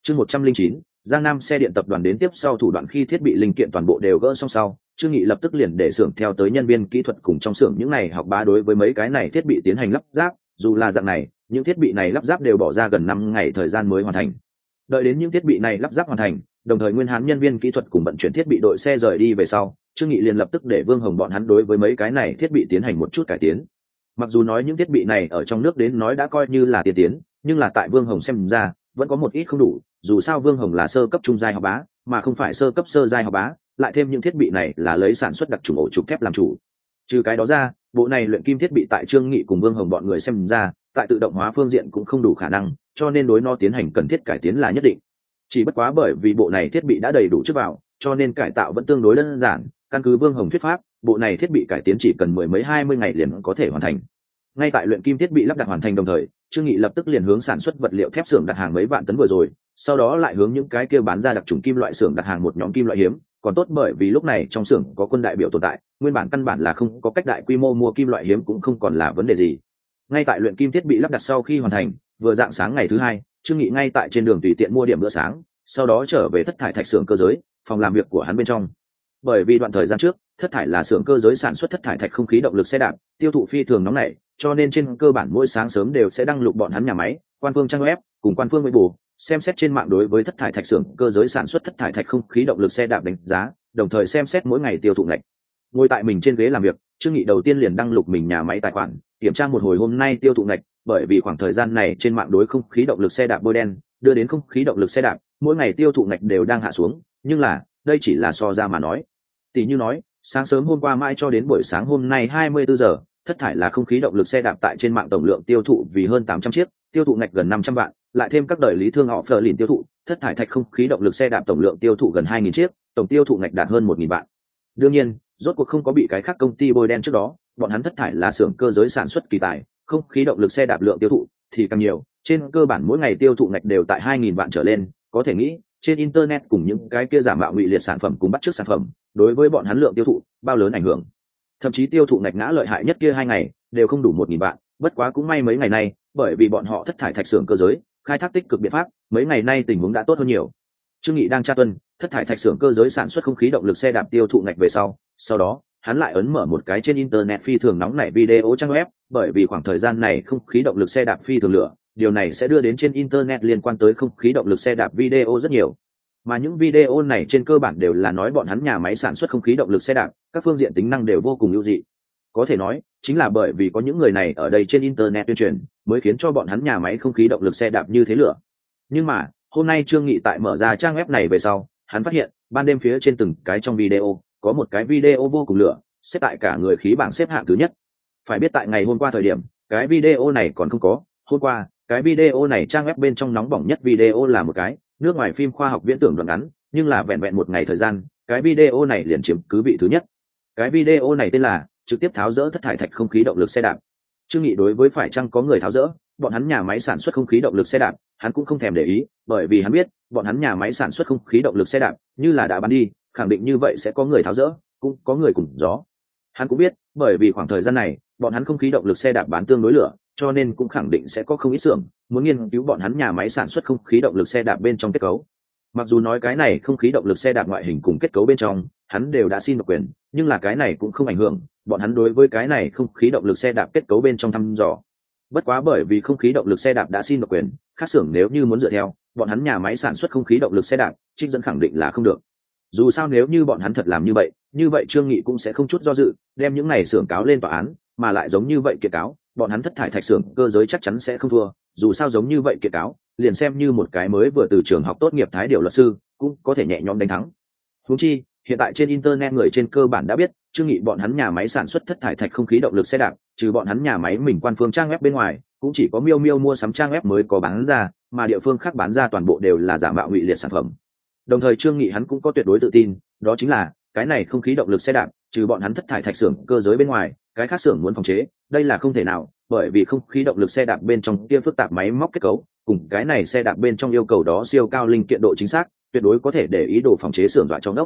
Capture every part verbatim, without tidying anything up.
chương một trăm linh chín, Giang Nam xe điện tập đoàn đến tiếp sau thủ đoạn khi thiết bị linh kiện toàn bộ đều gỡ xong sau, Trương Nghị lập tức liền để xưởng theo tới nhân viên kỹ thuật cùng trong xưởng những này học bá đối với mấy cái này thiết bị tiến hành lắp ráp, dù là dạng này, những thiết bị này lắp ráp đều bỏ ra gần năm ngày thời gian mới hoàn thành. Đợi đến những thiết bị này lắp ráp hoàn thành, đồng thời Nguyên Hán nhân viên kỹ thuật cùng vận chuyển thiết bị đội xe rời đi về sau, Trương Nghị liền lập tức để Vương Hồng bọn hắn đối với mấy cái này thiết bị tiến hành một chút cải tiến. Mặc dù nói những thiết bị này ở trong nước đến nói đã coi như là tiên tiến, nhưng là tại Vương Hồng xem ra, vẫn có một ít không đủ, dù sao Vương Hồng là sơ cấp trung giai học bá, mà không phải sơ cấp sơ giai học bá, lại thêm những thiết bị này là lấy sản xuất đặc trùng ổ trục thép làm chủ. Trừ cái đó ra, bộ này luyện kim thiết bị tại Trương Nghị cùng Vương Hồng bọn người xem ra, tại tự động hóa phương diện cũng không đủ khả năng, cho nên đối nó tiến hành cần thiết cải tiến là nhất định. Chỉ bất quá bởi vì bộ này thiết bị đã đầy đủ trước vào, cho nên cải tạo vẫn tương đối đơn giản, căn cứ Vương Hồng thuyết pháp, bộ này thiết bị cải tiến chỉ cần mười mấy hai mươi ngày liền có thể hoàn thành. Ngay tại luyện kim thiết bị lắp đặt hoàn thành đồng thời, Trương Nghị lập tức liền hướng sản xuất vật liệu thép xưởng đặt hàng mấy vạn tấn vừa rồi, sau đó lại hướng những cái kia bán ra đặc trùng kim loại xưởng đặt hàng một nhóm kim loại hiếm, còn tốt bởi vì lúc này trong xưởng có quân đại biểu tồn tại, nguyên bản căn bản là không có cách đại quy mô mua kim loại hiếm cũng không còn là vấn đề gì. Ngay tại luyện kim thiết bị lắp đặt sau khi hoàn thành, vừa dạng sáng ngày thứ hai, Trương Nghị ngay tại trên đường tùy tiện mua điểm bữa sáng, sau đó trở về thất thải thạch xưởng cơ giới, phòng làm việc của hắn bên trong. Bởi vì đoạn thời gian trước, thất thải là xưởng cơ giới sản xuất thất thải thạch không khí động lực xe đạp, tiêu thụ phi thường nóng nảy, cho nên trên cơ bản mỗi sáng sớm đều sẽ đăng lục bọn hắn nhà máy, quan phương trang web cùng quan phương Weibo, xem xét trên mạng đối với thất thải thạch xưởng cơ giới sản xuất thất thải thạch không khí động lực xe đạp đánh giá, đồng thời xem xét mỗi ngày tiêu thụ ngạch. Ngồi tại mình trên ghế làm việc, Trương Nghị đầu tiên liền đăng lục mình nhà máy tài khoản, kiểm tra một hồi hôm nay tiêu thụ ngạch, bởi vì khoảng thời gian này trên mạng đối không khí động lực xe đạp bôi đen, đưa đến không khí động lực xe đạp, mỗi ngày tiêu thụ ngạch đều đang hạ xuống, nhưng là, đây chỉ là so ra mà nói. Tỷ như nói, sáng sớm hôm qua mai cho đến buổi sáng hôm nay hai mươi bốn giờ, thất thải là không khí động lực xe đạp tại trên mạng tổng lượng tiêu thụ vì hơn tám trăm chiếc, tiêu thụ ngạch gần năm trăm vạn, lại thêm các đời lý thương họ phờ lìn tiêu thụ, thất thải thạch không khí động lực xe đạp tổng lượng tiêu thụ gần hai nghìn chiếc, tổng tiêu thụ ngạch đạt hơn một nghìn vạn. Đương nhiên, rốt cuộc không có bị cái khác công ty bôi đen trước đó, bọn hắn thất thải là xưởng cơ giới sản xuất kỳ tài, không khí động lực xe đạp lượng tiêu thụ thì càng nhiều, trên cơ bản mỗi ngày tiêu thụ ngạch đều tại hai nghìn vạn trở lên, có thể nghĩ, trên internet cùng những cái kia giả mạo ngụy liệt sản phẩm cùng bắt chước sản phẩm, đối với bọn hắn lượng tiêu thụ bao lớn ảnh hưởng. Thậm chí tiêu thụ ngạch ngã lợi hại nhất kia hai ngày đều không đủ một nghìn vạn, bất quá cũng may mấy ngày nay, bởi vì bọn họ thất thải thạch xưởng cơ giới khai thác tích cực biện pháp, mấy ngày nay tình huống đã tốt hơn nhiều. Trương Nghị đang tra tuần thất thải thạch xưởng cơ giới sản xuất không khí động lực xe đạp tiêu thụ ngạch về sau, sau đó hắn lại ấn mở một cái trên internet phi thường nóng nảy video trang web, bởi vì khoảng thời gian này không khí động lực xe đạp phi thường lửa, điều này sẽ đưa đến trên internet liên quan tới không khí động lực xe đạp video rất nhiều. Mà những video này trên cơ bản đều là nói bọn hắn nhà máy sản xuất không khí động lực xe đạp, các phương diện tính năng đều vô cùng ưu dị. Có thể nói, chính là bởi vì có những người này ở đây trên internet tuyên truyền, mới khiến cho bọn hắn nhà máy không khí động lực xe đạp như thế lửa. Nhưng mà, hôm nay Trương Nghị tại mở ra trang web này về sau, hắn phát hiện, ban đêm phía trên từng cái trong video, có một cái video vô cùng lửa, xếp tại cả người khí bảng xếp hạng thứ nhất. Phải biết tại ngày hôm qua thời điểm, cái video này còn không có, hôm qua, cái video này trang web bên trong nóng bỏng nhất video là một cái nước ngoài phim khoa học viễn tưởng đoạn ngắn, nhưng là vẹn vẹn một ngày thời gian, cái video này liền chiếm cứ vị thứ nhất. Cái video này tên là trực tiếp tháo dỡ thất thải thạch không khí động lực xe đạp. Trương Nghị đối với phải chăng có người tháo dỡ bọn hắn nhà máy sản xuất không khí động lực xe đạp, hắn cũng không thèm để ý, bởi vì hắn biết bọn hắn nhà máy sản xuất không khí động lực xe đạp như là đã bán đi, khẳng định như vậy sẽ có người tháo dỡ, cũng có người cùng gió. Hắn cũng biết, bởi vì khoảng thời gian này bọn hắn không khí động lực xe đạp bán tương đối lửa, cho nên cũng khẳng định sẽ có không ít xưởng muốn nghiên cứu bọn hắn nhà máy sản xuất không khí động lực xe đạp bên trong kết cấu. Mặc dù nói cái này không khí động lực xe đạp ngoại hình cùng kết cấu bên trong hắn đều đã xin độc quyền, nhưng là cái này cũng không ảnh hưởng bọn hắn đối với cái này không khí động lực xe đạp kết cấu bên trong thăm dò. Bất quá bởi vì không khí động lực xe đạp đã xin độc quyền, khác xưởng nếu như muốn dựa theo bọn hắn nhà máy sản xuất không khí động lực xe đạp trích dẫn khẳng định là không được. Dù sao nếu như bọn hắn thật làm như vậy, như vậy Trương Nghị cũng sẽ không chút do dự đem những này xưởng cáo lên tòa án, mà lại giống như vậy kiện cáo bọn hắn thất thải thạch xưởng cơ giới chắc chắn sẽ không thua. Dù sao giống như vậy kiện cáo liền xem như một cái mới vừa từ trường học tốt nghiệp thái điều luật sư cũng có thể nhẹ nhõm đánh thắng. Huống chi hiện tại trên internet người trên cơ bản đã biết Trương Nghị bọn hắn nhà máy sản xuất thất thải thạch không khí động lực xe đạp, trừ bọn hắn nhà máy mình quan phương trang web bên ngoài, cũng chỉ có Miêu Miêu mua sắm trang web mới có bán ra, mà địa phương khác bán ra toàn bộ đều là giả mạo ngụy liệt sản phẩm. Đồng thời Trương Nghị hắn cũng có tuyệt đối tự tin, đó chính là cái này không khí động lực xe đạp, trừ bọn hắn thất thải thạch xưởng cơ giới bên ngoài, cái khác xưởng muốn phòng chế, đây là không thể nào, bởi vì không khí động lực xe đạp bên trong kia phức tạp máy móc kết cấu, cùng cái này xe đạp bên trong yêu cầu đó siêu cao linh kiện độ chính xác, tuyệt đối có thể để ý đồ phòng chế xưởng dọa cho ngốc.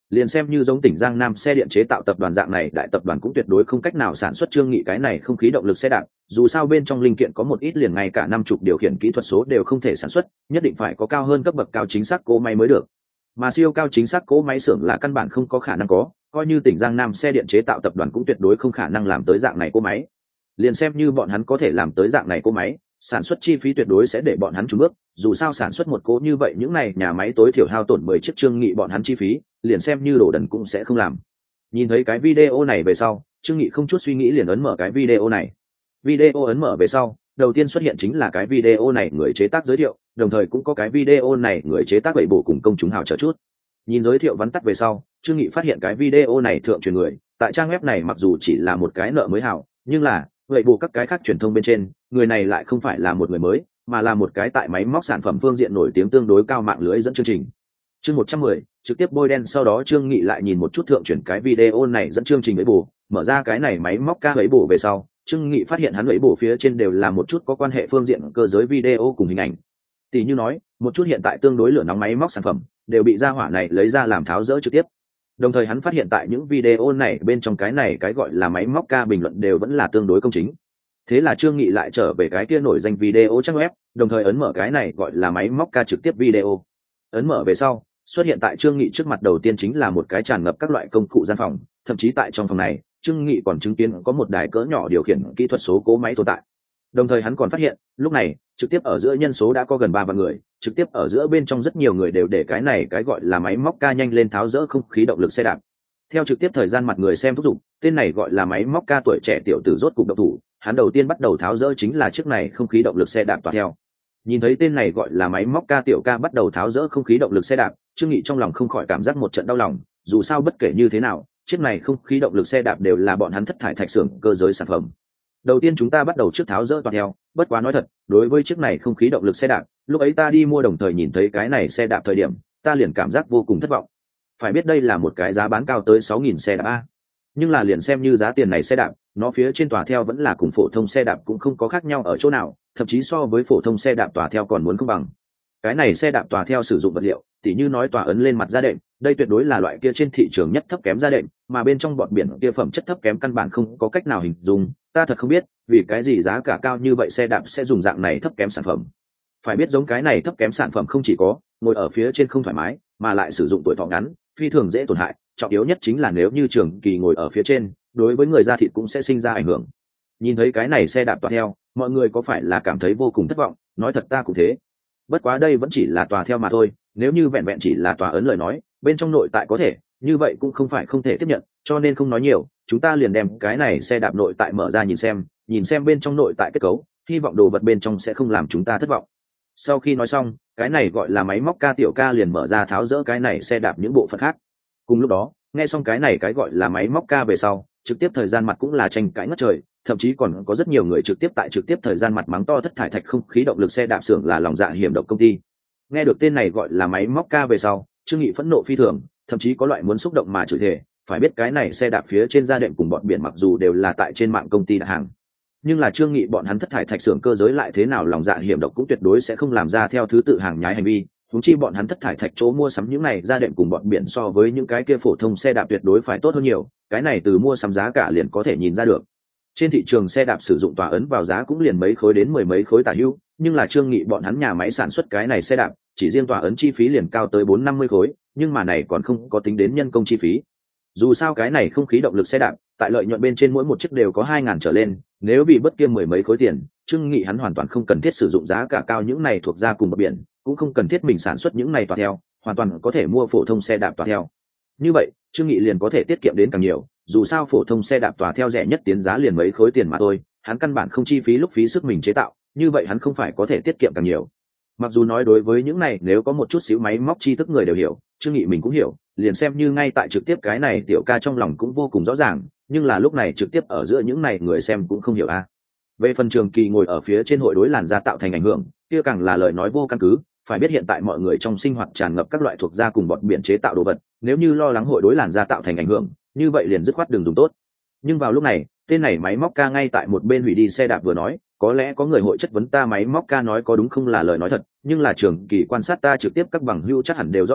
Liền xem như giống tỉnh Giang Nam xe điện chế tạo tập đoàn dạng này đại tập đoàn cũng tuyệt đối không cách nào sản xuất Trương Nghị cái này không khí động lực xe đạp, dù sao bên trong linh kiện có một ít liền ngay cả năm chục điều khiển kỹ thuật số đều không thể sản xuất, nhất định phải có cao hơn cấp bậc cao chính xác cỗ máy mới được. Mà siêu cao chính xác cỗ máy xưởng là căn bản không có khả năng có, coi như tỉnh Giang Nam xe điện chế tạo tập đoàn cũng tuyệt đối không khả năng làm tới dạng này cỗ máy. Liền xem như bọn hắn có thể làm tới dạng này cỗ máy, sản xuất chi phí tuyệt đối sẽ để bọn hắn trúng bước, dù sao sản xuất một cỗ như vậy những này nhà máy tối thiểu hao tổn mười chiếc Trương Nghị bọn hắn chi phí, liền xem như đồ đần cũng sẽ không làm. Nhìn thấy cái video này về sau, Trương Nghị không chút suy nghĩ liền ấn mở cái video này. Video ấn mở về sau, đầu tiên xuất hiện chính là cái video này người chế tác giới thiệu, đồng thời cũng có cái video này người chế tác bảy bổ cùng công chúng hào trợ chút. Nhìn giới thiệu vắn tắt về sau, Trương Nghị phát hiện cái video này thượng truyền người, tại trang web này mặc dù chỉ là một cái nợ mới hào, nhưng là vậy bù các cái khác truyền thông bên trên, người này lại không phải là một người mới, mà là một cái tại máy móc sản phẩm phương diện nổi tiếng tương đối cao mạng lưới dẫn chương trình. Chương một trăm mười, trực tiếp bôi đen. Sau đó Trương Nghị lại nhìn một chút thượng chuyển cái video này dẫn chương trình ấy bù, mở ra cái này máy móc ca ấy bù về sau, Trương Nghị phát hiện hắn ấy bù phía trên đều là một chút có quan hệ phương diện cơ giới video cùng hình ảnh. Tỷ như nói, một chút hiện tại tương đối lửa nóng máy móc sản phẩm đều bị gia hỏa này lấy ra làm tháo dỡ trực tiếp. Đồng thời hắn phát hiện tại những video này bên trong cái này cái gọi là máy móc ca bình luận đều vẫn là tương đối công chính. Thế là Trương Nghị lại trở về cái kia nổi danh video trang web, đồng thời ấn mở cái này gọi là máy móc ca trực tiếp video. Ấn mở về sau, xuất hiện tại Trương Nghị trước mặt đầu tiên chính là một cái tràn ngập các loại công cụ gian phòng, thậm chí tại trong phòng này, Trương Nghị còn chứng kiến có một đài cỡ nhỏ điều khiển kỹ thuật số cố máy tồn tại. Đồng thời hắn còn phát hiện, lúc này, trực tiếp ở giữa nhân số đã có gần ba vạn người, trực tiếp ở giữa bên trong rất nhiều người đều để cái này cái gọi là máy móc ca nhanh lên tháo dỡ không khí động lực xe đạp. Theo trực tiếp thời gian mặt người xem thúc giục, tên này gọi là máy móc ca tuổi trẻ tiểu tử rốt cục động thủ, hắn đầu tiên bắt đầu tháo dỡ chính là chiếc này không khí động lực xe đạp tỏa theo. Nhìn thấy tên này gọi là máy móc ca tiểu ca bắt đầu tháo dỡ không khí động lực xe đạp, Trương Nghị trong lòng không khỏi cảm giác một trận đau lòng, dù sao bất kể như thế nào, chiếc này không khí động lực xe đạp đều là bọn hắn thất thải thạch xưởng cơ giới sản phẩm. Đầu tiên chúng ta bắt đầu trước tháo dỡ toàn theo, bất quá nói thật, đối với chiếc này không khí động lực xe đạp, lúc ấy ta đi mua đồng thời nhìn thấy cái này xe đạp thời điểm, ta liền cảm giác vô cùng thất vọng. Phải biết đây là một cái giá bán cao tới sáu nghìn xe đạp a. Nhưng là liền xem như giá tiền này xe đạp, nó phía trên tòa theo vẫn là cùng phổ thông xe đạp cũng không có khác nhau ở chỗ nào, thậm chí so với phổ thông xe đạp tòa theo còn muốn không bằng. Cái này xe đạp tòa theo sử dụng vật liệu, tỉ như nói tòa ấn lên mặt da đệm, đây tuyệt đối là loại kia trên thị trường nhất thấp kém da đệm, mà bên trong bọt biển kia phẩm chất thấp kém căn bản không có cách nào hình dung, ta thật không biết vì cái gì giá cả cao như vậy xe đạp sẽ dùng dạng này thấp kém sản phẩm. Phải biết giống cái này thấp kém sản phẩm không chỉ có ngồi ở phía trên không thoải mái, mà lại sử dụng tuổi thọ ngắn, phi thường dễ tổn hại, trọng yếu nhất chính là nếu như trường kỳ ngồi ở phía trên, đối với người da thịt cũng sẽ sinh ra ảnh hưởng. Nhìn thấy cái này xe đạp tòa theo, mọi người có phải là cảm thấy vô cùng thất vọng? Nói thật ta cũng thế. Bất quá đây vẫn chỉ là tòa theo mà thôi, nếu như vẹn vẹn chỉ là tòa ấn lời nói, bên trong nội tại có thể, như vậy cũng không phải không thể tiếp nhận, cho nên không nói nhiều, chúng ta liền đem cái này xe đạp nội tại mở ra nhìn xem, nhìn xem bên trong nội tại kết cấu, hy vọng đồ vật bên trong sẽ không làm chúng ta thất vọng. Sau khi nói xong, cái này gọi là máy móc ca tiểu ca liền mở ra tháo dỡ cái này xe đạp những bộ phận khác. Cùng lúc đó, nghe xong cái này cái gọi là máy móc ca về sau, trực tiếp thời gian mặt cũng là tranh cãi ngất trời, thậm chí còn có rất nhiều người trực tiếp tại trực tiếp thời gian mặt mắng to thất thải thạch không khí động lực xe đạp xưởng là lòng dạ hiểm độc công ty. Nghe được tên này gọi là máy móc ca về sau, Trương Nghị phẫn nộ phi thường, thậm chí có loại muốn xúc động mà chửi thề. Phải biết cái này xe đạp phía trên da đệm cùng bọn biển mặc dù đều là tại trên mạng công ty đặt hàng, nhưng là Trương Nghị bọn hắn thất thải thạch xưởng cơ giới lại thế nào lòng dạ hiểm độc cũng tuyệt đối sẽ không làm ra theo thứ tự hàng nhái hành vi. Huống chi bọn hắn thất thải thạch chỗ mua sắm những này da đệm cùng bọn biển so với những cái kia phổ thông xe đạp tuyệt đối phải tốt hơn nhiều, cái này từ mua sắm giá cả liền có thể nhìn ra được. Trên thị trường xe đạp sử dụng tòa ấn vào giá cũng liền mấy khối đến mười mấy khối tả hữu, nhưng là Trương Nghị bọn hắn nhà máy sản xuất cái này xe đạp, chỉ riêng tòa ấn chi phí liền cao tới bốn năm mươi khối, nhưng mà này còn không có tính đến nhân công chi phí. Dù sao cái này không khí động lực xe đạp, tại lợi nhuận bên trên mỗi một chiếc đều có hai ngàn trở lên, nếu vì bất kia mười mấy khối tiền, Trương Nghị hắn hoàn toàn không cần thiết sử dụng giá cả cao những này thuộc ra cùng bờ biển, cũng không cần thiết mình sản xuất những này tòa theo, hoàn toàn có thể mua phổ thông xe đạp tòa theo. Như vậy, Trương Nghị liền có thể tiết kiệm đến càng nhiều, dù sao phổ thông xe đạp tòa theo rẻ nhất tiến giá liền mấy khối tiền mà thôi, hắn căn bản không chi phí lúc phí sức mình chế tạo, như vậy hắn không phải có thể tiết kiệm càng nhiều. Mặc dù nói đối với những này nếu có một chút xíu máy móc tri thức người đều hiểu, Trương Nghị mình cũng hiểu, liền xem như ngay tại trực tiếp cái này tiểu ca trong lòng cũng vô cùng rõ ràng, nhưng là lúc này trực tiếp ở giữa những này người xem cũng không hiểu a. À. Về phần Trường Kỳ ngồi ở phía trên hội đối làn da tạo thành ảnh hưởng, kia càng là lời nói vô căn cứ, phải biết hiện tại mọi người trong sinh hoạt tràn ngập các loại thuộc da cùng bọt biển chế tạo đồ vật, nếu như lo lắng hội đối làn da tạo thành ảnh hưởng, như vậy liền dứt khoát đừng dùng tốt. Nhưng vào lúc này, tên này máy móc ca ngay tại một bên hủy đi xe đạp vừa nói, có lẽ có người hội chất vấn ta máy móc ca nói có đúng không là lời nói thật, nhưng là Trường Kỳ quan sát ta trực tiếp các bằng hữu chắc hẳn đều rõ ràng,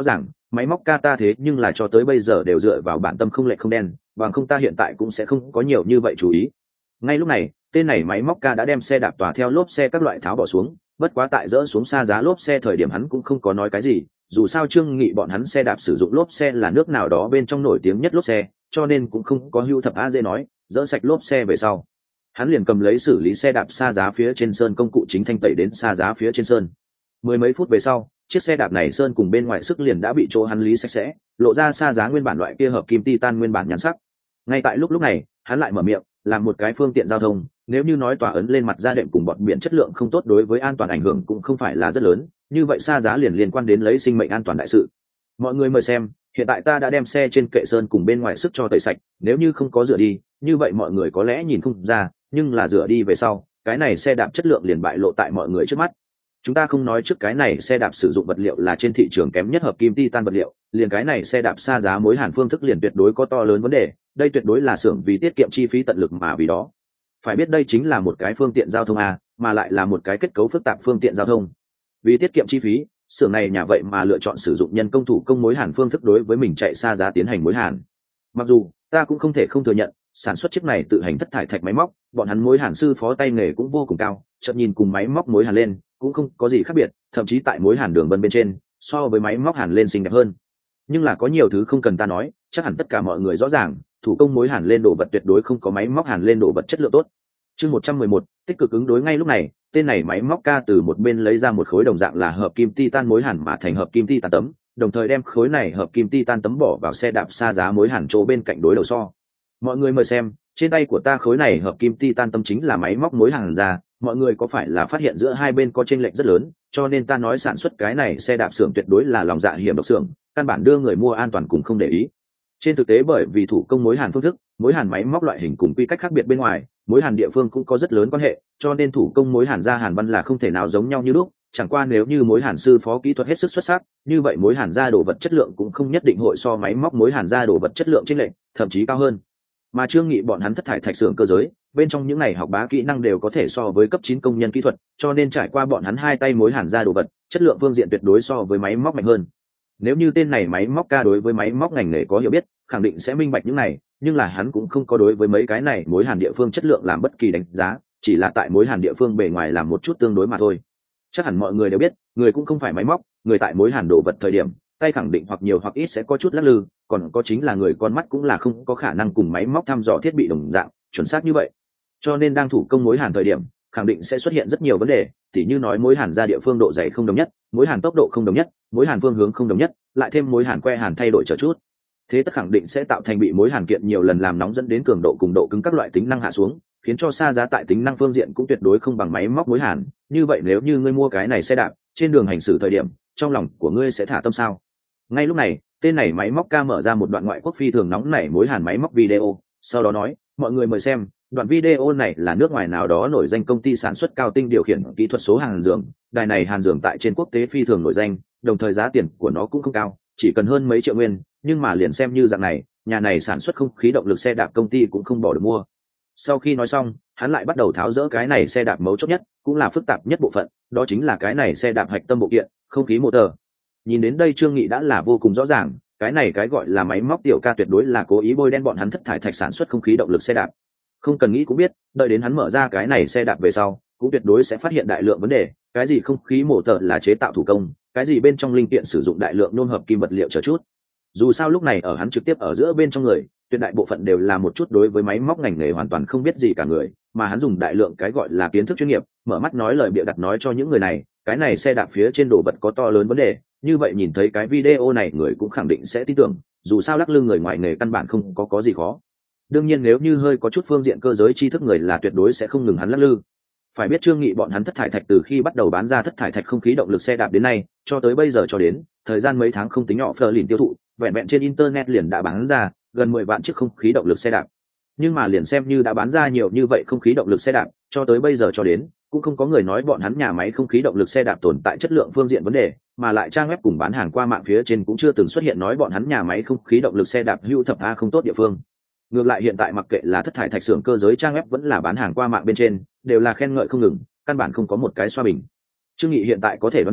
máy móc ca ta thế nhưng là cho tới bây giờ đều dựa vào bản tâm không lệ không đen, bằng không ta hiện tại cũng sẽ không có nhiều như vậy chú ý. Ngay lúc này, tên này máy móc ca đã đem xe đạp tòa theo lốp xe các loại tháo bỏ xuống, bất quá tại dỡ xuống xa giá lốp xe thời điểm hắn cũng không có nói cái gì, dù sao Trương Nghị bọn hắn xe đạp sử dụng lốp xe là nước nào đó bên trong nổi tiếng nhất lốp xe, cho nên cũng không có hưu thập a dễ nói, dỡ sạch lốp xe về sau. Hắn liền cầm lấy xử lý xe đạp xa giá phía trên sơn công cụ chính thanh tẩy đến xa giá phía trên sơn. Mười mấy phút về sau, chiếc xe đạp này sơn cùng bên ngoài sức liền đã bị chỗ hắn lý sạch sẽ, lộ ra xa giá nguyên bản loại kia hợp kim titan nguyên bản nhẵn sắc. Ngay tại lúc lúc này, hắn lại mở miệng, làm một cái phương tiện giao thông, nếu như nói tỏa ấn lên mặt da đệm cùng bọt biển chất lượng không tốt đối với an toàn ảnh hưởng cũng không phải là rất lớn, như vậy xa giá liền liên quan đến lấy sinh mệnh an toàn đại sự. Mọi người mời xem, hiện tại ta đã đem xe trên kệ sơn cùng bên ngoài sức cho tẩy sạch, nếu như không có rửa đi, như vậy mọi người có lẽ nhìn không ra, nhưng là rửa đi về sau, cái này xe đạp chất lượng liền bại lộ tại mọi người trước mắt. Chúng ta không nói trước cái này xe đạp sử dụng vật liệu là trên thị trường kém nhất hợp kim titan vật liệu, liền cái này xe đạp xa giá mối hàn phương thức liền tuyệt đối có to lớn vấn đề, đây tuyệt đối là xưởng vì tiết kiệm chi phí tận lực mà vì đó. Phải biết đây chính là một cái phương tiện giao thông a, mà lại là một cái kết cấu phức tạp phương tiện giao thông. Vì tiết kiệm chi phí, xưởng này nhà vậy mà lựa chọn sử dụng nhân công thủ công mối hàn phương thức đối với mình chạy xa giá tiến hành mối hàn. Mặc dù ta cũng không thể không thừa nhận, sản xuất chiếc này tự hành thất thải thạch máy móc, bọn hắn mối hàn sư phó tay nghề cũng vô cùng cao, chợt nhìn cùng máy móc mối hàn lên cũng không có gì khác biệt, thậm chí tại mối hàn đường vân bên trên so với máy móc hàn lên xinh đẹp hơn. Nhưng là có nhiều thứ không cần ta nói, chắc hẳn tất cả mọi người rõ ràng, thủ công mối hàn lên đồ vật tuyệt đối không có máy móc hàn lên đồ vật chất lượng tốt. Chương một trăm mười một, tích cực ứng đối. Ngay lúc này, tên này máy móc ca từ một bên lấy ra một khối đồng dạng là hợp kim titan mối hàn mà thành hợp kim titan tấm, đồng thời đem khối này hợp kim titan tấm bỏ vào xe đạp xa giá mối hàn chỗ bên cạnh đối đầu so. Mọi người mời xem, trên tay của ta khối này hợp kim titan tấm chính là máy móc mối hàn ra, mọi người có phải là phát hiện giữa hai bên có chênh lệch rất lớn, cho nên ta nói sản xuất cái này xe đạp xưởng tuyệt đối là lòng dạ hiểm độc xưởng, căn bản đưa người mua an toàn cũng không để ý. Trên thực tế bởi vì thủ công mối hàn phương thức, mối hàn máy móc loại hình cùng quy cách khác biệt bên ngoài, mối hàn địa phương cũng có rất lớn quan hệ, cho nên thủ công mối hàn ra hàn văn là không thể nào giống nhau như lúc, chẳng qua nếu như mối hàn sư phó kỹ thuật hết sức xuất sắc, như vậy mối hàn ra đồ vật chất lượng cũng không nhất định hội so máy móc mối hàn ra đồ vật chất lượng chênh lệch, thậm chí cao hơn. Mà Trương Nghị bọn hắn thất thải thạch xưởng cơ giới, bên trong những này học bá kỹ năng đều có thể so với cấp chín công nhân kỹ thuật, cho nên trải qua bọn hắn hai tay mối hàn ra đồ vật, chất lượng phương diện tuyệt đối so với máy móc mạnh hơn. Nếu như tên này máy móc ca đối với máy móc ngành nghề có hiểu biết, khẳng định sẽ minh bạch những này, nhưng là hắn cũng không có đối với mấy cái này mối hàn địa phương chất lượng làm bất kỳ đánh giá, chỉ là tại mối hàn địa phương bề ngoài làm một chút tương đối mà thôi. Chắc hẳn mọi người đều biết, người cũng không phải máy móc, người tại mối hàn đồ vật thời điểm, tay khẳng định hoặc nhiều hoặc ít sẽ có chút lắc lư, còn có chính là người con mắt cũng là không có khả năng cùng máy móc thăm dò thiết bị đồng dạng chuẩn xác như vậy, cho nên đang thủ công mối hàn thời điểm khẳng định sẽ xuất hiện rất nhiều vấn đề, tỉ như nói mối hàn ra địa phương độ dày không đồng nhất, mối hàn tốc độ không đồng nhất, mối hàn phương hướng không đồng nhất, lại thêm mối hàn que hàn thay đổi chờ chút, thế tất khẳng định sẽ tạo thành bị mối hàn kiện nhiều lần làm nóng dẫn đến cường độ cùng độ cứng các loại tính năng hạ xuống, khiến cho xa giá tại tính năng phương diện cũng tuyệt đối không bằng máy móc mối hàn. Như vậy nếu như ngươi mua cái này xe đạp, trên đường hành xử thời điểm, trong lòng của ngươi sẽ thả tâm sao? Ngay lúc này, tên này máy móc ca mở ra một đoạn ngoại quốc phi thường nóng nảy mối hàn máy móc video, sau đó nói, mọi người mời xem, đoạn video này là nước ngoài nào đó nổi danh công ty sản xuất cao tinh điều khiển kỹ thuật số hàn giường, đài này hàn giường tại trên quốc tế phi thường nổi danh, đồng thời giá tiền của nó cũng không cao, chỉ cần hơn mấy triệu nguyên, nhưng mà liền xem như dạng này, nhà này sản xuất không khí động lực xe đạp công ty cũng không bỏ được mua. Sau khi nói xong, hắn lại bắt đầu tháo dỡ cái này xe đạp mấu chốt nhất, cũng là phức tạp nhất bộ phận, đó chính là cái này xe đạp hạch tâm bộ kiện, không khí motor. Nhìn đến đây Trương Nghị đã là vô cùng rõ ràng, cái này cái gọi là máy móc tiểu ca tuyệt đối là cố ý bôi đen bọn hắn thất thải thạch sản xuất không khí động lực xe đạp. Không cần nghĩ cũng biết, đợi đến hắn mở ra cái này xe đạp về sau, cũng tuyệt đối sẽ phát hiện đại lượng vấn đề, cái gì không khí motor là chế tạo thủ công, cái gì bên trong linh kiện sử dụng đại lượng nhôm hợp kim vật liệu chờ chút. Dù sao lúc này ở hắn trực tiếp ở giữa bên trong người, tuyệt đại bộ phận đều là một chút đối với máy móc ngành nghề hoàn toàn không biết gì cả người, mà hắn dùng đại lượng cái gọi là kiến thức chuyên nghiệp, mở mắt nói lời bịa đặt nói cho những người này, cái này xe đạp phía trên đồ vật có to lớn vấn đề, như vậy nhìn thấy cái video này người cũng khẳng định sẽ tin tưởng, dù sao lắc lư người ngoài nghề căn bản không có có gì khó. Đương nhiên nếu như hơi có chút phương diện cơ giới tri thức người là tuyệt đối sẽ không ngừng hắn lắc lư. Phải biết Trương Nghị bọn hắn thất thải thạch từ khi bắt đầu bán ra thất thải thạch không khí động lực xe đạp đến nay, cho tới bây giờ cho đến thời gian mấy tháng không tính nhỏ phờ lìn tiêu thụ, vẹn vẹn trên internet liền đã bán ra gần mười vạn chiếc không khí động lực xe đạp. Nhưng mà liền xem như đã bán ra nhiều như vậy không khí động lực xe đạp, cho tới bây giờ cho đến cũng không có người nói bọn hắn nhà máy không khí động lực xe đạp tồn tại chất lượng phương diện vấn đề, mà lại trang web cùng bán hàng qua mạng phía trên cũng chưa từng xuất hiện nói bọn hắn nhà máy không khí động lực xe đạp hữu thập a không tốt địa phương. Ngược lại hiện tại mặc kệ là thất thải thạch xưởng cơ giới trang web vẫn là bán hàng qua mạng bên trên, đều là khen ngợi không ngừng, căn bản không có một cái xoa bình. Trương Nghị hiện tại có thể đoán được,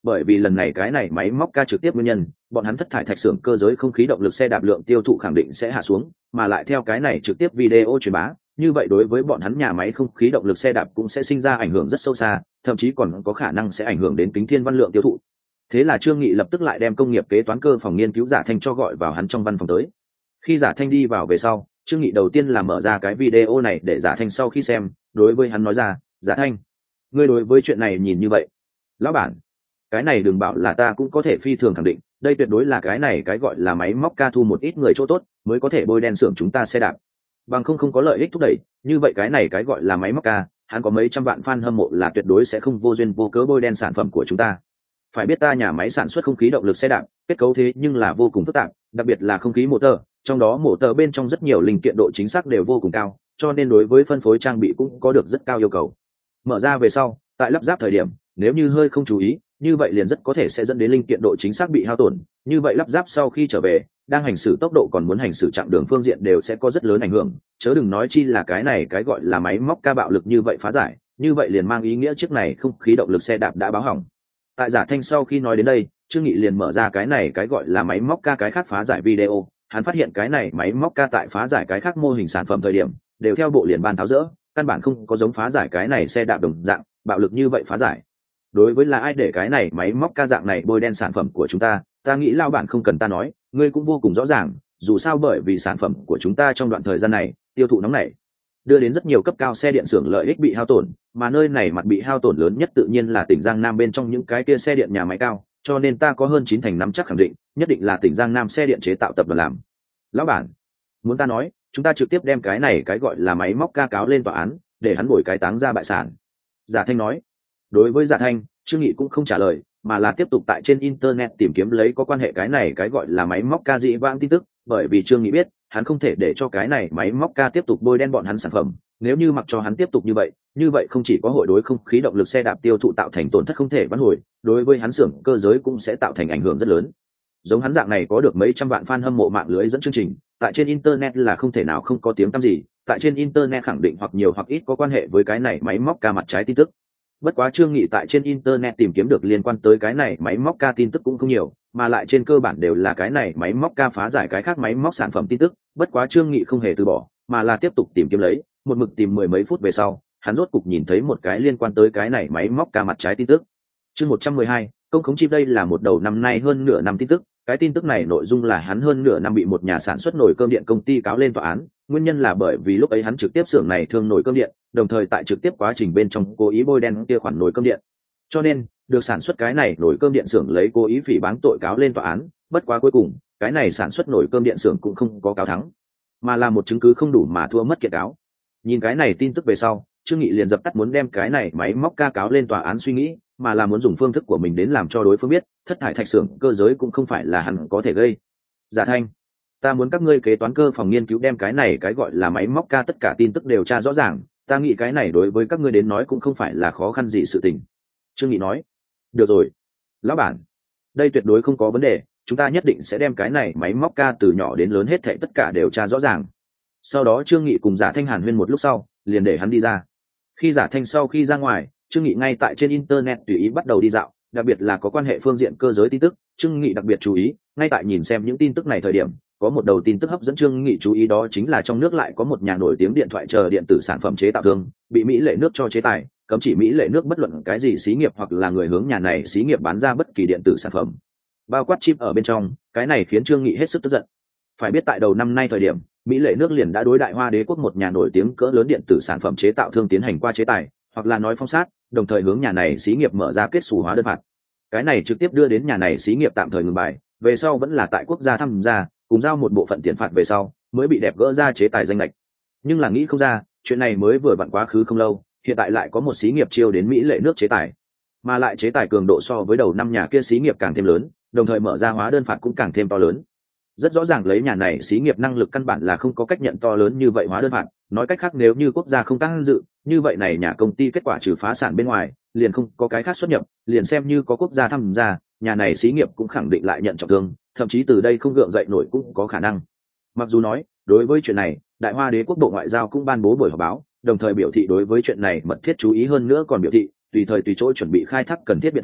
bởi vì lần này cái này máy móc ca trực tiếp nguyên nhân, bọn hắn thất thải thạch xưởng cơ giới không khí động lực xe đạp lượng tiêu thụ khẳng định sẽ hạ xuống, mà lại theo cái này trực tiếp video truyền bá, như vậy đối với bọn hắn nhà máy không khí động lực xe đạp cũng sẽ sinh ra ảnh hưởng rất sâu xa, thậm chí còn có khả năng sẽ ảnh hưởng đến kính thiên văn lượng tiêu thụ. Thế là Trương Nghị lập tức lại đem công nghiệp kế toán cơ phòng nghiên cứu Giả Thanh cho gọi vào hắn trong văn phòng tới. Khi Giả Thanh đi vào về sau, Trương Nghị đầu tiên là mở ra cái video này để Giả Thanh sau khi xem, đối với hắn nói ra, Giả Thanh, ngươi đối với chuyện này nhìn như vậy. Lão bản, cái này đừng bảo là ta cũng có thể phi thường khẳng định, đây tuyệt đối là cái này cái gọi là máy móc ca thu một ít người chỗ tốt, mới có thể bôi đen xưởng chúng ta xe đạp. Bằng không không có lợi ích thúc đẩy, như vậy cái này cái gọi là máy móc ca, hắn có mấy trăm vạn fan hâm mộ là tuyệt đối sẽ không vô duyên vô cớ bôi đen sản phẩm của chúng ta. Phải biết ta nhà máy sản xuất không khí động lực xe đạp, kết cấu thế nhưng là vô cùng phức tạp, đặc biệt là không khí motor, trong đó motor bên trong rất nhiều linh kiện độ chính xác đều vô cùng cao, cho nên đối với phân phối trang bị cũng có được rất cao yêu cầu. Mở ra về sau, tại lắp ráp thời điểm, nếu như hơi không chú ý, như vậy liền rất có thể sẽ dẫn đến linh kiện độ chính xác bị hao tổn, như vậy lắp ráp sau khi trở về, đang hành xử tốc độ còn muốn hành xử chặng đường phương diện đều sẽ có rất lớn ảnh hưởng, chớ đừng nói chi là cái này cái gọi là máy móc ca bạo lực như vậy phá giải, như vậy liền mang ý nghĩa chiếc này không khí động lực xe đạp đã báo hỏng. Tại Giả Thanh sau khi nói đến đây, Trương Nghị liền mở ra cái này cái gọi là máy móc ca cái khác phá giải video, hắn phát hiện cái này máy móc ca tại phá giải cái khác mô hình sản phẩm thời điểm, đều theo bộ liền ban tháo dỡ, căn bản không có giống phá giải cái này xe đạp đồng dạng, bạo lực như vậy phá giải. Đối với là ai để cái này máy móc ca dạng này bôi đen sản phẩm của chúng ta, ta nghĩ lao bản không cần ta nói, ngươi cũng vô cùng rõ ràng, dù sao bởi vì sản phẩm của chúng ta trong đoạn thời gian này, tiêu thụ nóng nảy, đưa đến rất nhiều cấp cao xe điện xưởng lợi ích bị hao tổn, mà nơi này mặt bị hao tổn lớn nhất tự nhiên là tỉnh Giang Nam bên trong những cái kia xe điện nhà máy cao, cho nên ta có hơn chín thành nắm chắc khẳng định, nhất định là tỉnh Giang Nam xe điện chế tạo tập đoàn làm. Lão bản, muốn ta nói, chúng ta trực tiếp đem cái này cái gọi là máy móc ca cáo lên tòa án, để hắn bồi cái táng ra bại sản. Giả Thanh nói. Đối với Giả Thanh, Trương Nghị cũng không trả lời, mà là tiếp tục tại trên internet tìm kiếm lấy có quan hệ cái này cái gọi là máy móc ca dị vãng tin tức, bởi vì Trương Nghị biết, hắn không thể để cho cái này máy móc ca tiếp tục bôi đen bọn hắn sản phẩm, nếu như mặc cho hắn tiếp tục như vậy, như vậy không chỉ có hội đối không khí động lực xe đạp tiêu thụ tạo thành tổn thất không thể vãn hồi, đối với hắn xưởng cơ giới cũng sẽ tạo thành ảnh hưởng rất lớn. Giống hắn dạng này có được mấy trăm vạn fan hâm mộ mạng lưới dẫn chương trình, tại trên internet là không thể nào không có tiếng tăm gì, tại trên internet khẳng định hoặc nhiều hoặc ít có quan hệ với cái này máy móc ca mặt trái tin tức. Bất quá Trương Nghị tại trên internet tìm kiếm được liên quan tới cái này máy móc ca tin tức cũng không nhiều, mà lại trên cơ bản đều là cái này máy móc ca phá giải cái khác máy móc sản phẩm tin tức. Bất quá Trương Nghị không hề từ bỏ, mà là tiếp tục tìm kiếm lấy, một mực tìm mười mấy phút về sau, hắn rốt cục nhìn thấy một cái liên quan tới cái này máy móc ca mặt trái tin tức. Chương một trăm mười hai, công khống chip. Đây là một đầu năm nay hơn nửa năm tin tức, cái tin tức này nội dung là hắn hơn nửa năm bị một nhà sản xuất nồi cơm điện công ty cáo lên tòa án, nguyên nhân là bởi vì lúc ấy hắn trực tiếp xưởng này thương nồi cơm điện, đồng thời tại trực tiếp quá trình bên trong cố ý bôi đen kia khoản nồi cơm điện, cho nên được sản xuất cái này nồi cơm điện xưởng lấy cố ý phỉ báng tội cáo lên tòa án. Bất quá cuối cùng cái này sản xuất nồi cơm điện xưởng cũng không có cáo thắng, mà là một chứng cứ không đủ mà thua mất kiện cáo. Nhìn cái này tin tức về sau, Trương Nghị liền dập tắt muốn đem cái này máy móc ca cáo lên tòa án suy nghĩ, mà là muốn dùng phương thức của mình đến làm cho đối phương biết thất thải thạch xưởng cơ giới cũng không phải là hắn có thể gây. Giả Thanh, ta muốn các ngươi kế toán cơ phòng nghiên cứu đem cái này cái gọi là máy móc ca tất cả tin tức điều tra rõ ràng, ta nghĩ cái này đối với các ngươi đến nói cũng không phải là khó khăn gì sự tình. Trương Nghị nói. Được rồi lão bản, đây tuyệt đối không có vấn đề, chúng ta nhất định sẽ đem cái này máy móc ca từ nhỏ đến lớn hết thảy tất cả điều tra rõ ràng. Sau đó Trương Nghị cùng Giả Thanh hàn huyên một lúc sau, liền để hắn đi ra. Khi Giả Thanh sau khi ra ngoài, Trương Nghị ngay tại trên internet tùy ý bắt đầu đi dạo, đặc biệt là có quan hệ phương diện cơ giới tin tức, Trương Nghị đặc biệt chú ý, ngay tại nhìn xem những tin tức này thời điểm, có một đầu tin tức hấp dẫn Trương Nghị chú ý, đó chính là trong nước lại có một nhà nổi tiếng điện thoại chờ điện tử sản phẩm chế tạo thương, bị Mỹ lệ nước cho chế tài, cấm chỉ Mỹ lệ nước bất luận cái gì xí nghiệp hoặc là người hướng nhà này xí nghiệp bán ra bất kỳ điện tử sản phẩm, bao quát chip ở bên trong. Cái này khiến Trương Nghị hết sức tức giận. Phải biết tại đầu năm nay thời điểm, Mỹ lệ nước liền đã đối Đại Hoa Đế quốc một nhà nổi tiếng cỡ lớn điện tử sản phẩm chế tạo thương tiến hành qua chế tài, hoặc là nói phong sát, đồng thời hướng nhà này xí nghiệp mở ra kết xù hóa đơn phạt. Cái này trực tiếp đưa đến nhà này xí nghiệp tạm thời ngừng bài, về sau vẫn là tại quốc gia tham gia, cùng giao một bộ phận tiền phạt về sau, mới bị đẹp gỡ ra chế tài danh lệch. Nhưng là nghĩ không ra, chuyện này mới vừa vặn quá khứ không lâu, hiện tại lại có một xí nghiệp chiêu đến Mỹ lệ nước chế tài, mà lại chế tài cường độ so với đầu năm nhà kia xí nghiệp càng thêm lớn, đồng thời mở ra hóa đơn phạt cũng càng thêm to lớn. Rất rõ ràng lấy nhà này xí nghiệp năng lực căn bản là không có cách nhận to lớn như vậy hóa đơn phạt, nói cách khác nếu như quốc gia không tăng dự, như vậy này nhà công ty kết quả trừ phá sản bên ngoài, liền không có cái khác xuất nhập, liền xem như có quốc gia tham gia, nhà này xí nghiệp cũng khẳng định lại nhận trọng thương, thậm chí từ đây không gượng dậy nổi cũng có khả năng. Mặc dù nói, đối với chuyện này, Đại Hoa Đế quốc bộ ngoại giao cũng ban bố buổi họp báo, đồng thời biểu thị đối với chuyện này mật thiết chú ý, hơn nữa còn biểu thị tùy thời tùy chỗ chuẩn bị khai thác cần thiết biện pháp,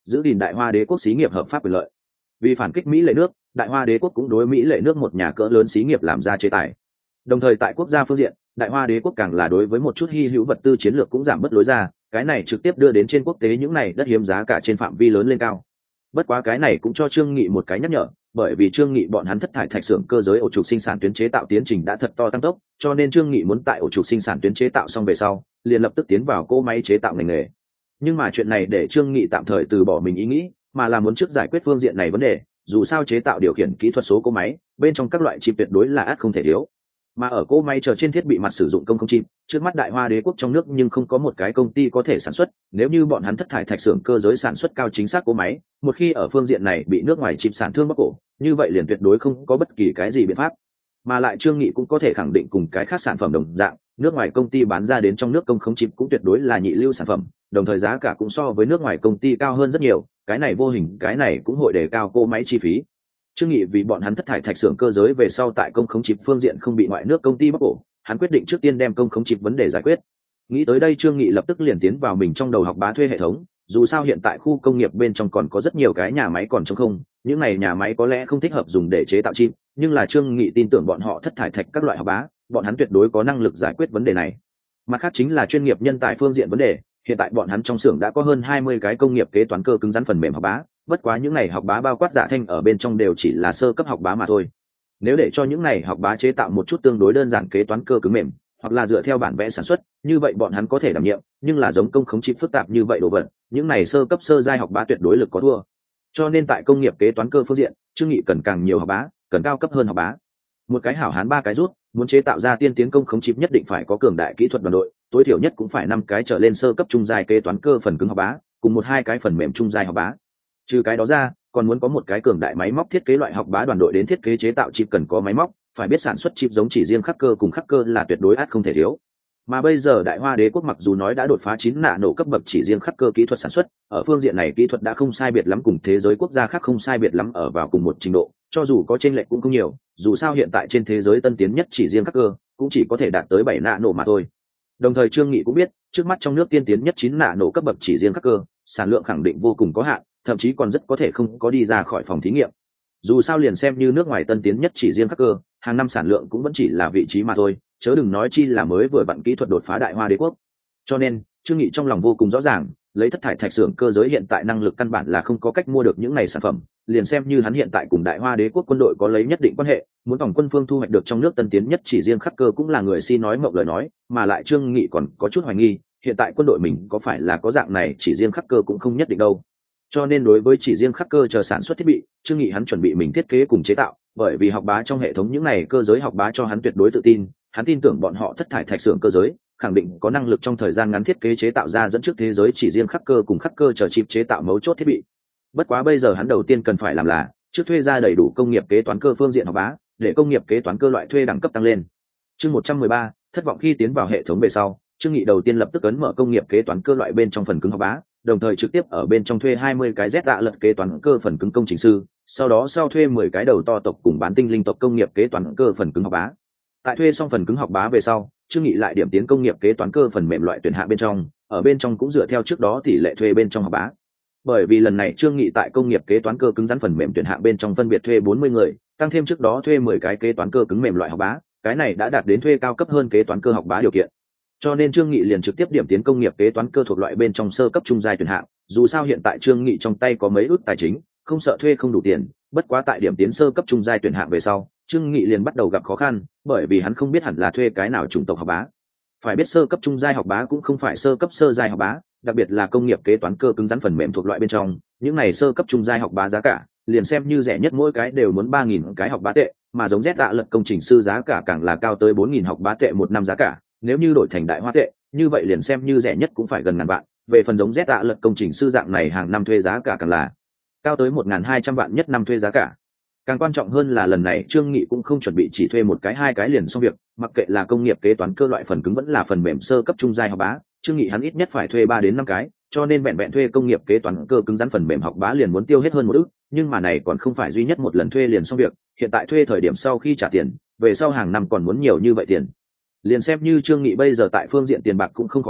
giữ gìn đại hoa đế quốc xí nghiệp hợp pháp quyền lợi. Vì phản kích Mỹ lệ nước, đại hoa đế quốc cũng đối Mỹ lệ nước một nhà cỡ lớn xí nghiệp làm ra chế tài. Đồng thời tại quốc gia phương diện, đại hoa đế quốc càng là đối với một chút hy hữu vật tư chiến lược cũng giảm bớt lối ra, cái này trực tiếp đưa đến trên quốc tế những này đất hiếm giá cả trên phạm vi lớn lên cao. Bất quá cái này cũng cho Trương Nghị một cái nhắc nhở, bởi vì Trương Nghị bọn hắn thất thải thạch xưởng cơ giới ổ trục sinh sản tuyến chế tạo tiến trình đã thật to tăng tốc, cho nên Trương Nghị muốn tại ổ trục sinh sản tuyến chế tạo xong về sau, liền lập tức tiến vào cỗ máy chế tạo ngành nghề. Nhưng mà chuyện này để Trương Nghị tạm thời từ bỏ mình ý nghĩ, mà là muốn trước giải quyết phương diện này vấn đề, dù sao chế tạo điều khiển kỹ thuật số cỗ máy, bên trong các loại chip tuyệt đối là ắt không thể thiếu. Mà ở cỗ máy chờ trên thiết bị mặt sử dụng công không chip, trước mắt đại hoa đế quốc trong nước nhưng không có một cái công ty có thể sản xuất, nếu như bọn hắn thất thải thạch xưởng cơ giới sản xuất cao chính xác cỗ máy, một khi ở phương diện này bị nước ngoài chip sản thương bóc cổ, như vậy liền tuyệt đối không có bất kỳ cái gì biện pháp. Mà lại Trương Nghị cũng có thể khẳng định cùng cái khác sản phẩm đồng dạng, nước ngoài công ty bán ra đến trong nước công không chip cũng tuyệt đối là nhị lưu sản phẩm, đồng thời giá cả cũng so với nước ngoài công ty cao hơn rất nhiều, cái này vô hình cái này cũng hội đề cao cỗ máy chi phí. Trương Nghị vì bọn hắn thất thải thạch xưởng cơ giới về sau tại công khống chip phương diện không bị ngoại nước công ty bóc cổ, hắn quyết định trước tiên đem công khống chip vấn đề giải quyết. Nghĩ tới đây Trương Nghị lập tức liền tiến vào mình trong đầu học bá thuê hệ thống, dù sao hiện tại khu công nghiệp bên trong còn có rất nhiều cái nhà máy còn trống không, những này nhà máy có lẽ không thích hợp dùng để chế tạo chip, nhưng là Trương Nghị tin tưởng bọn họ thất thải thạch các loại học bá, bọn hắn tuyệt đối có năng lực giải quyết vấn đề này. Mặt khác chính là chuyên nghiệp nhân tài phương diện vấn đề, hiện tại bọn hắn trong xưởng đã có hơn hai mươi cái công nghiệp kế toán cơ cứng rắn phần mềm học bá, bất quá những này học bá bao quát Dạ Thanh ở bên trong đều chỉ là sơ cấp học bá mà thôi. Nếu để cho những này học bá chế tạo một chút tương đối đơn giản kế toán cơ cứng mềm, hoặc là dựa theo bản vẽ sản xuất, như vậy bọn hắn có thể đảm nhiệm, nhưng là giống công khống chip phức tạp như vậy đồ vật, những này sơ cấp sơ giai học bá tuyệt đối lực có thua. Cho nên tại công nghiệp kế toán cơ phương diện, Trương Nghị cần càng nhiều học bá, cần cao cấp hơn học bá. Một cái hảo hán ba cái rút, muốn chế tạo ra tiên tiến công khống chip nhất định phải có cường đại kỹ thuật đoàn đội, tối thiểu nhất cũng phải năm cái trở lên sơ cấp trung giai kế toán cơ phần cứng học bá, cùng một hai cái phần mềm trung giai học bá. Trừ cái đó ra, còn muốn có một cái cường đại máy móc thiết kế loại học bá đoàn đội đến thiết kế chế tạo chip cần có máy móc, phải biết sản xuất chip giống chỉ riêng khắc cơ cùng khắc cơ là tuyệt đối ắt không thể thiếu. Mà bây giờ đại hoa đế quốc mặc dù nói đã đột phá chín nạ nổ cấp bậc chỉ riêng khắc cơ kỹ thuật sản xuất, ở phương diện này kỹ thuật đã không sai biệt lắm cùng thế giới quốc gia khác không sai biệt lắm ở vào cùng một trình độ, cho dù có chênh lệch cũng không nhiều, dù sao hiện tại trên thế giới tân tiến nhất chỉ riêng khắc cơ cũng chỉ có thể đạt tới bảy nạ nổ mà thôi. Đồng thời Trương Nghị cũng biết, trước mắt trong nước tiên tiến nhất chín nạ nổ cấp bậc chỉ riêng khắc cơ, sản lượng khẳng định vô cùng có hạn, thậm chí còn rất có thể không có đi ra khỏi phòng thí nghiệm. Dù sao liền xem như nước ngoài tân tiến nhất chỉ riêng khắc cơ, hàng năm sản lượng cũng vẫn chỉ là vị trí mà thôi, chớ đừng nói chi là mới vừa vặn kỹ thuật đột phá đại hoa đế quốc. Cho nên Trương Nghị trong lòng vô cùng rõ ràng, lấy thất thải thạch xưởng cơ giới hiện tại năng lực căn bản là không có cách mua được những này sản phẩm, liền xem như hắn hiện tại cùng đại hoa đế quốc quân đội có lấy nhất định quan hệ, muốn tổng quân phương thu hoạch được trong nước tân tiến nhất chỉ riêng khắc cơ cũng là người si nói mộng lời nói, mà lại Trương Nghị còn có chút hoài nghi, hiện tại quân đội mình có phải là có dạng này chỉ riêng khắc cơ cũng không nhất định đâu. Cho nên đối với chỉ riêng khắc cơ chờ sản xuất thiết bị, Trương Nghị hắn chuẩn bị mình thiết kế cùng chế tạo, bởi vì học bá trong hệ thống những này cơ giới học bá cho hắn tuyệt đối tự tin, hắn tin tưởng bọn họ thất thải thạch xưởng cơ giới khẳng định có năng lực trong thời gian ngắn thiết kế chế tạo ra dẫn trước thế giới chỉ riêng khắc cơ cùng khắc cơ chờ chip chế tạo mấu chốt thiết bị. Bất quá bây giờ hắn đầu tiên cần phải làm là trước thuê ra đầy đủ công nghiệp kế toán cơ phương diện học bá, để công nghiệp kế toán cơ loại thuê đẳng cấp tăng lên. Chương một trăm mười ba, thất vọng khi tiến vào hệ thống về sau, Trương Nghị đầu tiên lập tức ấn mở công nghiệp kế toán cơ loại bên trong phần cứng học bá, đồng thời trực tiếp ở bên trong thuê hai mươi cái Z đạ lật kế toán cơ phần cứng công trình sư, sau đó sau thuê mười cái đầu to tộc cùng bán tinh linh tộc công nghiệp kế toán cơ phần cứng học bá. Tại thuê xong phần cứng học bá về sau, Trương Nghị lại điểm tiến công nghiệp kế toán cơ phần mềm loại tuyển hạng bên trong, ở bên trong cũng dựa theo trước đó tỷ lệ thuê bên trong học bá. Bởi vì lần này Trương Nghị tại công nghiệp kế toán cơ cứng rắn phần mềm tuyển hạng bên trong phân biệt thuê bốn mươi người, tăng thêm trước đó thuê mười cái kế toán cơ cứng mềm loại học bá, cái này đã đạt đến thuê cao cấp hơn kế toán cơ học bá điều kiện. Cho nên Trương Nghị liền trực tiếp điểm tiến công nghiệp kế toán cơ thuộc loại bên trong sơ cấp trung giai tuyển hạng, dù sao hiện tại Trương Nghị trong tay có mấy ước tài chính, không sợ thuê không đủ tiền, bất quá tại điểm tiến sơ cấp trung giai tuyển hạng về sau, Trương Nghị liền bắt đầu gặp khó khăn, bởi vì hắn không biết hẳn là thuê cái nào chủng tộc học bá. Phải biết sơ cấp trung giai học bá cũng không phải sơ cấp sơ giai học bá, đặc biệt là công nghiệp kế toán cơ cứng rắn phần mềm thuộc loại bên trong, những này sơ cấp trung giai học bá giá cả, liền xem như rẻ nhất mỗi cái đều muốn ba nghìn cái học bá tệ, mà giống Z tạ lật công trình sư giá cả càng là cao tới bốn nghìn học bá tệ một năm giá cả, nếu như đổi thành đại hoa tệ, như vậy liền xem như rẻ nhất cũng phải gần ngàn vạn. Về phần giống Z tạ lật công trình sư dạng này hàng năm thuê giá cả càng là cao tới một nghìn hai trăm vạn nhất năm thuê giá cả. Càng quan trọng hơn là lần này Trương Nghị cũng không chuẩn bị chỉ thuê một cái hai cái liền xong việc, mặc kệ là công nghiệp kế toán cơ loại phần cứng vẫn là phần mềm sơ cấp trung giai học bá, Trương Nghị hắn ít nhất phải thuê ba đến năm cái, cho nên vẹn vẹn thuê công nghiệp kế toán cơ cứng rắn phần mềm học bá liền muốn tiêu hết hơn một ức, nhưng mà này còn không phải duy nhất một lần thuê liền xong việc, hiện tại thuê thời điểm sau khi trả tiền, về sau hàng năm còn muốn nhiều như vậy tiền. Liền xem như Trương Nghị bây giờ tại phương diện tiền bạc cũng không khó khăn,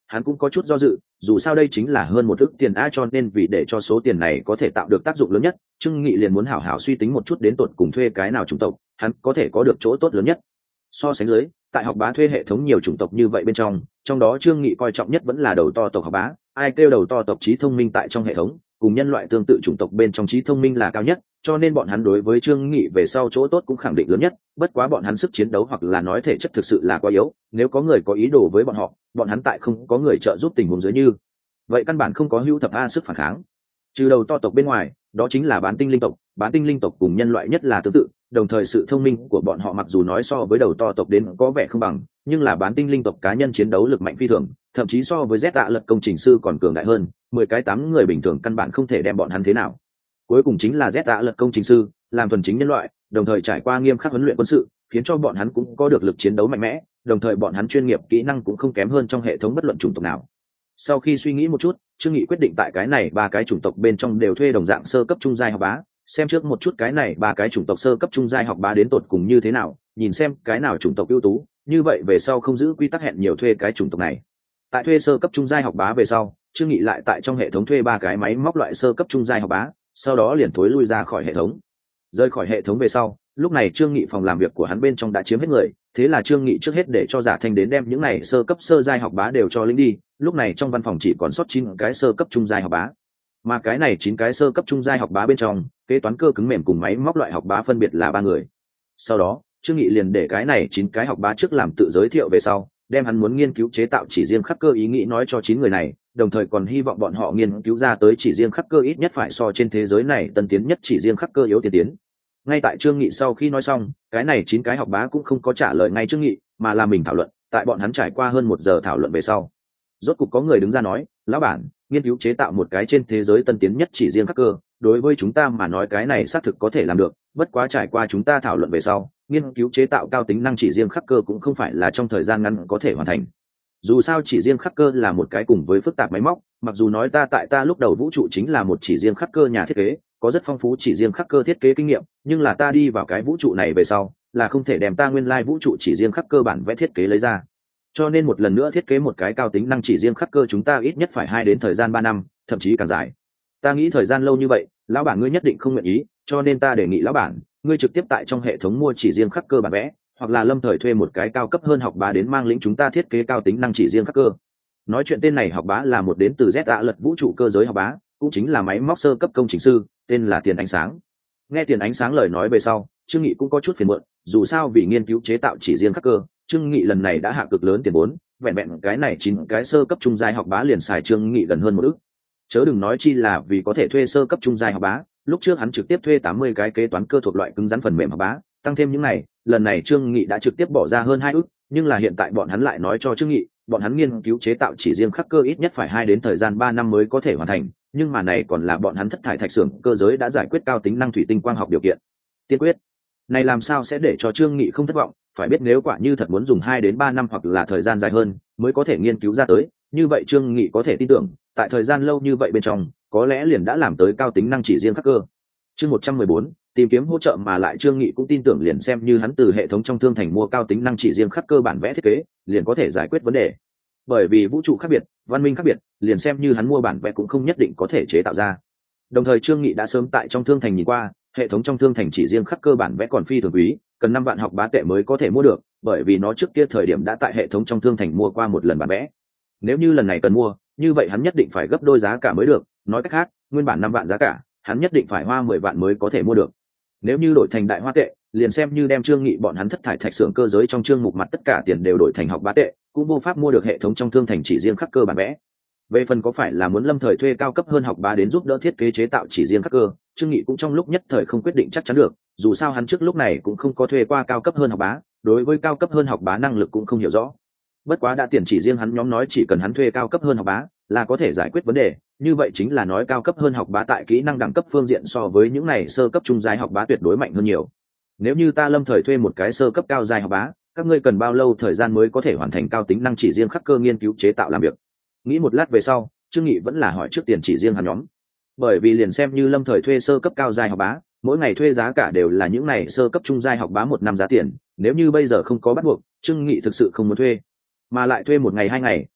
hắn cũng có chút do dự, dù sao đây chính là hơn một ức tiền a, cho nên vì để cho số tiền này có thể tạo được tác dụng lớn nhất, Trương Nghị liền muốn hảo hảo suy tính một chút đến tột cùng thuê cái nào chủng tộc hắn có thể có được chỗ tốt lớn nhất. So sánh dưới, tại học bá thuê hệ thống nhiều chủng tộc như vậy bên trong, trong đó Trương Nghị coi trọng nhất vẫn là đầu to tộc học bá. Ai kêu đầu to tộc trí thông minh tại trong hệ thống cùng nhân loại tương tự chủng tộc bên trong trí thông minh là cao nhất, cho nên bọn hắn đối với Trương Nghị về sau chỗ tốt cũng khẳng định lớn nhất. Bất quá bọn hắn sức chiến đấu hoặc là nói thể chất thực sự là quá yếu, nếu có người có ý đồ với bọn họ, bọn hắn tại không có người trợ giúp tình huống dưới như vậy căn bản không có hữu thập a sức phản kháng. Trừ đầu to tộc bên ngoài, đó chính là bán tinh linh tộc. Bán tinh linh tộc cùng nhân loại nhất là tương tự, đồng thời sự thông minh của bọn họ mặc dù nói so với đầu to tộc đến có vẻ không bằng, nhưng là bán tinh linh tộc cá nhân chiến đấu lực mạnh phi thường, thậm chí so với Z tạ lật công trình sư còn cường đại hơn, mười cái tám người bình thường căn bản không thể đem bọn hắn thế nào. Cuối cùng chính là Z tạ lật công trình sư, làm thuần chính nhân loại, đồng thời trải qua nghiêm khắc huấn luyện quân sự, khiến cho bọn hắn cũng có được lực chiến đấu mạnh mẽ, đồng thời bọn hắn chuyên nghiệp kỹ năng cũng không kém hơn trong hệ thống bất luận chủng tộc nào. Sau khi suy nghĩ một chút, Trương Nghị quyết định tại cái này ba cái chủng tộc bên trong đều thuê đồng dạng sơ cấp trung giai học bá, xem trước một chút cái này ba cái chủng tộc sơ cấp trung giai học bá đến tột cùng như thế nào, nhìn xem cái nào chủng tộc ưu tú, như vậy về sau không giữ quy tắc hẹn nhiều thuê cái chủng tộc này. Tại thuê sơ cấp trung giai học bá về sau, Trương Nghị lại tại trong hệ thống thuê ba cái máy móc loại sơ cấp trung giai học bá, sau đó liền thối lui ra khỏi hệ thống. Rời khỏi hệ thống về sau, lúc này Trương Nghị phòng làm việc của hắn bên trong đã chiếm hết người, thế là Trương Nghị trước hết để cho Giả Thanh đến đem những này sơ cấp sơ giai học bá đều cho lính đi, lúc này trong văn phòng chỉ còn sót chín cái sơ cấp trung giai học bá. Mà cái này chín cái sơ cấp trung giai học bá bên trong, kế toán cơ cứng mềm cùng máy móc loại học bá phân biệt là ba người. Sau đó, Trương Nghị liền để cái này chín cái học bá trước làm tự giới thiệu về sau, đem hắn muốn nghiên cứu chế tạo chỉ riêng khắc cơ ý nghĩ nói cho chín người này, đồng thời còn hy vọng bọn họ nghiên cứu ra tới chỉ riêng khắc cơ ít nhất phải so trên thế giới này tân tiến nhất chỉ riêng khắc cơ yếu tiên tiến. Ngay tại Trương Nghị sau khi nói xong, cái này chín cái học bá cũng không có trả lời ngay Trương Nghị, mà là mình thảo luận. Tại bọn hắn trải qua hơn một giờ thảo luận về sau, rốt cục có người đứng ra nói, lão bản, nghiên cứu chế tạo một cái trên thế giới tân tiến nhất chỉ riêng khắc cơ, đối với chúng ta mà nói cái này xác thực có thể làm được, bất quá trải qua chúng ta thảo luận về sau, nghiên cứu chế tạo cao tính năng chỉ riêng khắc cơ cũng không phải là trong thời gian ngắn có thể hoàn thành. Dù sao chỉ riêng khắc cơ là một cái cùng với phức tạp máy móc, mặc dù nói ta tại ta lúc đầu vũ trụ chính là một chỉ riêng khắc cơ nhà thiết kế, có rất phong phú chỉ riêng khắc cơ thiết kế kinh nghiệm, nhưng là ta đi vào cái vũ trụ này về sau, là không thể đem ta nguyên lai vũ trụ chỉ riêng khắc cơ bản vẽ thiết kế lấy ra. Cho nên một lần nữa thiết kế một cái cao tính năng chỉ riêng khắc cơ chúng ta ít nhất phải hai đến thời gian ba năm, thậm chí càng dài. Ta nghĩ thời gian lâu như vậy, lão bản ngươi nhất định không nguyện ý, cho nên ta đề nghị lão bản, ngươi trực tiếp tại trong hệ thống mua chỉ riêng khắc cơ bản vẽ, hoặc là lâm thời thuê một cái cao cấp hơn học bá đến mang lĩnh chúng ta thiết kế cao tính năng chỉ riêng khắc cơ. Nói chuyện tên này học bá là một đến từ Z ạ lật vũ trụ cơ giới học bá, cũng chính là máy móc sơ cấp công trình sư, tên là Tiền Ánh Sáng. Nghe Tiền Ánh Sáng lời nói về sau, Trương Nghị cũng có chút phiền muộn, dù sao vì nghiên cứu chế tạo chỉ riêng khắc cơ, Trương Nghị lần này đã hạ cực lớn tiền vốn, vẹn vẹn cái này chín cái sơ cấp trung giai học bá liền xài Trương Nghị gần hơn một ức. Chớ đừng nói chi là vì có thể thuê sơ cấp trung giai học bá, lúc trước hắn trực tiếp thuê tám mươi cái kế toán cơ thuộc loại cứng rắn phần mềm học bá, tăng thêm những này, lần này Trương Nghị đã trực tiếp bỏ ra hơn hai ức, nhưng là hiện tại bọn hắn lại nói cho Trương Nghị, bọn hắn nghiên cứu chế tạo chỉ riêng khắc cơ ít nhất phải hai đến thời gian ba năm mới có thể hoàn thành, nhưng mà này còn là bọn hắn thất thải thạch xưởng cơ giới đã giải quyết cao tính năng thủy tinh quang học điều kiện tiên quyết. Này làm sao sẽ để cho Trương Nghị không thất vọng, phải biết nếu quả như thật muốn dùng hai đến ba năm hoặc là thời gian dài hơn mới có thể nghiên cứu ra tới, như vậy Trương Nghị có thể tin tưởng, tại thời gian lâu như vậy bên trong, có lẽ liền đã làm tới cao tính năng chỉ riêng khắc cơ. Chương một trăm mười bốn, tìm kiếm hỗ trợ mà lại Trương Nghị cũng tin tưởng liền xem như hắn từ hệ thống trong thương thành mua cao tính năng chỉ riêng khắc cơ bản vẽ thiết kế, liền có thể giải quyết vấn đề. Bởi vì vũ trụ khác biệt, văn minh khác biệt, liền xem như hắn mua bản vẽ cũng không nhất định có thể chế tạo ra. Đồng thời Trương Nghị đã sớm tại trong thương thành nhìn qua, hệ thống trong thương thành chỉ riêng khắc cơ bản vẽ còn phi thường quý, cần năm vạn học bá tệ mới có thể mua được, bởi vì nó trước kia thời điểm đã tại hệ thống trong thương thành mua qua một lần bản vẽ. Nếu như lần này cần mua, như vậy hắn nhất định phải gấp đôi giá cả mới được, nói cách khác, nguyên bản năm vạn giá cả, hắn nhất định phải hoa mười vạn mới có thể mua được. Nếu như đổi thành đại hoa tệ, liền xem như đem Trương Nghị bọn hắn thất thải thạch xưởng cơ giới trong chương mục mặt tất cả tiền đều đổi thành học bá tệ, cũng vô pháp mua được hệ thống trong thương thành chỉ riêng khắc cơ bản vẽ. Về phần có phải là muốn lâm thời thuê cao cấp hơn học bá đến giúp đỡ thiết kế chế tạo chỉ riêng khắc cơ, Trương Nghị cũng trong lúc nhất thời không quyết định chắc chắn được, dù sao hắn trước lúc này cũng không có thuê qua cao cấp hơn học bá, đối với cao cấp hơn học bá năng lực cũng không hiểu rõ. Bất quá đã tiền chỉ riêng hắn nhóm nói chỉ cần hắn thuê cao cấp hơn học bá là có thể giải quyết vấn đề, như vậy chính là nói cao cấp hơn học bá tại kỹ năng đẳng cấp phương diện so với những này sơ cấp trung giai học bá tuyệt đối mạnh hơn nhiều. Nếu như ta lâm thời thuê một cái sơ cấp cao giai học bá, các ngươi cần bao lâu thời gian mới có thể hoàn thành cao tính năng chỉ riêng khắc cơ nghiên cứu chế tạo làm việc? Nghĩ một lát về sau, Trương Nghị vẫn là hỏi trước tiền chỉ riêng hắn nhóm, bởi vì liền xem như lâm thời thuê sơ cấp cao giai học bá, mỗi ngày thuê giá cả đều là những này sơ cấp trung giai học bá một năm giá tiền, nếu như bây giờ không có bắt buộc, Trương Nghị thực sự không muốn thuê, mà lại thuê một ngày hai ngày,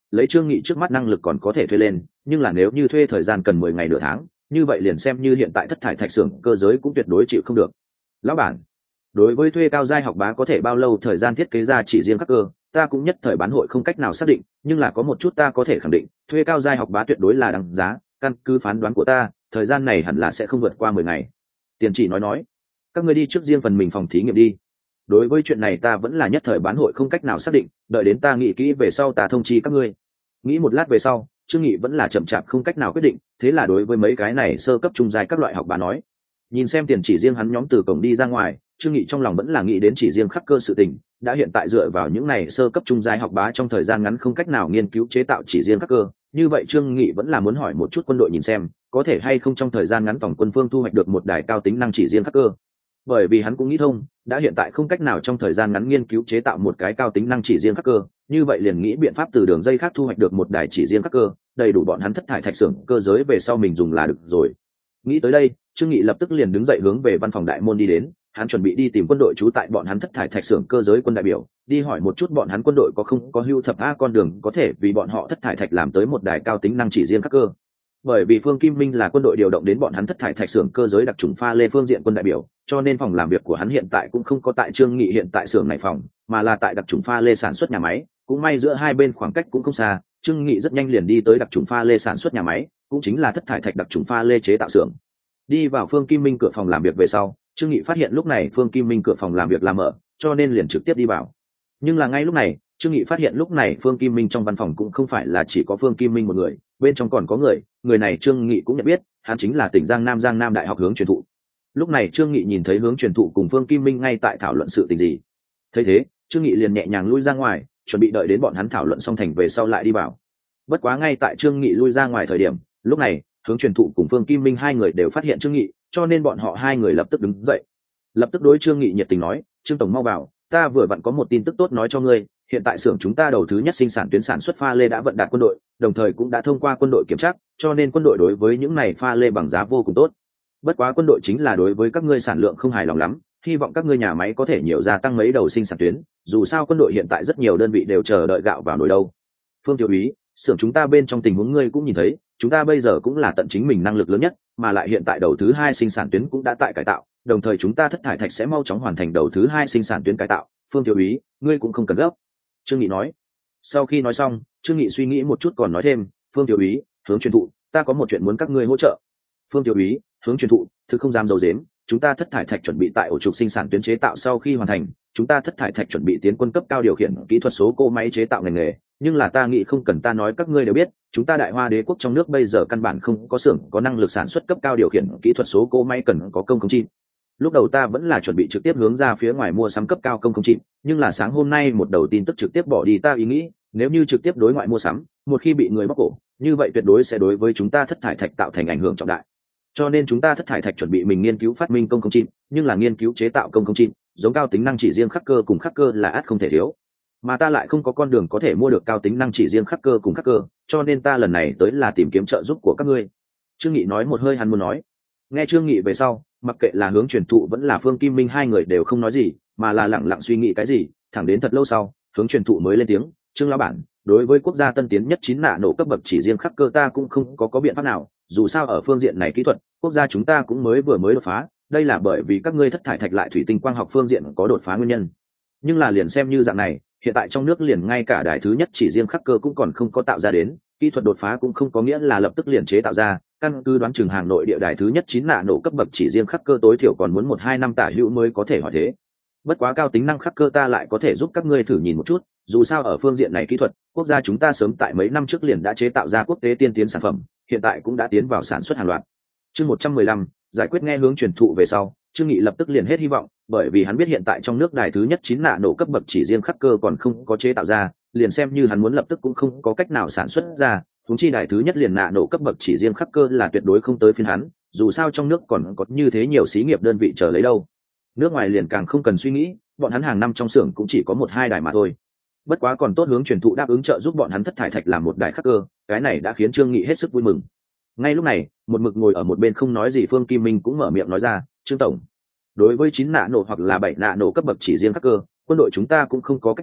lấy Trương Nghị trước mắt năng lực còn có thể thuê lên, nhưng là nếu như thuê thời gian cần mười ngày nửa tháng, như vậy liền xem như hiện tại thất thải thạch xưởng cơ giới cũng tuyệt đối chịu không được. Lão bản, đối với thuê cao giai học bá có thể bao lâu thời gian thiết kế ra chỉ riêng khắc cơ, ta cũng nhất thời bán hội không cách nào xác định, nhưng là có một chút ta có thể khẳng định, thuê cao giai học bá tuyệt đối là đáng giá, căn cứ phán đoán của ta, thời gian này hẳn là sẽ không vượt qua mười ngày. Tiền chỉ nói nói, các ngươi đi trước riêng phần mình phòng thí nghiệm đi. Đối với chuyện này ta vẫn là nhất thời bán hội không cách nào xác định, đợi đến ta nghĩ kỹ về sau ta thông chi các ngươi. Nghĩ một lát về sau, Trương Nghị vẫn là chậm chạp không cách nào quyết định, thế là đối với mấy cái này sơ cấp trung giai các loại học bá nói, nhìn xem tiền chỉ riêng hắn nhóm từ cổng đi ra ngoài, Trương Nghị trong lòng vẫn là nghĩ đến chỉ riêng khắc cơ sự tình, đã hiện tại dựa vào những này sơ cấp trung giai học bá trong thời gian ngắn không cách nào nghiên cứu chế tạo chỉ riêng khắc cơ, như vậy Trương Nghị vẫn là muốn hỏi một chút quân đội nhìn xem, có thể hay không trong thời gian ngắn tổng quân phương thu hoạch được một đài cao tính năng chỉ riêng khắc cơ. Bởi vì hắn cũng nghĩ thông, đã hiện tại không cách nào trong thời gian ngắn nghiên cứu chế tạo một cái cao tính năng chỉ riêng khắc cơ, như vậy liền nghĩ biện pháp từ đường dây khác thu hoạch được một đài chỉ riêng khắc cơ, đầy đủ bọn hắn thất thải thạch xưởng cơ giới về sau mình dùng là được rồi. Nghĩ tới đây, Trương Nghị lập tức liền đứng dậy hướng về văn phòng đại môn đi đến, hắn chuẩn bị đi tìm quân đội trú tại bọn hắn thất thải thạch xưởng cơ giới quân đại biểu, đi hỏi một chút bọn hắn quân đội có không có hưu thập a con đường có thể vì bọn họ thất thải thạch làm tới một đài cao tính năng chỉ riêng khắc cơ. Bởi vì Phương Kim Minh là quân đội điều động đến bọn hắn thất thải thạch xưởng cơ giới đặc trùng pha lê phương diện quân đại biểu, cho nên phòng làm việc của hắn hiện tại cũng không có tại Trương Nghị hiện tại xưởng này phòng, mà là tại đặc trùng pha lê sản xuất nhà máy, cũng may giữa hai bên khoảng cách cũng không xa, Trương Nghị rất nhanh liền đi tới đặc trùng pha lê sản xuất nhà máy, cũng chính là thất thải thạch đặc trùng pha lê chế tạo xưởng. Đi vào Phương Kim Minh cửa phòng làm việc về sau, Trương Nghị phát hiện lúc này Phương Kim Minh cửa phòng làm việc là mở, cho nên liền trực tiếp đi vào. Nhưng là ngay lúc này, Trương Nghị phát hiện lúc này Phương Kim Minh trong văn phòng cũng không phải là chỉ có Phương Kim Minh một người, bên trong còn có người, người này Trương Nghị cũng nhận biết, hắn chính là tỉnh Giang Nam Giang Nam Đại học hướng truyền thụ. Lúc này Trương Nghị nhìn thấy hướng truyền thụ cùng Phương Kim Minh ngay tại thảo luận sự tình gì. Thấy thế, Trương Nghị liền nhẹ nhàng lui ra ngoài, chuẩn bị đợi đến bọn hắn thảo luận xong thành về sau lại đi vào. Bất quá ngay tại Trương Nghị lui ra ngoài thời điểm, lúc này, hướng truyền thụ cùng Phương Kim Minh hai người đều phát hiện Trương Nghị, cho nên bọn họ hai người lập tức đứng dậy. Lập tức đối Trương Nghị nhiệt tình nói, "Trương tổng mau vào, ta vừa vặn có một tin tức tốt nói cho ngươi, hiện tại xưởng chúng ta đầu thứ nhất sinh sản tuyến sản xuất pha lê đã vận đạt quân đội, đồng thời cũng đã thông qua quân đội kiểm tra, cho nên quân đội đối với những này pha lê bằng giá vô cùng tốt. Bất quá quân đội chính là đối với các ngươi sản lượng không hài lòng lắm, hy vọng các ngươi nhà máy có thể nhiều gia tăng mấy đầu sinh sản tuyến, dù sao quân đội hiện tại rất nhiều đơn vị đều chờ đợi gạo vào nồi đâu." Phương thiếu úy, xưởng chúng ta bên trong tình huống ngươi cũng nhìn thấy, chúng ta bây giờ cũng là tận chính mình năng lực lớn nhất, mà lại hiện tại đầu thứ hai sinh sản tuyến cũng đã tại cải tạo, đồng thời chúng ta thất thải thạch sẽ mau chóng hoàn thành đầu thứ hai sinh sản tuyến cải tạo. Phương thiếu úy, ngươi cũng không cần gấp. Trương Nghị nói. Sau khi nói xong, Trương Nghị suy nghĩ một chút còn nói thêm, Phương thiếu úy, hướng truyền thụ, ta có một chuyện muốn các ngươi hỗ trợ. Phương thiếu úy, hướng truyền thụ, thực không dám dầu dếm, chúng ta thất thải thạch chuẩn bị tại ổ trục sinh sản tuyến chế tạo sau khi hoàn thành, chúng ta thất thải thạch chuẩn bị tiến quân cấp cao điều khiển kỹ thuật số cô máy chế tạo ngành nghề, nhưng là ta nghĩ không cần ta nói các ngươi đều biết, chúng ta Đại Hoa Đế quốc trong nước bây giờ căn bản không có xưởng có năng lực sản xuất cấp cao điều khiển kỹ thuật số cô máy cần có công không chim. Lúc đầu ta vẫn là chuẩn bị trực tiếp hướng ra phía ngoài mua sắm cấp cao công không chim, nhưng là sáng hôm nay một đầu tin tức trực tiếp bỏ đi ta ý nghĩ, nếu như trực tiếp đối ngoại mua sắm, một khi bị người bóc cổ, như vậy tuyệt đối sẽ đối với chúng ta thất thải thạch tạo thành ảnh hưởng trọng đại. Cho nên chúng ta thất thải thạch chuẩn bị mình nghiên cứu phát minh công không chim, nhưng là nghiên cứu chế tạo công không chim, giống cao tính năng chỉ riêng khắc cơ cùng khắc cơ là ắt không thể thiếu. Mà ta lại không có con đường có thể mua được cao tính năng chỉ riêng khắc cơ cùng khắc cơ, cho nên ta lần này tới là tìm kiếm trợ giúp của các ngươi. Trương Nghị nói một hơi hắn muốn nói. Nghe Trương Nghị về sau, mặc kệ là hướng truyền thụ vẫn là Phương Kim Minh hai người đều không nói gì, mà là lặng lặng suy nghĩ cái gì, thẳng đến thật lâu sau, hướng truyền thụ mới lên tiếng, "Trương lão bản, đối với quốc gia tân tiến nhất chín nạ nổ cấp bậc chỉ riêng khắc cơ ta cũng không có có biện pháp nào, dù sao ở phương diện này kỹ thuật, quốc gia chúng ta cũng mới vừa mới đột phá, đây là bởi vì các ngươi thất thải thạch lại thủy tinh quang học phương diện có đột phá nguyên nhân. Nhưng là liền xem như dạng này, hiện tại trong nước liền ngay cả đài thứ nhất chỉ riêng khắc cơ cũng còn không có tạo ra đến, kỹ thuật đột phá cũng không có nghĩa là lập tức liền chế tạo ra, căn cứ đoán chừng hàng nội địa đài thứ nhất chín nạ nổ cấp bậc chỉ riêng khắc cơ tối thiểu còn muốn một hai năm tả hữu mới có thể hoàn thế. Bất quá cao tính năng khắc cơ ta lại có thể giúp các ngươi thử nhìn một chút, dù sao ở phương diện này kỹ thuật, quốc gia chúng ta sớm tại mấy năm trước liền đã chế tạo ra quốc tế tiên tiến sản phẩm, hiện tại cũng đã tiến vào sản xuất hàng loạt." Chương một trăm mười lăm, giải quyết nghe hướng truyền thụ về sau, Trương Nghị lập tức liền hết hy vọng, bởi vì hắn biết hiện tại trong nước đài thứ nhất chín nạ nổ cấp bậc chỉ riêng khắc cơ còn không có chế tạo ra, liền xem như hắn muốn lập tức cũng không có cách nào sản xuất ra, huống chi đài thứ nhất liền nạ nổ cấp bậc chỉ riêng khắc cơ là tuyệt đối không tới phiên hắn, dù sao trong nước còn có như thế nhiều xí nghiệp đơn vị chờ lấy đâu. Nước ngoài liền càng không cần suy nghĩ, bọn hắn hàng năm trong xưởng cũng chỉ có một hai đài mà thôi. Bất quá còn tốt hướng truyền thụ đáp ứng trợ giúp bọn hắn thất thải thạch làm một đài khắc cơ, cái này đã khiến Trương Nghị hết sức vui mừng. Ngay lúc này, một mực ngồi ở một bên không nói gì Phương Kim Minh cũng mở miệng nói ra, "Trương tổng, đối với chín nạ nổ hoặc là bảy nạ nổ cấp bậc chỉ riêng khắc cơ, quân đội chúng ta cũng không có cách nào,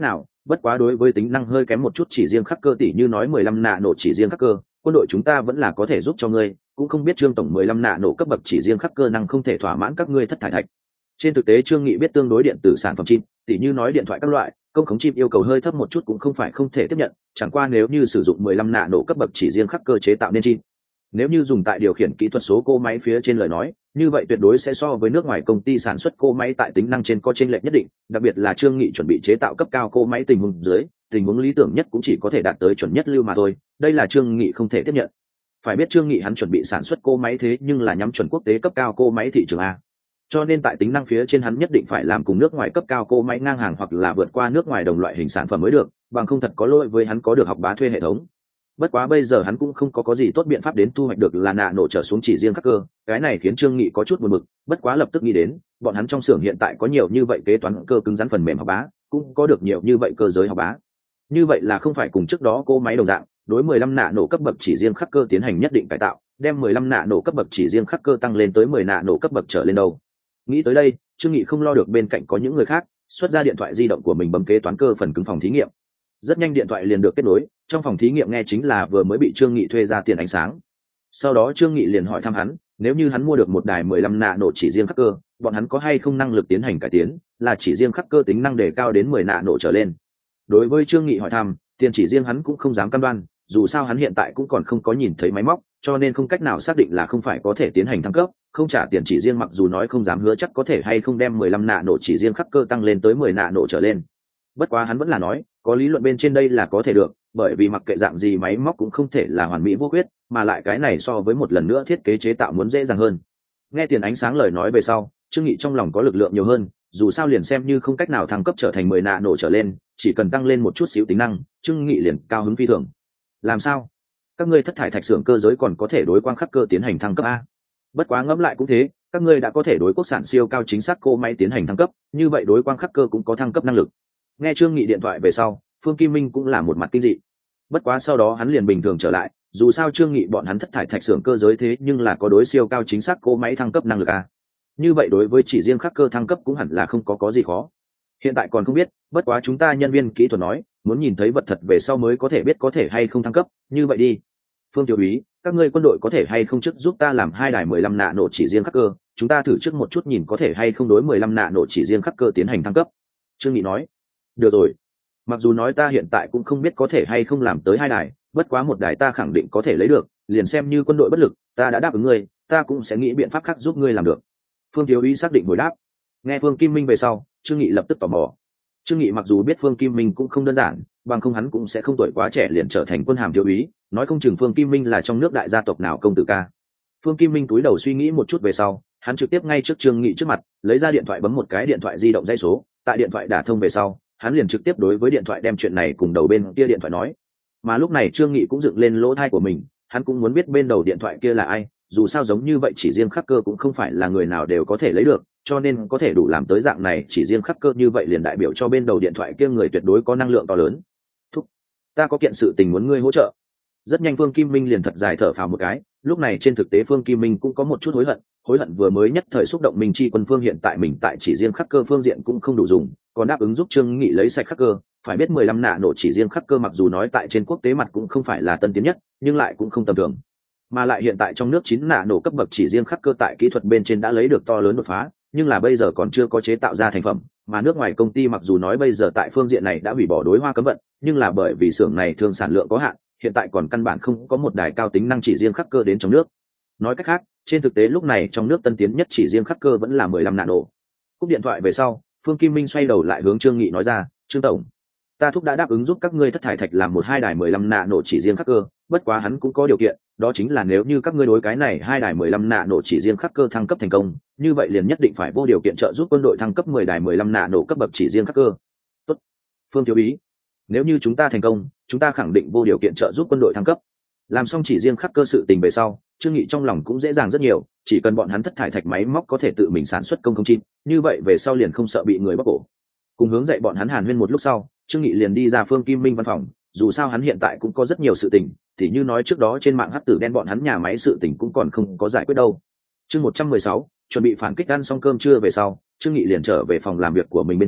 bất quá đối với tính năng hơi kém một chút chỉ riêng khắc cơ tỷ như nói mười lăm nạ nổ chỉ riêng khắc cơ, quân đội chúng ta vẫn là có thể giúp cho ngươi, cũng không biết Trương tổng mười lăm nạ nổ cấp bậc chỉ riêng khắc cơ năng không thể thỏa mãn các ngươi thất thải thạch. Trên thực tế Trương Nghị biết tương đối điện tử sản phẩm chip, tỷ như nói điện thoại các loại, công khống chip yêu cầu hơi thấp một chút cũng không phải không thể tiếp nhận, chẳng qua nếu như sử dụng mười lăm nạ nổ cấp bậc chỉ riêng khắc cơ chế tạo nên chip, nếu như dùng tại điều khiển kỹ thuật số cô máy phía trên lời nói, như vậy tuyệt đối sẽ so với nước ngoài công ty sản xuất cô máy tại tính năng trên có chênh lệch nhất định, đặc biệt là Trương Nghị chuẩn bị chế tạo cấp cao cô máy tình huống dưới, tình huống lý tưởng nhất cũng chỉ có thể đạt tới chuẩn nhất lưu mà thôi, đây là Trương Nghị không thể tiếp nhận. Phải biết Trương Nghị hắn chuẩn bị sản xuất cô máy thế nhưng là nhắm chuẩn quốc tế cấp cao cô máy thị trường a. Cho nên tại tính năng phía trên hắn nhất định phải làm cùng nước ngoài cấp cao cô máy ngang hàng hoặc là vượt qua nước ngoài đồng loại hình sản phẩm mới được, bằng không thật có lỗi với hắn có được học bá thuê hệ thống. Bất quá bây giờ hắn cũng không có có gì tốt biện pháp đến thu hoạch được là nạ nổ trở xuống chỉ riêng khắc cơ, cái này khiến Trương Nghị có chút buồn bực, bất quá lập tức nghĩ đến, bọn hắn trong xưởng hiện tại có nhiều như vậy kế toán cơ cứng rắn phần mềm học bá, cũng có được nhiều như vậy cơ giới học bá. Như vậy là không phải cùng trước đó cô máy đồng dạng, đối mười lăm nạ nổ cấp bậc chỉ riêng khắc cơ tiến hành nhất định cải tạo, đem mười lăm nạ nổ cấp bậc chỉ riêng khắc cơ tăng lên tới mười nạ nổ cấp bậc trở lên đâu. Nghĩ tới đây, Trương Nghị không lo được bên cạnh có những người khác, xuất ra điện thoại di động của mình bấm kế toán cơ phần cứng phòng thí nghiệm. Rất nhanh điện thoại liền được kết nối, trong phòng thí nghiệm nghe chính là vừa mới bị Trương Nghị thuê ra tiền ánh sáng. Sau đó Trương Nghị liền hỏi thăm hắn, nếu như hắn mua được một đài mười lăm nạ nổ chỉ riêng khắc cơ, bọn hắn có hay không năng lực tiến hành cải tiến, là chỉ riêng khắc cơ tính năng đề cao đến mười nạ nổ trở lên. Đối với Trương Nghị hỏi thăm, tiền chỉ riêng hắn cũng không dám cam đoan, dù sao hắn hiện tại cũng còn không có nhìn thấy máy móc, cho nên không cách nào xác định là không phải có thể tiến hành thăng cấp, không trả tiền chỉ riêng mặc dù nói không dám hứa chắc có thể hay không đem mười lăm nạ nổ chỉ riêng khắc cơ tăng lên tới mười nạ nổ trở lên. Bất quá hắn vẫn là nói, có lý luận bên trên đây là có thể được, bởi vì mặc kệ dạng gì máy móc cũng không thể là hoàn mỹ vô khuyết, mà lại cái này so với một lần nữa thiết kế chế tạo muốn dễ dàng hơn. Nghe tiền ánh sáng lời nói về sau, Trương Nghị trong lòng có lực lượng nhiều hơn, dù sao liền xem như không cách nào thăng cấp trở thành mười nạ nổ trở lên, chỉ cần tăng lên một chút xíu tính năng, Trương Nghị liền cao hứng phi thường. Làm sao? Các ngươi thất thải thạch xưởng cơ giới còn có thể đối quang khắc cơ tiến hành thăng cấp a? Bất quá ngẫm lại cũng thế, các ngươi đã có thể đối quốc sản siêu cao chính xác cô máy tiến hành thăng cấp, như vậy đối quang khắc cơ cũng có thăng cấp năng lực. Nghe Trương Nghị điện thoại về sau, Phương Kim Minh cũng là một mặt kinh dị. Bất quá sau đó hắn liền bình thường trở lại, dù sao Trương Nghị bọn hắn thất thải thạch xưởng cơ giới thế nhưng là có đối siêu cao chính xác cô máy thăng cấp năng lực a. Như vậy đối với chỉ riêng khắc cơ thăng cấp cũng hẳn là không có có gì khó. Hiện tại còn không biết, bất quá chúng ta nhân viên kỹ thuật nói, muốn nhìn thấy vật thật về sau mới có thể biết có thể hay không thăng cấp, như vậy đi. Phương tiểu úy, các ngươi quân đội có thể hay không trước giúp ta làm hai đài mười lăm nạ nổ chỉ riêng khắc cơ, chúng ta thử trước một chút nhìn có thể hay không đối mười lăm nạ nổ chỉ riêng khắc cơ tiến hành thăng cấp. Trương Nghị nói, được rồi. Mặc dù nói ta hiện tại cũng không biết có thể hay không làm tới hai đài, bất quá một đài ta khẳng định có thể lấy được, liền xem như quân đội bất lực, ta đã đáp ứng ngươi, ta cũng sẽ nghĩ biện pháp khác giúp ngươi làm được. Phương thiếu úy xác định hồi đáp. Nghe Phương Kim Minh về sau, Trương Nghị lập tức tò mò. Trương Nghị mặc dù biết Phương Kim Minh cũng không đơn giản, bằng không hắn cũng sẽ không tuổi quá trẻ liền trở thành quân hàm thiếu úy, nói không chừng Phương Kim Minh là trong nước đại gia tộc nào công tử ca. Phương Kim Minh cúi đầu suy nghĩ một chút về sau, hắn trực tiếp ngay trước Trương Nghị trước mặt, lấy ra điện thoại bấm một cái điện thoại di động dây số, tại điện thoại đả thông về sau, hắn liền trực tiếp đối với điện thoại đem chuyện này cùng đầu bên kia điện thoại nói. Mà lúc này Trương Nghị cũng dựng lên lỗ tai của mình, hắn cũng muốn biết bên đầu điện thoại kia là ai, dù sao giống như vậy chỉ riêng khắc cơ cũng không phải là người nào đều có thể lấy được, cho nên có thể đủ làm tới dạng này chỉ riêng khắc cơ như vậy liền đại biểu cho bên đầu điện thoại kia người tuyệt đối có năng lượng to lớn. Thúc, ta có kiện sự tình muốn ngươi hỗ trợ. Rất nhanh Phương Kim Minh liền thật dài thở phào một cái, lúc này trên thực tế Phương Kim Minh cũng có một chút hối hận, hối hận vừa mới nhất thời xúc động mình chi quân phương hiện tại mình tại chỉ riêng khắc cơ phương diện cũng không đủ dùng, còn đáp ứng giúp Trương Nghị lấy sạch khắc cơ, phải biết mười lăm nạ nổ chỉ riêng khắc cơ mặc dù nói tại trên quốc tế mặt cũng không phải là tân tiến nhất, nhưng lại cũng không tầm thường. Mà lại hiện tại trong nước chín nạ nổ cấp bậc chỉ riêng khắc cơ tại kỹ thuật bên trên đã lấy được to lớn đột phá, nhưng là bây giờ còn chưa có chế tạo ra thành phẩm, mà nước ngoài công ty mặc dù nói bây giờ tại phương diện này đã hủy bỏ đối hoa cấm vận, nhưng là bởi vì xưởng này thường sản lượng có hạn, hiện tại còn căn bản không có một đài cao tính năng chỉ riêng khắc cơ đến trong nước. Nói cách khác, trên thực tế lúc này trong nước tân tiến nhất chỉ riêng khắc cơ vẫn là mười lăm nạ nổ. Cúp điện thoại về sau, Phương Kim Minh xoay đầu lại hướng Trương Nghị nói ra, Trương tổng, ta thúc đã đáp ứng giúp các ngươi thất thải thạch làm một hai đài mười lăm nạ nổ chỉ riêng khắc cơ, bất quá hắn cũng có điều kiện, đó chính là nếu như các ngươi đối cái này hai đài mười lăm nạ nổ chỉ riêng khắc cơ thăng cấp thành công, như vậy liền nhất định phải vô điều kiện trợ giúp quân đội thăng cấp mười đài mười lăm nạ nổ cấp bậc chỉ riêng khắc cơ. Tốt, Phương thiếu úy, nếu như chúng ta thành công, chúng ta khẳng định vô điều kiện trợ giúp quân đội thăng cấp. Làm xong chỉ riêng khắc cơ sự tình về sau, Trương Nghị trong lòng cũng dễ dàng rất nhiều, chỉ cần bọn hắn thất thải thạch máy móc có thể tự mình sản xuất công không chín, như vậy về sau liền không sợ bị người bóc cổ. Cùng hướng dạy bọn hắn hàn huyên một lúc sau, Trương Nghị liền đi ra Phương Kim Minh văn phòng, dù sao hắn hiện tại cũng có rất nhiều sự tình, thì như nói trước đó trên mạng hắc tử đen bọn hắn nhà máy sự tình cũng còn không có giải quyết đâu. Chương một trăm mười sáu, chuẩn bị phản kích, ăn xong cơm trưa về sau, Trương Nghị liền trở về phòng làm việc của mình bên trong,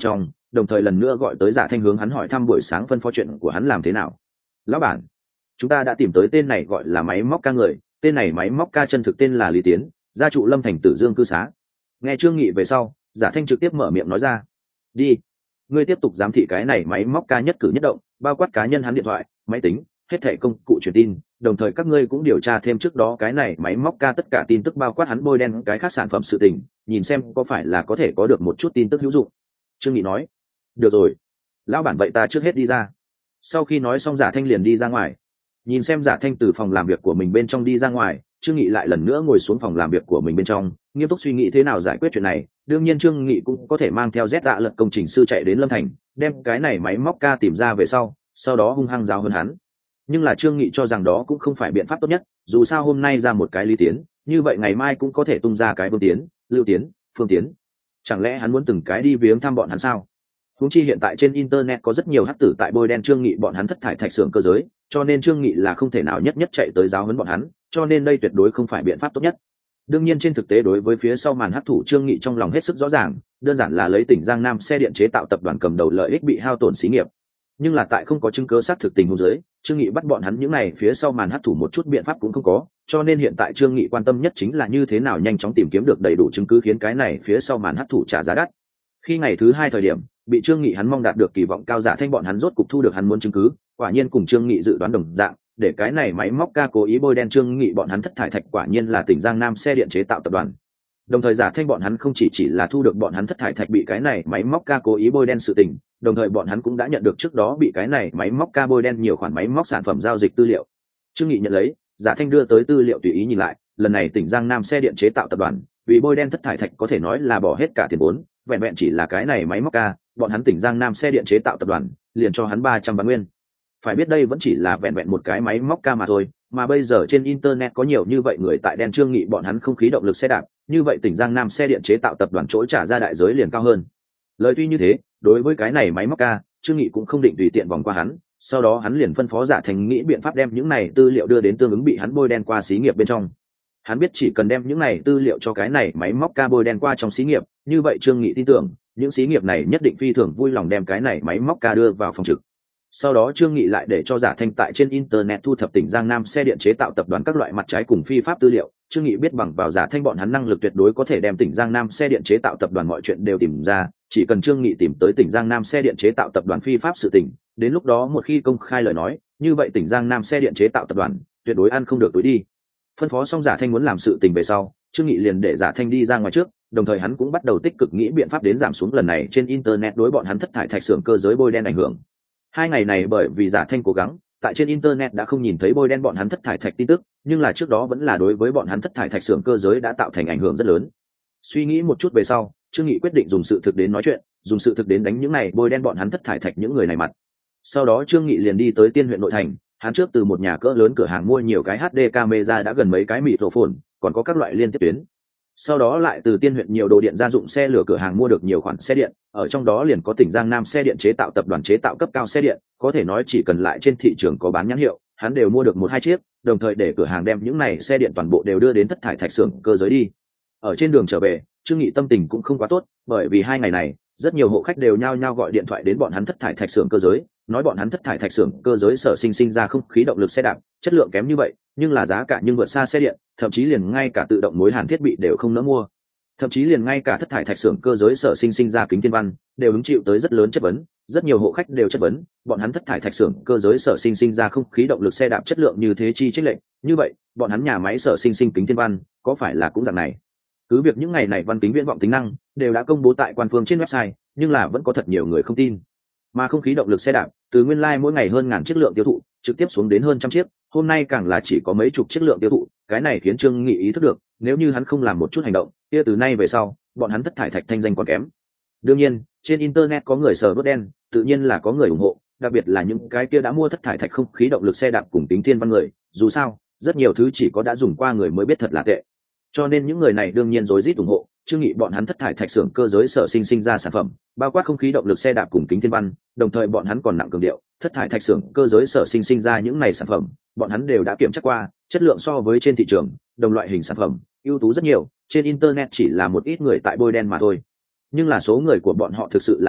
đồng thời lần nữa gọi tới Giả Thanh hướng hắn hỏi thăm buổi sáng phân phó chuyện của hắn làm thế nào. Lão bản, chúng ta đã tìm tới tên này gọi là máy móc ca người, tên này máy móc ca chân thực tên là Lý Tiến, gia trụ Lâm Thành Tử Dương cư xá. Nghe Trương Nghị về sau, Giả Thanh trực tiếp mở miệng nói ra. Đi, ngươi tiếp tục giám thị cái này máy móc ca nhất cử nhất động, bao quát cá nhân hắn điện thoại, máy tính, hết thảy công cụ truyền tin, đồng thời các ngươi cũng điều tra thêm trước đó cái này máy móc ca tất cả tin tức bao quát hắn bôi đen cái khác sản phẩm sự tình, nhìn xem có phải là có thể có được một chút tin tức hữu dụng. Trương Nghị nói. Được rồi, lão bản, vậy ta trước hết đi ra. Sau khi nói xong, Giả Thanh liền đi ra ngoài. Nhìn xem Giả Thanh từ phòng làm việc của mình bên trong đi ra ngoài, Trương Nghị lại lần nữa ngồi xuống phòng làm việc của mình bên trong, nghiêm túc suy nghĩ thế nào giải quyết chuyện này. Đương nhiên Trương Nghị cũng có thể mang theo Z Dạ Lật công trình sư chạy đến Lâm Thành, đem cái này máy móc ca tìm ra về sau, sau đó hung hăng giáo hơn hắn. Nhưng là Trương Nghị cho rằng đó cũng không phải biện pháp tốt nhất, dù sao hôm nay ra một cái Lý Tiến, như vậy ngày mai cũng có thể tung ra cái Vương Tiến, Lưu Tiến, Phương Tiến. Chẳng lẽ hắn muốn từng cái đi viếng thăm bọn hắn sao? Huống chi hiện tại trên internet có rất nhiều hắc tử tại bôi đen Trương Nghị bọn hắn thất thải thạch xưởng cơ giới, cho nên Trương Nghị là không thể nào nhất nhất chạy tới giáo huấn bọn hắn, cho nên đây tuyệt đối không phải biện pháp tốt nhất. Đương nhiên trên thực tế đối với phía sau màn hắc thủ Trương Nghị trong lòng hết sức rõ ràng, đơn giản là lấy tỉnh Giang Nam xe điện chế tạo tập đoàn cầm đầu lợi ích bị hao tổn xí nghiệp. Nhưng là tại không có chứng cứ xác thực tình huống dưới, Trương Nghị bắt bọn hắn những này phía sau màn hắc thủ một chút biện pháp cũng không có, cho nên hiện tại Trương Nghị quan tâm nhất chính là như thế nào nhanh chóng tìm kiếm được đầy đủ chứng cứ khiến cái này phía sau màn hắc thủ trả giá đắt. Khi ngày thứ hai thời điểm, bị Trương Nghị hắn mong đạt được kỳ vọng cao, Giả Thanh bọn hắn rốt cục thu được hắn muốn chứng cứ, quả nhiên cùng Trương Nghị dự đoán đồng dạng, để cái này máy móc ca cố ý bôi đen Trương Nghị bọn hắn thất thải thạch quả nhiên là tỉnh Giang Nam xe điện chế tạo tập đoàn. Đồng thời Giả Thanh bọn hắn không chỉ chỉ là thu được bọn hắn thất thải thạch bị cái này máy móc ca cố ý bôi đen sự tình, đồng thời bọn hắn cũng đã nhận được trước đó bị cái này máy móc ca bôi đen nhiều khoản máy móc sản phẩm giao dịch tư liệu. Trương Nghị nhận lấy, Giả Thanh đưa tới tư liệu tùy ý nhìn lại, lần này tỉnh Giang Nam xe điện chế tạo tập đoàn vì bôi đen thất thải thạch có thể nói là bỏ hết cả tiền vốn, vẹn vẹn chỉ là cái này máy móc ca, bọn hắn tỉnh Giang Nam xe điện chế tạo tập đoàn liền cho hắn ba trăm vạn nguyên. Phải biết đây vẫn chỉ là vẹn vẹn một cái máy móc ca mà thôi, mà bây giờ trên internet có nhiều như vậy người tại đen Trương Nghị bọn hắn không khí động lực xe đạp, như vậy tỉnh Giang Nam xe điện chế tạo tập đoàn chỗ trả ra đại giới liền cao hơn. Lời tuy như thế, đối với cái này máy móc ca, Trương Nghị cũng không định tùy tiện vòng qua hắn, sau đó hắn liền phân phó Giả Thanh nghĩ biện pháp đem những này tư liệu đưa đến tương ứng bị hắn bôi đen qua xí nghiệp bên trong. Hắn biết chỉ cần đem những này tư liệu cho cái này máy móc ca bôi đen qua trong xí nghiệp, như vậy Trương Nghị tin tưởng những xí nghiệp này nhất định phi thường vui lòng đem cái này máy móc ca đưa vào phòng trực. Sau đó Trương Nghị lại để cho Giả Thanh tại trên internet thu thập tỉnh Giang Nam xe điện chế tạo tập đoàn các loại mặt trái cùng phi pháp tư liệu. Trương Nghị biết bằng vào Giả Thanh bọn hắn năng lực tuyệt đối có thể đem tỉnh Giang Nam xe điện chế tạo tập đoàn mọi chuyện đều tìm ra, chỉ cần Trương Nghị tìm tới tỉnh Giang Nam xe điện chế tạo tập đoàn phi pháp sự tình, đến lúc đó một khi công khai lời nói, như vậy tỉnh Giang Nam xe điện chế tạo tập đoàn tuyệt đối ăn không được túi đi. Phân phó xong Giả Thanh muốn làm sự tình về sau, Trương Nghị liền để Giả Thanh đi ra ngoài trước, đồng thời hắn cũng bắt đầu tích cực nghĩ biện pháp đến giảm xuống lần này trên internet đối bọn hắn thất thải thạch xưởng cơ giới bôi đen ảnh hưởng. Hai ngày này bởi vì Giả Thanh cố gắng, tại trên internet đã không nhìn thấy bôi đen bọn hắn thất thải thạch tin tức, nhưng là trước đó vẫn là đối với bọn hắn thất thải thạch xưởng cơ giới đã tạo thành ảnh hưởng rất lớn. Suy nghĩ một chút về sau, Trương Nghị quyết định dùng sự thực đến nói chuyện, dùng sự thực đến đánh những này bôi đen bọn hắn thất thải thạch những người này mặt. Sau đó Trương Nghị liền đi tới Tiên huyện nội thành, hắn trước từ một nhà cỡ lớn cửa hàng mua nhiều cái hát đê camera đã gần mấy cái microphone, còn có các loại liên tiếp tuyến. Sau đó lại từ Tiên huyện nhiều đồ điện gia dụng xe lửa cửa hàng mua được nhiều khoản xe điện, ở trong đó liền có tỉnh Giang Nam xe điện chế tạo tập đoàn chế tạo cấp cao xe điện, có thể nói chỉ cần lại trên thị trường có bán nhãn hiệu, hắn đều mua được một hai chiếc, đồng thời để cửa hàng đem những này xe điện toàn bộ đều đưa đến thất thải thạch xưởng cơ giới đi. Ở trên đường trở về, Trương Nghị tâm tình cũng không quá tốt, bởi vì hai ngày này, rất nhiều hộ khách đều nhao nhao gọi điện thoại đến bọn hắn thất thải thạch xưởng cơ giới, nói bọn hắn thất thải thạch xưởng cơ giới sở sinh sinh ra không khí động lực xe đạp, chất lượng kém như vậy, nhưng là giá cả nhưng vượt xa xe điện, thậm chí liền ngay cả tự động mối hàn thiết bị đều không nỡ mua. Thậm chí liền ngay cả thất thải thạch xưởng cơ giới sở sinh sinh ra kính thiên văn đều hứng chịu tới rất lớn chất vấn, rất nhiều hộ khách đều chất vấn, bọn hắn thất thải thạch xưởng cơ giới sở sinh sinh ra không khí động lực xe đạp chất lượng như thế chi chênh lệch, như vậy, bọn hắn nhà máy sở sinh sinh kính thiên văn có phải là cũng dạng này? Cứ việc những ngày này văn kính viễn vọng tính năng đều đã công bố tại quan phương trên website, nhưng là vẫn có thật nhiều người không tin. Mà không khí động lực xe đạp từ nguyên lai like mỗi ngày hơn ngàn chiếc lượng tiêu thụ, trực tiếp xuống đến hơn trăm chiếc, hôm nay càng là chỉ có mấy chục chiếc lượng tiêu thụ, cái này khiến Trương Nghị ý thức được, nếu như hắn không làm một chút hành động, kia từ nay về sau, bọn hắn thất thải thạch thanh danh còn kém. Đương nhiên, trên internet có người sờ đốt đen, tự nhiên là có người ủng hộ, đặc biệt là những cái kia đã mua thất thải thạch không khí động lực xe đạp cùng tính thiên văn người, dù sao, rất nhiều thứ chỉ có đã dùng qua người mới biết thật là tệ. Cho nên những người này đương nhiên rối rít ủng hộ, Trương Nghị bọn hắn thất thải thạch xưởng cơ giới sở sinh sinh ra sản phẩm, bao quát không khí động lực xe đạp cùng kính thiên văn, đồng thời bọn hắn còn nặng cường điệu, thất thải thạch xưởng cơ giới sở sinh sinh ra những này sản phẩm, bọn hắn đều đã kiểm tra qua, chất lượng so với trên thị trường, đồng loại hình sản phẩm, ưu tú rất nhiều, trên internet chỉ là một ít người tại bôi đen mà thôi. Nhưng là số người của bọn họ thực sự là quá ít,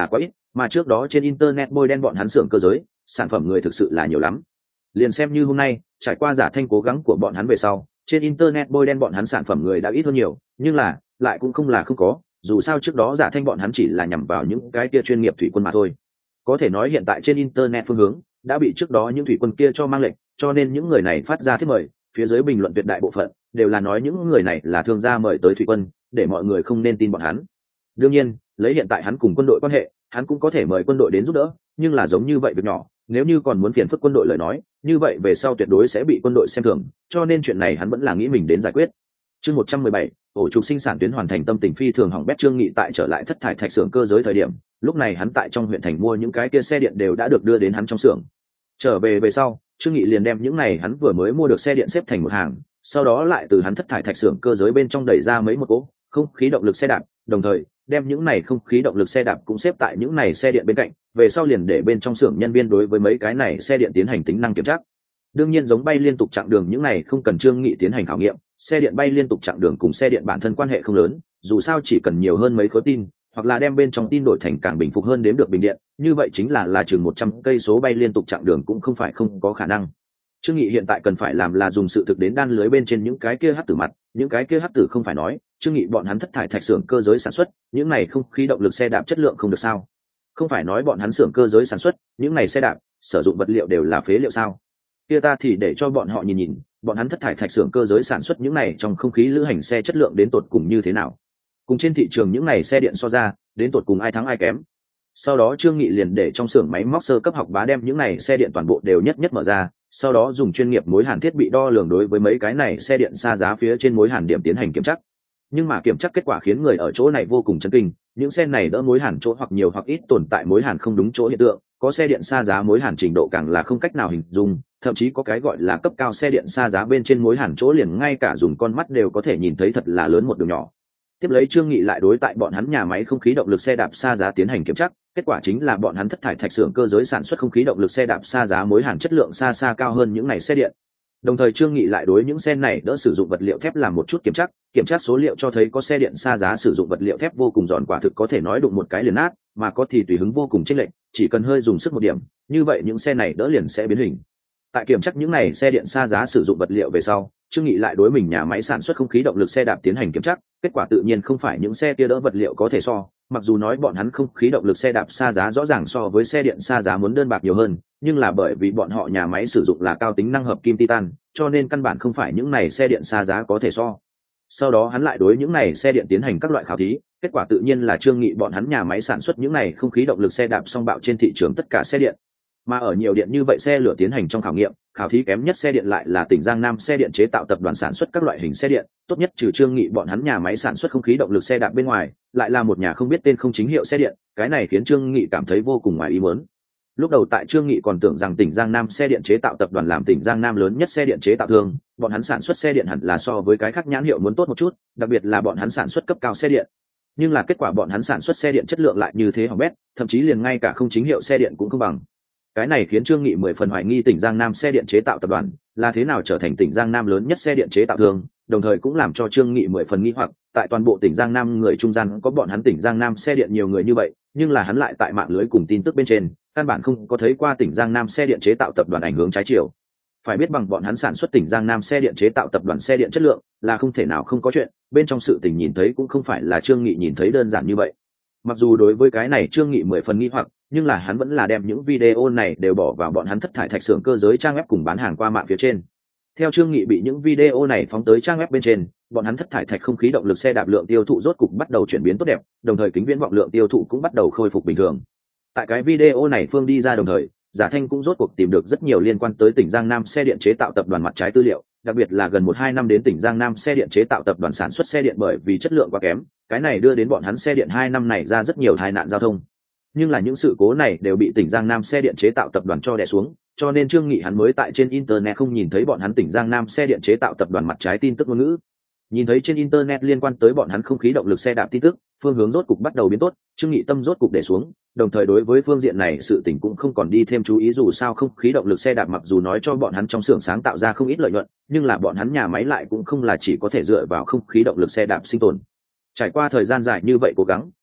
mà trước đó trên internet bôi đen bọn hắn xưởng cơ giới sản phẩm người thực sự là nhiều lắm. Liền xem như hôm nay trải qua giả thanh cố gắng của bọn hắn về sau, trên internet bôi đen bọn hắn sản phẩm người đã ít hơn nhiều, nhưng là lại cũng không là không có, dù sao trước đó giả thanh bọn hắn chỉ là nhằm vào những cái kia chuyên nghiệp thủy quân mà thôi. Có thể nói hiện tại trên internet phương hướng đã bị trước đó những thủy quân kia cho mang lệnh, cho nên những người này phát ra thiết mời, phía dưới bình luận tuyệt đại bộ phận đều là nói những người này là thương gia mời tới thủy quân, để mọi người không nên tin bọn hắn. Đương nhiên lấy hiện tại hắn cùng quân đội quan hệ, hắn cũng có thể mời quân đội đến giúp đỡ, nhưng là giống như vậy việc nhỏ, nếu như còn muốn phiền phức quân đội lời nói, như vậy về sau tuyệt đối sẽ bị quân đội xem thường, cho nên chuyện này hắn vẫn là nghĩ mình đến giải quyết. Chương một trăm mười bảy, ổ trục sinh sản tuyến hoàn thành, tâm tình phi thường hỏng bét. Trương Nghị tại trở lại thất thải thạch xưởng cơ giới thời điểm, lúc này hắn tại trong huyện thành mua những cái kia xe điện đều đã được đưa đến hắn trong xưởng. Trở về về sau, Trương Nghị liền đem những này hắn vừa mới mua được xe điện xếp thành một hàng, sau đó lại từ hắn thất thải thạch xưởng cơ giới bên trong đẩy ra mấy một cỗ không khí động lực xe đạp, đồng thời đem những này không khí động lực xe đạp cũng xếp tại những này xe điện bên cạnh, về sau liền để bên trong xưởng nhân viên đối với mấy cái này xe điện tiến hành tính năng kiểm tra. Đương nhiên giống bay liên tục chặng đường những này không cần Trương Nghị tiến hành khảo nghiệm, xe điện bay liên tục chặng đường cùng xe điện bản thân quan hệ không lớn, dù sao chỉ cần nhiều hơn mấy khối tin, hoặc là đem bên trong tin đổi thành càng bình phục hơn đếm được bình điện, như vậy chính là là chừng một trăm cây số bay liên tục chặng đường cũng không phải không có khả năng. Trương Nghị hiện tại cần phải làm là dùng sự thực đến đan lưới bên trên những cái kia hắc tử mặt, những cái kia hắc tử không phải nói, Trương Nghị bọn hắn thất thải thạch xưởng cơ giới sản xuất, những này không khí động lực xe đạp chất lượng không được sao? Không phải nói bọn hắn xưởng cơ giới sản xuất, những này xe đạp sử dụng vật liệu đều là phế liệu sao? Kia ta thì để cho bọn họ nhìn nhìn, bọn hắn thất thải thạch xưởng cơ giới sản xuất những này trong không khí lữ hành xe chất lượng đến tột cùng như thế nào? Cùng trên thị trường những này xe điện so ra, đến tột cùng ai thắng ai kém? Sau đó Trương Nghị liền để trong xưởng máy móc sơ cấp học bá đem những này xe điện toàn bộ đều nhất nhất mở ra, sau đó dùng chuyên nghiệp mối hàn thiết bị đo lường đối với mấy cái này xe điện xa giá phía trên mối hàn điểm tiến hành kiểm tra. Nhưng mà kiểm tra kết quả khiến người ở chỗ này vô cùng chấn kinh, những xe này đỡ mối hàn chỗ hoặc nhiều hoặc ít tồn tại mối hàn không đúng chỗ hiện tượng, có xe điện xa giá mối hàn trình độ càng là không cách nào hình dung, thậm chí có cái gọi là cấp cao xe điện xa giá bên trên mối hàn chỗ liền ngay cả dùng con mắt đều có thể nhìn thấy thật là lớn một đường nhỏ. Tiếp lấy Trương Nghị lại đối tại bọn hắn nhà máy không khí động lực xe đạp xa giá tiến hành kiểm tra, kết quả chính là bọn hắn thất thải thạch xưởng cơ giới sản xuất không khí động lực xe đạp xa giá mối hàn chất lượng xa xa cao hơn những này xe điện. Đồng thời Trương Nghị lại đối những xe này đỡ sử dụng vật liệu thép làm một chút kiểm tra, kiểm tra số liệu cho thấy có xe điện xa giá sử dụng vật liệu thép vô cùng giòn, quả thực có thể nói đụng một cái liền nát, mà có thì tùy hứng vô cùng chênh lệch, chỉ cần hơi dùng sức một điểm, như vậy những xe này đỡ liền sẽ biến hình. Tại kiểm tra những này xe điện xa giá sử dụng vật liệu về sau, Trương Nghị lại đối mình nhà máy sản xuất không khí động lực xe đạp tiến hành kiểm tra, kết quả tự nhiên không phải những xe kia đỡ vật liệu có thể so, mặc dù nói bọn hắn không khí động lực xe đạp xa giá rõ ràng so với xe điện xa giá muốn đơn bạc nhiều hơn, nhưng là bởi vì bọn họ nhà máy sử dụng là cao tính năng hợp kim titan, cho nên căn bản không phải những này xe điện xa giá có thể so. Sau đó hắn lại đối những này xe điện tiến hành các loại khảo thí, kết quả tự nhiên là Trương Nghị bọn hắn nhà máy sản xuất những này không khí động lực xe đạp song bạo trên thị trường tất cả xe điện. Mà ở nhiều điện như vậy xe lửa tiến hành trong khảo nghiệm, khảo thí kém nhất xe điện lại là tỉnh Giang Nam xe điện chế tạo tập đoàn sản xuất các loại hình xe điện, tốt nhất trừ Trương Nghị bọn hắn nhà máy sản xuất không khí động lực xe đạp bên ngoài, lại là một nhà không biết tên không chính hiệu xe điện, cái này khiến Trương Nghị cảm thấy vô cùng ngoài ý muốn. Lúc đầu tại Trương Nghị còn tưởng rằng tỉnh Giang Nam xe điện chế tạo tập đoàn làm tỉnh Giang Nam lớn nhất xe điện chế tạo thương, bọn hắn sản xuất xe điện hẳn là so với cái khác nhãn hiệu muốn tốt một chút, đặc biệt là bọn hắn sản xuất cấp cao xe điện. Nhưng là kết quả bọn hắn sản xuất xe điện chất lượng lại như thế hỏng bét, thậm chí liền ngay cả không chính hiệu xe điện cũng không bằng. Cái này khiến Trương Nghị mười phần hoài nghi tỉnh Giang Nam xe điện chế tạo tập đoàn là thế nào trở thành tỉnh Giang Nam lớn nhất xe điện chế tạo thương, đồng thời cũng làm cho Trương Nghị mười phần nghi hoặc, tại toàn bộ tỉnh Giang Nam người trung gian có bọn hắn tỉnh Giang Nam xe điện nhiều người như vậy, nhưng là hắn lại tại mạng lưới cùng tin tức bên trên, căn bản không có thấy qua tỉnh Giang Nam xe điện chế tạo tập đoàn ảnh hướng trái chiều. Phải biết bằng bọn hắn sản xuất tỉnh Giang Nam xe điện chế tạo tập đoàn xe điện chất lượng, là không thể nào không có chuyện, bên trong sự tình nhìn thấy cũng không phải là Trương Nghị nhìn thấy đơn giản như vậy. Mặc dù đối với cái này Trương Nghị mười phần nghi hoặc, nhưng là hắn vẫn là đem những video này đều bỏ vào bọn hắn thất thải thạch xưởng cơ giới trang web cùng bán hàng qua mạng phía trên. Theo Trương Nghị bị những video này phóng tới trang web bên trên, bọn hắn thất thải thạch không khí động lực xe đạp lượng tiêu thụ rốt cục bắt đầu chuyển biến tốt đẹp, đồng thời kính viễn vọng lượng tiêu thụ cũng bắt đầu khôi phục bình thường. Tại cái video này phương đi ra đồng thời, Giả Thanh cũng rốt cuộc tìm được rất nhiều liên quan tới tỉnh Giang Nam xe điện chế tạo tập đoàn mặt trái tư liệu, đặc biệt là gần một hai năm đến tỉnh Giang Nam xe điện chế tạo tập đoàn sản xuất xe điện bởi vì chất lượng quá kém, cái này đưa đến bọn hắn xe điện hai năm này ra rất nhiều tai nạn giao thông. Nhưng là những sự cố này đều bị tỉnh Giang Nam xe điện chế tạo tập đoàn cho đè xuống, cho nên Trương Nghị hắn mới tại trên internet không nhìn thấy bọn hắn tỉnh Giang Nam xe điện chế tạo tập đoàn mặt trái tin tức ngôn ngữ. Nhìn thấy trên internet liên quan tới bọn hắn không khí động lực xe đạp tin tức, phương hướng rốt cục bắt đầu biến tốt, Trương Nghị tâm rốt cục để xuống, đồng thời đối với phương diện này sự tình cũng không còn đi thêm chú ý, dù sao không khí động lực xe đạp mặc dù nói cho bọn hắn trong xưởng sáng tạo ra không ít lợi nhuận, nhưng là bọn hắn nhà máy lại cũng không là chỉ có thể dựa vào không khí động lực xe đạp sinh tồn. Trải qua thời gian dài như vậy cố gắng,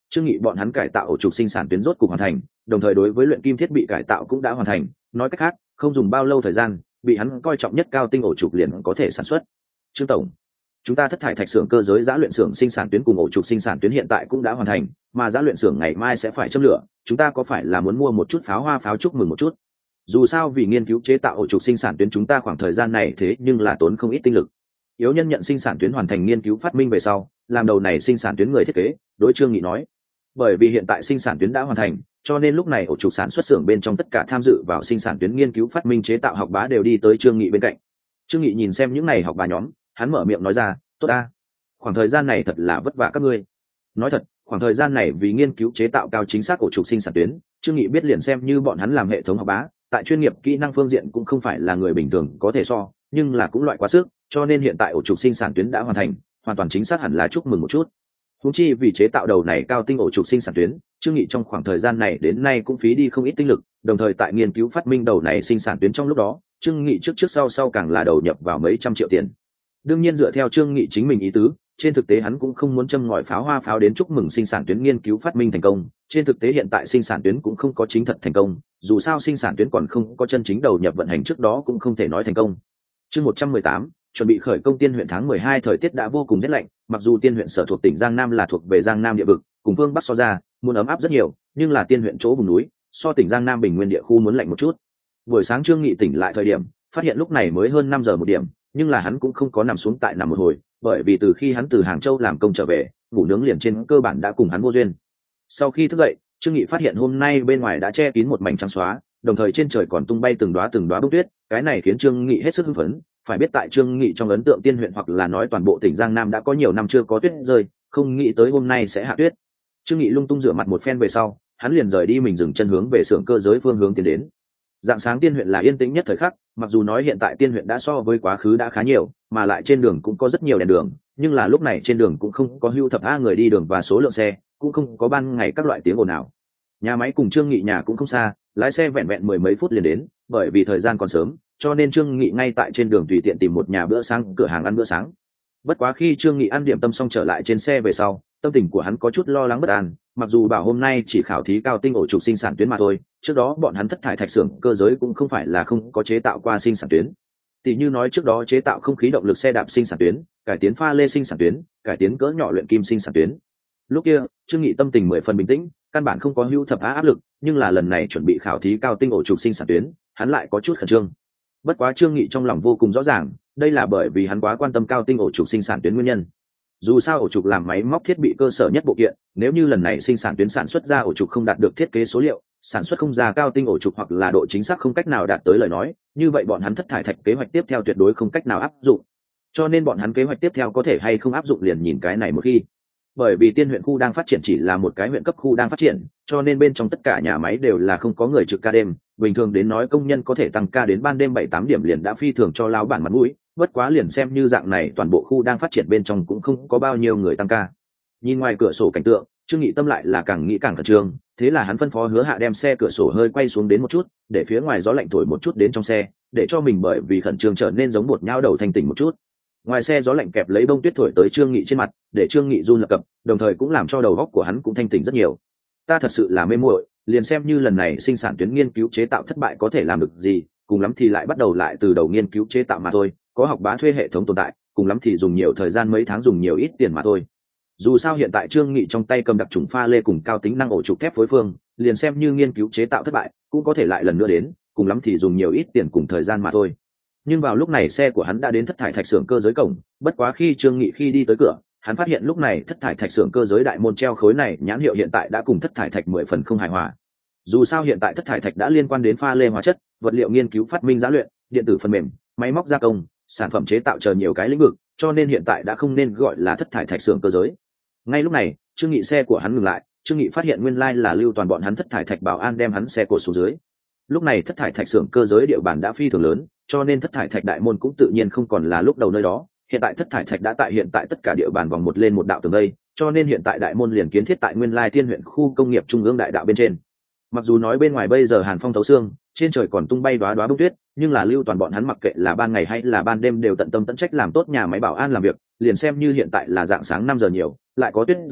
Trương Nghị bọn hắn cải tạo ổ trục sinh sản tuyến rốt cục hoàn thành, đồng thời đối với luyện kim thiết bị cải tạo cũng đã hoàn thành, nói cách khác, không dùng bao lâu thời gian, bị hắn coi trọng nhất cao tinh ổ trục liền có thể sản xuất. Trương tổng, chúng ta thất thải thạch xưởng cơ giới giã luyện xưởng sinh sản tuyến cùng ổ trục sinh sản tuyến hiện tại cũng đã hoàn thành, mà giã luyện xưởng ngày mai sẽ phải châm lửa, chúng ta có phải là muốn mua một chút pháo hoa pháo chúc mừng một chút? Dù sao vì nghiên cứu chế tạo ổ trục sinh sản tuyến chúng ta khoảng thời gian này thế nhưng là tốn không ít tinh lực. Yếu nhân nhận sinh sản tuyến hoàn thành nghiên cứu phát minh về sau, làm đầu này sinh sản tuyến người thiết kế, đối Trương Nghị nói, bởi vì hiện tại sinh sản tuyến đã hoàn thành, cho nên lúc này ổ trục sản xuất xưởng bên trong tất cả tham dự vào sinh sản tuyến nghiên cứu phát minh chế tạo học bá đều đi tới Trương Nghị bên cạnh. Trương Nghị nhìn xem những này học bá nhóm, hắn mở miệng nói ra, tốt a, khoảng thời gian này thật là vất vả các ngươi. Nói thật, khoảng thời gian này vì nghiên cứu chế tạo cao chính xác ổ trục sinh sản tuyến, Trương Nghị biết liền xem như bọn hắn làm hệ thống học bá, tại chuyên nghiệp kỹ năng phương diện cũng không phải là người bình thường có thể so, nhưng là cũng loại quá sức, cho nên hiện tại ổ trục sinh sản tuyến đã hoàn thành, hoàn toàn chính xác hẳn là chúc mừng một chút. Huống chi vì chế tạo đầu này cao tinh ổ trục sinh sản tuyến, Trương Nghị trong khoảng thời gian này đến nay cũng phí đi không ít tinh lực, đồng thời tại nghiên cứu phát minh đầu này sinh sản tuyến trong lúc đó, Trương Nghị trước trước sau sau càng là đầu nhập vào mấy trăm triệu tiền. Đương nhiên dựa theo Trương Nghị chính mình ý tứ, trên thực tế hắn cũng không muốn châm ngòi pháo hoa pháo đến chúc mừng sinh sản tuyến nghiên cứu phát minh thành công, trên thực tế hiện tại sinh sản tuyến cũng không có chính thật thành công, dù sao sinh sản tuyến còn không có chân chính đầu nhập vận hành trước đó cũng không thể nói thành công. Chương một trăm mười tám, chuẩn bị khởi công. Tiên huyện tháng mười hai thời tiết đã vô cùng rét lạnh, mặc dù Tiên huyện sở thuộc tỉnh Giang Nam là thuộc về Giang Nam địa vực, cùng phương Bắc so ra, muốn ấm áp rất nhiều, nhưng là Tiên huyện chỗ vùng núi, so tỉnh Giang Nam bình nguyên địa khu muốn lạnh một chút. Buổi sáng Trương Nghị tỉnh lại thời điểm, phát hiện lúc này mới hơn năm giờ một điểm, nhưng là hắn cũng không có nằm xuống tại nằm một hồi, bởi vì từ khi hắn từ Hàng Châu làm công trở về, ngủ nướng liền trên cơ bản đã cùng hắn vô duyên. Sau khi thức dậy, Trương Nghị phát hiện hôm nay bên ngoài đã che kín một mảnh trắng xóa, đồng thời trên trời còn tung bay từng đóa từng đóa bông tuyết, cái này khiến Trương Nghị hết sức hưng phấn. Phải biết tại Trương Nghị trong ấn tượng Tiên huyện hoặc là nói toàn bộ tỉnh Giang Nam đã có nhiều năm chưa có tuyết rơi, không nghĩ tới hôm nay sẽ hạ tuyết. Trương Nghị lung tung rửa mặt một phen về sau, hắn liền rời đi mình dừng chân hướng về xưởng cơ giới phương hướng tiến đến. Dạng sáng Tiên huyện là yên tĩnh nhất thời khắc, mặc dù nói hiện tại Tiên huyện đã so với quá khứ đã khá nhiều, mà lại trên đường cũng có rất nhiều đèn đường, nhưng là lúc này trên đường cũng không có hưu thập a người đi đường và số lượng xe, cũng không có ban ngày các loại tiếng ồn nào. Nhà máy cùng Trương Nghị nhà cũng không xa, lái xe vẹn vẹn mười mấy phút liền đến, bởi vì thời gian còn sớm, cho nên Trương Nghị ngay tại trên đường tùy tiện tìm một nhà bữa sáng cửa hàng ăn bữa sáng. Bất quá khi Trương Nghị ăn điểm tâm xong trở lại trên xe về sau, tâm tình của hắn có chút lo lắng bất an, mặc dù bảo hôm nay chỉ khảo thí cao tinh ổ trục sinh sản tuyến mà thôi, trước đó bọn hắn thất thải thạch xưởng cơ giới cũng không phải là không có chế tạo qua sinh sản tuyến. Tỷ như nói trước đó chế tạo không khí động lực xe đạp sinh sản tuyến, cải tiến pha lê sinh sản tuyến, cải tiến cỡ nhỏ luyện kim sinh sản tuyến. Lúc kia, Trương Nghị tâm tình mười phần bình tĩnh, căn bản không có hưu thập á áp lực, nhưng là lần này chuẩn bị khảo thí cao tinh ổ trục sinh sản tuyến, hắn lại có chút khẩn trương. Bất quá Trương Nghị trong lòng vô cùng rõ ràng, đây là bởi vì hắn quá quan tâm cao tinh ổ trục sinh sản tuyến nguyên nhân. Dù sao ổ trục làm máy móc thiết bị cơ sở nhất bộ kiện, nếu như lần này sinh sản tuyến sản xuất ra ổ trục không đạt được thiết kế số liệu, sản xuất không ra cao tinh ổ trục hoặc là độ chính xác không cách nào đạt tới lời nói, như vậy bọn hắn thất thải thạch kế hoạch tiếp theo tuyệt đối không cách nào áp dụng. Cho nên bọn hắn kế hoạch tiếp theo có thể hay không áp dụng liền nhìn cái này một khi. Bởi vì Tiên huyện khu đang phát triển chỉ là một cái huyện cấp khu đang phát triển, cho nên bên trong tất cả nhà máy đều là không có người trực ca đêm, bình thường đến nói công nhân có thể tăng ca đến ban đêm bảy tám điểm liền đã phi thường cho lão bản mặt mũi, bất quá liền xem như dạng này toàn bộ khu đang phát triển bên trong cũng không có bao nhiêu người tăng ca. Nhìn ngoài cửa sổ cảnh tượng, Trương Nghị tâm lại là càng nghĩ càng khẩn trương, thế là hắn phân phó Hứa Hạ đem xe cửa sổ hơi quay xuống đến một chút, để phía ngoài gió lạnh thổi một chút đến trong xe, để cho mình bởi vì khẩn trương trở nên giống bột nhão đầu thanh tỉnh một chút. Ngoài xe gió lạnh kẹp lấy bông tuyết thổi tới Trương Nghị trên mặt, để Trương Nghị run lập cập, đồng thời cũng làm cho đầu óc của hắn cũng thanh tỉnh rất nhiều. Ta thật sự là mê muội, liền xem như lần này sinh sản tuyến nghiên cứu chế tạo thất bại có thể làm được gì, cùng lắm thì lại bắt đầu lại từ đầu nghiên cứu chế tạo mà thôi, có học bá thuê hệ thống tồn tại, cùng lắm thì dùng nhiều thời gian mấy tháng dùng nhiều ít tiền mà thôi. Dù sao hiện tại Trương Nghị trong tay cầm đặc trùng pha lê cùng cao tính năng ổ trục thép phối phương, liền xem như nghiên cứu chế tạo thất bại, cũng có thể lại lần nữa đến, cùng lắm thì dùng nhiều ít tiền cùng thời gian mà thôi. Nhưng vào lúc này xe của hắn đã đến thất thải thạch xưởng cơ giới cổng, bất quá khi Trương Nghị khi đi tới cửa, hắn phát hiện lúc này thất thải thạch xưởng cơ giới đại môn treo khối này nhãn hiệu hiện tại đã cùng thất thải thạch mười phần không hài hòa. Dù sao hiện tại thất thải thạch đã liên quan đến pha lê hóa chất, vật liệu nghiên cứu phát minh giá luyện, điện tử phần mềm, máy móc gia công, sản phẩm chế tạo chờ nhiều cái lĩnh vực, cho nên hiện tại đã không nên gọi là thất thải thạch xưởng cơ giới. Ngay lúc này, Trương Nghị xe của hắn ngừng lại, Trương Nghị phát hiện nguyên lai là Lưu Toàn bọn hắn thất thải thạch bảo an đem hắn xe cột xuống dưới. Lúc này thất thải thạch xưởng cơ giới địa bàn đã phi thường lớn, cho nên thất thải thạch đại môn cũng tự nhiên không còn là lúc đầu nơi đó. Hiện tại thất thải thạch đã tại hiện tại tất cả địa bàn vòng một lên một đạo tường đây, cho nên hiện tại đại môn liền kiến thiết tại nguyên lai Thiên huyện khu công nghiệp trung ương đại đạo bên trên. Mặc dù nói bên ngoài bây giờ hàn phong thấu xương, trên trời còn tung bay đóa đóa bông tuyết, nhưng là Lưu Toàn bọn hắn mặc kệ là ban ngày hay là ban đêm đều tận tâm tận trách làm tốt nhà máy bảo an làm việc, liền xem như hiện tại là dạng sáng năm giờ nhiều, lại có tuyết rơi,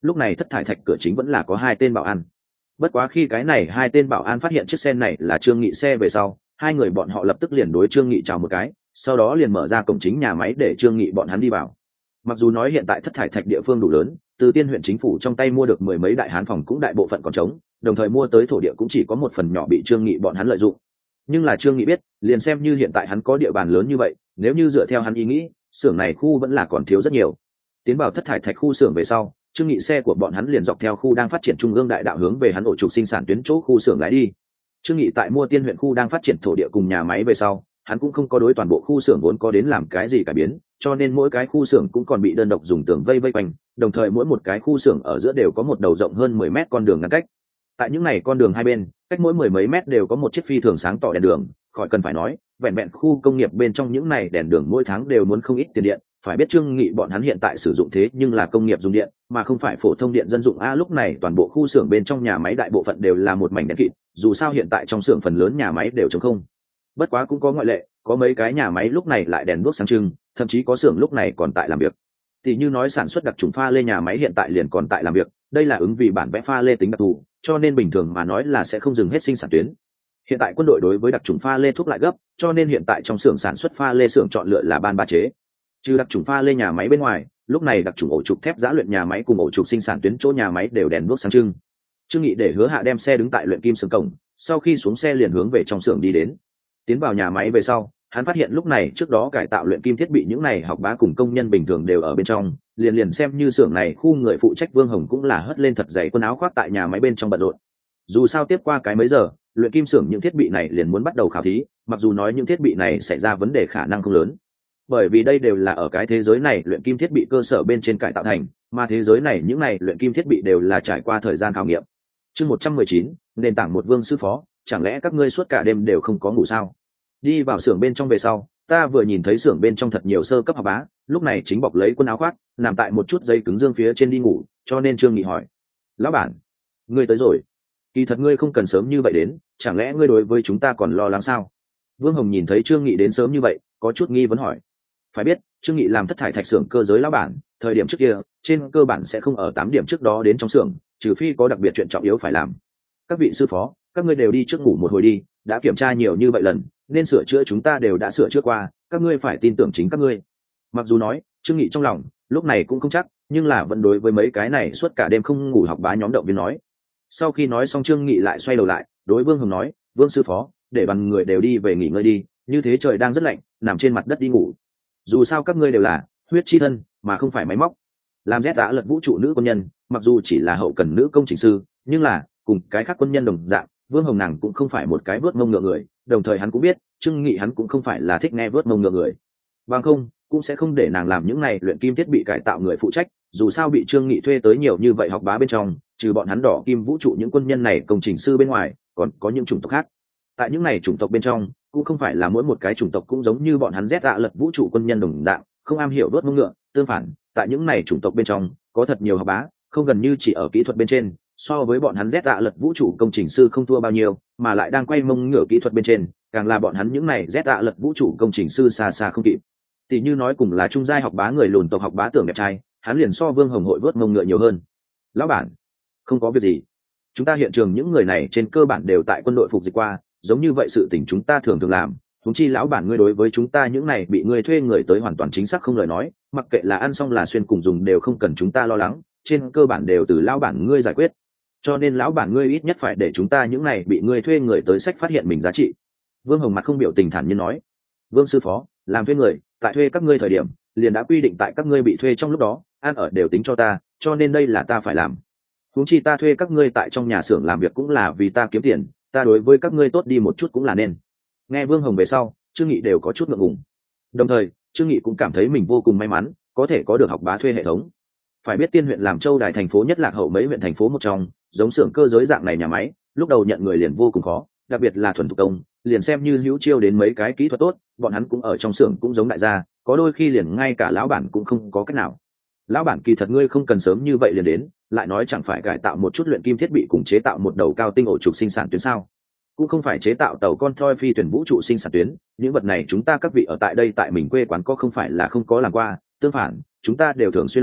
lúc này thất thải thạch cửa chính vẫn là có hai tên bảo an. Bất quá khi cái này hai tên bảo an phát hiện chiếc xe này là Trương Nghị xe về sau, hai người bọn họ lập tức liền đối Trương Nghị chào một cái, sau đó liền mở ra cổng chính nhà máy để Trương Nghị bọn hắn đi vào. Mặc dù nói hiện tại thất thải thạch địa phương đủ lớn, từ Tiên huyện chính phủ trong tay mua được mười mấy đại hán phòng cũng đại bộ phận còn trống, đồng thời mua tới thổ địa cũng chỉ có một phần nhỏ bị Trương Nghị bọn hắn lợi dụng. Nhưng là Trương Nghị biết, liền xem như hiện tại hắn có địa bàn lớn như vậy, nếu như dựa theo hắn ý nghĩ, xưởng này khu vẫn là còn thiếu rất nhiều. Tiến vào thất thải thạch khu xưởng về sau, Trương Nghị xe của bọn hắn liền dọc theo khu đang phát triển trung ương đại đạo hướng về hắn ổ trục sinh sản tuyến chỗ khu xưởng lái đi. Trương Nghị tại mua Tiên huyện khu đang phát triển thổ địa cùng nhà máy về sau, hắn cũng không có đối toàn bộ khu xưởng vốn có đến làm cái gì cải biến, cho nên mỗi cái khu xưởng cũng còn bị đơn độc dùng tường vây vây quanh, đồng thời mỗi một cái khu xưởng ở giữa đều có một đầu rộng hơn mười mét con đường ngăn cách. Tại những này con đường hai bên, cách mỗi mười mấy mét đều có một chiếc phi thường sáng tỏ đèn đường, khỏi cần phải nói, vẹn vẹn khu công nghiệp bên trong những này đèn đường mỗi tháng đều muốn không ít tiền điện, phải biết Trương Nghị bọn hắn hiện tại sử dụng thế nhưng là công nghiệp dùng điện, mà không phải phổ thông điện dân dụng a. Lúc này toàn bộ khu xưởng bên trong nhà máy đại bộ phận đều là một mảnh đèn kịt, dù sao hiện tại trong xưởng phần lớn nhà máy đều trống không. Bất quá cũng có ngoại lệ, có mấy cái nhà máy lúc này lại đèn đuốc sáng trưng, thậm chí có xưởng lúc này còn tại làm việc. Tỷ như nói sản xuất đặc trùng pha lê nhà máy hiện tại liền còn tại làm việc, đây là ứng vì bản vẽ pha lê tính đặc thù, cho nên bình thường mà nói là sẽ không dừng hết sinh sản tuyến. Hiện tại quân đội đối với đặc trùng pha lê thuốc lại gấp, cho nên hiện tại trong xưởng sản xuất pha lê xưởng chọn lựa là ban ba chế. Trừ đặc trùng pha lê nhà máy bên ngoài, lúc này đặc trùng ổ trục thép giã luyện nhà máy cùng ổ trục sinh sản tuyến chỗ nhà máy đều đèn đuốc sáng trưng. Trương Nghị để Hứa Hạ đem xe đứng tại luyện kim xưởng cổng, sau khi xuống xe liền hướng về trong xưởng đi đến. Tiến vào nhà máy về sau, hắn phát hiện lúc này trước đó cải tạo luyện kim thiết bị những này học bá cùng công nhân bình thường đều ở bên trong, liền liền xem như xưởng này khu người phụ trách Vương Hồng cũng là hất lên thật dày quần áo khoác tại nhà máy bên trong bận rộn. Dù sao tiếp qua cái mấy giờ, luyện kim xưởng những thiết bị này liền muốn bắt đầu khảo thí, mặc dù nói những thiết bị này xảy ra vấn đề khả năng không lớn, bởi vì đây đều là ở cái thế giới này luyện kim thiết bị cơ sở bên trên cải tạo thành, mà thế giới này những này luyện kim thiết bị đều là trải qua thời gian khảo nghiệm. Chương một trăm mười chín, nền tảng một Vương sư phó, chẳng lẽ các ngươi suốt cả đêm đều không có ngủ sao? Đi vào xưởng bên trong về sau, ta vừa nhìn thấy xưởng bên trong thật nhiều sơ cấp học bá, lúc này chính bọc lấy quần áo khoác, nằm tại một chút dây cứng dương phía trên đi ngủ, cho nên Trương Nghị hỏi: "Lão bản, ngươi tới rồi? Kỳ thật ngươi không cần sớm như vậy đến, chẳng lẽ ngươi đối với chúng ta còn lo lắng sao?" Vương Hồng nhìn thấy Trương Nghị đến sớm như vậy, có chút nghi vấn hỏi. Phải biết, Trương Nghị làm thất thải thạch xưởng cơ giới lão bản, thời điểm trước kia, trên cơ bản sẽ không ở tám điểm trước đó đến trong xưởng, trừ phi có đặc biệt chuyện trọng yếu phải làm. "Các vị sư phó, các ngươi đều đi trước ngủ một hồi đi, đã kiểm tra nhiều như vậy lần, nên sửa chữa chúng ta đều đã sửa chữa qua, các ngươi phải tin tưởng chính các ngươi." Mặc dù nói Trương Nghị trong lòng lúc này cũng không chắc, nhưng là vẫn đối với mấy cái này suốt cả đêm không ngủ học bá nhóm động viên nói. Sau khi nói xong, Trương Nghị lại xoay đầu lại đối Vương Hồng nói: "Vương sư phó, để bằng người đều đi về nghỉ ngơi đi, như thế trời đang rất lạnh, nằm trên mặt đất đi ngủ. Dù sao các ngươi đều là huyết chi thân mà không phải máy móc, làm rét đã lật vũ trụ nữ quân nhân, mặc dù chỉ là hậu cần nữ công trình sư, nhưng là cùng cái khác quân nhân đồng dạng, Vương Hồng nàng cũng không phải một cái vớt mông ngựa người, đồng thời hắn cũng biết Trương Nghị hắn cũng không phải là thích nghe vớt mông ngựa người, bằng không cũng sẽ không để nàng làm những này luyện kim thiết bị cải tạo người phụ trách. Dù sao bị Trương Nghị thuê tới nhiều như vậy học bá bên trong, trừ bọn hắn đỏ kim vũ trụ những quân nhân này công trình sư bên ngoài, còn có những chủng tộc khác. Tại những này chủng tộc bên trong, cũng không phải là mỗi một cái chủng tộc cũng giống như bọn hắn rét dạ lật vũ trụ quân nhân đồng dạng, không am hiểu vớt mông ngựa. Tương phản, tại những này chủng tộc bên trong, có thật nhiều học bá, không gần như chỉ ở kỹ thuật bên trên, so với bọn hắn rét dạ lật vũ trụ công trình sư không thua bao nhiêu, mà lại đang quay mông ngựa kỹ thuật bên trên, càng là bọn hắn những này rét dạ lật vũ trụ công trình sư xa xa không kịp. Tỷ như nói cùng là trung giai học bá người lùn tộc học bá tưởng đẹp trai, hắn liền so Vương Hồng hội vớt mông ngựa nhiều hơn. "Lão bản, không có việc gì. Chúng ta hiện trường những người này trên cơ bản đều tại quân đội phục dịch qua, giống như vậy sự tình chúng ta thường thường làm. Huống chi lão bản ngươi đối với chúng ta những này bị ngươi thuê người tới hoàn toàn chính xác không lời nói, mặc kệ là ăn xong là xuyên cùng dùng đều không cần chúng ta lo lắng, trên cơ bản đều từ lão bản ngươi giải quyết. Cho nên lão bản ngươi ít nhất phải để chúng ta những này bị ngươi thuê người tới sách phát hiện mình giá trị." Vương Hồng mặt không biểu tình thản nhiên nói: "Vương sư phó, làm thuê người, tại thuê các ngươi thời điểm, liền đã quy định tại các ngươi bị thuê trong lúc đó, ăn ở đều tính cho ta, cho nên đây là ta phải làm. Huống chi ta thuê các ngươi tại trong nhà xưởng làm việc cũng là vì ta kiếm tiền, ta đối với các ngươi tốt đi một chút cũng là nên." Nghe Vương Hồng về sau, Trương Nghị đều có chút ngượng ngùng. Đồng thời, Trương Nghị cũng cảm thấy mình vô cùng may mắn, có thể có được học bá thuê hệ thống. Phải biết Tiên huyện làm Châu Đài thành phố nhất lạc hậu mấy huyện thành phố một trong, giống xưởng cơ giới dạng này nhà máy, lúc đầu nhận người liền vô cùng khó, đặc biệt là thuần thủ công, liền xem như hữu chiêu đến mấy cái kỹ thuật tốt, bọn hắn cũng ở trong xưởng cũng giống đại gia, có đôi khi liền ngay cả lão bản cũng không có cách nào. "Lão bản kỳ thật ngươi không cần sớm như vậy liền đến, lại nói chẳng phải cải tạo một chút luyện kim thiết bị cùng chế tạo một đầu cao tinh ổ trục sinh sản tuyến sao? Cũng không phải chế tạo tàu con thoi phi thuyền vũ trụ sinh sản tuyến, những vật này chúng ta các vị ở tại đây tại mình quê quán có không phải là không có làm qua, tương phản, chúng ta đều thường xuyên làm,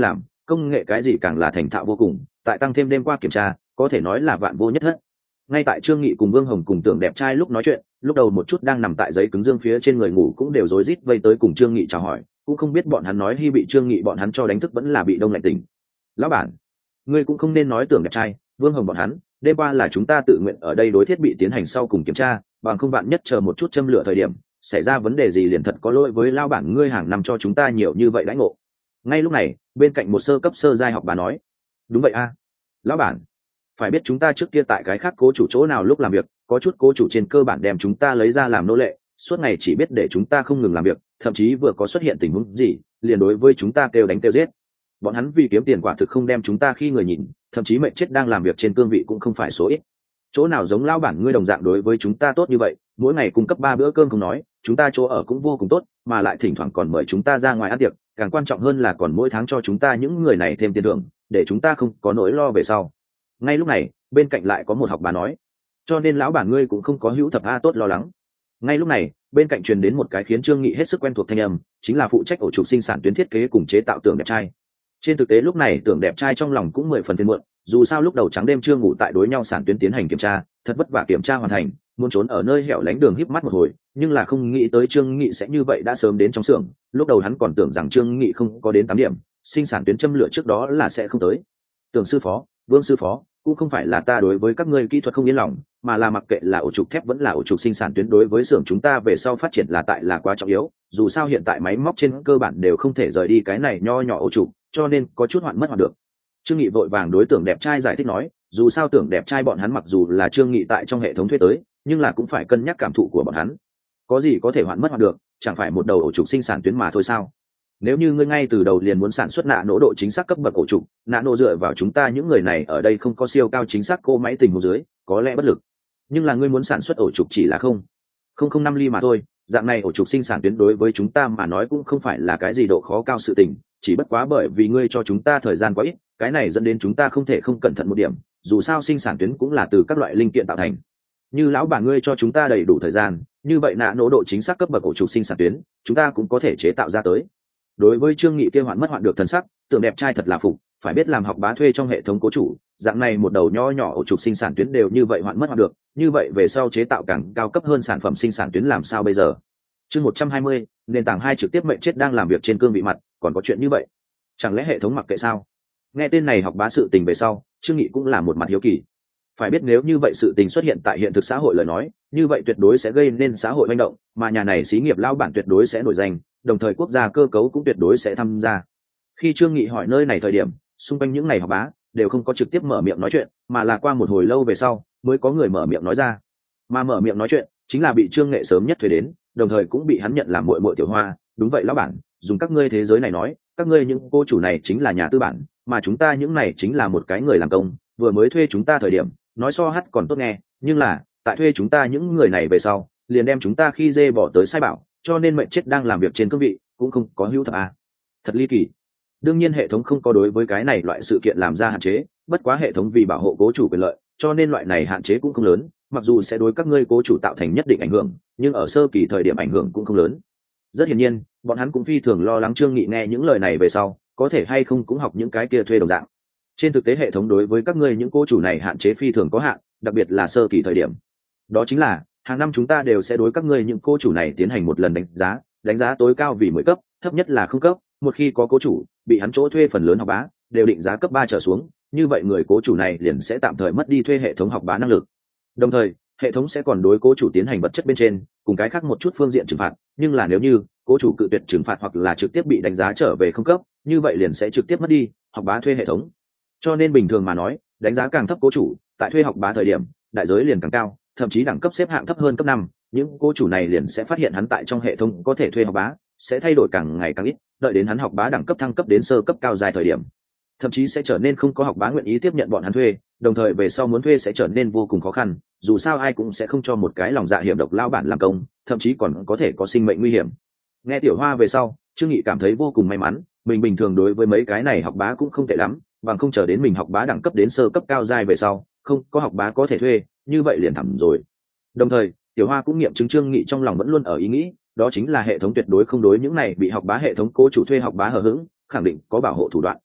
công nghệ cái gì càng là thành thạo vô cùng, tại tăng thêm đêm qua kiểm tra có thể nói là vạn vô nhất thất. Ngay tại Trương Nghị cùng Vương Hồng cùng Tưởng Đẹp Trai lúc nói chuyện, lúc đầu một chút đang nằm tại giấy cứng dương phía trên người ngủ cũng đều rối rít vây tới cùng Trương Nghị chào hỏi, cũng không biết bọn hắn nói hy bị Trương Nghị bọn hắn cho đánh thức vẫn là bị đông lạnh tỉnh. Lão bản, ngươi cũng không nên nói Tưởng Đẹp Trai, Vương Hồng bọn hắn, đêm qua là chúng ta tự nguyện ở đây đối thiết bị tiến hành sau cùng kiểm tra, bằng không bạn nhất chờ một chút châm lửa thời điểm xảy ra vấn đề gì liền thật có lỗi với lão bản ngươi hàng năm cho chúng ta nhiều như vậy đãi ngộ. Ngay lúc này, bên cạnh một sơ cấp sơ giai học bà nói, đúng vậy a, lão bản, phải biết chúng ta trước kia tại cái khác cố chủ chỗ nào lúc làm việc, có chút cố chủ trên cơ bản đem chúng ta lấy ra làm nô lệ, suốt ngày chỉ biết để chúng ta không ngừng làm việc, thậm chí vừa có xuất hiện tình huống gì liền đối với chúng ta kêu đánh kêu giết. Bọn hắn vì kiếm tiền quả thực không đem chúng ta khi người nhìn, thậm chí mệnh chết đang làm việc trên cương vị cũng không phải số ít. Chỗ nào giống lão bản ngươi đồng dạng đối với chúng ta tốt như vậy, mỗi ngày cung cấp ba bữa cơm không nói, chúng ta chỗ ở cũng vô cùng tốt, mà lại thỉnh thoảng còn mời chúng ta ra ngoài ăn tiệc, càng quan trọng hơn là còn mỗi tháng cho chúng ta những người này thêm tiền thưởng, để chúng ta không có nỗi lo về sau. Ngay lúc này, bên cạnh lại có một học bà nói, cho nên lão bản ngươi cũng không có hữu thập a tốt lo lắng. Ngay lúc này, bên cạnh truyền đến một cái khiến Trương Nghị hết sức quen thuộc thanh âm, chính là phụ trách ổ trục sinh sản tuyến thiết kế cùng chế tạo Tưởng Đẹp Trai. Trên thực tế lúc này Tưởng Đẹp Trai trong lòng cũng mười phần phiền muộn, dù sao lúc đầu trắng đêm chưa ngủ tại đối nhau sản tuyến tiến hành kiểm tra, thật vất vả kiểm tra hoàn thành, muốn trốn ở nơi hẻo lánh đường híp mắt một hồi, nhưng là không nghĩ tới Trương Nghị sẽ như vậy đã sớm đến trong xưởng, lúc đầu hắn còn tưởng rằng Trương Nghị không có đến tám điểm, sinh sản tuyến châm lửa trước đó là sẽ không tới. Tưởng sư phó, Vương sư phó, cũng không phải là ta đối với các ngươi kỹ thuật không yên lòng, mà là mặc kệ là ổ trục thép vẫn là ổ trục sinh sản tuyến đối với xưởng chúng ta về sau phát triển là tại là quá trọng yếu, dù sao hiện tại máy móc trên cơ bản đều không thể rời đi cái này nho nhỏ ổ trục, cho nên có chút hoạn mất hoạn được. Trương Nghị vội vàng đối Tưởng Đẹp Trai giải thích nói, dù sao Tưởng Đẹp Trai bọn hắn mặc dù là Trương Nghị tại trong hệ thống thuê tới, nhưng là cũng phải cân nhắc cảm thụ của bọn hắn. Có gì có thể hoạn mất hoạn được, chẳng phải một đầu ổ trục sinh sản tuyến mà thôi sao? Nếu như ngươi ngay từ đầu liền muốn sản xuất nạ nổ độ chính xác cấp bậc ổ trục, nạ nổ dựa vào chúng ta những người này ở đây không có siêu cao chính xác cô máy tình huống dưới, có lẽ bất lực. Nhưng là ngươi muốn sản xuất ổ trục chỉ là không không không năm ly mà thôi, dạng này ổ trục sinh sản tuyến đối với chúng ta mà nói cũng không phải là cái gì độ khó cao sự tình, chỉ bất quá bởi vì ngươi cho chúng ta thời gian quá ít, cái này dẫn đến chúng ta không thể không cẩn thận một điểm, dù sao sinh sản tuyến cũng là từ các loại linh kiện tạo thành. Như lão bà ngươi cho chúng ta đầy đủ thời gian, như vậy nạ nổ độ chính xác cấp bậc ổ trục sinh sản tuyến, chúng ta cũng có thể chế tạo ra tới. Đối với Trương Nghị kia hoạn mất hoạn được thần sắc, Tưởng Đẹp Trai thật là phục, phải biết làm học bá thuê trong hệ thống cố chủ, dạng này một đầu nho nhỏ ổ trục sinh sản tuyến đều như vậy hoạn mất hoạn được, như vậy về sau chế tạo càng cao cấp hơn sản phẩm sinh sản tuyến làm sao bây giờ? Chương một trăm hai mươi, nền tảng hai trực tiếp mệnh chết đang làm việc trên cương vị mặt, còn có chuyện như vậy? Chẳng lẽ hệ thống mặc kệ sao? Nghe tên này học bá sự tình về sau, Trương Nghị cũng là một mặt hiếu kỳ. Phải biết nếu như vậy sự tình xuất hiện tại hiện thực xã hội lời nói, như vậy tuyệt đối sẽ gây nên xã hội manh động, mà nhà này xí nghiệp lao bản tuyệt đối sẽ nổi danh, đồng thời quốc gia cơ cấu cũng tuyệt đối sẽ tham gia. Khi Trương Nghị hỏi nơi này thời điểm, xung quanh những này học bá đều không có trực tiếp mở miệng nói chuyện, mà là qua một hồi lâu về sau mới có người mở miệng nói ra. Mà mở miệng nói chuyện chính là bị Trương Nghệ sớm nhất thuê đến, đồng thời cũng bị hắn nhận làm muội muội Tiểu Hoa. Đúng vậy lão bản, dùng các ngươi thế giới này nói, các ngươi những cô chủ này chính là nhà tư bản, mà chúng ta những này chính là một cái người làm công, vừa mới thuê chúng ta thời điểm, nói so hát còn tốt nghe, nhưng là tại thuê chúng ta những người này về sau, liền đem chúng ta khi dê bỏ tới sai bảo, cho nên mệnh chết đang làm việc trên cương vị, cũng không có hữu thập à. Thật ly kỳ. Đương nhiên hệ thống không có đối với cái này loại sự kiện làm ra hạn chế, bất quá hệ thống vì bảo hộ cố chủ quyền lợi, cho nên loại này hạn chế cũng không lớn, mặc dù sẽ đối các ngươi cố chủ tạo thành nhất định ảnh hưởng, nhưng ở sơ kỳ thời điểm ảnh hưởng cũng không lớn. Rất hiển nhiên, bọn hắn cũng phi thường lo lắng Trương Nghị nghe những lời này về sau, có thể hay không cũng học những cái kia thuê đồng dạng. Trên thực tế hệ thống đối với các ngươi những cố chủ này hạn chế phi thường có hạn, đặc biệt là sơ kỳ thời điểm. Đó chính là, hàng năm chúng ta đều sẽ đối các ngươi những cố chủ này tiến hành một lần đánh giá, đánh giá tối cao vì mười cấp, thấp nhất là không cấp, một khi có cố chủ bị hắn chỗ thuê phần lớn học bá đều định giá cấp ba trở xuống, như vậy người cố chủ này liền sẽ tạm thời mất đi thuê hệ thống học bá năng lực. Đồng thời, hệ thống sẽ còn đối cố chủ tiến hành vật chất bên trên cùng cái khác một chút phương diện trừng phạt, nhưng là nếu như cố chủ cự tuyệt trừng phạt hoặc là trực tiếp bị đánh giá trở về không cấp, như vậy liền sẽ trực tiếp mất đi học bá thuê hệ thống. Cho nên bình thường mà nói, đánh giá càng thấp cố chủ, tại thuê học bá thời điểm, đại giới liền càng cao, thậm chí đẳng cấp xếp hạng thấp hơn cấp năm, những cố chủ này liền sẽ phát hiện hắn tại trong hệ thống có thể thuê học bá sẽ thay đổi càng ngày càng ít, đợi đến hắn học bá đẳng cấp thăng cấp đến sơ cấp cao dài thời điểm, thậm chí sẽ trở nên không có học bá nguyện ý tiếp nhận bọn hắn thuê, đồng thời về sau muốn thuê sẽ trở nên vô cùng khó khăn, dù sao ai cũng sẽ không cho một cái lòng dạ hiểm độc lao bản làm công, thậm chí còn có thể có sinh mệnh nguy hiểm. Nghe Tiểu Hoa về sau, Trương Nghị cảm thấy vô cùng may mắn, mình bình thường đối với mấy cái này học bá cũng không tệ lắm, bằng không chờ đến mình học bá đẳng cấp đến sơ cấp cao dài về sau, không có học bá có thể thuê, như vậy liền thẳm rồi. Đồng thời, Tiểu Hoa cũng nghiệm chứng Trương Nghị trong lòng vẫn luôn ở ý nghĩ, đó chính là hệ thống tuyệt đối không đối những này bị học bá hệ thống cố chủ thuê học bá hờ hững, khẳng định có bảo hộ thủ đoạn.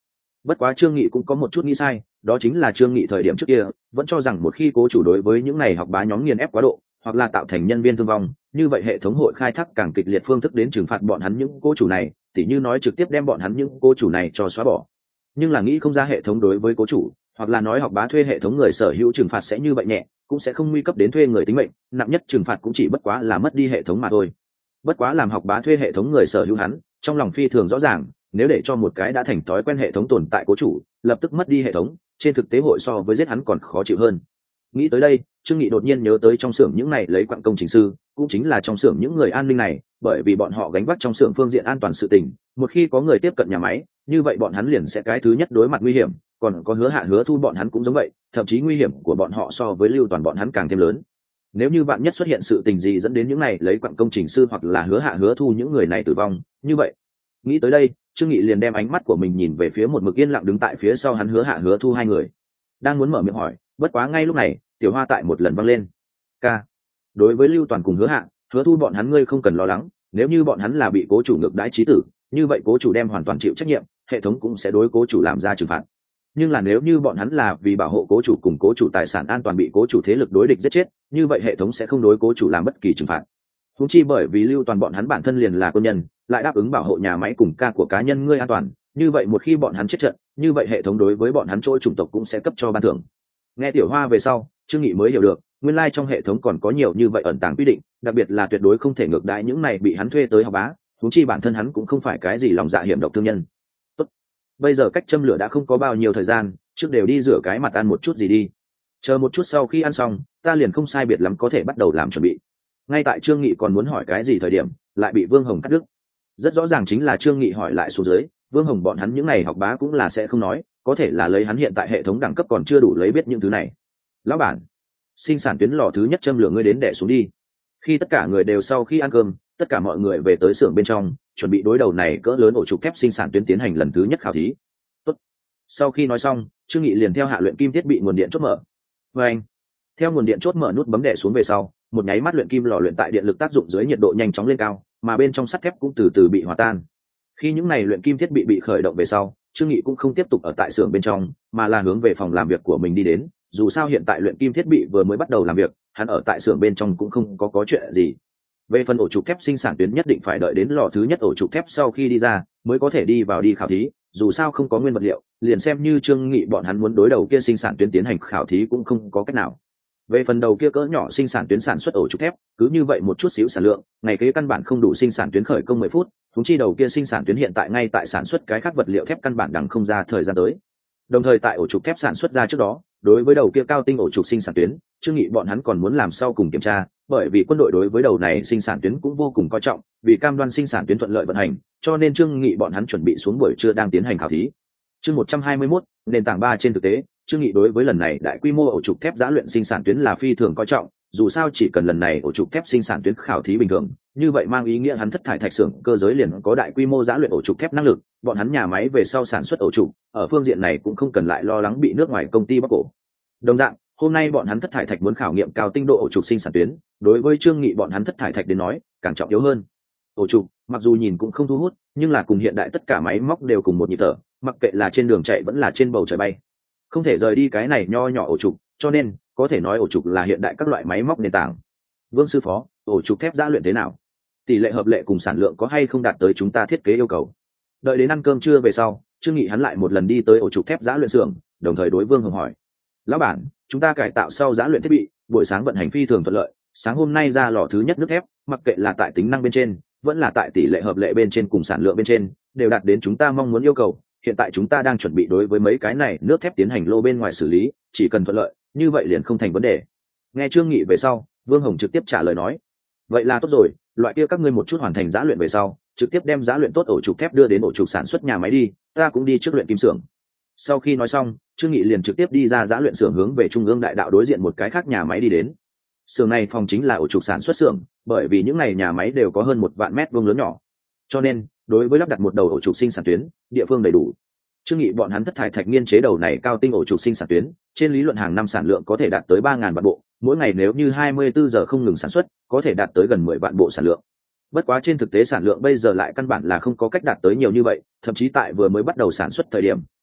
Bất quá Trương Nghị cũng có một chút nghĩ sai, đó chính là Trương Nghị thời điểm trước kia vẫn cho rằng một khi cố chủ đối với những này học bá nhóm nghiền ép quá độ, hoặc là tạo thành nhân viên thương vong, như vậy hệ thống hội khai thác càng kịch liệt phương thức đến trừng phạt bọn hắn những cố chủ này, tỉ như nói trực tiếp đem bọn hắn những cố chủ này cho xóa bỏ. Nhưng là nghĩ không ra hệ thống đối với cố chủ, hoặc là nói học bá thuê hệ thống người sở hữu trừng phạt sẽ như vậy nhẹ, cũng sẽ không nguy cấp đến thuê người tính mệnh, nặng nhất trừng phạt cũng chỉ bất quá là mất đi hệ thống mà thôi. Bất quá làm học bá thuê hệ thống người sở hữu hắn, trong lòng phi thường rõ ràng, nếu để cho một cái đã thành thói quen hệ thống tồn tại cố chủ lập tức mất đi hệ thống, trên thực tế hội so với giết hắn còn khó chịu hơn. Nghĩ tới đây, Trương Nghị đột nhiên nhớ tới trong xưởng những này lấy quặng công trình sư, cũng chính là trong xưởng những người an ninh này, bởi vì bọn họ gánh vác trong xưởng phương diện an toàn sự tình, một khi có người tiếp cận nhà máy, như vậy bọn hắn liền sẽ cái thứ nhất đối mặt nguy hiểm, còn có Hứa Hạ Hứa Thu bọn hắn cũng giống vậy, thậm chí nguy hiểm của bọn họ so với Lưu Toàn bọn hắn càng thêm lớn. Nếu như bạn nhất xuất hiện sự tình gì dẫn đến những này lấy quặng công trình sư hoặc là Hứa Hạ Hứa Thu những người này tử vong, như vậy, nghĩ tới đây, Trương Nghị liền đem ánh mắt của mình nhìn về phía một mực yên lặng đứng tại phía sau hắn Hứa Hạ Hứa Thu hai người, đang muốn mở miệng hỏi, bất quá ngay lúc này, Tiểu Hoa tại một lần vang lên. Ca. Đối với Lưu Toàn cùng Hứa Hạ, Hứa Thu bọn hắn ngươi không cần lo lắng, nếu như bọn hắn là bị cố chủ ngược đãi chí tử, như vậy cố chủ đem hoàn toàn chịu trách nhiệm, hệ thống cũng sẽ đối cố chủ làm ra trừng phạt. Nhưng là nếu như bọn hắn là vì bảo hộ cố chủ cùng cố chủ tài sản an toàn bị cố chủ thế lực đối địch giết chết, như vậy hệ thống sẽ không đối cố chủ làm bất kỳ trừng phạt. Huống chi bởi vì Lưu Toàn bọn hắn bản thân liền là quân nhân, lại đáp ứng bảo hộ nhà máy cùng ca của cá nhân ngươi an toàn, như vậy một khi bọn hắn chết trận, như vậy hệ thống đối với bọn hắn chỗ chủng tộc cũng sẽ cấp cho ban thưởng. Nghe Tiểu Hoa về sau, Trương Nghị mới hiểu được, nguyên lai trong hệ thống còn có nhiều như vậy ẩn tàng quy định, đặc biệt là tuyệt đối không thể ngược đãi những này bị hắn thuê tới học bá, huống chi bản thân hắn cũng không phải cái gì lòng dạ hiểm độc thương nhân. Tốt, bây giờ cách châm lửa đã không có bao nhiêu thời gian, trước đều đi rửa cái mặt ăn một chút gì đi. Chờ một chút sau khi ăn xong, ta liền không sai biệt lắm có thể bắt đầu làm chuẩn bị. Ngay tại Trương Nghị còn muốn hỏi cái gì thời điểm, lại bị Vương Hồng cắt đứt. Rất rõ ràng chính là Trương Nghị hỏi lại xuống dưới, Vương Hồng bọn hắn những này học bá cũng là sẽ không nói, có thể là lấy hắn hiện tại hệ thống đẳng cấp còn chưa đủ lấy biết những thứ này. Lão bản, sinh sản tuyến lò thứ nhất châm lửa ngươi đến đẻ xuống đi. Khi tất cả người đều sau khi ăn cơm, tất cả mọi người về tới xưởng bên trong, chuẩn bị đối đầu này cỡ lớn ổ trục thép sinh sản tuyến tiến hành lần thứ nhất khảo thí. Tốt. Sau khi nói xong, Trương Nghị liền theo hạ luyện kim thiết bị nguồn điện chốt mở. Và anh, theo nguồn điện chốt mở nút bấm đẻ xuống về sau, một nháy mắt luyện kim lò luyện tại điện lực tác dụng dưới nhiệt độ nhanh chóng lên cao, mà bên trong sắt thép cũng từ từ bị hòa tan. Khi những này luyện kim thiết bị bị khởi động về sau, Trương Nghị cũng không tiếp tục ở tại xưởng bên trong, mà là hướng về phòng làm việc của mình đi đến. Dù sao hiện tại luyện kim thiết bị vừa mới bắt đầu làm việc, hắn ở tại xưởng bên trong cũng không có có chuyện gì. Về phần ổ trục thép sinh sản tuyến nhất định phải đợi đến lò thứ nhất ổ trục thép sau khi đi ra mới có thể đi vào đi khảo thí, dù sao không có nguyên vật liệu, liền xem như Trương Nghị bọn hắn muốn đối đầu kia sinh sản tuyến tiến hành khảo thí cũng không có cách nào. Về phần đầu kia cỡ nhỏ sinh sản tuyến sản xuất ổ trục thép, cứ như vậy một chút xíu sản lượng, ngày kế căn bản không đủ sinh sản tuyến khởi công mười phút, chúng chi đầu kia sinh sản tuyến hiện tại ngay tại sản xuất cái khác vật liệu thép căn bản đằng không ra thời gian tới. Đồng thời tại ổ trục thép sản xuất ra trước đó, đối với đầu kia cao tinh ổ trục sinh sản tuyến, Trương Nghị bọn hắn còn muốn làm sau cùng kiểm tra, bởi vì quân đội đối với đầu này sinh sản tuyến cũng vô cùng coi trọng, vì cam đoan sinh sản tuyến thuận lợi vận hành, cho nên Trương Nghị bọn hắn chuẩn bị xuống buổi trưa đang tiến hành khảo thí. Chương một trăm hai mươi mốt, nền tảng ba trên thực tế, Trương Nghị đối với lần này đại quy mô ổ trục thép giã luyện sinh sản tuyến là phi thường coi trọng, dù sao chỉ cần lần này ổ trục thép sinh sản tuyến khảo thí bình thường, như vậy mang ý nghĩa hắn thất thải thạch xưởng cơ giới liền có đại quy mô giã luyện ổ trục thép năng lực, bọn hắn nhà máy về sau sản xuất ổ trục, ở phương diện này cũng không cần lại lo lắng bị nước ngoài công ty bóc cổ. Đồng dạng, hôm nay bọn hắn thất thải thạch muốn khảo nghiệm cao tinh độ ổ trục sinh sản tuyến, đối với Trương Nghị bọn hắn thất thải thạch đến nói, càng trọng yếu hơn. Ổ trục, mặc dù nhìn cũng không thu hút, nhưng là cùng hiện đại tất cả máy móc đều cùng một nhịp thở, mặc kệ là trên đường chạy vẫn là trên bầu trời bay, không thể rời đi cái này nho nhỏ ổ trục, cho nên có thể nói ổ trục là hiện đại các loại máy móc nền tảng. Vương sư phó, ổ trục thép giã luyện thế nào? Tỷ lệ hợp lệ cùng sản lượng có hay không đạt tới chúng ta thiết kế yêu cầu? Đợi đến ăn cơm trưa về sau, Trương Nghị hắn lại một lần đi tới ổ trục thép giã luyện xưởng, đồng thời đối Vương Hồng hỏi: lão bản, chúng ta cải tạo sau giã luyện thiết bị, buổi sáng vận hành phi thường thuận lợi, sáng hôm nay ra lò thứ nhất nước thép, mặc kệ là tại tính năng bên trên, vẫn là tại tỷ lệ hợp lệ bên trên cùng sản lượng bên trên, đều đạt đến chúng ta mong muốn yêu cầu. Hiện tại chúng ta đang chuẩn bị đối với mấy cái này nước thép tiến hành lô bên ngoài xử lý, chỉ cần thuận lợi, như vậy liền không thành vấn đề. Nghe Trương Nghị về sau, Vương Hồng trực tiếp trả lời nói: vậy là tốt rồi, loại kia các ngươi một chút hoàn thành giã luyện về sau, trực tiếp đem giã luyện tốt ổ trục thép đưa đến ổ trục sản xuất nhà máy đi, ta cũng đi trước luyện kim xưởng. Sau khi nói xong, Trương Nghị liền trực tiếp đi ra giã luyện xưởng hướng về trung ương đại đạo đối diện một cái khác nhà máy đi đến. Xưởng này phòng chính là ổ trục sản xuất xưởng, bởi vì những này nhà máy đều có hơn một vạn mét vuông lớn nhỏ, cho nên đối với lắp đặt một đầu ổ trục sinh sản tuyến, địa phương đầy đủ. Trương Nghị bọn hắn thất thải thạch nghiên chế đầu này cao tinh ổ trục sinh sản tuyến, trên lý luận hàng năm sản lượng có thể đạt tới ba ngàn vạn bộ, mỗi ngày nếu như hai mươi bốn giờ không ngừng sản xuất, có thể đạt tới gần mười vạn bộ sản lượng. Bất quá trên thực tế sản lượng bây giờ lại căn bản là không có cách đạt tới nhiều như vậy, thậm chí tại vừa mới bắt đầu sản xuất thời điểm,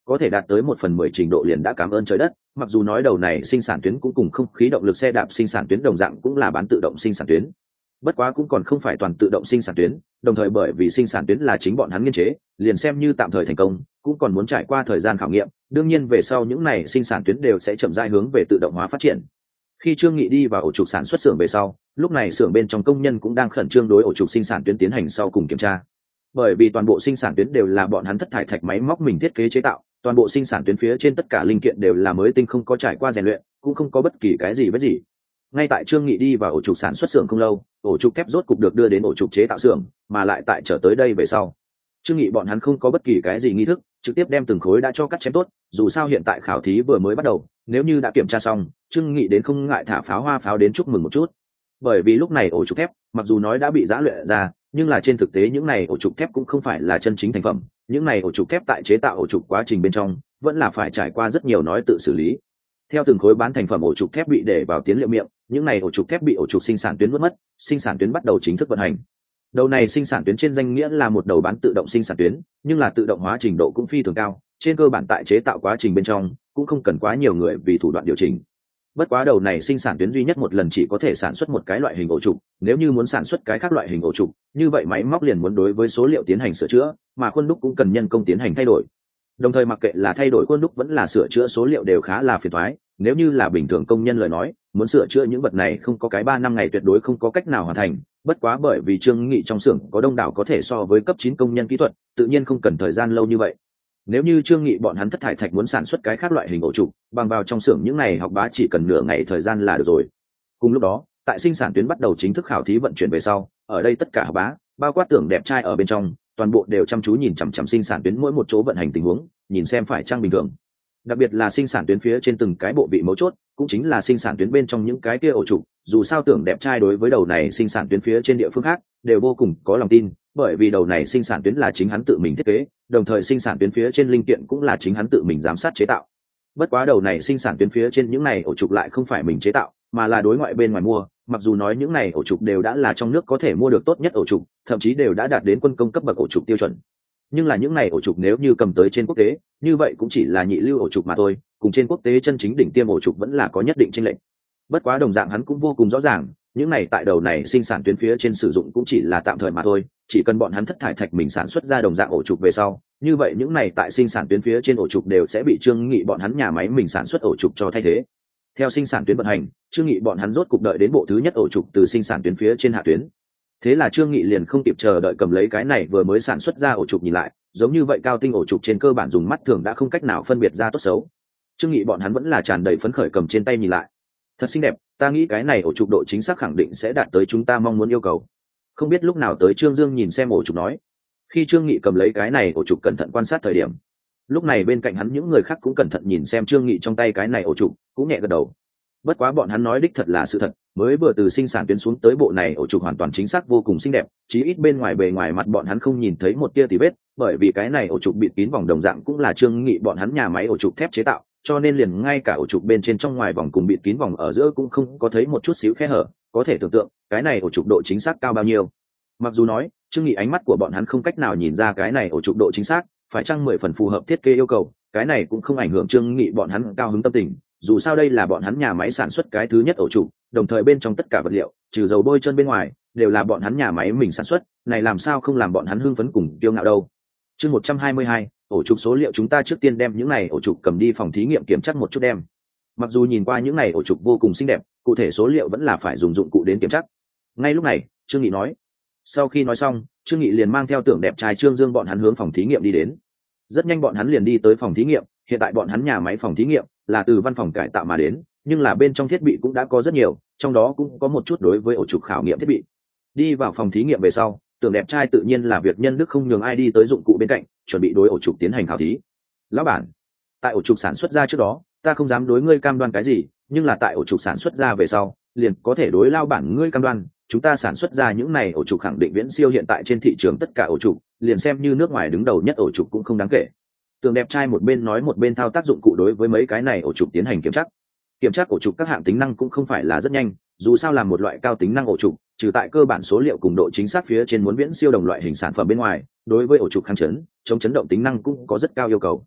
có thể đạt tới một phần mười trình độ liền đã cảm ơn trời đất. Mặc dù nói đầu này sinh sản tuyến cũng cùng không khí động lực xe đạp sinh sản tuyến đồng dạng cũng là bán tự động sinh sản tuyến, bất quá cũng còn không phải toàn tự động sinh sản tuyến, đồng thời bởi vì sinh sản tuyến là chính bọn hắn nghiên chế, liền xem như tạm thời thành công cũng còn muốn trải qua thời gian khảo nghiệm, đương nhiên về sau những này sinh sản tuyến đều sẽ chậm rãi hướng về tự động hóa phát triển. Khi Trương Nghị đi vào ổ trục sản xuất xưởng về sau, lúc này xưởng bên trong công nhân cũng đang khẩn trương đối ổ trục sinh sản tuyến tiến hành sau cùng kiểm tra, bởi vì toàn bộ sinh sản tuyến đều là bọn hắn thất thải thạch máy móc mình thiết kế chế tạo, toàn bộ sinh sản tuyến phía trên tất cả linh kiện đều là mới tinh, không có trải qua rèn luyện, cũng không có bất kỳ cái gì vết gì. Ngay tại Trương Nghị đi vào ổ trục sản xuất xưởng không lâu, ổ trục thép rốt cục được đưa đến ổ trục chế tạo xưởng, mà lại tại trở tới đây về sau, Trương Nghị bọn hắn không có bất kỳ cái gì nghi thức, trực tiếp đem từng khối đã cho cắt chém tốt, dù sao hiện tại khảo thí vừa mới bắt đầu, nếu như đã kiểm tra xong, Trương Nghị đến không ngại thả pháo hoa pháo đến chúc mừng một chút. Bởi vì lúc này ổ trục thép, mặc dù nói đã bị giã luyện ra, nhưng là trên thực tế những này ổ trục thép cũng không phải là chân chính thành phẩm, những này ổ trục thép tại chế tạo ổ trục quá trình bên trong, vẫn là phải trải qua rất nhiều nói tự xử lý. Theo từng khối bán thành phẩm ổ trục thép bị để vào tiến liệu miệng, những này ổ trục thép bị ổ trục sinh sản tuyến nuốt mất, sinh sản tuyến bắt đầu chính thức vận hành. Đầu này sinh sản tuyến trên danh nghĩa là một đầu bán tự động sinh sản tuyến, nhưng là tự động hóa trình độ cũng phi thường cao, trên cơ bản tại chế tạo quá trình bên trong cũng không cần quá nhiều người vì thủ đoạn điều chỉnh. Bất quá đầu này sinh sản tuyến duy nhất một lần chỉ có thể sản xuất một cái loại hình ổ trục, nếu như muốn sản xuất cái khác loại hình ổ trục, như vậy máy móc liền muốn đối với số liệu tiến hành sửa chữa, mà khuôn đúc cũng cần nhân công tiến hành thay đổi. Đồng thời mặc kệ là thay đổi khuôn đúc vẫn là sửa chữa số liệu đều khá là phiền toái, nếu như là bình thường công nhân lời nói, muốn sửa chữa những vật này không có cái ba năm ngày tuyệt đối không có cách nào hoàn thành. Bất quá bởi vì Trương Nghị trong xưởng có đông đảo có thể so với cấp chín công nhân kỹ thuật, tự nhiên không cần thời gian lâu như vậy. Nếu như Trương Nghị bọn hắn thất thải thạch muốn sản xuất cái khác loại hình ổ trục, bằng vào trong xưởng những này học bá chỉ cần nửa ngày thời gian là được rồi. Cùng lúc đó, tại sinh sản tuyến bắt đầu chính thức khảo thí vận chuyển về sau, ở đây tất cả học bá, bao quát Tưởng Đẹp Trai ở bên trong, toàn bộ đều chăm chú nhìn chằm chằm sinh sản tuyến mỗi một chỗ vận hành tình huống, nhìn xem phải chăng bình thường. Đặc biệt là sinh sản tuyến phía trên từng cái bộ vị mấu chốt, cũng chính là sinh sản tuyến bên trong những cái kia ổ trục, dù sao Tưởng Đẹp Trai đối với đầu này sinh sản tuyến phía trên địa phương khác đều vô cùng có lòng tin, bởi vì đầu này sinh sản tuyến là chính hắn tự mình thiết kế, đồng thời sinh sản tuyến phía trên linh kiện cũng là chính hắn tự mình giám sát chế tạo. Bất quá đầu này sinh sản tuyến phía trên những này ổ trục lại không phải mình chế tạo, mà là đối ngoại bên ngoài mua, mặc dù nói những này ổ trục đều đã là trong nước có thể mua được tốt nhất ổ trục, thậm chí đều đã đạt đến quân công cấp bậc ổ trục tiêu chuẩn. Nhưng là những này ổ trục nếu như cầm tới trên quốc tế, như vậy cũng chỉ là nhị lưu ổ trục mà thôi, cùng trên quốc tế chân chính đỉnh tiêm ổ trục vẫn là có nhất định chênh lệch. Bất quá đồng dạng hắn cũng vô cùng rõ ràng, những này tại đầu này sinh sản tuyến phía trên sử dụng cũng chỉ là tạm thời mà thôi, chỉ cần bọn hắn thất thải thạch mình sản xuất ra đồng dạng ổ trục về sau, như vậy những này tại sinh sản tuyến phía trên ổ trục đều sẽ bị Trương Nghị bọn hắn nhà máy mình sản xuất ổ trục cho thay thế. Theo sinh sản tuyến vận hành, Trương Nghị bọn hắn rốt cục đợi đến bộ thứ nhất ổ trục từ sinh sản tuyến phía trên hạ tuyến. Thế là Trương Nghị liền không kịp chờ đợi cầm lấy cái này vừa mới sản xuất ra ổ trục nhìn lại, giống như vậy cao tinh ổ trục trên cơ bản dùng mắt thường đã không cách nào phân biệt ra tốt xấu. Trương Nghị bọn hắn vẫn là tràn đầy phấn khởi cầm trên tay nhìn lại. Thật xinh đẹp, ta nghĩ cái này ổ trục độ chính xác khẳng định sẽ đạt tới chúng ta mong muốn yêu cầu. Không biết lúc nào tới Trương Dương nhìn xem ổ trục nói. Khi Trương Nghị cầm lấy cái này ổ trục cẩn thận quan sát thời điểm, lúc này bên cạnh hắn những người khác cũng cẩn thận nhìn xem Trương Nghị trong tay cái này ổ trục, cũng nhẹ gật đầu. Bất quá bọn hắn nói đích thật là sự thật, mới vừa từ sinh sản tuyến xuống tới bộ này ổ trục hoàn toàn chính xác vô cùng xinh đẹp, chí ít bên ngoài bề ngoài mặt bọn hắn không nhìn thấy một tia tì vết, bởi vì cái này ổ trục bịt kín vòng đồng dạng cũng là Trương Nghị bọn hắn nhà máy ổ trục thép chế tạo, cho nên liền ngay cả ổ trục bên trên trong ngoài vòng cùng bịt kín vòng ở giữa cũng không có thấy một chút xíu khe hở, có thể tưởng tượng cái này ổ trục độ chính xác cao bao nhiêu. Mặc dù nói Trương Nghị ánh mắt của bọn hắn không cách nào nhìn ra cái này ổ trục độ chính xác phải chăng mười phần phù hợp thiết kế yêu cầu, cái này cũng không ảnh hưởng Trương Nghị bọn hắn cao hứng tâm tình, dù sao đây là bọn hắn nhà máy sản xuất cái thứ nhất ổ trục, đồng thời bên trong tất cả vật liệu trừ dầu bôi trơn bên ngoài đều là bọn hắn nhà máy mình sản xuất, này làm sao không làm bọn hắn hưng phấn cùng kiêu ngạo đâu. Chương một trăm hai mươi hai, ổ trục số liệu chúng ta trước tiên đem những này ổ trục cầm đi phòng thí nghiệm kiểm tra một chút đem. Mặc dù nhìn qua những này ổ trục vô cùng xinh đẹp, cụ thể số liệu vẫn là phải dùng dụng cụ đến kiểm tra. Ngay lúc này, Trương Nghị nói. Sau khi nói xong, Trương Nghị liền mang theo Tưởng Đẹp Trai Trương Dương bọn hắn hướng phòng thí nghiệm đi đến. Rất nhanh bọn hắn liền đi tới phòng thí nghiệm, hiện tại bọn hắn nhà máy phòng thí nghiệm là từ văn phòng cải tạo mà đến, nhưng là bên trong thiết bị cũng đã có rất nhiều, trong đó cũng có một chút đối với ổ trục khảo nghiệm thiết bị. Đi vào phòng thí nghiệm về sau, Tưởng Đẹp Trai tự nhiên là việc nhân đức không nhường ai đi tới dụng cụ bên cạnh, chuẩn bị đối ổ trục tiến hành khảo thí. Lão bản, tại ổ trục sản xuất ra trước đó, ta không dám đối ngươi cam đoan cái gì, nhưng là tại ổ trục sản xuất ra về sau, liền có thể đối lao bản ngươi cam đoan, chúng ta sản xuất ra những này ổ trục khẳng định viễn siêu hiện tại trên thị trường tất cả ổ trục, liền xem như nước ngoài đứng đầu nhất ổ trục cũng không đáng kể. Tưởng Đẹp Trai một bên nói một bên thao tác dụng cụ đối với mấy cái này ổ trục tiến hành kiểm tra. Kiểm tra ổ trục các hạng tính năng cũng không phải là rất nhanh, dù sao là một loại cao tính năng ổ trục, trừ tại cơ bản số liệu cùng độ chính xác phía trên muốn viễn siêu đồng loại hình sản phẩm bên ngoài, đối với ổ trục kháng chấn, chống chấn động tính năng cũng có rất cao yêu cầu.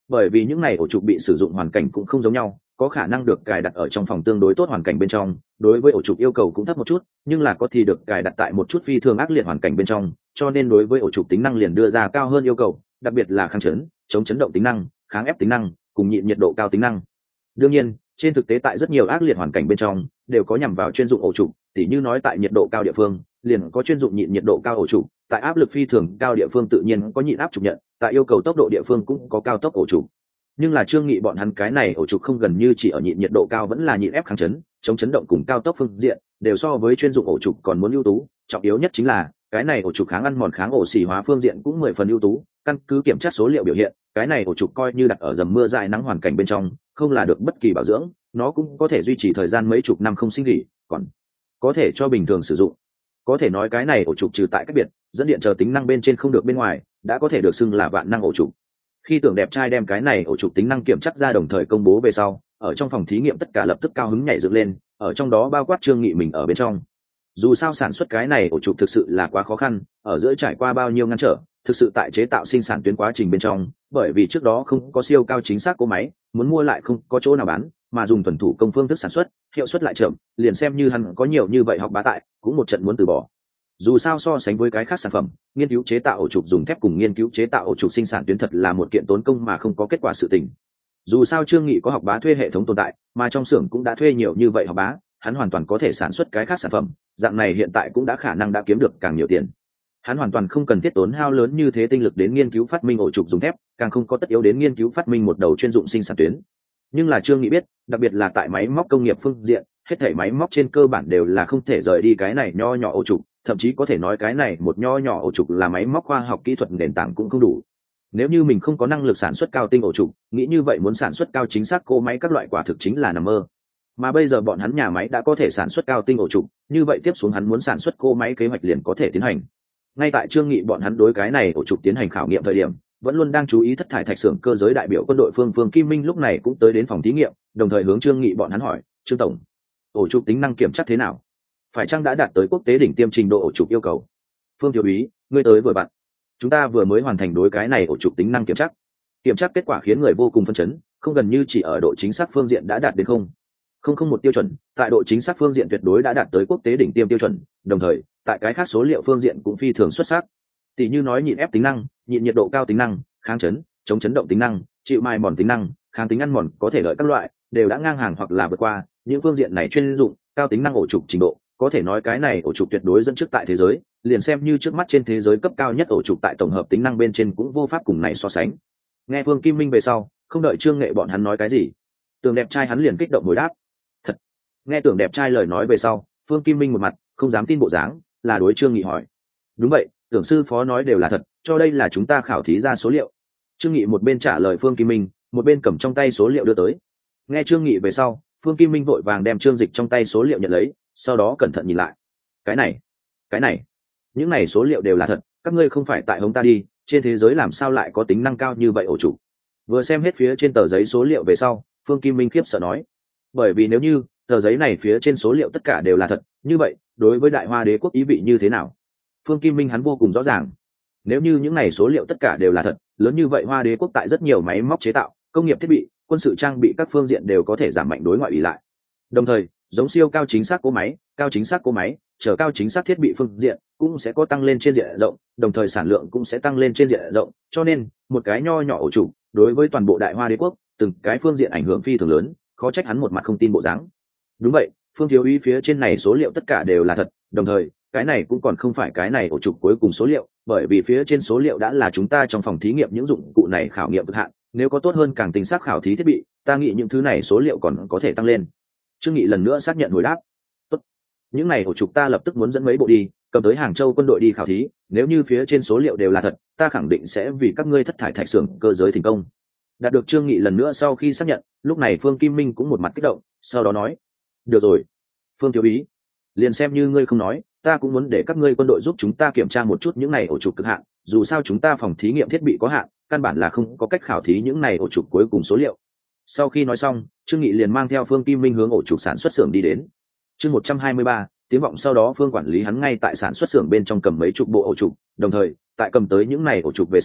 bởi vì những này ổ trục bị sử dụng hoàn cảnh cũng không giống nhau, có khả năng được cài đặt ở trong phòng tương đối tốt hoàn cảnh bên trong, đối với ổ trục yêu cầu cũng thấp một chút, nhưng là có thì được cài đặt tại một chút phi thường ác liệt hoàn cảnh bên trong, cho nên đối với ổ trục tính năng liền đưa ra cao hơn yêu cầu, đặc biệt là kháng chấn, chống chấn động tính năng, kháng ép tính năng, cùng nhịn nhiệt độ cao tính năng. Đương nhiên, trên thực tế tại rất nhiều ác liệt hoàn cảnh bên trong đều có nhằm vào chuyên dụng ổ trục, tỉ như nói tại nhiệt độ cao địa phương liền có chuyên dụng nhịn nhiệt độ cao ổ trục, tại áp lực phi thường cao địa phương tự nhiên có nhịn áp trục nhận, tại yêu cầu tốc độ địa phương cũng có cao tốc ổ trục. Nhưng là Trương Nghị bọn hắn cái này ổ trục không gần như chỉ ở nhịn nhiệt độ cao, vẫn là nhịn ép kháng chấn, chống chấn động cùng cao tốc phương diện đều so với chuyên dụng ổ trục còn muốn ưu tú. Trọng yếu nhất chính là cái này ổ trục kháng ăn mòn kháng ổ xỉ hóa phương diện cũng mười phần ưu tú. Căn cứ kiểm tra số liệu biểu hiện, cái này ổ trục coi như đặt ở dầm mưa dại nắng hoàn cảnh bên trong không là được bất kỳ bảo dưỡng, nó cũng có thể duy trì thời gian mấy chục năm không sinh rỉ, còn có thể cho bình thường sử dụng. Có thể nói cái này ổ trục trừ tại cách biệt dẫn điện chờ tính năng bên trên không được bên ngoài, đã có thể được xưng là vạn năng ổ trục. Khi Tưởng Đẹp Trai đem cái này ổ trục tính năng kiểm chắc ra đồng thời công bố về sau, ở trong phòng thí nghiệm tất cả lập tức cao hứng nhảy dựng lên, ở trong đó bao quát Trương Nghị mình ở bên trong. Dù sao sản xuất cái này ổ trục thực sự là quá khó khăn, ở giữa trải qua bao nhiêu ngăn trở, thực sự tại chế tạo sinh sản tuyến quá trình bên trong, bởi vì trước đó không có siêu cao chính xác cỗ máy, muốn mua lại không có chỗ nào bán, mà dùng thuần thủ công phương thức sản xuất, hiệu suất lại chậm, liền xem như hắn có nhiều như vậy học bá tại, cũng một trận muốn từ bỏ. Dù sao so sánh với cái khác sản phẩm, nghiên cứu chế tạo ổ trục dùng thép cùng nghiên cứu chế tạo ổ trục sinh sản tuyến thật là một kiện tốn công mà không có kết quả sự tình. Dù sao Trương Nghị có học bá thuê hệ thống tồn tại, mà trong xưởng cũng đã thuê nhiều như vậy học bá, hắn hoàn toàn có thể sản xuất cái khác sản phẩm, dạng này hiện tại cũng đã khả năng đã kiếm được càng nhiều tiền. Hắn hoàn toàn không cần thiết tốn hao lớn như thế tinh lực đến nghiên cứu phát minh ổ trục dùng thép, càng không có tất yếu đến nghiên cứu phát minh một đầu chuyên dụng sinh sản tuyến. Nhưng là Trương Nghị biết, đặc biệt là tại máy móc công nghiệp phương diện, hết thảy máy móc trên cơ bản đều là không thể rời đi cái này nho nhỏ ổ trục, thậm chí có thể nói cái này một nho nhỏ ổ trục là máy móc khoa học kỹ thuật nền tảng cũng không đủ. Nếu như mình không có năng lực sản xuất cao tinh ổ trục, nghĩ như vậy muốn sản xuất cao chính xác cỗ máy các loại quả thực chính là nằm mơ. Mà bây giờ bọn hắn nhà máy đã có thể sản xuất cao tinh ổ trục, như vậy tiếp xuống hắn muốn sản xuất cỗ máy kế hoạch liền có thể tiến hành. Ngay tại Trương Nghị bọn hắn đối cái này ổ trục tiến hành khảo nghiệm thời điểm, vẫn luôn đang chú ý thất thải thạch xưởng cơ giới đại biểu quân đội Phương Phương Kim Minh lúc này cũng tới đến phòng thí nghiệm, đồng thời hướng Trương Nghị bọn hắn hỏi: "Trương tổng, ổ trục tính năng kiểm tra thế nào? Phải chăng đã đạt tới quốc tế đỉnh tiêm trình độ ổ trục yêu cầu?" "Phương thiếu úy, ngươi tới vừa vặn. Chúng ta vừa mới hoàn thành đối cái này ổ trục tính năng kiểm tra. Kiểm tra kết quả khiến người vô cùng phân chấn, không gần như chỉ ở độ chính xác phương diện đã đạt đến không không không một tiêu chuẩn, tại độ chính xác phương diện tuyệt đối đã đạt tới quốc tế đỉnh tiêm tiêu chuẩn, đồng thời tại cái khác số liệu phương diện cũng phi thường xuất sắc. Tỷ như nói nhịn ép tính năng, nhịn nhiệt độ cao tính năng, kháng chấn, chống chấn động tính năng, chịu mài mòn tính năng, kháng tính ăn mòn có thể lợi các loại, đều đã ngang hàng hoặc là vượt qua những phương diện này chuyên dụng cao tính năng ổ trục trình độ, có thể nói cái này ổ trục tuyệt đối dẫn trước tại thế giới, liền xem như trước mắt trên thế giới cấp cao nhất ổ trục tại tổng hợp tính năng bên trên cũng vô pháp cùng này so sánh." Nghe Phương Kim Minh về sau, không đợi Trương Nghệ bọn hắn nói cái gì, Tưởng Đẹp Trai hắn liền kích động hồi đáp: "Thật." Nghe Tưởng Đẹp Trai lời nói về sau, Phương Kim Minh một mặt không dám tin bộ dáng, là đối Trương Nghị hỏi: "Đúng vậy, Tưởng sư phó nói đều là thật, cho đây là chúng ta khảo thí ra số liệu." Trương Nghị một bên trả lời Phương Kim Minh, một bên cầm trong tay số liệu đưa tới. Nghe Trương Nghị về sau, Phương Kim Minh vội vàng đem Trương Dịch trong tay số liệu nhận lấy, sau đó cẩn thận nhìn lại. "Cái này, cái này, những này số liệu đều là thật, các ngươi không phải tại hống ta đi, trên thế giới làm sao lại có tính năng cao như vậy ổ trục?" Vừa xem hết phía trên tờ giấy số liệu về sau, Phương Kim Minh khiếp sợ nói: "Bởi vì nếu như tờ giấy này phía trên số liệu tất cả đều là thật, như vậy đối với Đại Hoa Đế quốc ý vị như thế nào?" Phương Kim Minh hắn vô cùng rõ ràng, nếu như những này số liệu tất cả đều là thật, lớn như vậy Hoa Đế quốc tại rất nhiều máy móc chế tạo, công nghiệp thiết bị, quân sự trang bị các phương diện đều có thể giảm mạnh đối ngoại ủy lại. Đồng thời, giống siêu cao chính xác cỗ máy, cao chính xác cỗ máy, chờ cao chính xác thiết bị phương diện cũng sẽ có tăng lên trên diện rộng, đồng thời sản lượng cũng sẽ tăng lên trên diện rộng, cho nên một cái nho nhỏ ổ trục đối với toàn bộ Đại Hoa Đế quốc, từng cái phương diện ảnh hưởng phi thường lớn, khó trách hắn một mặt không tin bộ dáng. Đúng vậy, Phương thiếu úy phía trên này số liệu tất cả đều là thật, đồng thời cái này cũng còn không phải cái này ổ trục cuối cùng số liệu, bởi vì phía trên số liệu đã là chúng ta trong phòng thí nghiệm những dụng cụ này khảo nghiệm cực hạn, nếu có tốt hơn càng tinh xác khảo thí thiết bị, ta nghĩ những thứ này số liệu còn có thể tăng lên. Trương Nghị lần nữa xác nhận hồi đáp: "Tốt, những này ổ trục ta lập tức muốn dẫn mấy bộ đi, cầm tới Hàng Châu quân đội đi khảo thí, nếu như phía trên số liệu đều là thật, ta khẳng định sẽ vì các ngươi thất thải thạch xưởng cơ giới thành công." Đạt được Trương Nghị lần nữa sau khi xác nhận, lúc này Phương Kim Minh cũng một mặt kích động, sau đó nói: "Được rồi, Phương thiếu úy, liền xem như ngươi không nói, ta cũng muốn để các ngươi quân đội giúp chúng ta kiểm tra một chút những này ổ trục cực hạn, dù sao chúng ta phòng thí nghiệm thiết bị có hạn, căn bản là không có cách khảo thí những này ổ trục cuối cùng số liệu." Sau khi nói xong, Trương Nghị liền mang theo Phương Kim Minh hướng ổ trục sản xuất xưởng đi đến. Chương một trăm hai mươi ba, tiếng vọng. Sau đó Phương quản lý hắn ngay tại sản xuất xưởng bên trong cầm mấy chục bộ ổ trục, đồng thời tại cầm tới những này ổ trục về sau,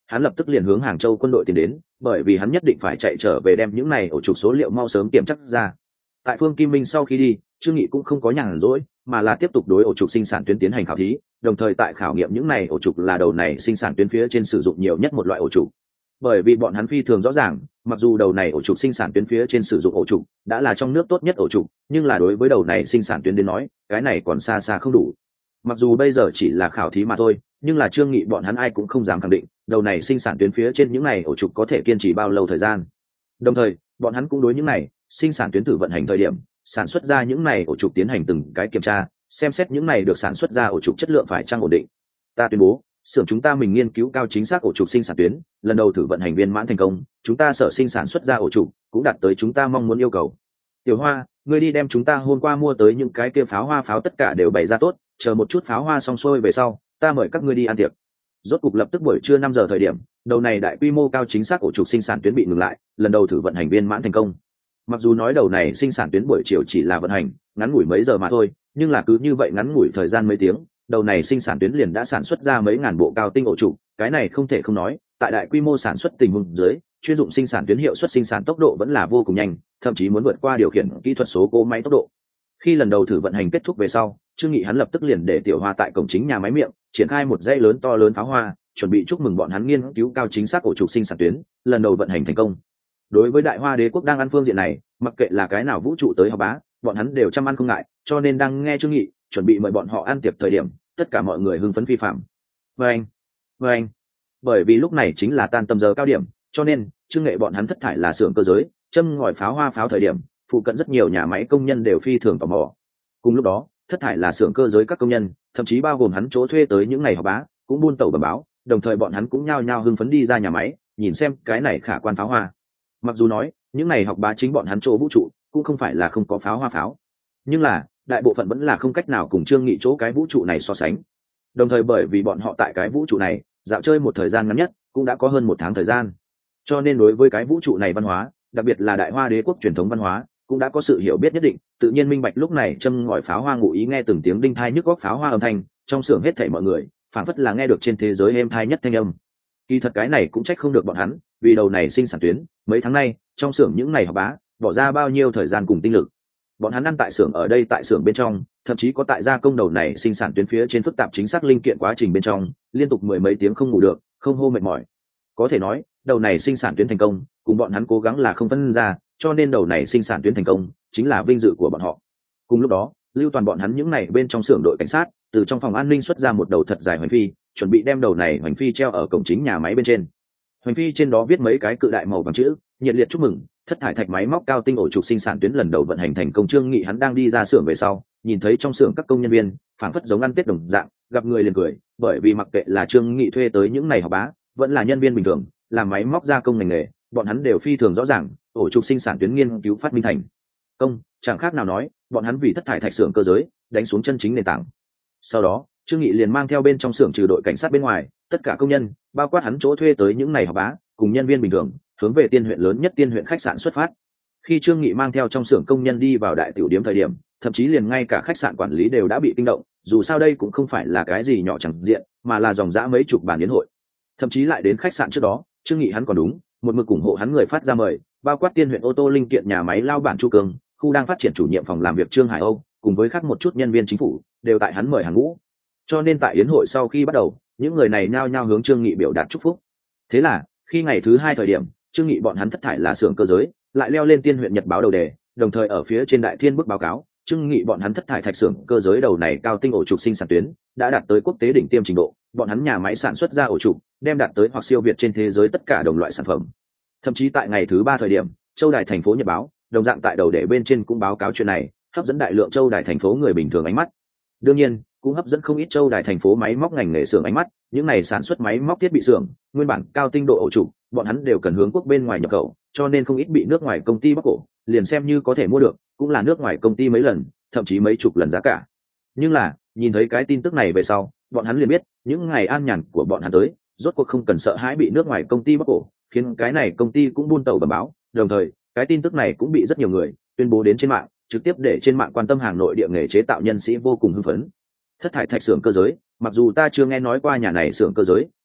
hắn lập tức liền hướng Hàng Châu quân đội tiến đến, bởi vì hắn nhất định phải chạy trở về đem những này ổ trục số liệu mau sớm kiểm chắc ra. Tại Phương Kim Minh sau khi đi, Trương Nghị cũng không có nhàn rỗi, mà là tiếp tục đối ổ trục sinh sản tuyến tiến hành khảo thí, đồng thời tại khảo nghiệm những này ổ trục là đầu này sinh sản tuyến phía trên sử dụng nhiều nhất một loại ổ trục. Bởi vì bọn hắn phi thường rõ ràng, mặc dù đầu này ổ trục sinh sản tuyến phía trên sử dụng ổ trục đã là trong nước tốt nhất ổ trục, nhưng là đối với đầu này sinh sản tuyến đến nói, cái này còn xa xa không đủ. Mặc dù bây giờ chỉ là khảo thí mà thôi, nhưng là Trương Nghị bọn hắn ai cũng không dám khẳng định, đầu này sinh sản tuyến phía trên những này ổ trục có thể kiên trì bao lâu thời gian. Đồng thời, bọn hắn cũng đối những này sinh sản tuyến thử vận hành thời điểm, sản xuất ra những này ổ trục tiến hành từng cái kiểm tra, xem xét những này được sản xuất ra ổ trục chất lượng phải chăng ổn định. Ta tuyên bố, xưởng chúng ta mình nghiên cứu cao chính xác ổ trục sinh sản tuyến, lần đầu thử vận hành viên mãn thành công, chúng ta sở sinh sản xuất ra ổ trục cũng đạt tới chúng ta mong muốn yêu cầu. Tiểu Hoa, ngươi đi đem chúng ta hôm qua mua tới những cái kia pháo hoa pháo tất cả đều bày ra tốt, chờ một chút pháo hoa xong xuôi về sau, ta mời các ngươi đi ăn tiệc. Rốt cục lập tức buổi trưa năm giờ thời điểm, đầu này đại quy mô cao chính xác ổ trục sinh sản tuyến bị ngừng lại, lần đầu thử vận hành viên mãn thành công. Mặc dù nói đầu này sinh sản tuyến buổi chiều chỉ là vận hành ngắn ngủi mấy giờ mà thôi, nhưng là cứ như vậy ngắn ngủi thời gian mấy tiếng, đầu này sinh sản tuyến liền đã sản xuất ra mấy ngàn bộ cao tinh ổ trục, cái này không thể không nói, tại đại quy mô sản xuất tình huống dưới, chuyên dụng sinh sản tuyến hiệu suất sinh sản tốc độ vẫn là vô cùng nhanh, thậm chí muốn vượt qua điều khiển kỹ thuật số cỗ máy tốc độ. Khi lần đầu thử vận hành kết thúc về sau, Trương Nghị hắn lập tức liền để Tiểu Hoa tại cổng chính nhà máy miệng triển khai một dãy lớn to lớn pháo hoa, chuẩn bị chúc mừng bọn hắn nghiên cứu cao chính xác ổ trục sinh sản tuyến, lần đầu vận hành thành công. Đối với Đại Hoa Đế quốc đang ăn phương diện này, mặc kệ là cái nào vũ trụ tới học bá, bọn hắn đều chăm ăn không ngại, cho nên đang nghe Trương Nghị chuẩn bị mời bọn họ ăn tiệc thời điểm, tất cả mọi người hưng phấn phi phàm. Vâng, vâng. Bởi vì lúc này chính là tan tầm giờ cao điểm, cho nên Trương Nghệ bọn hắn thất thải là xưởng cơ giới, châm ngòi pháo hoa pháo thời điểm, phụ cận rất nhiều nhà máy công nhân đều phi thường tò mò. Cùng lúc đó, thất thải là xưởng cơ giới các công nhân, thậm chí bao gồm hắn chỗ thuê tới những ngày học bá, cũng buôn tẩu bẩm báo, đồng thời bọn hắn cũng nhao nhao hưng phấn đi ra nhà máy, nhìn xem cái này khả quan pháo hoa. Mặc dù nói, những ngày học bá chính bọn hắn chỗ vũ trụ, cũng không phải là không có pháo hoa pháo, nhưng là đại bộ phận vẫn là không cách nào cùng Trương Nghị chỗ cái vũ trụ này so sánh. Đồng thời bởi vì bọn họ tại cái vũ trụ này dạo chơi một thời gian ngắn nhất cũng đã có hơn một tháng thời gian, cho nên đối với cái vũ trụ này văn hóa, đặc biệt là Đại Hoa Đế quốc truyền thống văn hóa, cũng đã có sự hiểu biết nhất định, tự nhiên minh bạch lúc này châm ngòi pháo hoa ngụ ý nghe từng tiếng đinh thai nhức góc pháo hoa âm thanh, trong xưởng hết thảy mọi người phảng phất là nghe được trên thế giới êm thai nhất thanh âm. Kỳ thật cái này cũng trách không được bọn hắn, vì đầu này sinh sản tuyến, mấy tháng nay trong xưởng những ngày học bá bỏ ra bao nhiêu thời gian cùng tinh lực. Bọn hắn ăn tại xưởng ở đây tại xưởng bên trong, thậm chí có tại gia công đầu này sinh sản tuyến phía trên phức tạp chính xác linh kiện quá trình bên trong, liên tục mười mấy tiếng không ngủ được, không hô mệt mỏi. Có thể nói, đầu này sinh sản tuyến thành công, cùng bọn hắn cố gắng là không phân ra, cho nên đầu này sinh sản tuyến thành công chính là vinh dự của bọn họ. Cùng lúc đó, lưu toàn bọn hắn những này bên trong xưởng đội cảnh sát, từ trong phòng an ninh xuất ra một đầu thật dài hoành phi, chuẩn bị đem đầu này hoành phi treo ở cổng chính nhà máy bên trên. Hoành phi trên đó viết mấy cái cự đại màu vàng chữ, nhiệt liệt chúc mừng thất thải thạch máy móc cao tinh ổ trục sinh sản tuyến lần đầu vận hành thành công. Trương Nghị hắn đang đi ra xưởng về sau, nhìn thấy trong xưởng các công nhân viên phảng phất giống ăn tết đồng dạng, gặp người liền cười, bởi vì mặc kệ là Trương Nghị thuê tới những này học bá, vẫn là nhân viên bình thường, làm máy móc gia công ngành nghề, bọn hắn đều phi thường rõ ràng, ổ trục sinh sản tuyến nghiên cứu phát minh thành công, chẳng khác nào nói, bọn hắn vì thất thải thạch xưởng cơ giới đánh xuống chân chính nền tảng. Sau đó, Trương Nghị liền mang theo bên trong xưởng trừ đội cảnh sát bên ngoài, tất cả công nhân, bao quát hắn chỗ thuê tới những này học bá, cùng nhân viên bình thường, hướng về tiên huyện lớn nhất tiên huyện khách sạn xuất phát. Khi Trương Nghị mang theo trong xưởng công nhân đi vào đại tiểu điếm thời điểm, thậm chí liền ngay cả khách sạn quản lý đều đã bị kinh động, dù sao đây cũng không phải là cái gì nhỏ chẳng diện, mà là dòng dã mấy chục bàn yến hội. Thậm chí lại đến khách sạn trước đó, Trương Nghị hắn còn đúng, một mực ủng hộ hắn người phát ra mời, bao quát tiên huyện ô tô linh kiện nhà máy lao bản Chu Cường, khu đang phát triển chủ nhiệm phòng làm việc Trương Hải Âu, cùng với khác một chút nhân viên chính phủ, đều tại hắn mời hàng ngũ. Cho nên tại yến hội sau khi bắt đầu, những người này nhao nhao hướng Trương Nghị biểu đạt chúc phúc. Thế là, khi ngày thứ hai thời điểm, Trương Nghị bọn hắn thất thải là xưởng cơ giới, lại leo lên tiên huyện nhật báo đầu đề, đồng thời ở phía trên đại thiên bức báo cáo, Trương Nghị bọn hắn thất thải thạch xưởng cơ giới đầu này cao tinh ổ trục sinh sản tuyến, đã đạt tới quốc tế đỉnh tiêm trình độ, bọn hắn nhà máy sản xuất ra ổ trục, đem đạt tới hoặc siêu việt trên thế giới tất cả đồng loại sản phẩm. Thậm chí tại ngày thứ ba thời điểm, Châu Đài thành phố nhật báo, đồng dạng tại đầu đề bên trên cũng báo cáo chuyện này, hấp dẫn đại lượng Châu Đài thành phố người bình thường ánh mắt. Đương nhiên, cũng hấp dẫn không ít Châu Đài thành phố máy móc ngành nghề xưởng ánh mắt, những này sản xuất máy móc thiết bị xưởng, nguyên bản cao tinh độ ổ trục, bọn hắn đều cần hướng quốc bên ngoài nhập khẩu, cho nên không ít bị nước ngoài công ty bóc cổ, liền xem như có thể mua được, cũng là nước ngoài công ty mấy lần, thậm chí mấy chục lần giá cả. Nhưng là, nhìn thấy cái tin tức này về sau, bọn hắn liền biết, những ngày an nhàn của bọn hắn tới, rốt cuộc không cần sợ hãi bị nước ngoài công ty bóc cổ, khiến cái này công ty cũng buôn tàu bẩm báo, đồng thời, cái tin tức này cũng bị rất nhiều người tuyên bố đến trên mạng, trực tiếp để trên mạng quan tâm hàng nội địa nghề chế tạo nhân sĩ vô cùng hưng phấn. Thất thải thạch xưởng cơ giới, mặc dù ta chưa nghe nói qua nhà này xưởng cơ giới,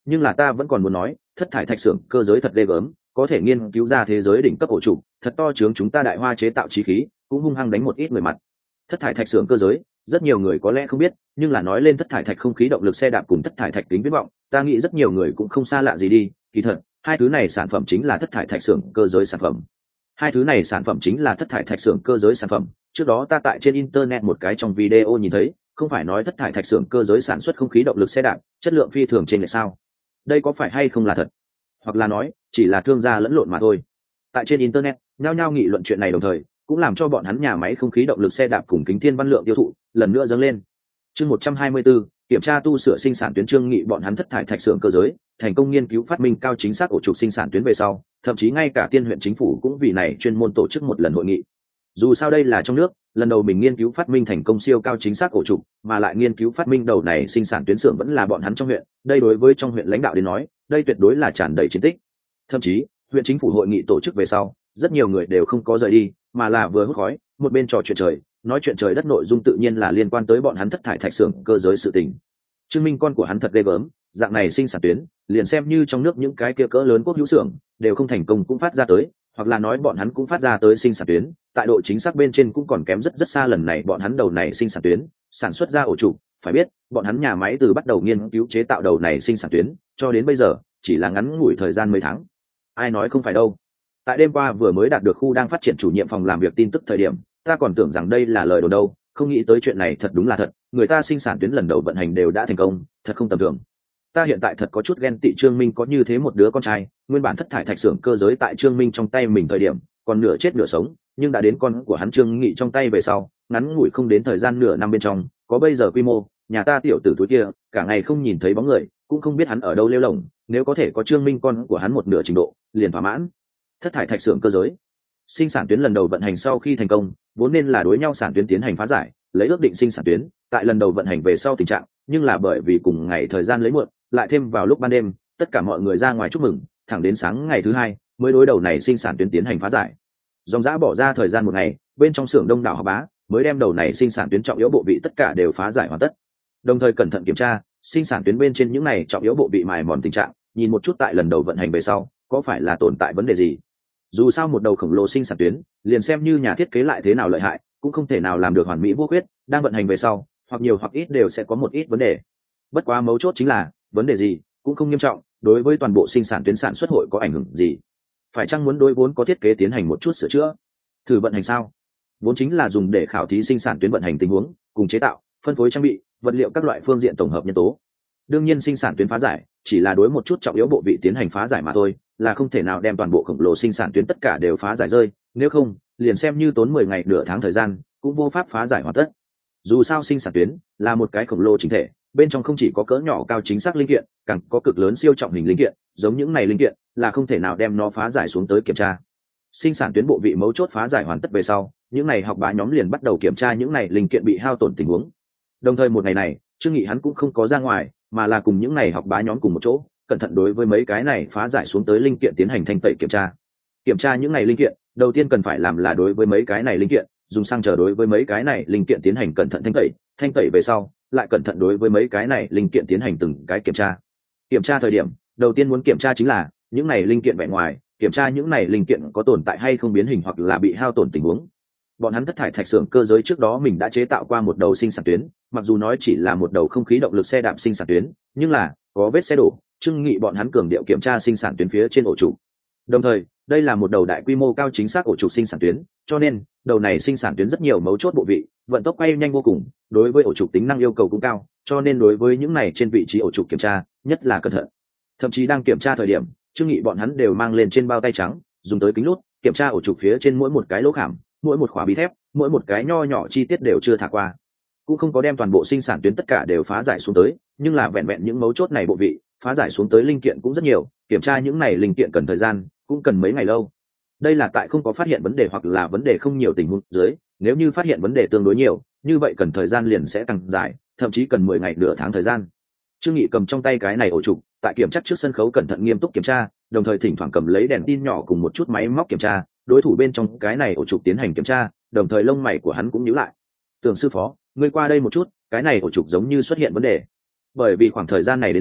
nhưng là ta vẫn còn muốn nói, thất thải thạch xưởng cơ giới thật ghê gớm, có thể nghiên cứu ra thế giới đỉnh cấp ổ trục, thật to chướng chúng ta đại hoa chế tạo chí khí, cũng hung hăng đánh một ít người mặt. Thất thải thạch xưởng cơ giới, rất nhiều người có lẽ không biết, nhưng là nói lên thất thải thạch không khí động lực xe đạp cùng thất thải thạch kính viễn vọng, ta nghĩ rất nhiều người cũng không xa lạ gì đi. Kỳ thật, hai thứ này sản phẩm chính là thất thải thạch xưởng cơ giới sản phẩm. Hai thứ này sản phẩm chính là thất thải thạch xưởng cơ giới sản phẩm. Trước đó ta tại trên internet một cái trong video nhìn thấy, không phải nói thất thải thạch xưởng cơ giới sản xuất không khí động lực xe đạp, chất lượng phi thường trên lệch sao? Đây có phải hay không là thật? Hoặc là nói, chỉ là thương gia lẫn lộn mà thôi. Tại trên internet, nhao nhao nghị luận chuyện này đồng thời, cũng làm cho bọn hắn nhà máy không khí động lực xe đạp cùng kính thiên văn lượng tiêu thụ lần nữa dâng lên. Chương một trăm hai mươi tư, kiểm tra tu sửa sinh sản tuyến. Trương nghị bọn hắn thất thải thạch xưởng cơ giới, thành công nghiên cứu phát minh cao chính xác ổ trục sinh sản tuyến về sau, thậm chí ngay cả tiên huyện chính phủ cũng vì này chuyên môn tổ chức một lần hội nghị. Dù sao đây là trong nước, lần đầu mình nghiên cứu phát minh thành công siêu cao chính xác ổ trục, mà lại nghiên cứu phát minh đầu này sinh sản tuyến xưởng vẫn là bọn hắn trong huyện, đây đối với trong huyện lãnh đạo đến nói, đây tuyệt đối là tràn đầy chiến tích. Thậm chí, huyện chính phủ hội nghị tổ chức về sau, rất nhiều người đều không có rời đi, mà là vừa hút khói, một bên trò chuyện trời, nói chuyện trời đất, nội dung tự nhiên là liên quan tới bọn hắn thất thải thạch xưởng cơ giới sự tình. Trương Minh con của hắn thật ghê gớm, dạng này sinh sản tuyến, liền xem như trong nước những cái kia cỡ lớn quốc hữu xưởng đều không thành công cũng phát ra tới, hoặc là nói bọn hắn cũng phát ra tới sinh sản tuyến, tại độ chính xác bên trên cũng còn kém rất rất xa. Lần này bọn hắn đầu này sinh sản tuyến, sản xuất ra ổ trụ, phải biết, bọn hắn nhà máy từ bắt đầu nghiên cứu chế tạo đầu này sinh sản tuyến, cho đến bây giờ, chỉ là ngắn ngủi thời gian mấy tháng. Ai nói không phải đâu. Tại đêm qua vừa mới đạt được khu đang phát triển chủ nhiệm phòng làm việc tin tức thời điểm, ta còn tưởng rằng đây là lời đồn đâu, không nghĩ tới chuyện này thật đúng là thật, người ta sinh sản tuyến lần đầu vận hành đều đã thành công, thật không tầm thường. Ta hiện tại thật có chút ghen tị Trương Minh có như thế một đứa con trai, nguyên bản thất thải thạch xưởng cơ giới tại Trương Minh trong tay mình thời điểm, còn nửa chết nửa sống, nhưng đã đến con của hắn Trương Nghị trong tay về sau, ngắn ngủi không đến thời gian nửa năm bên trong, có bây giờ quy mô, nhà ta tiểu tử túi kia, cả ngày không nhìn thấy bóng người, cũng không biết hắn ở đâu lêu lổng, nếu có thể có Trương Minh con của hắn một nửa trình độ, liền thỏa mãn. Thất thải thạch xưởng cơ giới sinh sản tuyến lần đầu vận hành sau khi thành công, vốn nên là đối nhau sản tuyến tiến hành phá giải, lấy ước định sinh sản tuyến tại lần đầu vận hành về sau tình trạng, nhưng là bởi vì cùng ngày thời gian lấy muộn, lại thêm vào lúc ban đêm, tất cả mọi người ra ngoài chúc mừng, thẳng đến sáng ngày thứ hai mới đối đầu này sinh sản tuyến tiến hành phá giải. Dòng dã bỏ ra thời gian một ngày, bên trong xưởng đông đảo học bá mới đem đầu này sinh sản tuyến trọng yếu bộ vị tất cả đều phá giải hoàn tất, đồng thời cẩn thận kiểm tra sinh sản tuyến bên trên những này trọng yếu bộ vị mài mòn tình trạng, nhìn một chút tại lần đầu vận hành về sau có phải là tồn tại vấn đề gì. Dù sao một đầu khổng lồ sinh sản tuyến, liền xem như nhà thiết kế lại thế nào lợi hại, cũng không thể nào làm được hoàn mỹ vô khuyết, đang vận hành về sau, hoặc nhiều hoặc ít đều sẽ có một ít vấn đề. Bất quá mấu chốt chính là, vấn đề gì cũng không nghiêm trọng, đối với toàn bộ sinh sản tuyến sản xuất hội có ảnh hưởng gì. Phải chăng muốn đối vốn có thiết kế tiến hành một chút sửa chữa, thử vận hành sao? Vốn chính là dùng để khảo thí sinh sản tuyến vận hành tình huống, cùng chế tạo, phân phối trang bị, vật liệu các loại phương diện tổng hợp nhân tố. Đương nhiên sinh sản tuyến phá giải chỉ là đối một chút trọng yếu bộ vị tiến hành phá giải mà thôi, là không thể nào đem toàn bộ khổng lồ sinh sản tuyến tất cả đều phá giải rơi, nếu không liền xem như tốn mười ngày nửa tháng thời gian cũng vô pháp phá giải hoàn tất. Dù sao sinh sản tuyến là một cái khổng lồ chính thể, bên trong không chỉ có cỡ nhỏ cao chính xác linh kiện, càng có cực lớn siêu trọng hình linh kiện, giống những này linh kiện là không thể nào đem nó phá giải xuống tới kiểm tra. Sinh sản tuyến bộ vị mấu chốt phá giải hoàn tất về sau, những này học bá nhóm liền bắt đầu kiểm tra những này linh kiện bị hao tổn tình huống. Đồng thời một ngày này, Trương Nghị hắn cũng không có ra ngoài, mà là cùng những này học bá nhóm cùng một chỗ, cẩn thận đối với mấy cái này phá giải xuống tới linh kiện tiến hành thanh tẩy kiểm tra. Kiểm tra những này linh kiện, đầu tiên cần phải làm là đối với mấy cái này linh kiện, dùng xăng chờ đối với mấy cái này linh kiện tiến hành cẩn thận thanh tẩy, thanh tẩy về sau, lại cẩn thận đối với mấy cái này linh kiện tiến hành từng cái kiểm tra. Kiểm tra thời điểm, đầu tiên muốn kiểm tra chính là những này linh kiện vẻ ngoài, kiểm tra những này linh kiện có tồn tại hay không biến hình hoặc là bị hao tổn tình huống. Bọn hắn thất thải thạch xưởng cơ giới trước đó mình đã chế tạo qua một đầu sinh sản tuyến, mặc dù nói chỉ là một đầu không khí động lực xe đạp sinh sản tuyến, nhưng là có vết xe đổ. Trương Nghị bọn hắn cường điệu kiểm tra sinh sản tuyến phía trên ổ trụ. Đồng thời, đây là một đầu đại quy mô cao chính xác ổ trụ sinh sản tuyến, cho nên đầu này sinh sản tuyến rất nhiều mấu chốt bộ vị, vận tốc quay nhanh vô cùng, đối với ổ trụ tính năng yêu cầu cũng cao, cho nên đối với những này trên vị trí ổ trụ kiểm tra, nhất là cẩn thận. Thậm chí đang kiểm tra thời điểm, Trương Nghị bọn hắn đều mang lên trên bao tay trắng, dùng tới kính lút, kiểm tra ổ trụ phía trên mỗi một cái lỗ khảm, mỗi một khóa bí thép, mỗi một cái nho nhỏ chi tiết đều chưa thả qua. Cũng không có đem toàn bộ sinh sản tuyến tất cả đều phá giải xuống tới, nhưng là vẹn vẹn những mấu chốt này bộ vị, phá giải xuống tới linh kiện cũng rất nhiều, kiểm tra những này linh kiện cần thời gian, cũng cần mấy ngày lâu. Đây là tại không có phát hiện vấn đề hoặc là vấn đề không nhiều tình huống dưới, nếu như phát hiện vấn đề tương đối nhiều, như vậy cần thời gian liền sẽ tăng dài, thậm chí cần mười ngày nửa tháng thời gian. Trương Nghị cầm trong tay cái này ổ trục, tại kiểm tra trước sân khấu cẩn thận nghiêm túc kiểm tra, đồng thời thỉnh thoảng cầm lấy đèn tin nhỏ cùng một chút máy móc kiểm tra, đối thủ bên trong cái này ổ trục tiến hành kiểm tra, đồng thời lông mày của hắn cũng nhíu lại. Tưởng sư phó, ngươi qua đây một chút, cái này ổ trục giống như xuất hiện vấn đề. Bởi vì khoảng thời gian này đến nay,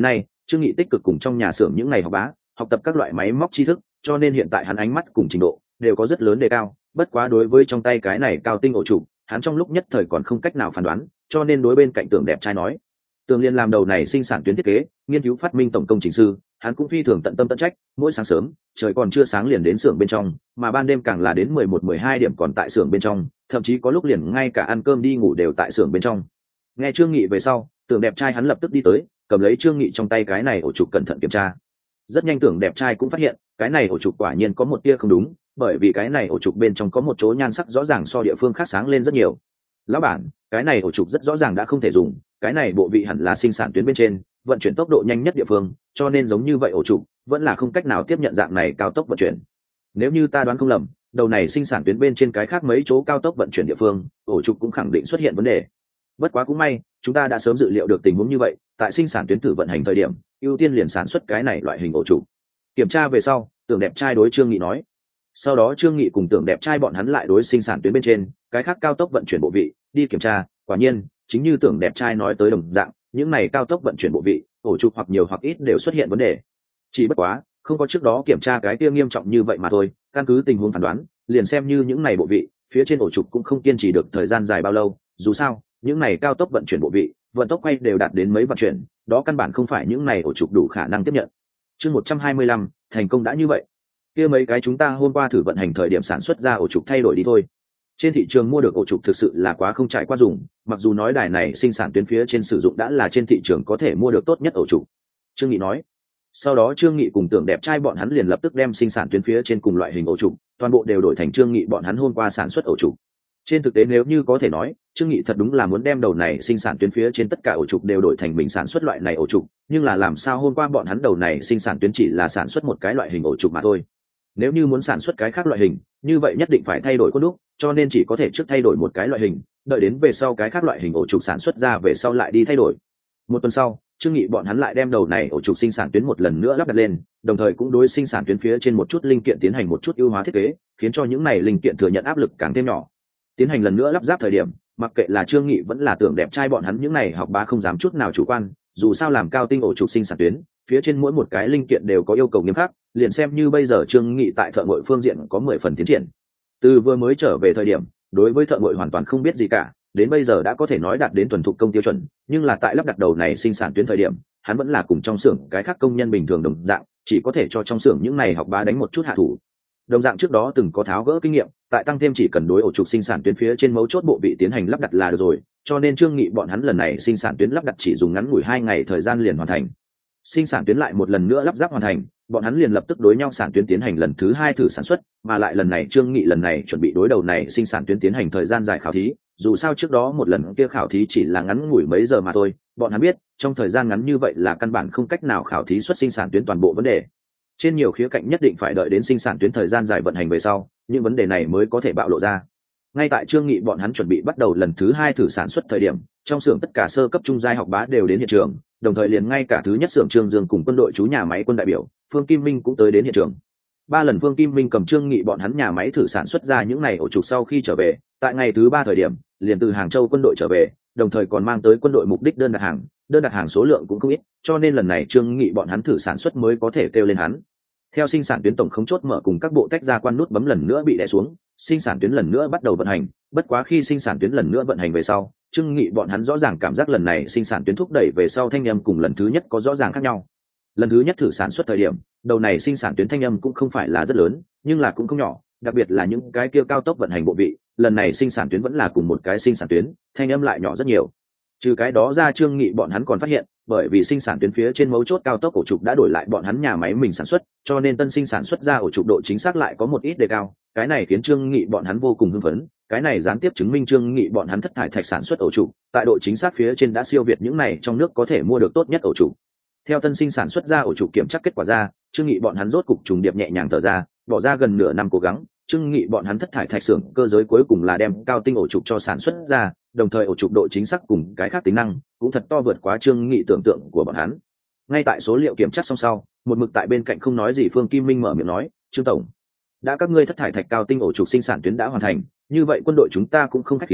Trương Nghị tích cực cùng trong nhà xưởng những ngày học bá học tập các loại máy móc tri thức, cho nên hiện tại hắn ánh mắt cùng trình độ đều có rất lớn đề cao. Bất quá đối với trong tay cái này cao tinh ổ trục, hắn trong lúc nhất thời còn không cách nào phán đoán, cho nên đối bên cạnh Tưởng đẹp trai nói. Tưởng Liên làm đầu này sinh sản tuyến thiết kế, nghiên cứu phát minh tổng công trình sư, hắn cũng phi thường tận tâm tận trách, mỗi sáng sớm trời còn chưa sáng liền đến xưởng bên trong, mà ban đêm càng là đến mười một mười hai điểm còn tại xưởng bên trong, thậm chí có lúc liền ngay cả ăn cơm đi ngủ đều tại xưởng bên trong. Nghe Trương Nghị về sau, Tưởng đẹp trai hắn lập tức đi tới, cầm lấy Trương Nghị trong tay cái này ổ trục cẩn thận kiểm tra. Rất nhanh Tưởng đẹp trai cũng phát hiện, cái này ổ trục quả nhiên có một tia không đúng, bởi vì cái này ổ trục bên trong có một chỗ nhan sắc rõ ràng so địa phương khác sáng lên rất nhiều. Lão bản, cái này ổ trục rất rõ ràng đã không thể dùng, cái này bộ vị hẳn là sinh sản tuyến bên trên, vận chuyển tốc độ nhanh nhất địa phương, cho nên giống như vậy ổ trục vẫn là không cách nào tiếp nhận dạng này cao tốc vận chuyển. Nếu như ta đoán không lầm, đầu này sinh sản tuyến bên trên cái khác mấy chỗ cao tốc vận chuyển địa phương, ổ trục cũng khẳng định xuất hiện vấn đề. Bất quá cũng may, chúng ta đã sớm dự liệu được tình huống như vậy, tại sinh sản tuyến thử vận hành thời điểm, ưu tiên liền sản xuất cái này loại hình ổ trục. Kiểm tra về sau, Tưởng đẹp trai đối Trương Nghị nói. Sau đó Trương Nghị cùng Tưởng đẹp trai bọn hắn lại đối sinh sản tuyến bên trên cái khác cao tốc vận chuyển bộ vị đi kiểm tra. Quả nhiên, chính như Tưởng đẹp trai nói tới đồng dạng, những này cao tốc vận chuyển bộ vị, ổ trục hoặc nhiều hoặc ít đều xuất hiện vấn đề. Chỉ bất quá, không có trước đó kiểm tra cái kia nghiêm trọng như vậy mà thôi. Căn cứ tình huống phán đoán, liền xem như những này bộ vị phía trên ổ trục cũng không kiên trì được thời gian dài bao lâu. Dù sao, những này cao tốc vận chuyển bộ vị, vận tốc quay đều đạt đến mấy vạn chuyển, đó căn bản không phải những này ổ trục đủ khả năng tiếp nhận. Chương một trăm hai mươi lăm, thành công đã như vậy. Kia mấy cái chúng ta hôm qua thử vận hành thời điểm sản xuất ra ổ trục thay đổi đi thôi. Trên thị trường mua được ổ trục thực sự là quá không trải qua dùng, mặc dù nói đài này sinh sản tuyến phía trên sử dụng đã là trên thị trường có thể mua được tốt nhất ổ trục. Trương Nghị nói. Sau đó Trương Nghị cùng Tưởng đẹp trai bọn hắn liền lập tức đem sinh sản tuyến phía trên cùng loại hình ổ trục, toàn bộ đều đổi thành Trương Nghị bọn hắn hôm qua sản xuất ổ trục. Trên thực tế nếu như có thể nói, Trương Nghị thật đúng là muốn đem đầu này sinh sản tuyến phía trên tất cả ổ trục đều đổi thành mình sản xuất loại này ổ trục, nhưng là làm sao hôm qua bọn hắn đầu này sinh sản tuyến chỉ là sản xuất một cái loại hình ổ trục mà thôi. Nếu như muốn sản xuất cái khác loại hình, như vậy nhất định phải thay đổi cốt đúc, cho nên chỉ có thể trước thay đổi một cái loại hình, đợi đến về sau cái khác loại hình ổ trục sản xuất ra về sau lại đi thay đổi. Một tuần sau, Trương Nghị bọn hắn lại đem đầu này ổ trục sinh sản tuyến một lần nữa lắp đặt lên, đồng thời cũng đối sinh sản tuyến phía trên một chút linh kiện tiến hành một chút ưu hóa thiết kế, khiến cho những này linh kiện thừa nhận áp lực càng thêm nhỏ. Tiến hành lần nữa lắp ráp thời điểm, mặc kệ là Trương Nghị vẫn là Tưởng đẹp trai bọn hắn những này học bá không dám chút nào chủ quan, dù sao làm cao tinh ổ trục sinh sản tuyến, phía trên mỗi một cái linh kiện đều có yêu cầu nghiêm khắc, liền xem như bây giờ Trương Nghị tại thợ ngội phương diện có mười phần tiến triển. Từ vừa mới trở về thời điểm, đối với thợ ngội hoàn toàn không biết gì cả, đến bây giờ đã có thể nói đạt đến thuần thục công tiêu chuẩn, nhưng là tại lắp đặt đầu này sinh sản tuyến thời điểm, hắn vẫn là cùng trong xưởng cái khác công nhân bình thường đồng dạng, chỉ có thể cho trong xưởng những này học bá đánh một chút hạ thủ. Đồng dạng trước đó từng có tháo gỡ kinh nghiệm, tại tăng thêm chỉ cần đối ổ trục sinh sản tuyến phía trên mấu chốt bộ vị tiến hành lắp đặt là được rồi, cho nên Trương Nghị bọn hắn lần này sinh sản tuyến lắp đặt chỉ dùng ngắn ngủi hai ngày thời gian liền hoàn thành. Sinh sản tuyến lại một lần nữa lắp ráp hoàn thành, bọn hắn liền lập tức đối nhau sản tuyến tiến hành lần thứ hai thử sản xuất, mà lại lần này Trương Nghị lần này chuẩn bị đối đầu này sinh sản tuyến tiến hành thời gian dài khảo thí, dù sao trước đó một lần kia khảo thí chỉ là ngắn ngủi mấy giờ mà thôi, bọn hắn biết, trong thời gian ngắn như vậy là căn bản không cách nào khảo thí xuất sinh sản tuyến toàn bộ vấn đề. Trên nhiều khía cạnh nhất định phải đợi đến sinh sản tuyến thời gian dài vận hành về sau, những vấn đề này mới có thể bạo lộ ra. Ngay tại Trương Nghị bọn hắn chuẩn bị bắt đầu lần thứ hai thử sản xuất thời điểm, trong xưởng tất cả sơ cấp trung giai học bá đều đến hiện trường, đồng thời liền ngay cả thứ nhất xưởng Trương Dương cùng quân đội chú nhà máy quân đại biểu Phương Kim Minh cũng tới đến hiện trường. Ba lần Phương Kim Minh cầm Trương Nghị bọn hắn nhà máy thử sản xuất ra những này ổ trục sau khi trở về, tại ngày thứ ba thời điểm, liền từ Hàng Châu quân đội trở về, đồng thời còn mang tới quân đội mục đích đơn đặt hàng, đơn đặt hàng số lượng cũng không ít, cho nên lần này Trương Nghị bọn hắn thử sản xuất mới có thể kêu lên hắn. Theo sinh sản tuyến tổng khống chốt mở cùng các bộ tách ra quan nút bấm lần nữa bị đè xuống, sinh sản tuyến lần nữa bắt đầu vận hành. Bất quá khi sinh sản tuyến lần nữa vận hành về sau, Trương Nghị bọn hắn rõ ràng cảm giác lần này sinh sản tuyến thúc đẩy về sau thanh âm cùng lần thứ nhất có rõ ràng khác nhau. Lần thứ nhất thử sản xuất thời điểm, đầu này sinh sản tuyến thanh âm cũng không phải là rất lớn, nhưng là cũng không nhỏ, đặc biệt là những cái kia cao tốc vận hành bộ vị, lần này sinh sản tuyến vẫn là cùng một cái sinh sản tuyến, thanh âm lại nhỏ rất nhiều. Trừ cái đó ra, Trương Nghị bọn hắn còn phát hiện, bởi vì sinh sản tuyến phía trên mấu chốt cao tốc ổ trục đã đổi lại bọn hắn nhà máy mình sản xuất, cho nên tân sinh sản xuất ra ổ trục độ chính xác lại có một ít đề cao, cái này khiến Trương Nghị bọn hắn vô cùng hưng phấn, cái này gián tiếp chứng minh Trương Nghị bọn hắn thất thải thạch sản xuất ổ trục, tại độ chính xác phía trên đã siêu việt những này trong nước có thể mua được tốt nhất ổ trục. Theo tân sinh sản xuất ra ổ trục kiểm tra kết quả ra, Trương Nghị bọn hắn rốt cục trùng điệp nhẹ nhàng thở ra, bỏ ra gần nửa năm cố gắng, Trương Nghị bọn hắn thất thải thạch xưởng cơ giới cuối cùng là đem cao tinh ổ trục cho sản xuất ra, đồng thời ổ trục độ chính xác cùng cái khác tính năng cũng thật to vượt quá Trương Nghị tưởng tượng của bọn hắn. Ngay tại số liệu kiểm tra xong sau, một mực tại bên cạnh không nói gì Phương Kim Minh mở miệng nói, "Trương tổng, đã các ngươi thất thải thạch cao tinh ổ trục sinh sản tuyến đã hoàn thành, như vậy quân đội chúng ta cũng không khách khí,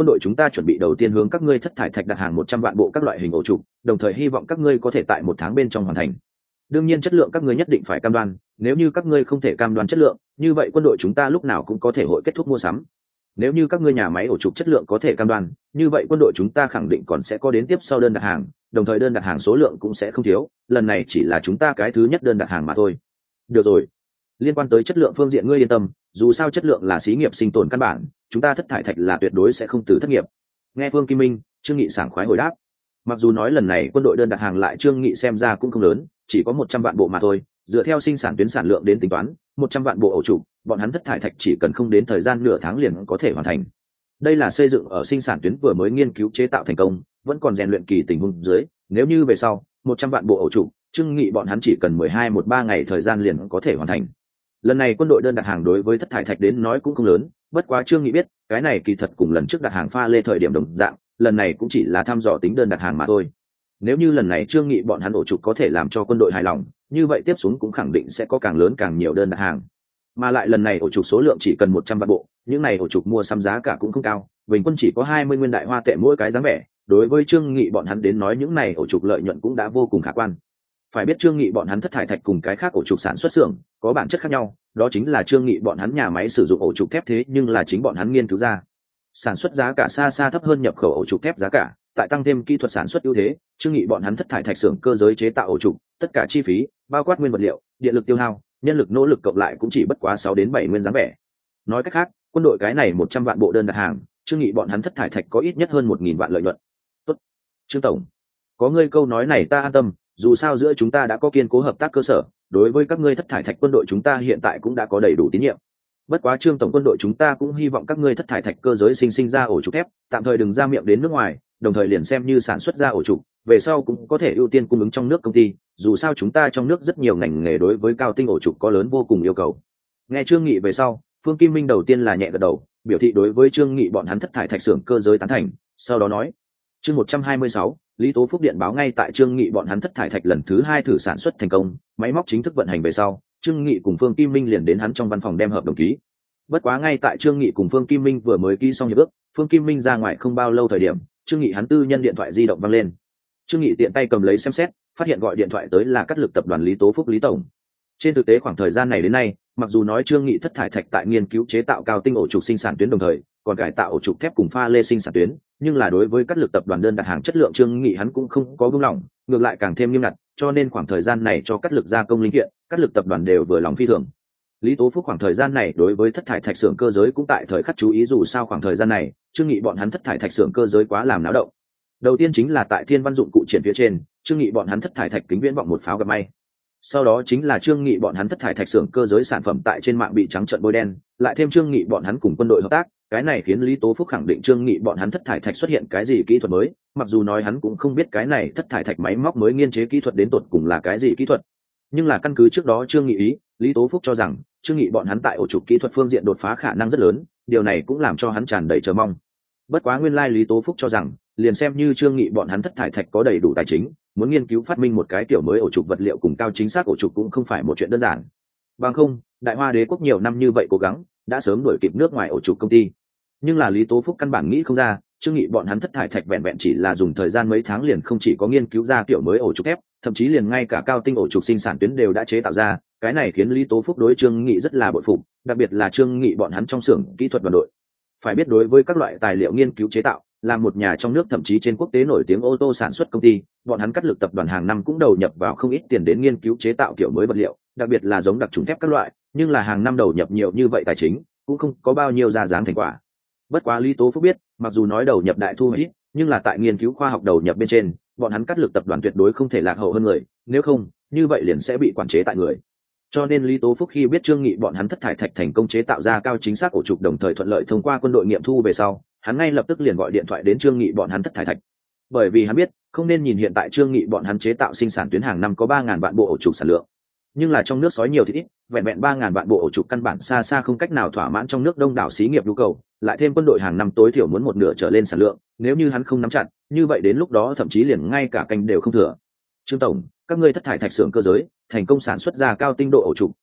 quân đội chúng ta chuẩn bị đầu tiên hướng các ngươi thất thải thạch đặt hàng một trăm vạn bộ các loại hình ổ trục, đồng thời hy vọng các ngươi có thể tại một tháng bên trong hoàn thành. Đương nhiên chất lượng các ngươi nhất định phải cam đoan, nếu như các ngươi không thể cam đoan chất lượng, như vậy quân đội chúng ta lúc nào cũng có thể hội kết thúc mua sắm. Nếu như các ngươi nhà máy ổ trục chất lượng có thể cam đoan, như vậy quân đội chúng ta khẳng định còn sẽ có đến tiếp sau đơn đặt hàng, đồng thời đơn đặt hàng số lượng cũng sẽ không thiếu, lần này chỉ là chúng ta cái thứ nhất đơn đặt hàng mà thôi. Được rồi, liên quan tới chất lượng phương diện ngươi yên tâm, dù sao chất lượng là xí nghiệp sinh tồn căn bản, chúng ta thất thải thạch là tuyệt đối sẽ không từ thất nghiệp. Nghe Phương Kim Minh, Trương Nghị sảng khoái hồi đáp. Mặc dù nói lần này quân đội đơn đặt hàng lại Trương Nghị xem ra cũng không lớn, chỉ có một trăm vạn bộ mà thôi, dựa theo sinh sản tuyến sản lượng đến tính toán, một trăm vạn bộ ổ trục, bọn hắn thất thải thạch chỉ cần không đến thời gian nửa tháng liền có thể hoàn thành. Đây là xây dựng ở sinh sản tuyến vừa mới nghiên cứu chế tạo thành công, vẫn còn rèn luyện kỳ tình huống dưới, nếu như về sau, một trăm vạn bộ ổ trục, Trương Nghị bọn hắn chỉ cần mười hai một ba ngày thời gian liền có thể hoàn thành. Lần này quân đội đơn đặt hàng đối với thất thải thạch đến nói cũng không lớn, bất quá Trương Nghị biết, cái này kỳ thật cùng lần trước đặt hàng pha lê thời điểm đồng dạng, lần này cũng chỉ là thăm dò tính đơn đặt hàng mà thôi. Nếu như lần này Trương Nghị bọn hắn ổ trục có thể làm cho quân đội hài lòng, như vậy tiếp xuống cũng khẳng định sẽ có càng lớn càng nhiều đơn đặt hàng. Mà lại lần này ổ trục số lượng chỉ cần một trăm vạn bộ, những này ổ trục mua sắm giá cả cũng không cao, bình quân chỉ có hai mươi nguyên đại hoa tệ mỗi cái dáng vẻ, đối với Trương Nghị bọn hắn đến nói những này ổ trục lợi nhuận cũng đã vô cùng khả quan. Phải biết Trương Nghị bọn hắn thất thải thạch cùng cái khác ổ trục sản xuất xưởng có bản chất khác nhau, đó chính là Trương Nghị bọn hắn nhà máy sử dụng ổ trục thép thế nhưng là chính bọn hắn nghiên cứu ra. Sản xuất giá cả xa xa thấp hơn nhập khẩu ổ trục thép giá cả, tại tăng thêm kỹ thuật sản xuất ưu thế, Trương Nghị bọn hắn thất thải thạch xưởng cơ giới chế tạo ổ trục, tất cả chi phí, bao quát nguyên vật liệu, điện lực tiêu hao, nhân lực nỗ lực cộng lại cũng chỉ bất quá sáu đến bảy nguyên dáng vẻ. Nói cách khác, quân đội cái này một trăm vạn bộ đơn đặt hàng, Trương Nghị bọn hắn thất thải thạch có ít nhất hơn một nghìn vạn lợi nhuận. Tốt, Trương tổng, có ngươi câu nói này ta an tâm, dù sao giữa chúng ta đã có kiên cố hợp tác cơ sở, đối với các ngươi thất thải thạch quân đội chúng ta hiện tại cũng đã có đầy đủ tín nhiệm. Bất quá Trương tổng, quân đội chúng ta cũng hy vọng các ngươi thất thải thạch cơ giới sinh sinh ra ổ trục thép, tạm thời đừng ra miệng đến nước ngoài, đồng thời liền xem như sản xuất ra ổ trục, về sau cũng có thể ưu tiên cung ứng trong nước công ty, dù sao chúng ta trong nước rất nhiều ngành nghề đối với cao tinh ổ trục có lớn vô cùng yêu cầu. Nghe Trương Nghị về sau, Phương Kim Minh đầu tiên là nhẹ gật đầu, biểu thị đối với Trương Nghị bọn hắn thất thải thạch xưởng cơ giới tán thành, sau đó nói: chương một trăm hai mươi sáu, Lý Tố Phúc điện báo ngay tại Trương Nghị bọn hắn thất thải thạch lần thứ hai thử sản xuất thành công, máy móc chính thức vận hành về sau, Trương Nghị cùng Phương Kim Minh liền đến hắn trong văn phòng đem hợp đồng ký. Bất quá ngay tại Trương Nghị cùng Phương Kim Minh vừa mới ký xong hiệp ước, Phương Kim Minh ra ngoài không bao lâu thời điểm, Trương Nghị hắn tư nhân điện thoại di động vang lên. Trương Nghị tiện tay cầm lấy xem xét, phát hiện gọi điện thoại tới là Cát Lực tập đoàn Lý Tố Phúc Lý tổng. Trên thực tế khoảng thời gian này đến nay, mặc dù nói Trương Nghị thất thải thạch tại nghiên cứu chế tạo cao tinh ổ trục sinh sản tuyến đồng thời, còn cải tạo ổ trục thép cùng pha lê sinh sản tuyến, nhưng là đối với Cát Lực tập đoàn đơn đặt hàng chất lượng Trương Nghị hắn cũng không có buông lỏng, ngược lại càng thêm nghiêm ngặt, cho nên khoảng thời gian này cho Cát Lực gia công linh kiện, Cát Lực tập đoàn đều vừa lòng phi thường. Lý Tố Phúc khoảng thời gian này đối với thất thải thạch xưởng cơ giới cũng tại thời khắc chú ý, dù sao khoảng thời gian này, Trương Nghị bọn hắn thất thải thạch xưởng cơ giới quá làm náo động. Đầu tiên chính là tại Thiên Văn dụng cụ triển phía trên, Trương Nghị bọn hắn thất thải thạch kính viễn vọng một pháo gặp may. Sau đó chính là Trương Nghị bọn hắn thất thải thạch xưởng cơ giới sản phẩm tại trên mạng bị trắng trợn bôi đen, lại thêm Trương Nghị bọn hắn cùng quân đội hợp tác, cái này khiến Lý Tố Phúc khẳng định Trương Nghị bọn hắn thất thải thạch xuất hiện cái gì kỹ thuật mới, mặc dù nói hắn cũng không biết cái này thất thải thạch máy móc mới nghiên chế kỹ thuật đến tột cùng là cái gì kỹ thuật. Nhưng là căn cứ trước đó Trương Nghị ý, Lý Tố Phúc cho rằng Trương Nghị bọn hắn tại ổ trục kỹ thuật phương diện đột phá khả năng rất lớn, điều này cũng làm cho hắn tràn đầy chờ mong. Bất quá nguyên lai Lý Tố Phúc cho rằng, liền xem như Trương Nghị bọn hắn thất thải thạch có đầy đủ tài chính, muốn nghiên cứu phát minh một cái kiểu mới ổ trục vật liệu cùng cao chính xác ổ trục cũng không phải một chuyện đơn giản. Bằng không, Đại Hoa Đế quốc nhiều năm như vậy cố gắng, đã sớm đuổi kịp nước ngoài ổ trục công ty. Nhưng là Lý Tố Phúc căn bản nghĩ không ra, Trương Nghị bọn hắn thất thải thạch vẹn vẹn chỉ là dùng thời gian mấy tháng liền không chỉ có nghiên cứu ra kiểu mới ổ trục thép, thậm chí liền ngay cả cao tinh ổ trục sinh sản tuyến đều đã chế tạo ra, cái này khiến Lý Tố Phúc đối Trương Nghị rất là bội phục, đặc biệt là Trương Nghị bọn hắn trong xưởng kỹ thuật đoàn đội. Phải biết đối với các loại tài liệu nghiên cứu chế tạo, là một nhà trong nước thậm chí trên quốc tế nổi tiếng ô tô sản xuất công ty, bọn hắn Cát Lực tập đoàn hàng năm cũng đầu nhập vào không ít tiền đến nghiên cứu chế tạo kiểu mới vật liệu, đặc biệt là giống đặc trùng thép các loại, nhưng là hàng năm đầu nhập nhiều như vậy tài chính, cũng không có bao nhiêu ra dáng thành quả. Bất quá Lý Tố Phúc biết, mặc dù nói đầu nhập đại thu ít, nhưng là tại nghiên cứu khoa học đầu nhập bên trên, bọn hắn Cát Lực tập đoàn tuyệt đối không thể lạc hậu hơn người, nếu không, như vậy liền sẽ bị quản chế tại người. Cho nên Lý Tố Phúc khi biết Trương Nghị bọn hắn thất thải thạch thành công chế tạo ra cao chính xác ổ trục đồng thời thuận lợi thông qua quân đội nghiệm thu về sau, hắn ngay lập tức liền gọi điện thoại đến Trương Nghị bọn hắn thất thải thạch. Bởi vì hắn biết, không nên nhìn hiện tại Trương Nghị bọn hắn chế tạo sinh sản tuyến hàng năm có ba ngàn vạn bộ ổ trục sản lượng, nhưng là trong nước sói nhiều thì ít, vẹn vẹn ba ngàn vạn bộ ổ trục căn bản xa xa không cách nào thỏa mãn trong nước đông đảo xí nghiệp nhu cầu, lại thêm quân đội hàng năm tối thiểu muốn một nửa trở lên sản lượng, nếu như hắn không nắm chặt, như vậy đến lúc đó thậm chí liền ngay cả canh đều không thừa. Trương tổng, các ngươi thất thải thạch xưởng cơ giới thành công sản xuất ra cao tinh độ ổ trục,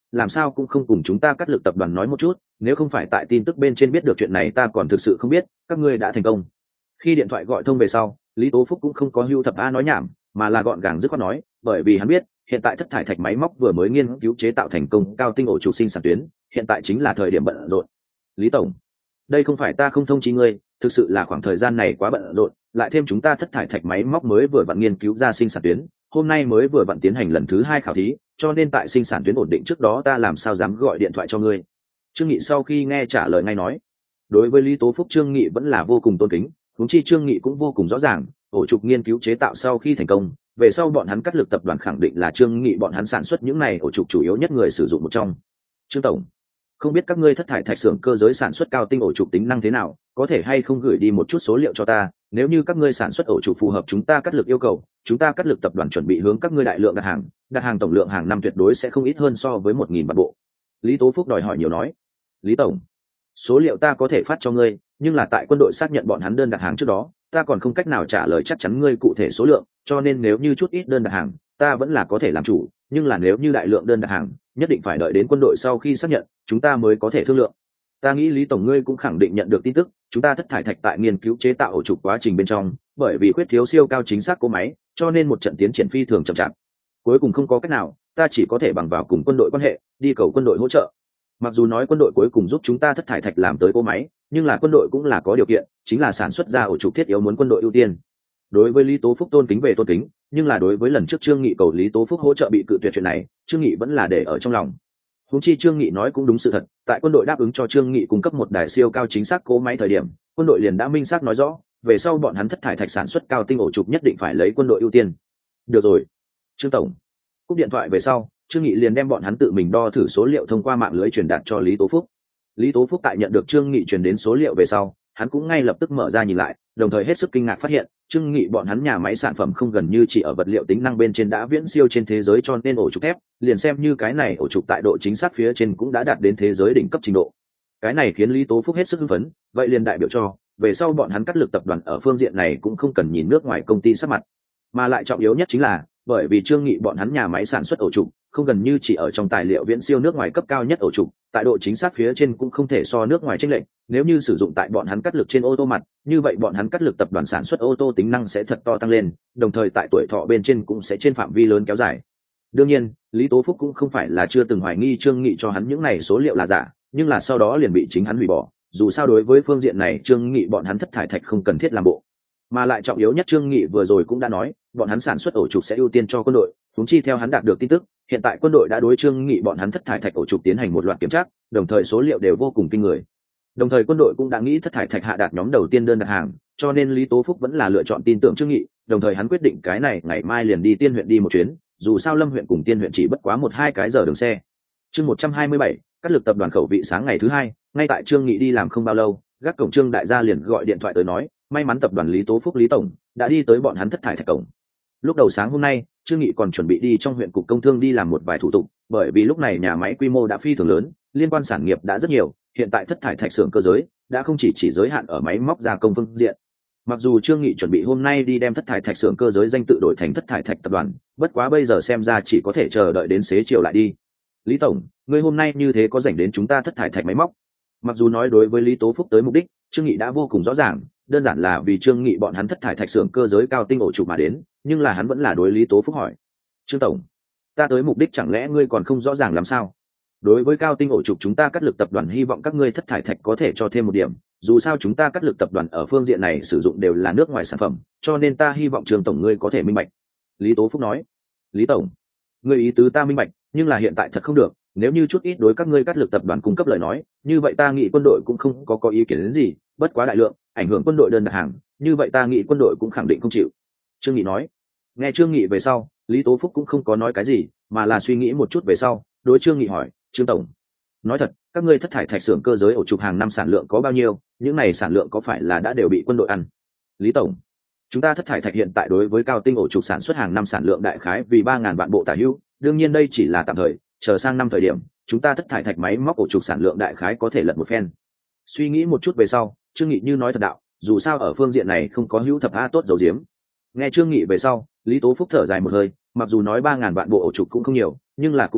làm sao cũng không cùng chúng ta cắt lực tập đoàn nói một chút, nếu không phải tại tin tức bên trên biết được chuyện này ta còn thực sự không biết các ngươi đã thành công. Khi điện thoại gọi thông về sau, Lý Tố Phúc cũng không có hưu thập a nói nhảm, mà là gọn gàng dứt khoát nói, bởi vì hắn biết hiện tại thất thải thạch máy móc vừa mới nghiên cứu chế tạo thành công cao tinh ổ trục sinh sản tuyến, hiện tại chính là thời điểm bận rộn. Lý tổng, đây không phải ta không thông chi ngươi, thực sự là khoảng thời gian này quá bận rộn, lại thêm chúng ta thất thải thạch máy móc mới vừa vặn nghiên cứu ra sinh sản tuyến, hôm nay mới vừa vặn tiến hành lần thứ hai khảo thí, cho nên tại sinh sản tuyến ổn định trước đó ta làm sao dám gọi điện thoại cho ngươi. Trương Nghị sau khi nghe trả lời ngay nói, đối với Lý Tố Phúc Trương Nghị vẫn là vô cùng tôn kính, huống chi Trương Nghị cũng vô cùng rõ ràng, ổ trục nghiên cứu chế tạo sau khi thành công, về sau bọn hắn cắt lực tập đoàn khẳng định là Trương Nghị bọn hắn sản xuất những này ổ trục chủ yếu nhất người sử dụng một trong. Trương tổng, không biết các ngươi thất thải thạch xưởng cơ giới sản xuất cao tinh ổ trục tính năng thế nào, có thể hay không gửi đi một chút số liệu cho ta, nếu như các ngươi sản xuất ổ trục phù hợp chúng ta cắt lực yêu cầu, chúng ta cắt lực tập đoàn chuẩn bị hướng các ngươi đại lượng đặt hàng, đặt hàng tổng lượng hàng năm tuyệt đối sẽ không ít hơn so với một nghìn vạn bộ. Lý Tố Phúc đòi hỏi nhiều nói, Lý tổng, số liệu ta có thể phát cho ngươi, nhưng là tại quân đội xác nhận bọn hắn đơn đặt hàng trước đó, ta còn không cách nào trả lời chắc chắn ngươi cụ thể số lượng, cho nên nếu như chút ít đơn đặt hàng, ta vẫn là có thể làm chủ, nhưng là nếu như đại lượng đơn đặt hàng, nhất định phải đợi đến quân đội sau khi xác nhận, chúng ta mới có thể thương lượng. Ta nghĩ Lý tổng ngươi cũng khẳng định nhận được tin tức, chúng ta thất thải thạch tại nghiên cứu chế tạo ổ trục quá trình bên trong, bởi vì khuyết thiếu siêu cao chính xác cỗ máy, cho nên một trận tiến triển phi thường chậm chạp. Cuối cùng không có cách nào, ta chỉ có thể bằng vào cùng quân đội quan hệ, đi cầu quân đội hỗ trợ. Mặc dù nói quân đội cuối cùng giúp chúng ta thất thải thạch làm tới cỗ máy, nhưng là quân đội cũng là có điều kiện, chính là sản xuất ra ổ trục thiết yếu muốn quân đội ưu tiên. Đối với Lý Tố Phúc tôn kính về tôn kính, nhưng là đối với lần trước Trương Nghị cầu Lý Tố Phúc hỗ trợ bị cự tuyệt chuyện này, Trương Nghị vẫn là để ở trong lòng. Huống chi Trương Nghị nói cũng đúng sự thật, tại quân đội đáp ứng cho Trương Nghị cung cấp một đài siêu cao chính xác cỗ máy thời điểm, quân đội liền đã minh xác nói rõ, về sau bọn hắn thất thải thạch sản xuất cao tinh ổ trục nhất định phải lấy quân đội ưu tiên. Được rồi, Trương tổng. Cúp điện thoại về sau, Trương Nghị liền đem bọn hắn tự mình đo thử số liệu thông qua mạng lưới truyền đạt cho Lý Tố Phúc. Lý Tố Phúc tại nhận được Trương Nghị truyền đến số liệu về sau, hắn cũng ngay lập tức mở ra nhìn lại, đồng thời hết sức kinh ngạc phát hiện, Trương Nghị bọn hắn nhà máy sản phẩm không gần như chỉ ở vật liệu tính năng bên trên đã viễn siêu trên thế giới, cho nên ổ trục thép, liền xem như cái này ổ trục tại độ chính xác phía trên cũng đã đạt đến thế giới đỉnh cấp trình độ. Cái này khiến Lý Tố Phúc hết sức hưng phấn, vậy liền đại biểu cho, về sau bọn hắn cắt lực tập đoàn ở phương diện này cũng không cần nhìn nước ngoài công ty sát mặt, mà lại trọng yếu nhất chính là, bởi vì Trương Nghị bọn hắn nhà máy sản xuất ổ trục, không gần như chỉ ở trong tài liệu viễn siêu nước ngoài cấp cao nhất ổ trục, tại độ chính xác phía trên cũng không thể so nước ngoài chênh lệch, nếu như sử dụng tại bọn hắn cắt lực trên ô tô mặt, như vậy bọn hắn cắt lực tập đoàn sản xuất ô tô tính năng sẽ thật to tăng lên, đồng thời tại tuổi thọ bên trên cũng sẽ trên phạm vi lớn kéo dài. Đương nhiên, Lý Tố Phúc cũng không phải là chưa từng hoài nghi Trương Nghị cho hắn những này số liệu là giả, nhưng là sau đó liền bị chính hắn hủy bỏ, dù sao đối với phương diện này Trương Nghị bọn hắn thất thải thạch không cần thiết làm bộ. Mà lại trọng yếu nhất Trương Nghị vừa rồi cũng đã nói, bọn hắn sản xuất ổ trục sẽ ưu tiên cho quân đội, huống chi theo hắn đạt được tin tức, hiện tại quân đội đã đối Trương Nghị bọn hắn thất thải thạch ổ trục tiến hành một loạt kiểm tra, đồng thời số liệu đều vô cùng kinh người. Đồng thời quân đội cũng đã nghĩ thất thải thạch hạ đạt nhóm đầu tiên đơn đặt hàng, cho nên Lý Tố Phúc vẫn là lựa chọn tin tưởng Trương Nghị, đồng thời hắn quyết định cái này ngày mai liền đi Tiên huyện đi một chuyến, dù sao Lâm huyện cùng Tiên huyện chỉ bất quá một hai cái giờ đường xe. Chương một trăm hai mươi bảy, cắt lực tập đoàn khẩu vị sáng ngày thứ hai, ngay tại Trương Nghị đi làm không bao lâu, gác cổng Trương đại gia liền gọi điện thoại tới nói, may mắn tập đoàn Lý Tố Phúc Lý tổng đã đi tới bọn hắn thất thải thạch cổng. Lúc đầu sáng hôm nay, Trương Nghị còn chuẩn bị đi trong huyện cục công thương đi làm một vài thủ tục, bởi vì lúc này nhà máy quy mô đã phi thường lớn, liên quan sản nghiệp đã rất nhiều, hiện tại thất thải thạch xưởng cơ giới đã không chỉ chỉ giới hạn ở máy móc gia công phương diện. Mặc dù Trương Nghị chuẩn bị hôm nay đi đem thất thải thạch xưởng cơ giới danh tự đổi thành thất thải thạch tập đoàn, bất quá bây giờ xem ra chỉ có thể chờ đợi đến xế chiều lại đi. Lý tổng, ngươi hôm nay như thế có rảnh đến chúng ta thất thải thạch máy móc? Mặc dù nói đối với Lý Tố Phúc tới mục đích, Trương Nghị đã vô cùng rõ ràng, đơn giản là vì Trương Nghị bọn hắn thất thải thạch xưởng cơ giới cao tinh ổ trục mà đến, nhưng là hắn vẫn là đối Lý Tố Phúc hỏi, Trương tổng, ta tới mục đích chẳng lẽ ngươi còn không rõ ràng làm sao? Đối với cao tinh ổ trục chúng ta cắt lực tập đoàn hy vọng các ngươi thất thải thạch có thể cho thêm một điểm, dù sao chúng ta cắt lực tập đoàn ở phương diện này sử dụng đều là nước ngoài sản phẩm, cho nên ta hy vọng Trương tổng ngươi có thể minh bạch. Lý Tố Phúc nói, Lý tổng, ngươi ý tứ ta minh bạch, nhưng là hiện tại thật không được, nếu như chút ít đối các ngươi cắt lực tập đoàn cung cấp lời nói, như vậy ta nghĩ quân đội cũng không có có ý kiến đến gì, bất quá đại lượng ảnh hưởng quân đội đơn đặt hàng, như vậy ta nghĩ quân đội cũng khẳng định không chịu. Trương Nghị nói. Nghe Trương Nghị về sau, Lý Tố Phúc cũng không có nói cái gì, mà là suy nghĩ một chút về sau, đối Trương Nghị hỏi, Trương tổng, nói thật, các ngươi thất thải thạch xưởng cơ giới ổ trục hàng năm sản lượng có bao nhiêu, những này sản lượng có phải là đã đều bị quân đội ăn? Lý tổng, chúng ta thất thải thạch hiện tại đối với cao tinh ổ trục sản xuất hàng năm sản lượng đại khái vì ba ngàn vạn bộ tả hữu, đương nhiên đây chỉ là tạm thời, chờ sang năm thời điểm, chúng ta thất thải thạch máy móc ổ trục sản lượng đại khái có thể lật một phen. Suy nghĩ một chút về sau, Trương Nghị như nói thật đạo, dù sao ở phương diện này không có hữu thập a tốt dấu diếm. Nghe Trương Nghị về sau, Lý Tố Phúc thở dài một hơi, mặc dù nói ba ngàn vạn bộ ổ trục cũng không nhiều, nhưng là cũng không ít,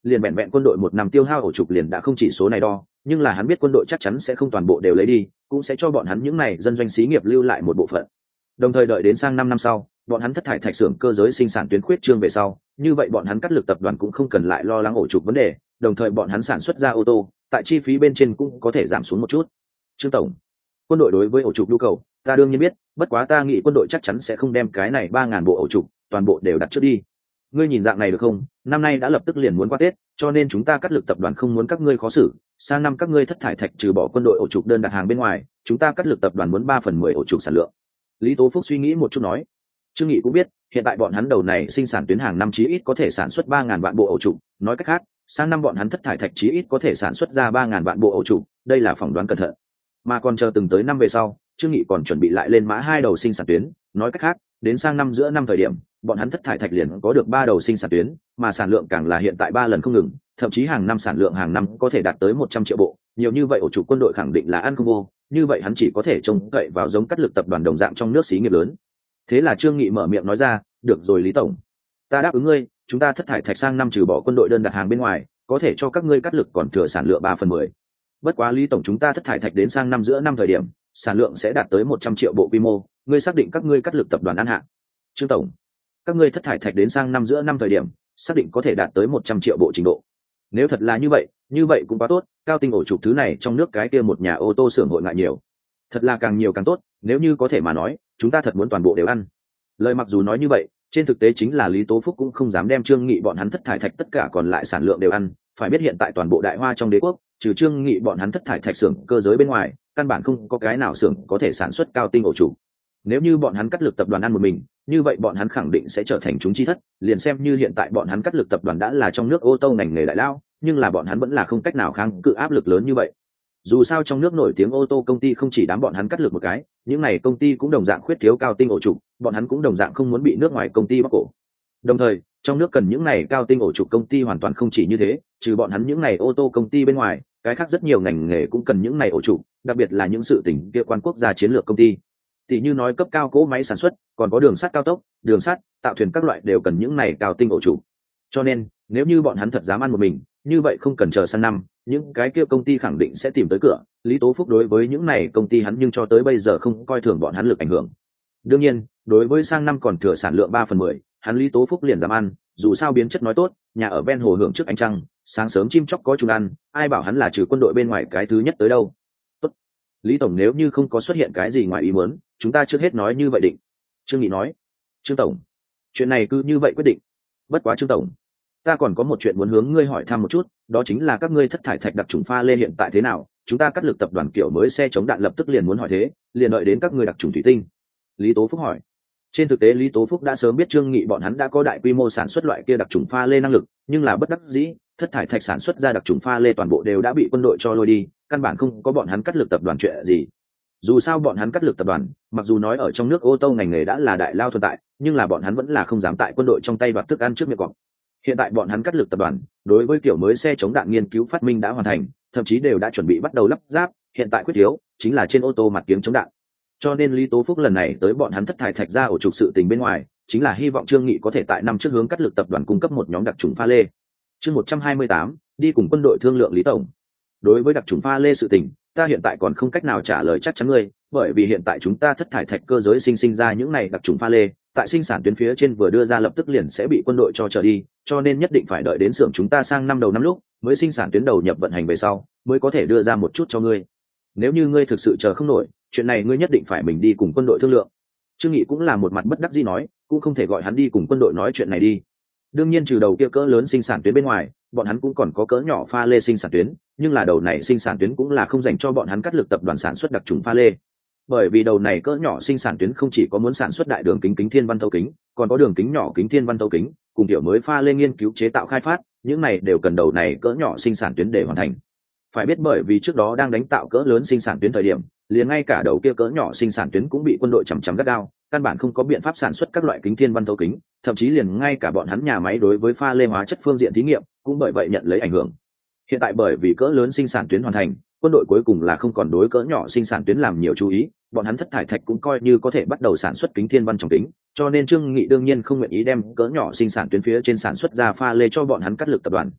liền vẹn vẹn quân đội một năm tiêu hao ổ trục liền đã không chỉ số này đo, nhưng là hắn biết quân đội chắc chắn sẽ không toàn bộ đều lấy đi, cũng sẽ cho bọn hắn những này dân doanh xí nghiệp lưu lại một bộ phận. Đồng thời đợi đến sang năm năm sau, bọn hắn thất thải thạch xưởng cơ giới sinh sản tuyến khuyết trương về sau, như vậy bọn hắn cắt lực tập đoàn cũng không cần lại lo lắng ổ trục vấn đề, đồng thời bọn hắn sản xuất ra ô tô, tại chi phí bên trên cũng có thể giảm xuống một chút. Trương tổng, quân đội đối với ổ trục nhu cầu, ta đương nhiên biết, bất quá ta nghĩ quân đội chắc chắn sẽ không đem cái này ba ngàn bộ ổ trục toàn bộ đều đặt trước đi. Ngươi nhìn dạng này được không? Năm nay đã lập tức liền muốn qua Tết, cho nên chúng ta cắt lực tập đoàn không muốn các ngươi khó xử, sang năm các ngươi thất thải thạch trừ bỏ quân đội ổ trục đơn đặt hàng bên ngoài, chúng ta cắt lực tập đoàn muốn ba phần mười ổ trục sản lượng. Lý Tố Phúc suy nghĩ một chút nói. Trương Nghị cũng biết, hiện tại bọn hắn đầu này sinh sản tuyến hàng năm chí ít có thể sản xuất ba ngàn vạn bộ ổ trục, nói cách khác, sang năm bọn hắn thất thải thạch chí ít có thể sản xuất ra ba ngàn vạn bộ ổ trục, đây là phỏng đoán cẩn thận. Mà còn chờ từng tới năm về sau, Trương Nghị còn chuẩn bị lại lên mã hai đầu sinh sản tuyến, nói cách khác, đến sang năm giữa năm thời điểm, bọn hắn thất thải thạch liền có được ba đầu sinh sản tuyến, mà sản lượng càng là hiện tại ba lần không ngừng, thậm chí hàng năm sản lượng hàng năm có thể đạt tới một trăm triệu bộ, nhiều như vậy ổ trục quân đội khẳng định là ăn không vô, như vậy hắn chỉ có thể trông cậy vào giống cắt lực tập đoàn đồng dạng trong nước xí nghiệp lớn. Thế là Trương Nghị mở miệng nói ra, được rồi Lý tổng, ta đáp ứng ngươi, chúng ta thất thải thạch sang năm trừ bỏ quân đội đơn đặt hàng bên ngoài, có thể cho các ngươi cắt lực còn thừa sản lượng ba phần mười. Bất quá Lý tổng, chúng ta thất thải thạch đến sang năm giữa năm thời điểm, sản lượng sẽ đạt tới một trăm triệu bộ quy mô, ngươi xác định các ngươi cắt lực tập đoàn ăn hạn. Trương tổng, các ngươi thất thải thạch đến sang năm giữa năm thời điểm, xác định có thể đạt tới một trăm triệu bộ trình độ. Nếu thật là như vậy, như vậy cũng quá tốt, cao tinh ổ trục thứ này trong nước cái kia một nhà ô tô xưởng hội ngại nhiều. Thật là càng nhiều càng tốt, nếu như có thể mà nói, chúng ta thật muốn toàn bộ đều ăn. Lời mặc dù nói như vậy, trên thực tế chính là Lý Tố Phúc cũng không dám đem Trương Nghị bọn hắn thất thải thạch tất cả còn lại sản lượng đều ăn, phải biết hiện tại toàn bộ Đại Hoa trong đế quốc, trừ Trương Nghị bọn hắn thất thải thạch xưởng cơ giới bên ngoài, căn bản không có cái nào xưởng có thể sản xuất cao tinh ổ trục. Nếu như bọn hắn cắt lực tập đoàn ăn một mình, như vậy bọn hắn khẳng định sẽ trở thành chúng chi thất, liền xem như hiện tại bọn hắn cắt lực tập đoàn đã là trong nước ô tô ngành nghề đại lao, nhưng là bọn hắn vẫn là không cách nào kháng cự áp lực lớn như vậy. Dù sao trong nước nổi tiếng ô tô công ty không chỉ đám bọn hắn cắt lực một cái, những này công ty cũng đồng dạng khuyết thiếu cao tinh ổ trục, bọn hắn cũng đồng dạng không muốn bị nước ngoài công ty bóc cổ. Đồng thời, trong nước cần những này cao tinh ổ trục công ty hoàn toàn không chỉ như thế, trừ bọn hắn những này ô tô công ty bên ngoài, cái khác rất nhiều ngành nghề cũng cần những này ổ trục, đặc biệt là những sự tình kia quan quốc gia chiến lược công ty. Tỷ như nói cấp cao cỗ máy sản xuất, còn có đường sắt cao tốc, đường sắt, tạo thuyền các loại đều cần những này cao tinh ổ trục. Cho nên, nếu như bọn hắn thật dám ăn một mình, như vậy không cần chờ sang năm, những cái kia công ty khẳng định sẽ tìm tới cửa. Lý Tố Phúc đối với những này công ty hắn nhưng cho tới bây giờ không coi thường bọn hắn lực ảnh hưởng. Đương nhiên, đối với sang năm còn thừa sản lượng ba phần mười, hắn Lý Tố Phúc liền dám ăn, dù sao biến chất nói tốt, nhà ở ven hồ hưởng trước ánh trăng, sáng sớm chim chóc có chúng ăn, ai bảo hắn là trừ quân đội bên ngoài cái thứ nhất tới đâu. Tốt. Lý tổng, nếu như không có xuất hiện cái gì ngoài ý muốn, chúng ta trước hết nói như vậy định. Trương Nghị nói. Trương tổng, chuyện này cứ như vậy quyết định. Bất quá Trương tổng, ta còn có một chuyện muốn hướng ngươi hỏi thăm một chút, đó chính là các ngươi thất thải thạch đặc trùng pha lê hiện tại thế nào? Chúng ta cắt lực tập đoàn kiểu mới xe chống đạn lập tức liền muốn hỏi thế, liền đợi đến các ngươi đặc trùng thủy tinh. Lý Tố Phúc hỏi. Trên thực tế Lý Tố Phúc đã sớm biết Trương Nghị bọn hắn đã có đại quy mô sản xuất loại kia đặc trùng pha lê năng lực, nhưng là bất đắc dĩ, thất thải thạch sản xuất ra đặc trùng pha lê toàn bộ đều đã bị quân đội cho lôi đi, căn bản không có bọn hắn cắt lực tập đoàn chuyện gì. Dù sao bọn hắn cắt lực tập đoàn, mặc dù nói ở trong nước ô tô ngành nghề đã là đại lao tồn tại, nhưng là bọn hắn vẫn là không dám tại quân đội trong tay đoạt thức ăn trước miệng cọp. Hiện tại bọn hắn cắt lực tập đoàn, đối với kiểu mới xe chống đạn nghiên cứu phát minh đã hoàn thành, thậm chí đều đã chuẩn bị bắt đầu lắp ráp, hiện tại quyết thiếu chính là trên ô tô mặt kiếng chống đạn. Cho nên Lý Tố Phúc lần này tới bọn hắn thất thải thạch ra ổ trục sự tình bên ngoài, chính là hy vọng Trương Nghị có thể tại năm trước hướng cắt lực tập đoàn cung cấp một nhóm đặc trùng pha lê. Chương một trăm hai mươi tám, đi cùng quân đội thương lượng. Lý tổng, đối với đặc trùng pha lê sự tình, ta hiện tại còn không cách nào trả lời chắc chắn ngươi, bởi vì hiện tại chúng ta thất thải thạch cơ giới sinh sinh ra những này đặc trùng pha lê, tại sinh sản tuyến phía trên vừa đưa ra lập tức liền sẽ bị quân đội cho trở đi, cho nên nhất định phải đợi đến xưởng chúng ta sang năm đầu năm lúc mới sinh sản tuyến đầu nhập vận hành về sau mới có thể đưa ra một chút cho ngươi. Nếu như ngươi thực sự chờ không nổi, chuyện này ngươi nhất định phải mình đi cùng quân đội thương lượng. Trương Nghị cũng là một mặt bất đắc dĩ nói, cũng không thể gọi hắn đi cùng quân đội nói chuyện này đi. Đương nhiên trừ đầu kia cỡ lớn sinh sản tuyến bên ngoài, bọn hắn cũng còn có cỡ nhỏ pha lê sinh sản tuyến, nhưng là đầu này sinh sản tuyến cũng là không dành cho bọn hắn cắt lực tập đoàn sản xuất đặc trùng pha lê. Bởi vì đầu này cỡ nhỏ sinh sản tuyến không chỉ có muốn sản xuất đại đường kính kính thiên văn thấu kính, còn có đường kính nhỏ kính thiên văn thấu kính, cùng kiểu mới pha lê nghiên cứu chế tạo khai phát, những này đều cần đầu này cỡ nhỏ sinh sản tuyến để hoàn thành. Phải biết bởi vì trước đó đang đánh tạo cỡ lớn sinh sản tuyến thời điểm, liền ngay cả đầu kia cỡ nhỏ sinh sản tuyến cũng bị quân đội chằm chằm gắt gao, căn bản không có biện pháp sản xuất các loại kính thiên văn thấu kính, thậm chí liền ngay cả bọn hắn nhà máy đối với pha lê hóa chất phương diện thí nghiệm cũng bởi vậy nhận lấy ảnh hưởng. Hiện tại bởi vì cỡ lớn sinh sản tuyến hoàn thành, quân đội cuối cùng là không còn đối cỡ nhỏ sinh sản tuyến làm nhiều chú ý, bọn hắn thất thải thạch cũng coi như có thể bắt đầu sản xuất kính thiên văn trọng kính, cho nên Trương Nghị đương nhiên không nguyện ý đem cỡ nhỏ sinh sản tuyến phía trên sản xuất ra pha lê cho bọn hắn cắt lực tập đoàn.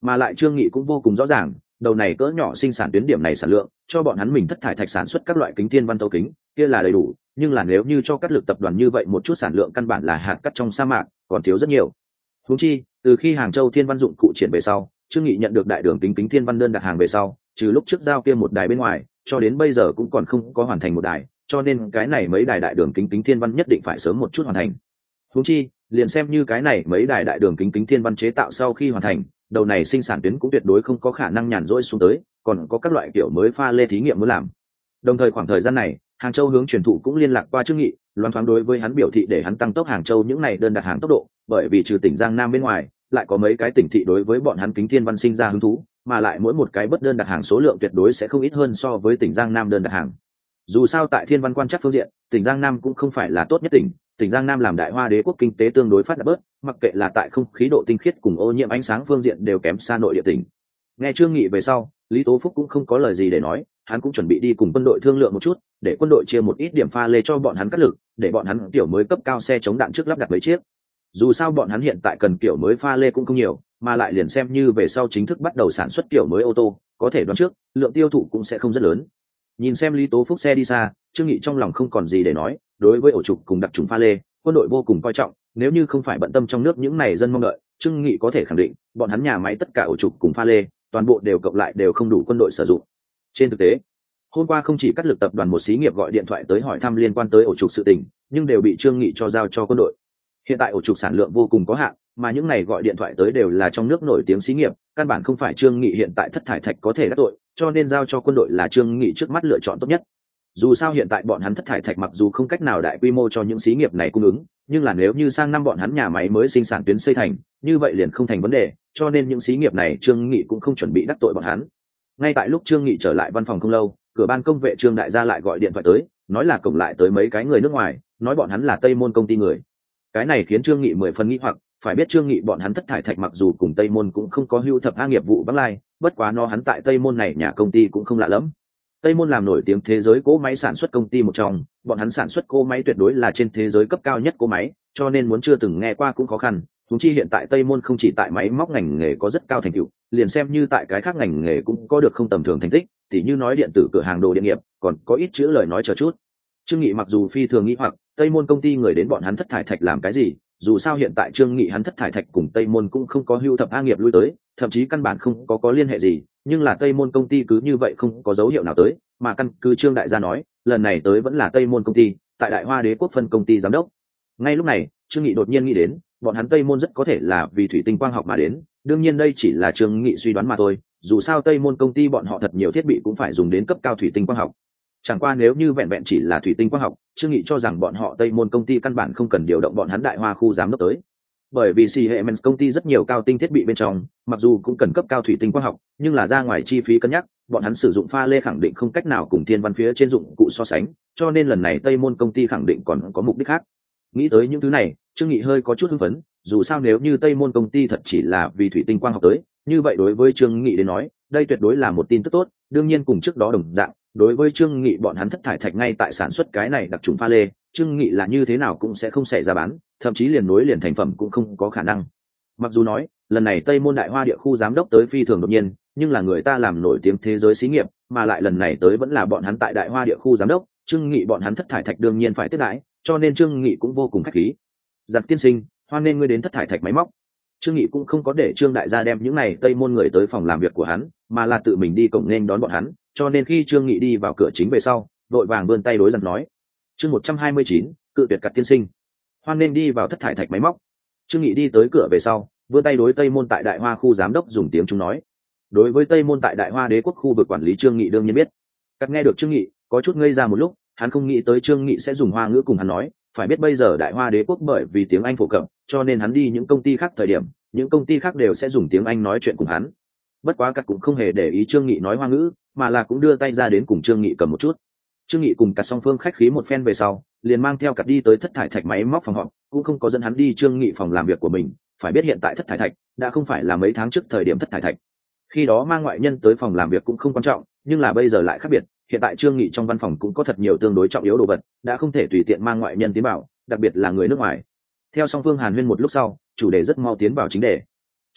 Mà lại trương nghị cũng vô cùng rõ ràng, đầu này cỡ nhỏ sinh sản tuyến điểm này sản lượng cho bọn hắn mình thất thải thạch sản xuất các loại kính thiên văn tấu kính kia là đầy đủ, nhưng là nếu như cho cắt lực tập đoàn như vậy một chút sản lượng căn bản là hạt cắt trong sa mạc, còn thiếu rất nhiều. Huống chi từ khi Hàng Châu thiên văn dụng cụ triển về sau, trương nghị nhận được đại đường kính kính thiên văn đơn đặt hàng về sau, trừ lúc trước giao kia một đài bên ngoài, cho đến bây giờ cũng còn không có hoàn thành một đài, cho nên cái này mấy đài đại đường kính kính thiên văn nhất định phải sớm một chút hoàn thành. Huống chi liền xem như cái này mấy đài đại đường kính kính thiên văn chế tạo sau khi hoàn thành, đầu này sinh sản tuyến cũng tuyệt đối không có khả năng nhàn rỗi xuống tới, còn có các loại kiểu mới pha lê thí nghiệm muốn làm. Đồng thời khoảng thời gian này, Hàng Châu hướng truyền thụ cũng liên lạc qua trương nghị, loan thoáng đối với hắn biểu thị để hắn tăng tốc Hàng Châu những này đơn đặt hàng tốc độ, bởi vì trừ tỉnh Giang Nam bên ngoài, lại có mấy cái tỉnh thị đối với bọn hắn kính thiên văn sinh ra hứng thú, mà lại mỗi một cái bất đơn đặt hàng số lượng tuyệt đối sẽ không ít hơn so với tỉnh Giang Nam đơn đặt hàng. Dù sao tại thiên văn quan trắc phương diện, tỉnh Giang Nam cũng không phải là tốt nhất tỉnh, tỉnh Giang Nam làm đại hoa đế quốc kinh tế tương đối phát đạt bớt, mặc kệ là tại không khí độ tinh khiết cùng ô nhiễm ánh sáng phương diện đều kém xa nội địa tỉnh. Nghe trương nghị về sau, Lý Tố Phúc cũng không có lời gì để nói, hắn cũng chuẩn bị đi cùng quân đội thương lượng một chút, để quân đội chia một ít điểm pha lê cho bọn hắn cắt lực, để bọn hắn kiểu mới cấp cao xe chống đạn trước lắp đặt mấy chiếc. Dù sao bọn hắn hiện tại cần kiểu mới pha lê cũng không nhiều, mà lại liền xem như về sau chính thức bắt đầu sản xuất kiểu mới ô tô, có thể đoán trước lượng tiêu thụ cũng sẽ không rất lớn. Nhìn xem Lý Tố Phúc xe đi xa, trương nghị trong lòng không còn gì để nói, đối với ổ trục cùng đặc trùng pha lê, quân đội vô cùng coi trọng, nếu như không phải bận tâm trong nước những này dân mong đợi, trương nghị có thể khẳng định bọn hắn nhà máy tất cả ổ trục cùng pha lê toàn bộ đều cộng lại đều không đủ quân đội sử dụng. Trên thực tế, hôm qua không chỉ cắt lực tập đoàn một xí nghiệp gọi điện thoại tới hỏi thăm liên quan tới ổ trục sự tình, nhưng đều bị trương nghị cho giao cho quân đội. Hiện tại ổ trục sản lượng vô cùng có hạn, mà những này gọi điện thoại tới đều là trong nước nổi tiếng xí nghiệp, căn bản không phải trương nghị hiện tại thất thải thạch có thể đắc tội, cho nên giao cho quân đội là trương nghị trước mắt lựa chọn tốt nhất. Dù sao hiện tại bọn hắn thất thải thạch mặc dù không cách nào đại quy mô cho những xí nghiệp này cung ứng, nhưng là nếu như sang năm bọn hắn nhà máy mới sinh sản tuyến xây thành, như vậy liền không thành vấn đề, cho nên những xí nghiệp này trương nghị cũng không chuẩn bị đắc tội bọn hắn. Ngay tại lúc trương nghị trở lại văn phòng không lâu, cửa ban công vệ trương đại gia lại gọi điện thoại tới, nói là cổng lại tới mấy cái người nước ngoài, nói bọn hắn là Tây Môn công ty người. Cái này khiến trương nghị mười phần nghi hoặc, phải biết trương nghị bọn hắn thất thải thạch mặc dù cùng Tây Môn cũng không có hưu thập a nghiệp vụ vắng lai, bất quá nó hắn tại Tây Môn này nhà công ty cũng không lạ lắm. Tây Môn làm nổi tiếng thế giới cỗ máy sản xuất công ty một trong, bọn hắn sản xuất cỗ máy tuyệt đối là trên thế giới cấp cao nhất cỗ máy, cho nên muốn chưa từng nghe qua cũng khó khăn. Chúng chi hiện tại Tây Môn không chỉ tại máy móc ngành nghề có rất cao thành tựu, liền xem như tại cái khác ngành nghề cũng có được không tầm thường thành tích, tỉ như nói điện tử cửa hàng đồ điện nghiệp, còn có ít chữ lời nói chờ chút. Trương Nghị mặc dù phi thường nghĩ hoặc Tây Môn công ty người đến bọn hắn thất thải thạch làm cái gì, dù sao hiện tại Trương Nghị hắn thất thải thạch cùng Tây Môn cũng không có hưu thập a nghiệp lui tới, thậm chí căn bản không có có liên hệ gì, nhưng là Tây Môn công ty cứ như vậy không có dấu hiệu nào tới, mà căn cứ Trương đại gia nói, lần này tới vẫn là Tây Môn công ty, tại Đại Hoa Đế quốc phân công ty giám đốc. Ngay lúc này, Trương Nghị đột nhiên nghĩ đến, bọn hắn Tây Môn rất có thể là vì thủy tinh quang học mà đến, đương nhiên đây chỉ là Trương Nghị suy đoán mà thôi, dù sao Tây Môn công ty bọn họ thật nhiều thiết bị cũng phải dùng đến cấp cao thủy tinh quang học. Chẳng qua nếu như vẹn vẹn chỉ là thủy tinh quang học, Trương Nghị cho rằng bọn họ Tây Môn công ty căn bản không cần điều động bọn hắn Đại Hoa khu giám đốc tới. Bởi vì Siemens công ty rất nhiều cao tinh thiết bị bên trong, mặc dù cũng cần cấp cao thủy tinh quang học, nhưng là ra ngoài chi phí cân nhắc, bọn hắn sử dụng pha lê khẳng định không cách nào cùng thiên văn phía trên dụng cụ so sánh, cho nên lần này Tây Môn công ty khẳng định còn có mục đích khác. Nghĩ tới những thứ này, Trương Nghị hơi có chút hưng phấn, dù sao nếu như Tây Môn công ty thật chỉ là vì thủy tinh quang học tới, như vậy đối với Trương Nghị đến nói, đây tuyệt đối là một tin tức tốt, đương nhiên cùng trước đó đồng dạng, đối với Trương Nghị bọn hắn thất thải thạch ngay tại sản xuất cái này đặc trùng pha lê, Trương Nghị là như thế nào cũng sẽ không xảy ra bán, thậm chí liền nối liền thành phẩm cũng không có khả năng. Mặc dù nói, lần này Tây Môn Đại Hoa địa khu giám đốc tới phi thường đột nhiên, nhưng là người ta làm nổi tiếng thế giới xí nghiệp, mà lại lần này tới vẫn là bọn hắn tại Đại Hoa địa khu giám đốc, Trương Nghị bọn hắn thất thải thạch đương nhiên phải tiếp đãi, cho nên Trương Nghị cũng vô cùng khách khí. Giặc tiên sinh, hoan nên ngươi đến thất thải thạch máy móc. Trương Nghị cũng không có để Trương đại gia đem những này Tây Môn người tới phòng làm việc của hắn, mà là tự mình đi cổng nên đón bọn hắn, cho nên khi Trương Nghị đi vào cửa chính về sau, đội vàng vươn tay đối giặc nói: "Chương một trăm hai mươi chín, cự tuyệt cặt tiên sinh, hoan nên đi vào thất thải thạch máy móc." Trương Nghị đi tới cửa về sau, vươn tay đối Tây Môn tại Đại Hoa khu giám đốc dùng tiếng Trung nói. Đối với Tây Môn tại Đại Hoa Đế quốc khu vực quản lý Trương Nghị đương nhiên biết. Cắt nghe được Trương Nghị, có chút ngây ra một lúc, hắn không nghĩ tới Trương Nghị sẽ dùng Hoa ngữ cùng hắn nói, phải biết bây giờ Đại Hoa Đế quốc bởi vì tiếng Anh phổ cập, cho nên hắn đi những công ty khác thời điểm, những công ty khác đều sẽ dùng tiếng Anh nói chuyện cùng hắn. Bất quá Cắt cũng không hề để ý Trương Nghị nói Hoa ngữ, mà là cũng đưa tay ra đến cùng Trương Nghị cầm một chút. Trương Nghị cùng Cắt song phương khách khí một phen về sau, liền mang theo Cắt đi tới thất thải thạch máy móc phòng họp, cũng không có dẫn hắn đi Trương Nghị phòng làm việc của mình. Phải biết hiện tại thất thải thạch đã không phải là mấy tháng trước thời điểm thất thải thạch, khi đó mang ngoại nhân tới phòng làm việc cũng không quan trọng, nhưng là bây giờ lại khác biệt. Hiện tại Trương Nghị trong văn phòng cũng có thật nhiều tương đối trọng yếu đồ vật, đã không thể tùy tiện mang ngoại nhân tiến vào, đặc biệt là người nước ngoài. Theo song phương hàn huyên một lúc sau, chủ đề rất mau tiến vào chính đề. Trương,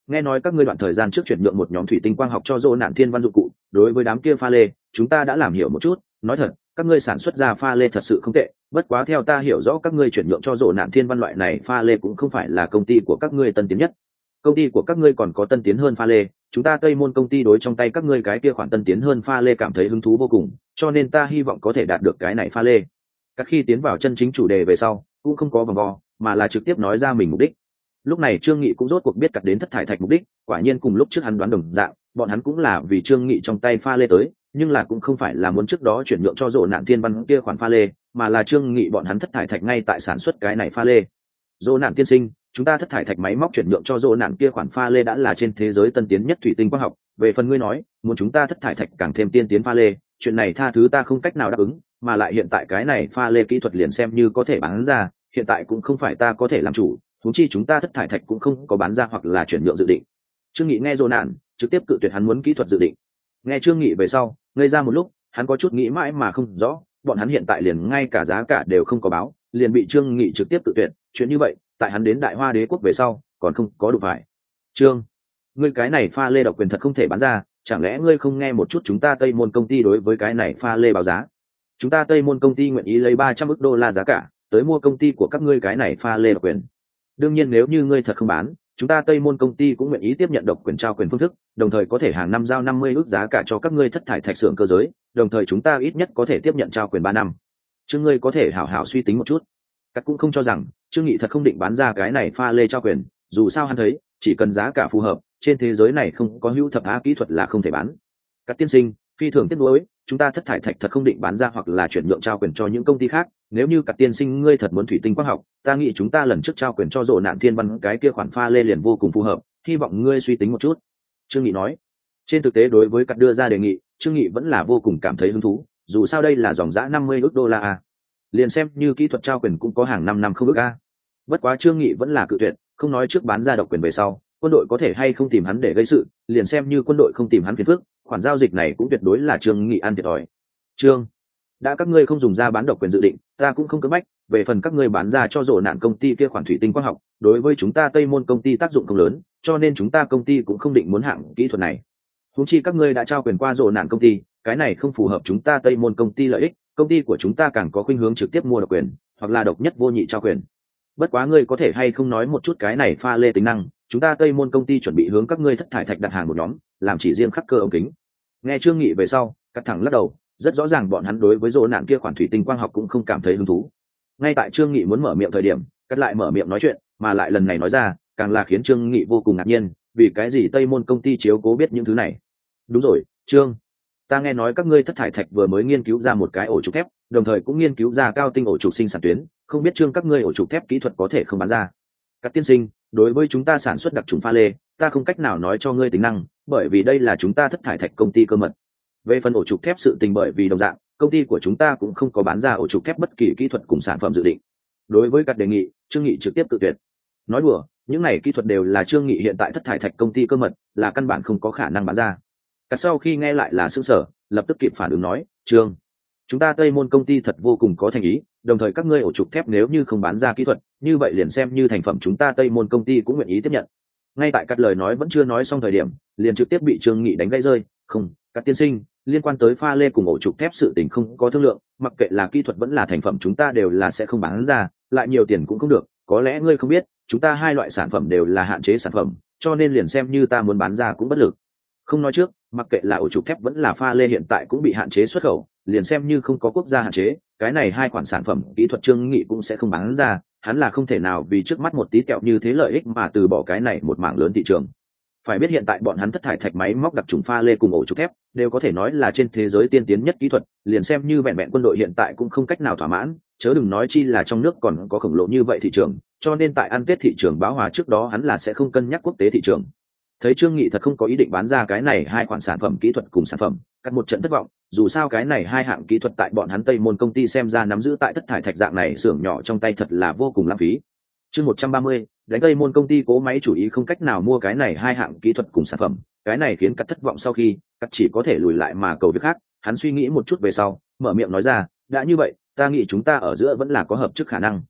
nghe nói các ngươi đoạn thời gian trước chuyển nhượng một nhóm thủy tinh quang học cho dô nạn thiên văn dụng cụ, đối với đám kia pha lê chúng ta đã làm hiểu một chút. Nói thật, các ngươi sản xuất ra pha lê thật sự không tệ, bất quá theo ta hiểu rõ các ngươi chuyển nhượng cho dô nạn thiên văn loại này pha lê cũng không phải là công ty của các ngươi tân tiến nhất. Công ty của các ngươi còn có tân tiến hơn pha lê, chúng ta Tây Môn công ty đối trong tay các ngươi cái kia khoản tân tiến hơn pha lê cảm thấy hứng thú vô cùng, cho nên ta hy vọng có thể đạt được cái này pha lê. Các khi tiến vào chân chính chủ đề về sau, cũng không có vòng vo, mà là trực tiếp nói ra mình mục đích. Lúc này Trương Nghị cũng rốt cuộc biết cắt đến thất thải thạch mục đích, quả nhiên cùng lúc trước hắn đoán đồng dạng, bọn hắn cũng là vì Trương Nghị trong tay pha lê tới, nhưng là cũng không phải là muốn trước đó chuyển nhượng cho Dỗ Nạn Thiên Văn kia khoản pha lê, mà là Trương Nghị bọn hắn thất thải thạch ngay tại sản xuất cái này pha lê. Dỗ Nạn tiên sinh, chúng ta thất thải thạch máy móc chuyển nhượng cho Dỗ Nạn kia khoản pha lê đã là trên thế giới tân tiến nhất thủy tinh quang học, về phần ngươi nói, muốn chúng ta thất thải thạch càng thêm tiên tiến pha lê, chuyện này tha thứ ta không cách nào đáp ứng, mà lại hiện tại cái này pha lê kỹ thuật liền xem như có thể bán ra, hiện tại cũng không phải ta có thể làm chủ, huống chi chúng ta thất thải thạch cũng không có bán ra hoặc là chuyển nhượng dự định. Trương Nghị nghe Dỗ Nạn, trực tiếp cự tuyệt hắn muốn kỹ thuật dự định. Nghe Trương Nghị về sau, ngây ra một lúc, hắn có chút nghĩ mãi mà không rõ, bọn hắn hiện tại liền ngay cả giá cả đều không có báo, liền bị Trương Nghị trực tiếp cự tuyệt, chuyện như vậy, tại hắn đến Đại Hoa Đế quốc về sau, còn không có đủ phải. Trương, ngươi cái này pha lê độc quyền thật không thể bán ra, chẳng lẽ ngươi không nghe một chút chúng ta Tây Môn công ty đối với cái này pha lê báo giá? Chúng ta Tây Môn công ty nguyện ý lấy ba trăm ức đô la giá cả, tới mua công ty của các ngươi cái này pha lê độc quyền. Đương nhiên nếu như ngươi thật không bán, chúng ta Tây Môn công ty cũng nguyện ý tiếp nhận độc quyền trao quyền phương thức, đồng thời có thể hàng năm giao năm mươi ức giá cả cho các ngươi thất thải thạch xưởng cơ giới, đồng thời chúng ta ít nhất có thể tiếp nhận trao quyền ba năm. Trương ngươi có thể hảo hảo suy tính một chút. Cắt cũng không cho rằng Trương Nghị thật không định bán ra cái này pha lê trao quyền, dù sao hắn thấy, chỉ cần giá cả phù hợp, trên thế giới này không có hữu thập á kỹ thuật là không thể bán. Cắt tiên sinh, phi thường tiếc nuối, chúng ta thất thải thạch thật không định bán ra hoặc là chuyển nhượng trao quyền cho những công ty khác, nếu như Cắt tiên sinh ngươi thật muốn thủy tinh quang học, ta nghĩ chúng ta lần trước trao quyền cho Dỗ Nạn Thiên Văn cái kia khoản pha lê liền vô cùng phù hợp, hy vọng ngươi suy tính một chút. Trương Nghị nói. Trên thực tế đối với Cắt đưa ra đề nghị, Trương Nghị vẫn là vô cùng cảm thấy hứng thú, dù sao đây là dòng giá năm mươi ức đô la a. Liền xem như kỹ thuật trao quyền cũng có hàng năm năm không ức a. Bất quá Trương Nghị vẫn là cự tuyệt, không nói trước bán ra độc quyền về sau, quân đội có thể hay không tìm hắn để gây sự, liền xem như quân đội không tìm hắn phiền phức, khoản giao dịch này cũng tuyệt đối là Trương Nghị ăn thiệt thòi. Trương, đã các ngươi không dùng ra bán độc quyền dự định, ta cũng không cưỡng bách, về phần các ngươi bán ra cho Dỗ Nạn công ty kia khoản thủy tinh quang học, đối với chúng ta Tây Môn công ty tác dụng không lớn, cho nên chúng ta công ty cũng không định muốn hạng kỹ thuật này. Huống chi các ngươi đã trao quyền qua Dỗ Nạn công ty, cái này không phù hợp chúng ta Tây Môn công ty lợi ích, công ty của chúng ta càng có khuynh hướng trực tiếp mua độc quyền, hoặc là độc nhất vô nhị trao quyền. Bất quá ngươi có thể hay không nói một chút cái này pha lê tính năng, chúng ta Tây Môn công ty chuẩn bị hướng các ngươi thất thải thạch đặt hàng một nhóm, làm chỉ riêng khắc cơ ống kính. Nghe Trương Nghị về sau, Cắt thẳng lắc đầu, rất rõ ràng bọn hắn đối với Dỗ Nạn kia khoản thủy tinh quang học cũng không cảm thấy hứng thú. Ngay tại Trương Nghị muốn mở miệng thời điểm, Cắt lại mở miệng nói chuyện, mà lại lần này nói ra, càng là khiến Trương Nghị vô cùng ngạc nhiên, vì cái gì Tây Môn công ty chiếu cố biết những thứ này? Đúng rồi, Trương, ta nghe nói các ngươi thất thải thạch vừa mới nghiên cứu ra một cái ổ trục thép, đồng thời cũng nghiên cứu ra cao tinh ổ trục sinh sản tuyến, không biết Trương các ngươi ổ trục thép kỹ thuật có thể không bán ra? Các tiên sinh, đối với chúng ta sản xuất đặc trùng pha lê, ta không cách nào nói cho ngươi tính năng, bởi vì đây là chúng ta thất thải thạch công ty cơ mật. Về phần ổ trục thép sự tình bởi vì đồng dạng, công ty của chúng ta cũng không có bán ra ổ trục thép bất kỳ kỹ thuật cùng sản phẩm dự định. Đối với các đề nghị, Trương Nghị trực tiếp tự tuyệt. Nói đùa, những này kỹ thuật đều là Trương Nghị hiện tại thất thải thạch công ty cơ mật, là căn bản không có khả năng bán ra. Cả sau khi nghe lại là sửng sở, lập tức kịp phản ứng nói, Trương, chúng ta Tây Môn công ty thật vô cùng có thành ý, đồng thời các ngươi ổ trục thép nếu như không bán ra kỹ thuật, như vậy liền xem như thành phẩm chúng ta Tây Môn công ty cũng nguyện ý tiếp nhận. Ngay tại các lời nói vẫn chưa nói xong thời điểm, liền trực tiếp bị Trương Nghị đánh gãy rơi. Không, các tiên sinh, liên quan tới pha lê cùng ổ trục thép sự tình không có thương lượng, mặc kệ là kỹ thuật vẫn là thành phẩm chúng ta đều là sẽ không bán ra, lại nhiều tiền cũng không được. Có lẽ ngươi không biết, chúng ta hai loại sản phẩm đều là hạn chế sản phẩm, cho nên liền xem như ta muốn bán ra cũng bất lực. Không nói trước, mặc kệ là ổ trục thép vẫn là pha lê hiện tại cũng bị hạn chế xuất khẩu, liền xem như không có quốc gia hạn chế, cái này hai khoản sản phẩm kỹ thuật Trương Nghị cũng sẽ không bán ra, hắn là không thể nào vì trước mắt một tí kẹo như thế lợi ích mà từ bỏ cái này một mảng lớn thị trường. Phải biết hiện tại bọn hắn thất thải thạch máy móc đặc trùng pha lê cùng ổ trục thép đều có thể nói là trên thế giới tiên tiến nhất kỹ thuật, liền xem như vẹn vẹn quân đội hiện tại cũng không cách nào thỏa mãn, chớ đừng nói chi là trong nước còn có khổng lồ như vậy thị trường, cho nên tại ăn Tết thị trường báo hòa trước đó hắn là sẽ không cân nhắc quốc tế thị trường. Thấy Trương Nghị thật không có ý định bán ra cái này hai khoản sản phẩm kỹ thuật cùng sản phẩm, cắt một trận thất vọng, dù sao cái này hai hạng kỹ thuật tại bọn hắn Tây Môn công ty xem ra nắm giữ tại thất thải thạch dạng này xưởng nhỏ trong tay thật là vô cùng lãng phí. Chương một trăm ba mươi, đánh Tây Môn công ty cố máy chủ ý không cách nào mua cái này hai hạng kỹ thuật cùng sản phẩm, cái này khiến cắt thất vọng sau khi, cắt chỉ có thể lùi lại mà cầu việc khác, hắn suy nghĩ một chút về sau, mở miệng nói ra, đã như vậy, ta nghĩ chúng ta ở giữa vẫn là có hợp chức khả năng.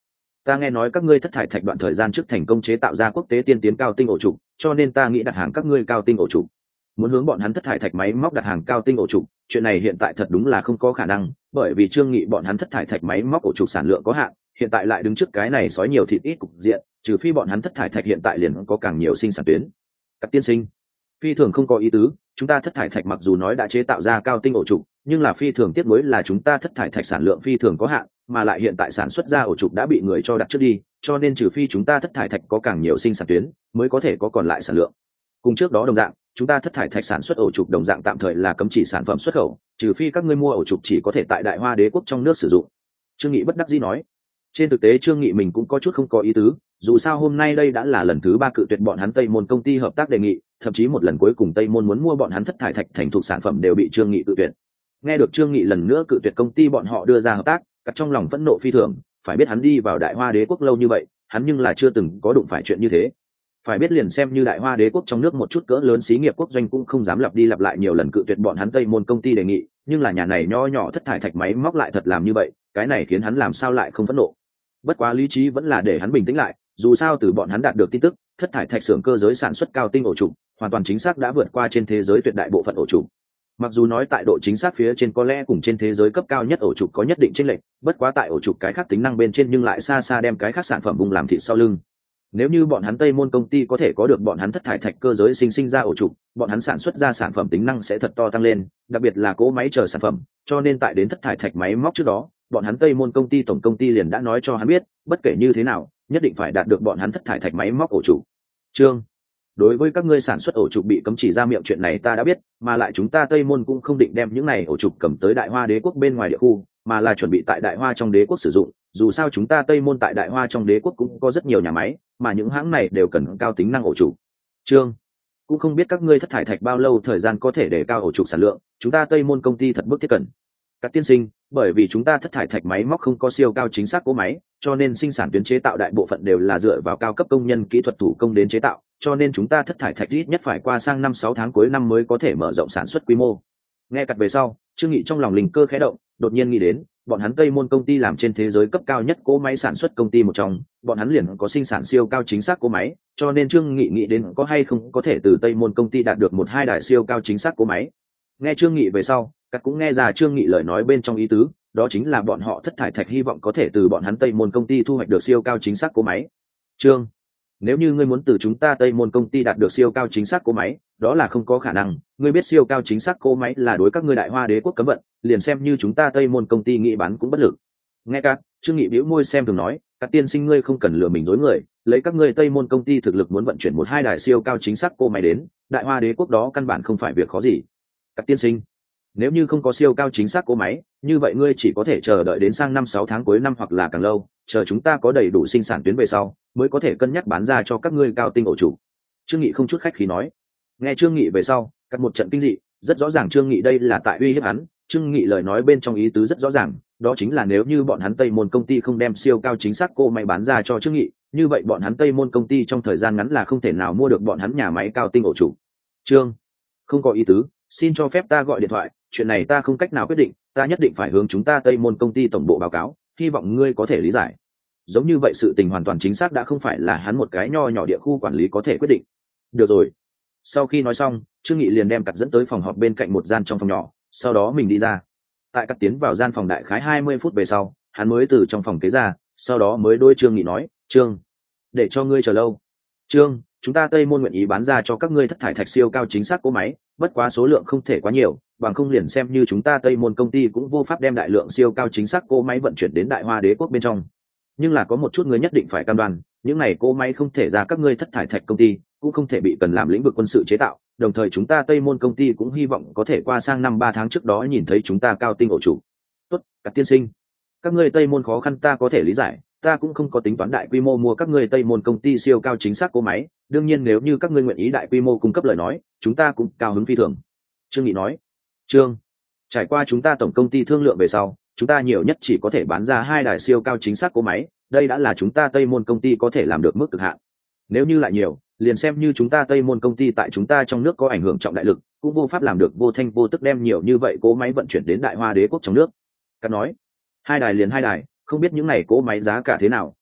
Ta nghe nói các ngươi thất thải thạch đoạn thời gian trước thành công chế tạo ra quốc tế tiên tiến cao tinh ổ trục, cho nên ta nghĩ đặt hàng các ngươi cao tinh ổ trục. Muốn hướng bọn hắn thất thải thạch máy móc đặt hàng cao tinh ổ trục, chuyện này hiện tại thật đúng là không có khả năng, bởi vì Trương Nghị bọn hắn thất thải thạch máy móc ổ trục sản lượng có hạn, hiện tại lại đứng trước cái này sói nhiều thịt ít cục diện, trừ phi bọn hắn thất thải thạch hiện tại liền có càng nhiều sinh sản tuyến. Các tiên sinh, phi thường không có ý tứ, chúng ta thất thải thạch mặc dù nói đã chế tạo ra cao tinh ổ trục, nhưng là phi thường tiếc nuối là chúng ta thất thải thạch sản lượng phi thường có hạn, mà lại hiện tại sản xuất ra ổ trục đã bị người cho đặt trước đi, cho nên trừ phi chúng ta thất thải thạch có càng nhiều sinh sản tuyến, mới có thể có còn lại sản lượng. Cùng trước đó đồng dạng, chúng ta thất thải thạch sản xuất ổ trục đồng dạng tạm thời là cấm chỉ sản phẩm xuất khẩu, trừ phi các ngươi mua ổ trục chỉ có thể tại Đại Hoa Đế quốc trong nước sử dụng. Trương Nghị bất đắc dĩ nói. Trên thực tế Trương Nghị mình cũng có chút không có ý tứ, dù sao hôm nay đây đã là lần thứ ba cự tuyệt bọn hắn Tây Môn công ty hợp tác đề nghị, thậm chí một lần cuối cùng Tây Môn muốn mua bọn hắn thất thải thạch thành thuộc sản phẩm đều bị Trương Nghị cự tuyệt. Nghe được Trương Nghị lần nữa cự tuyệt công ty bọn họ đưa ra hợp tác, cắt trong lòng phẫn nộ phi thường, phải biết hắn đi vào Đại Hoa Đế quốc lâu như vậy, hắn nhưng là chưa từng có đụng phải chuyện như thế. Phải biết liền xem như Đại Hoa Đế quốc trong nước một chút cỡ lớn xí nghiệp quốc doanh cũng không dám lặp đi lặp lại nhiều lần cự tuyệt bọn hắn Tây Môn công ty đề nghị, nhưng là nhà này nho nhỏ thất thải thạch máy móc lại thật làm như vậy, cái này khiến hắn làm sao lại không phẫn nộ. Bất quá lý trí vẫn là để hắn bình tĩnh lại, dù sao từ bọn hắn đạt được tin tức, thất thải thạch xưởng cơ giới sản xuất cao tinh ổ trục, hoàn toàn chính xác đã vượt qua trên thế giới tuyệt đại bộ phận ổ trục. Mặc dù nói tại độ chính xác phía trên có lẽ cùng trên thế giới cấp cao nhất ổ trục có nhất định chênh lệch, bất quá tại ổ trục cái khác tính năng bên trên nhưng lại xa xa đem cái khác sản phẩm vùng làm thịt sau lưng. Nếu như bọn hắn Tây Môn công ty có thể có được bọn hắn thất thải thạch cơ giới sinh sinh ra ổ trục, bọn hắn sản xuất ra sản phẩm tính năng sẽ thật to tăng lên, đặc biệt là cỗ máy chờ sản phẩm, cho nên tại đến thất thải thạch máy móc trước đó, bọn hắn Tây Môn công ty tổng công ty liền đã nói cho hắn biết, bất kể như thế nào, nhất định phải đạt được bọn hắn thất thải thạch máy móc ổ trục. Trương, đối với các ngươi sản xuất ổ trục bị cấm chỉ ra miệng chuyện này ta đã biết, mà lại chúng ta Tây Môn cũng không định đem những này ổ trục cầm tới Đại Hoa Đế quốc bên ngoài địa khu, mà là chuẩn bị tại Đại Hoa trong đế quốc sử dụng, dù sao chúng ta Tây Môn tại Đại Hoa trong đế quốc cũng có rất nhiều nhà máy, mà những hãng này đều cần cao tính năng ổ trục. Trương, cũng không biết các ngươi thất thải thạch bao lâu thời gian có thể để cao ổ trục sản lượng, chúng ta Tây Môn công ty thật bức thiết cần. Các tiên sinh, bởi vì chúng ta thất thải thạch máy móc không có siêu cao chính xác cỗ máy, cho nên sinh sản tuyến chế tạo đại bộ phận đều là dựa vào cao cấp công nhân kỹ thuật thủ công đến chế tạo, cho nên chúng ta thất thải thạch ít nhất phải qua sang năm sáu tháng cuối năm mới có thể mở rộng sản xuất quy mô. Nghe cặt về sau, Trương Nghị trong lòng linh cơ khẽ động, đột nhiên nghĩ đến, bọn hắn Tây Môn công ty làm trên thế giới cấp cao nhất cỗ máy sản xuất công ty một trong, bọn hắn liền có sinh sản siêu cao chính xác cỗ máy, cho nên Trương Nghị nghĩ đến có hay không có thể từ Tây Môn công ty đạt được một hai đài siêu cao chính xác cỗ máy. Nghe Trương Nghị về sau, cắt cũng nghe ra Trương Nghị lời nói bên trong ý tứ, đó chính là bọn họ thất thải thạch hy vọng có thể từ bọn hắn Tây Môn công ty thu hoạch được siêu cao chính xác cỗ máy. Trương, nếu như ngươi muốn từ chúng ta Tây Môn công ty đạt được siêu cao chính xác cỗ máy, đó là không có khả năng, ngươi biết siêu cao chính xác cỗ máy là đối các ngươi Đại Hoa Đế quốc cấm vận, liền xem như chúng ta Tây Môn công ty nghĩ bán cũng bất lực. Nghe cắt, Trương Nghị bĩu môi xem thường nói, các tiên sinh ngươi không cần lừa mình dối người, lấy các ngươi Tây Môn công ty thực lực muốn vận chuyển một hai đài siêu cao chính xác cỗ máy đến, Đại Hoa Đế quốc đó căn bản không phải việc khó gì. Các tiên sinh, nếu như không có siêu cao chính xác cỗ máy, như vậy ngươi chỉ có thể chờ đợi đến sang năm sáu tháng cuối năm hoặc là càng lâu, chờ chúng ta có đầy đủ sinh sản tuyến về sau, mới có thể cân nhắc bán ra cho các ngươi cao tinh ổ chủ. Trương Nghị không chút khách khí nói. Nghe Trương Nghị về sau, cắt một trận kinh dị, rất rõ ràng Trương Nghị đây là tại uy hiếp hắn. Trương Nghị lời nói bên trong ý tứ rất rõ ràng, đó chính là nếu như bọn hắn Tây Môn công ty không đem siêu cao chính xác cỗ máy bán ra cho Trương Nghị, như vậy bọn hắn Tây Môn công ty trong thời gian ngắn là không thể nào mua được bọn hắn nhà máy cao tinh ổ chủ. Trương, không có ý tứ, xin cho phép ta gọi điện thoại, chuyện này ta không cách nào quyết định, ta nhất định phải hướng chúng ta Tây Môn công ty tổng bộ báo cáo, hy vọng ngươi có thể lý giải. Giống như vậy sự tình hoàn toàn chính xác đã không phải là hắn một cái nho nhỏ địa khu quản lý có thể quyết định. Được rồi. Sau khi nói xong, Trương Nghị liền đem cặt dẫn tới phòng họp bên cạnh một gian trong phòng nhỏ, sau đó mình đi ra. Tại cặt tiến vào gian phòng đại khái hai mươi phút về sau, hắn mới từ trong phòng kế ra, sau đó mới đôi Trương Nghị nói, Trương, để cho ngươi chờ lâu. Trương, chúng ta Tây Môn nguyện ý bán ra cho các ngươi thất thải thạch siêu cao chính xác cỗ máy, bất quá số lượng không thể quá nhiều, bằng không liền xem như chúng ta Tây Môn công ty cũng vô pháp đem đại lượng siêu cao chính xác cỗ máy vận chuyển đến Đại Hoa Đế quốc bên trong. Nhưng là có một chút người nhất định phải cam đoan, những này cỗ máy không thể ra các ngươi thất thải thạch công ty, cũng không thể bị cần làm lĩnh vực quân sự chế tạo, đồng thời chúng ta Tây Môn công ty cũng hy vọng có thể qua sang năm ba tháng trước đó nhìn thấy chúng ta cao tinh ổ chủ. Tốt, các tiên sinh, các ngươi Tây Môn khó khăn ta có thể lý giải, ta cũng không có tính toán đại quy mô mua các ngươi Tây Môn công ty siêu cao chính xác cỗ máy, đương nhiên nếu như các ngươi nguyện ý đại quy mô cung cấp lời nói, chúng ta cũng cao hứng phi thường. Trương Nghị nói. Trương, trải qua chúng ta tổng công ty thương lượng về sau, chúng ta nhiều nhất chỉ có thể bán ra hai đài siêu cao chính xác cỗ máy, đây đã là chúng ta Tây Môn công ty có thể làm được mức cực hạn. Nếu như lại nhiều, liền xem như chúng ta Tây Môn công ty tại chúng ta trong nước có ảnh hưởng trọng đại lực, cũng vô pháp làm được vô thanh vô tức đem nhiều như vậy cỗ máy vận chuyển đến Đại Hoa Đế quốc trong nước. Cắt nói, hai đài liền hai đài, không biết những này cỗ máy giá cả thế nào,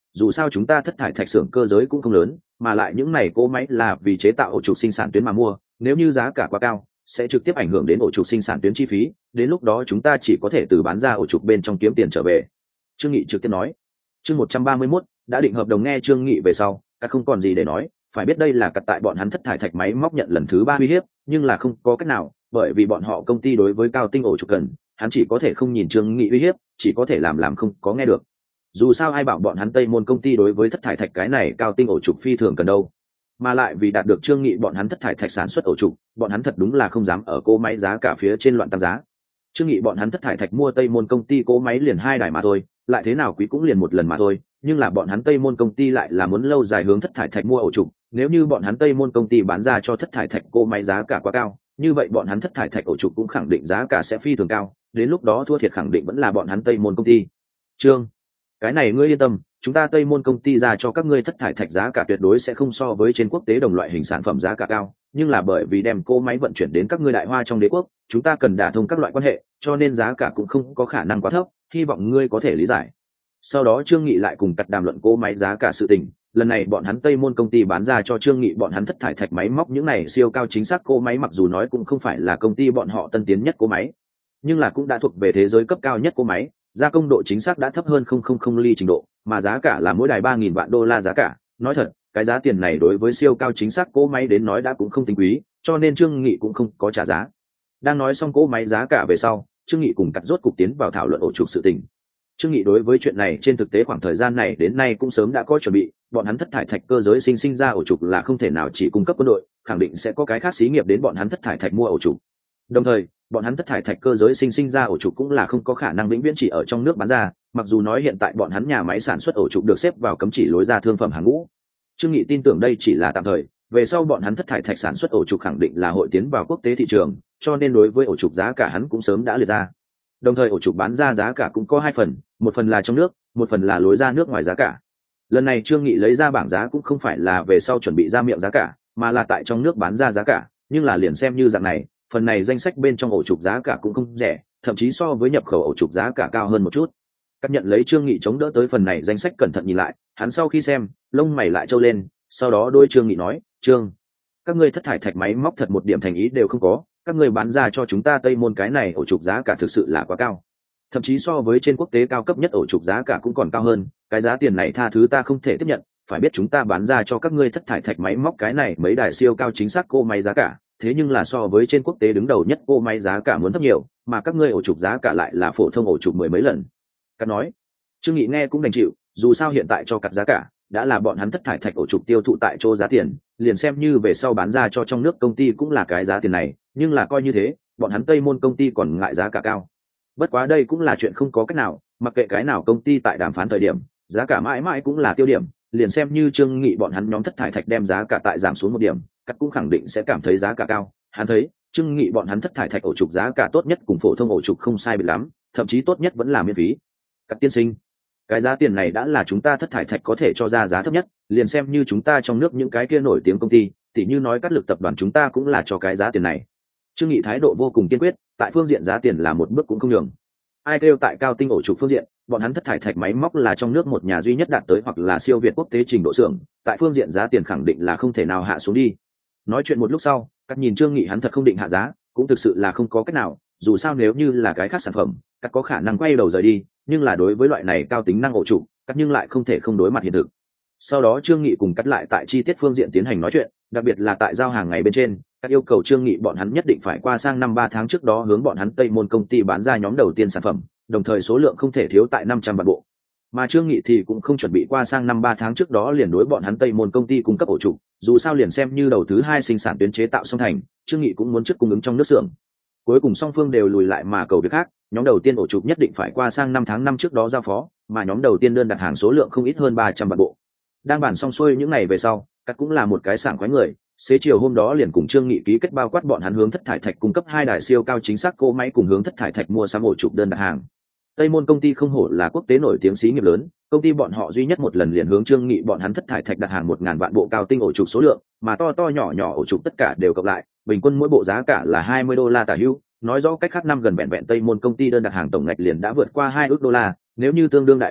dù sao chúng ta thất thải thạch xưởng cơ giới cũng không lớn, mà lại những này cỗ máy là vì chế tạo ổ trục sinh sản tuyến mà mua, nếu như giá cả quá cao sẽ trực tiếp ảnh hưởng đến ổ trục sinh sản tuyến chi phí, đến lúc đó chúng ta chỉ có thể từ bán ra ổ trục bên trong kiếm tiền trở về. Trương Nghị trực tiếp nói. Chương một trăm ba mươi mốt đã định hợp đồng. Nghe Trương Nghị về sau, các không còn gì để nói, phải biết đây là cặt tại bọn hắn thất thải thạch máy móc nhận lần thứ ba uy hiếp, nhưng là không có cách nào, bởi vì bọn họ công ty đối với cao tinh ổ trục cần, hắn chỉ có thể không nhìn Trương Nghị uy hiếp, chỉ có thể làm làm không có nghe được. Dù sao ai bảo bọn hắn Tây Môn công ty đối với thất thải thạch cái này cao tinh ổ trục phi thường cần đâu, mà lại vì đạt được Trương Nghị bọn hắn thất thải thạch sản xuất ổ trục, bọn hắn thật đúng là không dám ở cỗ máy giá cả phía trên loạn tăng giá. Trương Nghị bọn hắn thất thải thạch mua Tây Môn công ty cỗ máy liền hai đài mà thôi, lại thế nào quý cũng liền một lần mà thôi, nhưng là bọn hắn Tây Môn công ty lại là muốn lâu dài hướng thất thải thạch mua ổ trục, nếu như bọn hắn Tây Môn công ty bán ra cho thất thải thạch cỗ máy giá cả quá cao, như vậy bọn hắn thất thải thạch ổ trục cũng khẳng định giá cả sẽ phi thường cao, đến lúc đó thua thiệt khẳng định vẫn là bọn hắn Tây Môn công ty. Trương, cái này ngươi yên tâm, chúng ta Tây Môn công ty ra cho các ngươi thất thải thạch giá cả tuyệt đối sẽ không so với trên quốc tế đồng loại hình sản phẩm giá cả cao, nhưng là bởi vì đem cỗ máy vận chuyển đến các ngươi đại hoa trong đế quốc, chúng ta cần đả thông các loại quan hệ, cho nên giá cả cũng không có khả năng quá thấp, hy vọng ngươi có thể lý giải. Sau đó Trương Nghị lại cùng cặt đàm luận cỗ máy giá cả sự tình, lần này bọn hắn Tây Môn công ty bán ra cho Trương Nghị bọn hắn thất thải thạch máy móc những này siêu cao chính xác cỗ máy, mặc dù nói cũng không phải là công ty bọn họ tân tiến nhất cỗ máy, nhưng là cũng đã thuộc về thế giới cấp cao nhất cỗ máy, gia công độ chính xác đã thấp hơn không không không ly trình độ, mà giá cả là mỗi đài ba nghìn vạn đô la giá cả. Nói thật, cái giá tiền này đối với siêu cao chính xác cỗ máy đến nói đã cũng không tính quý, cho nên Trương Nghị cũng không có trả giá. Đang nói xong cỗ máy giá cả về sau, Trương Nghị cùng cắt rốt cục tiến vào thảo luận ổ trục sự tình. Trương Nghị đối với chuyện này trên thực tế khoảng thời gian này đến nay cũng sớm đã có chuẩn bị, bọn hắn thất thải thạch cơ giới sinh sinh ra ổ trục là không thể nào chỉ cung cấp quân đội, khẳng định sẽ có cái khác xí nghiệp đến bọn hắn thất thải thạch mua ổ trục. Đồng thời, bọn hắn thất thải thạch cơ giới sinh sinh ra ổ trục cũng là không có khả năng vĩnh viễn chỉ ở trong nước bán ra, mặc dù nói hiện tại bọn hắn nhà máy sản xuất ổ trục được xếp vào cấm chỉ lối ra thương phẩm hàng ngũ. Trương Nghị tin tưởng đây chỉ là tạm thời, về sau bọn hắn thất thải thạch sản xuất ổ trục khẳng định là hội tiến vào quốc tế thị trường, cho nên đối với ổ trục giá cả hắn cũng sớm đã liệt ra. Đồng thời ổ trục bán ra giá cả cũng có hai phần, một phần là trong nước, một phần là lối ra nước ngoài giá cả. Lần này Trương Nghị lấy ra bảng giá cũng không phải là về sau chuẩn bị ra miệng giá cả, mà là tại trong nước bán ra giá cả, nhưng là liền xem như dạng này, phần này danh sách bên trong ổ trục giá cả cũng không rẻ, thậm chí so với nhập khẩu ổ trục giá cả cao hơn một chút. Cắt nhận lấy Trương Nghị chống đỡ tới phần này danh sách cẩn thận nhìn lại, hắn sau khi xem, lông mày lại trâu lên, sau đó đôi Trương Nghị nói, Trương, các ngươi thất thải thạch máy móc thật một điểm thành ý đều không có, các ngươi bán ra cho chúng ta Tây Môn cái này ổ trục giá cả thực sự là quá cao, thậm chí so với trên quốc tế cao cấp nhất ổ trục giá cả cũng còn cao hơn, cái giá tiền này tha thứ ta không thể tiếp nhận, phải biết chúng ta bán ra cho các ngươi thất thải thạch máy móc cái này mấy đài siêu cao chính xác cô máy giá cả, thế nhưng là so với trên quốc tế đứng đầu nhất cô máy giá cả muốn thấp nhiều, mà các ngươi ổ trục giá cả lại là phổ thông ổ trục mười mấy lần. Cắt nói. Trương Nghị nghe cũng đành chịu, dù sao hiện tại cho cắt giá cả đã là bọn hắn thất thải thạch ổ trục tiêu thụ tại chỗ giá tiền, liền xem như về sau bán ra cho trong nước công ty cũng là cái giá tiền này, nhưng là coi như thế, bọn hắn Tây Môn công ty còn ngại giá cả cao. Bất quá đây cũng là chuyện không có cách nào, mặc kệ cái nào công ty tại đàm phán thời điểm, giá cả mãi mãi cũng là tiêu điểm, liền xem như Trương Nghị bọn hắn nhóm thất thải thạch đem giá cả tại giảm xuống một điểm, cắt cũng khẳng định sẽ cảm thấy giá cả cao. Hắn thấy Trương Nghị bọn hắn thất thải thạch ổ trục giá cả tốt nhất cùng phổ thông ổ trục không sai biệt lắm, thậm chí tốt nhất vẫn là miễn phí. Cắt tiên sinh, cái giá tiền này đã là chúng ta thất thải thạch có thể cho ra giá thấp nhất, liền xem như chúng ta trong nước những cái kia nổi tiếng công ty, tỉ như nói Cắt Lực tập đoàn chúng ta cũng là cho cái giá tiền này. Trương Nghị thái độ vô cùng kiên quyết, tại phương diện giá tiền là một bước cũng không nhường. Ai kêu tại cao tinh ổ trục phương diện, bọn hắn thất thải thạch máy móc là trong nước một nhà duy nhất đạt tới hoặc là siêu việt quốc tế trình độ xưởng, tại phương diện giá tiền khẳng định là không thể nào hạ xuống đi. Nói chuyện một lúc sau, Cắt nhìn Trương Nghị hắn thật không định hạ giá, cũng thực sự là không có cách nào, dù sao nếu như là cái khác sản phẩm, Cắt có khả năng quay đầu rời đi, nhưng là đối với loại này cao tính năng ổ trục, Cắt nhưng lại không thể không đối mặt hiện thực. Sau đó Trương Nghị cùng Cắt lại tại chi tiết phương diện tiến hành nói chuyện, đặc biệt là tại giao hàng ngày bên trên, Cắt yêu cầu Trương Nghị bọn hắn nhất định phải qua sang năm ba tháng trước đó hướng bọn hắn Tây Môn công ty bán ra nhóm đầu tiên sản phẩm, đồng thời số lượng không thể thiếu tại năm trăm vạn bộ. Mà Trương Nghị thì cũng không chuẩn bị qua sang năm ba tháng trước đó liền đối bọn hắn Tây Môn công ty cung cấp ổ trục, dù sao liền xem như đầu thứ hai sinh sản tuyến chế tạo xong thành, Trương Nghị cũng muốn trước cung ứng trong nước xưởng. Cuối cùng song phương đều lùi lại mà cầu việc khác, nhóm đầu tiên ổ trục nhất định phải qua sang năm tháng năm trước đó giao phó, mà nhóm đầu tiên đơn đặt hàng số lượng không ít hơn ba trăm vạn bộ. Đang bàn xong xuôi những ngày về sau, Cắt cũng là một cái sảng khoái người, xế chiều hôm đó liền cùng Trương Nghị ký kết bao quát bọn hắn hướng thất thải thạch cung cấp hai đài siêu cao chính xác cỗ máy cùng hướng thất thải thạch mua sắm ổ trục đơn đặt hàng. Tây Môn công ty không hổ là quốc tế nổi tiếng xí nghiệp lớn, công ty bọn họ duy nhất một lần liền hướng Trương Nghị bọn hắn thất thải thạch đặt hàng một ngàn vạn bộ cao tinh ổ trục số lượng, mà to to nhỏ nhỏ ổ trục tất cả đều cộng lại, bình quân mỗi bộ giá cả là hai mươi đô la tả hữu, nói rõ cách khác năm gần vẹn vẹn Tây Môn công ty đơn đặt hàng tổng ngạch liền đã vượt qua hai ước đô la, nếu như tương đương đại hoa tệ,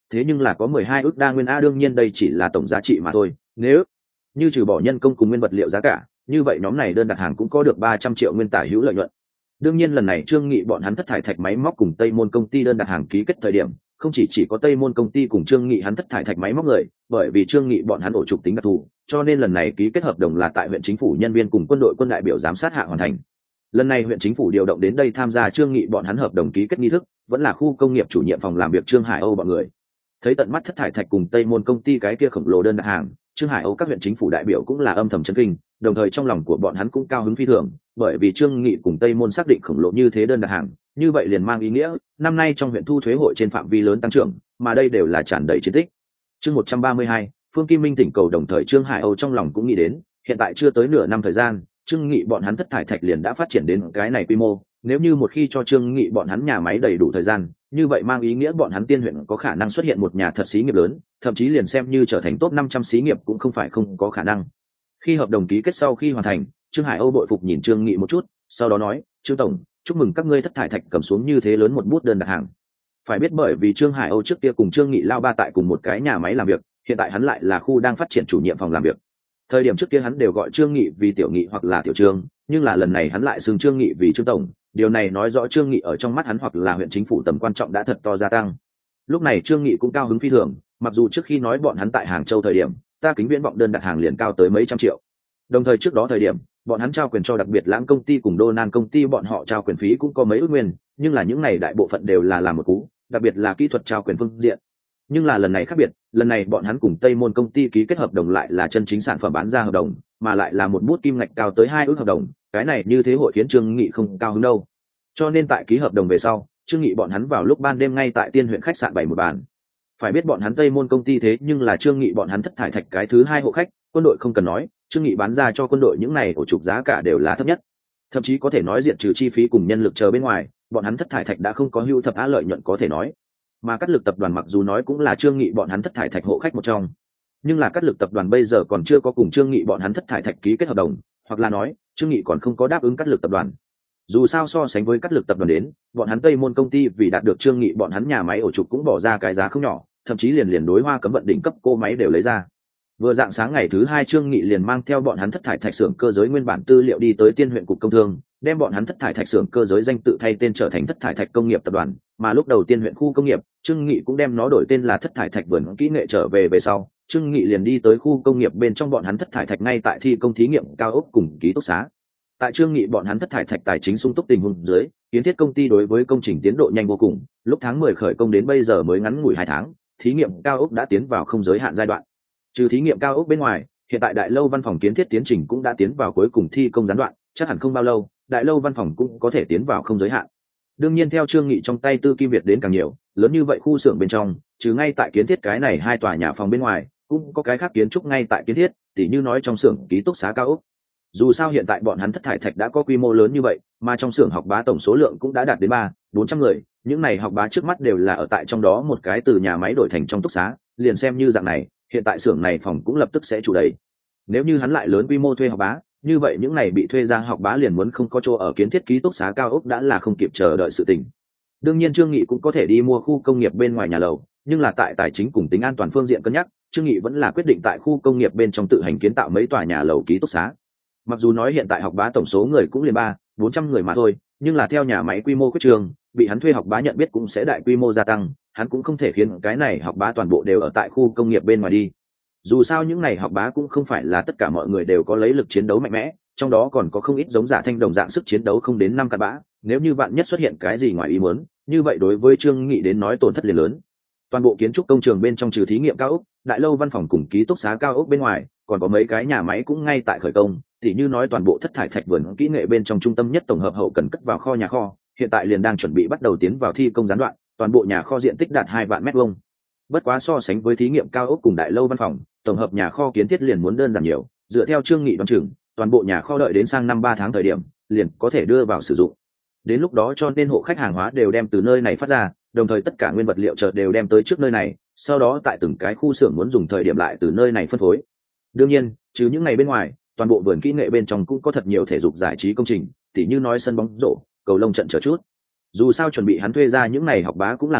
thế nhưng là có mười hai ước đa nguyên a, đương nhiên đây chỉ là tổng giá trị mà thôi. Nếu như trừ bỏ nhân công cùng nguyên vật liệu giá cả, như vậy nhóm này đơn đặt hàng cũng có được ba trăm triệu nguyên tả hữu lợi nhuận. Đương nhiên lần này Trương Nghị bọn hắn thất thải thạch máy móc cùng Tây Môn công ty đơn đặt hàng ký kết thời điểm, không chỉ chỉ có Tây Môn công ty cùng Trương Nghị hắn thất thải thạch máy móc người, bởi vì Trương Nghị bọn hắn ổ trục tính đặc thù, cho nên lần này ký kết hợp đồng là tại huyện chính phủ nhân viên cùng quân đội quân đại biểu giám sát hạ hoàn thành. Lần này huyện chính phủ điều động đến đây tham gia Trương Nghị bọn hắn hợp đồng ký kết nghi thức, vẫn là khu công nghiệp chủ nhiệm phòng làm việc Trương Hải Âu bọn người. Thấy tận mắt thất thải thạch cùng Tây Môn công ty cái kia khổng lồ đơn đặt hàng, Trương Hải Âu các huyện chính phủ đại biểu cũng là âm thầm chấn kinh, đồng thời trong lòng của bọn hắn cũng cao hứng phi thường, bởi vì Trương Nghị cùng Tây Môn xác định khổng lồ như thế đơn đặt hàng, như vậy liền mang ý nghĩa năm nay trong huyện thu thuế hội trên phạm vi lớn tăng trưởng, mà đây đều là tràn đầy chiến tích. Chương một trăm ba mươi hai, Phương Kim Minh tỉnh cầu, đồng thời Trương Hải Âu trong lòng cũng nghĩ đến, hiện tại chưa tới nửa năm thời gian, Trương Nghị bọn hắn thất thải thạch liền đã phát triển đến cái này quy mô, nếu như một khi cho Trương Nghị bọn hắn nhà máy đầy đủ thời gian, như vậy mang ý nghĩa bọn hắn Tiên huyện có khả năng xuất hiện một nhà thật xí nghiệp lớn, thậm chí liền xem như trở thành top năm trăm xí nghiệp cũng không phải không có khả năng. Khi hợp đồng ký kết sau khi hoàn thành, Trương Hải Âu bội phục nhìn Trương Nghị một chút, sau đó nói, Trương tổng, chúc mừng các ngươi thất thải thạch cầm xuống như thế lớn một bút đơn đặt hàng. Phải biết bởi vì Trương Hải Âu trước kia cùng Trương Nghị lao ba tại cùng một cái nhà máy làm việc, hiện tại hắn lại là khu đang phát triển chủ nhiệm phòng làm việc. Thời điểm trước kia hắn đều gọi Trương Nghị vì tiểu Nghị hoặc là tiểu Trương, nhưng là lần này hắn lại xưng Trương Nghị vì Trương tổng, điều này nói rõ Trương Nghị ở trong mắt hắn hoặc là huyện chính phủ tầm quan trọng đã thật to gia tăng. Lúc này Trương Nghị cũng cao hứng phi thường, mặc dù trước khi nói bọn hắn tại Hàng Châu thời điểm, ta kính viễn vọng đơn đặt hàng liền cao tới mấy trăm triệu. Đồng thời trước đó thời điểm, bọn hắn trao quyền cho đặc biệt Lãng công ty cùng Đô Nan công ty bọn họ trao quyền phí cũng có mấy ước nguyên, nhưng là những này đại bộ phận đều là làm một cú, đặc biệt là kỹ thuật trao quyền phương diện. Nhưng là lần này khác biệt, lần này bọn hắn cùng Tây Môn công ty ký kết hợp đồng lại là chân chính sản phẩm bán ra hợp đồng, mà lại là một bút kim ngạch cao tới hai ước hợp đồng, cái này như thế hội khiến Trương Nghị không cao hứng đâu. Cho nên tại ký hợp đồng về sau, Trương Nghị bọn hắn vào lúc ban đêm ngay tại Tiên huyện khách sạn bày một bàn. Phải biết bọn hắn Tây Môn công ty thế nhưng là Trương Nghị bọn hắn thất thải thạch cái thứ hai hộ khách, quân đội không cần nói, Trương Nghị bán ra cho quân đội những này ổ trục giá cả đều là thấp nhất, thậm chí có thể nói diện trừ chi phí cùng nhân lực chờ bên ngoài, bọn hắn thất thải thạch đã không có hưu thập á lợi nhuận có thể nói. Mà Cát Lực tập đoàn mặc dù nói cũng là Trương Nghị bọn hắn thất thải thạch hộ khách một trong, nhưng là Cát Lực tập đoàn bây giờ còn chưa có cùng Trương Nghị bọn hắn thất thải thạch ký kết hợp đồng, hoặc là nói Trương Nghị còn không có đáp ứng Cát Lực tập đoàn. Dù sao so sánh với Cát Lực tập đoàn đến, bọn hắn Tây Môn công ty vì đạt được Trương Nghị bọn hắn nhà máy ổ trục cũng bỏ ra cái giá không nhỏ, thậm chí liền liền đối Hoa cấm vận đỉnh cấp cô máy đều lấy ra. Vừa dạng sáng ngày thứ hai, Trương Nghị liền mang theo bọn hắn thất thải thạch xưởng cơ giới nguyên bản tư liệu đi tới Tiên huyện cục công thương, đem bọn hắn thất thải thạch xưởng cơ giới danh tự thay tên trở thành thất thải thạch công nghiệp tập đoàn, mà lúc đầu Tiên huyện khu công nghiệp, Trương Nghị cũng đem nó đổi tên là thất thải thạch vườn kỹ nghệ trở về về sau, Trương Nghị liền đi tới khu công nghiệp bên trong bọn hắn thất thải thạch ngay tại thi công thí nghiệm cao ốc cùng ký túc xá. Tại Trương Nghị bọn hắn thất thải thạch tài chính sung túc tình huống dưới, kiến thiết công ty đối với công trình tiến độ nhanh vô cùng, lúc tháng mười khởi công đến bây giờ mới ngắn ngủi hai tháng, thí nghiệm cao ốc đã tiến vào không giới hạn giai đoạn. Trừ thí nghiệm cao ốc bên ngoài, hiện tại đại lâu văn phòng kiến thiết tiến trình cũng đã tiến vào cuối cùng thi công gián đoạn, chắc hẳn không bao lâu, đại lâu văn phòng cũng có thể tiến vào không giới hạn. Đương nhiên theo Trương Nghị trong tay tư kim Việt đến càng nhiều, lớn như vậy khu xưởng bên trong, chứ ngay tại kiến thiết cái này hai tòa nhà phòng bên ngoài, cũng có cái khác kiến trúc ngay tại kiến thiết, tỉ như nói trong xưởng ký túc xá cao ốc. Dù sao hiện tại bọn hắn thất thải thạch đã có quy mô lớn như vậy, mà trong xưởng học bá tổng số lượng cũng đã đạt đến ba, bốn trăm người, những này học bá trước mắt đều là ở tại trong đó một cái từ nhà máy đổi thành trong túc xá, liền xem như dạng này, hiện tại xưởng này phòng cũng lập tức sẽ chủ đầy. Nếu như hắn lại lớn quy mô thuê học bá, như vậy những này bị thuê ra học bá liền muốn không có chỗ ở kiến thiết ký túc xá cao ốc đã là không kịp chờ đợi sự tình. Đương nhiên Trương Nghị cũng có thể đi mua khu công nghiệp bên ngoài nhà lầu, nhưng là tại tài chính cùng tính an toàn phương diện cân nhắc, Trương Nghị vẫn là quyết định tại khu công nghiệp bên trong tự hành kiến tạo mấy tòa nhà lầu ký túc xá. Mặc dù nói hiện tại học bá tổng số người cũng liền ba, bốn trăm người mà thôi, nhưng là theo nhà máy quy mô quyết trường, bị hắn thuê học bá nhận biết cũng sẽ đại quy mô gia tăng, hắn cũng không thể khiến cái này học bá toàn bộ đều ở tại khu công nghiệp bên ngoài đi. Dù sao những này học bá cũng không phải là tất cả mọi người đều có lấy lực chiến đấu mạnh mẽ, trong đó còn có không ít giống Giả Thanh đồng dạng sức chiến đấu không đến năm cặn bã, nếu như vạn nhất xuất hiện cái gì ngoài ý muốn, như vậy đối với Trương Nghị đến nói tổn thất liền lớn. Toàn bộ kiến trúc công trường bên trong trừ thí nghiệm cao ốc, đại lâu văn phòng cùng ký túc xá cao ốc bên ngoài, còn có mấy cái nhà máy cũng ngay tại khởi công, tỉ như nói toàn bộ thất thải thạch vườn kỹ nghệ bên trong trung tâm nhất tổng hợp hậu cần cất vào kho nhà kho, hiện tại liền đang chuẩn bị bắt đầu tiến vào thi công gián đoạn, toàn bộ nhà kho diện tích đạt hai vạn mét vuông. Bất quá so sánh với thí nghiệm cao ốc cùng đại lâu văn phòng, tổng hợp nhà kho kiến thiết liền muốn đơn giản nhiều, dựa theo Trương Nghị đoán chừng, toàn bộ nhà kho đợi đến sang năm ba tháng thời điểm, liền có thể đưa vào sử dụng. Đến lúc đó cho nên hộ khách hàng hóa đều đem từ nơi này phát ra, đồng thời tất cả nguyên vật liệu chợt đều đem tới trước nơi này, sau đó tại từng cái khu xưởng muốn dùng thời điểm lại từ nơi này phân phối. Đương nhiên, trừ những ngày bên ngoài, toàn bộ vườn kỹ nghệ bên trong cũng có thật nhiều thể dục giải trí công trình, tỉ như nói sân bóng rổ, cầu lông trận chờ chút. Dù sao chuẩn bị hắn thuê ra những này học bá cũng là người,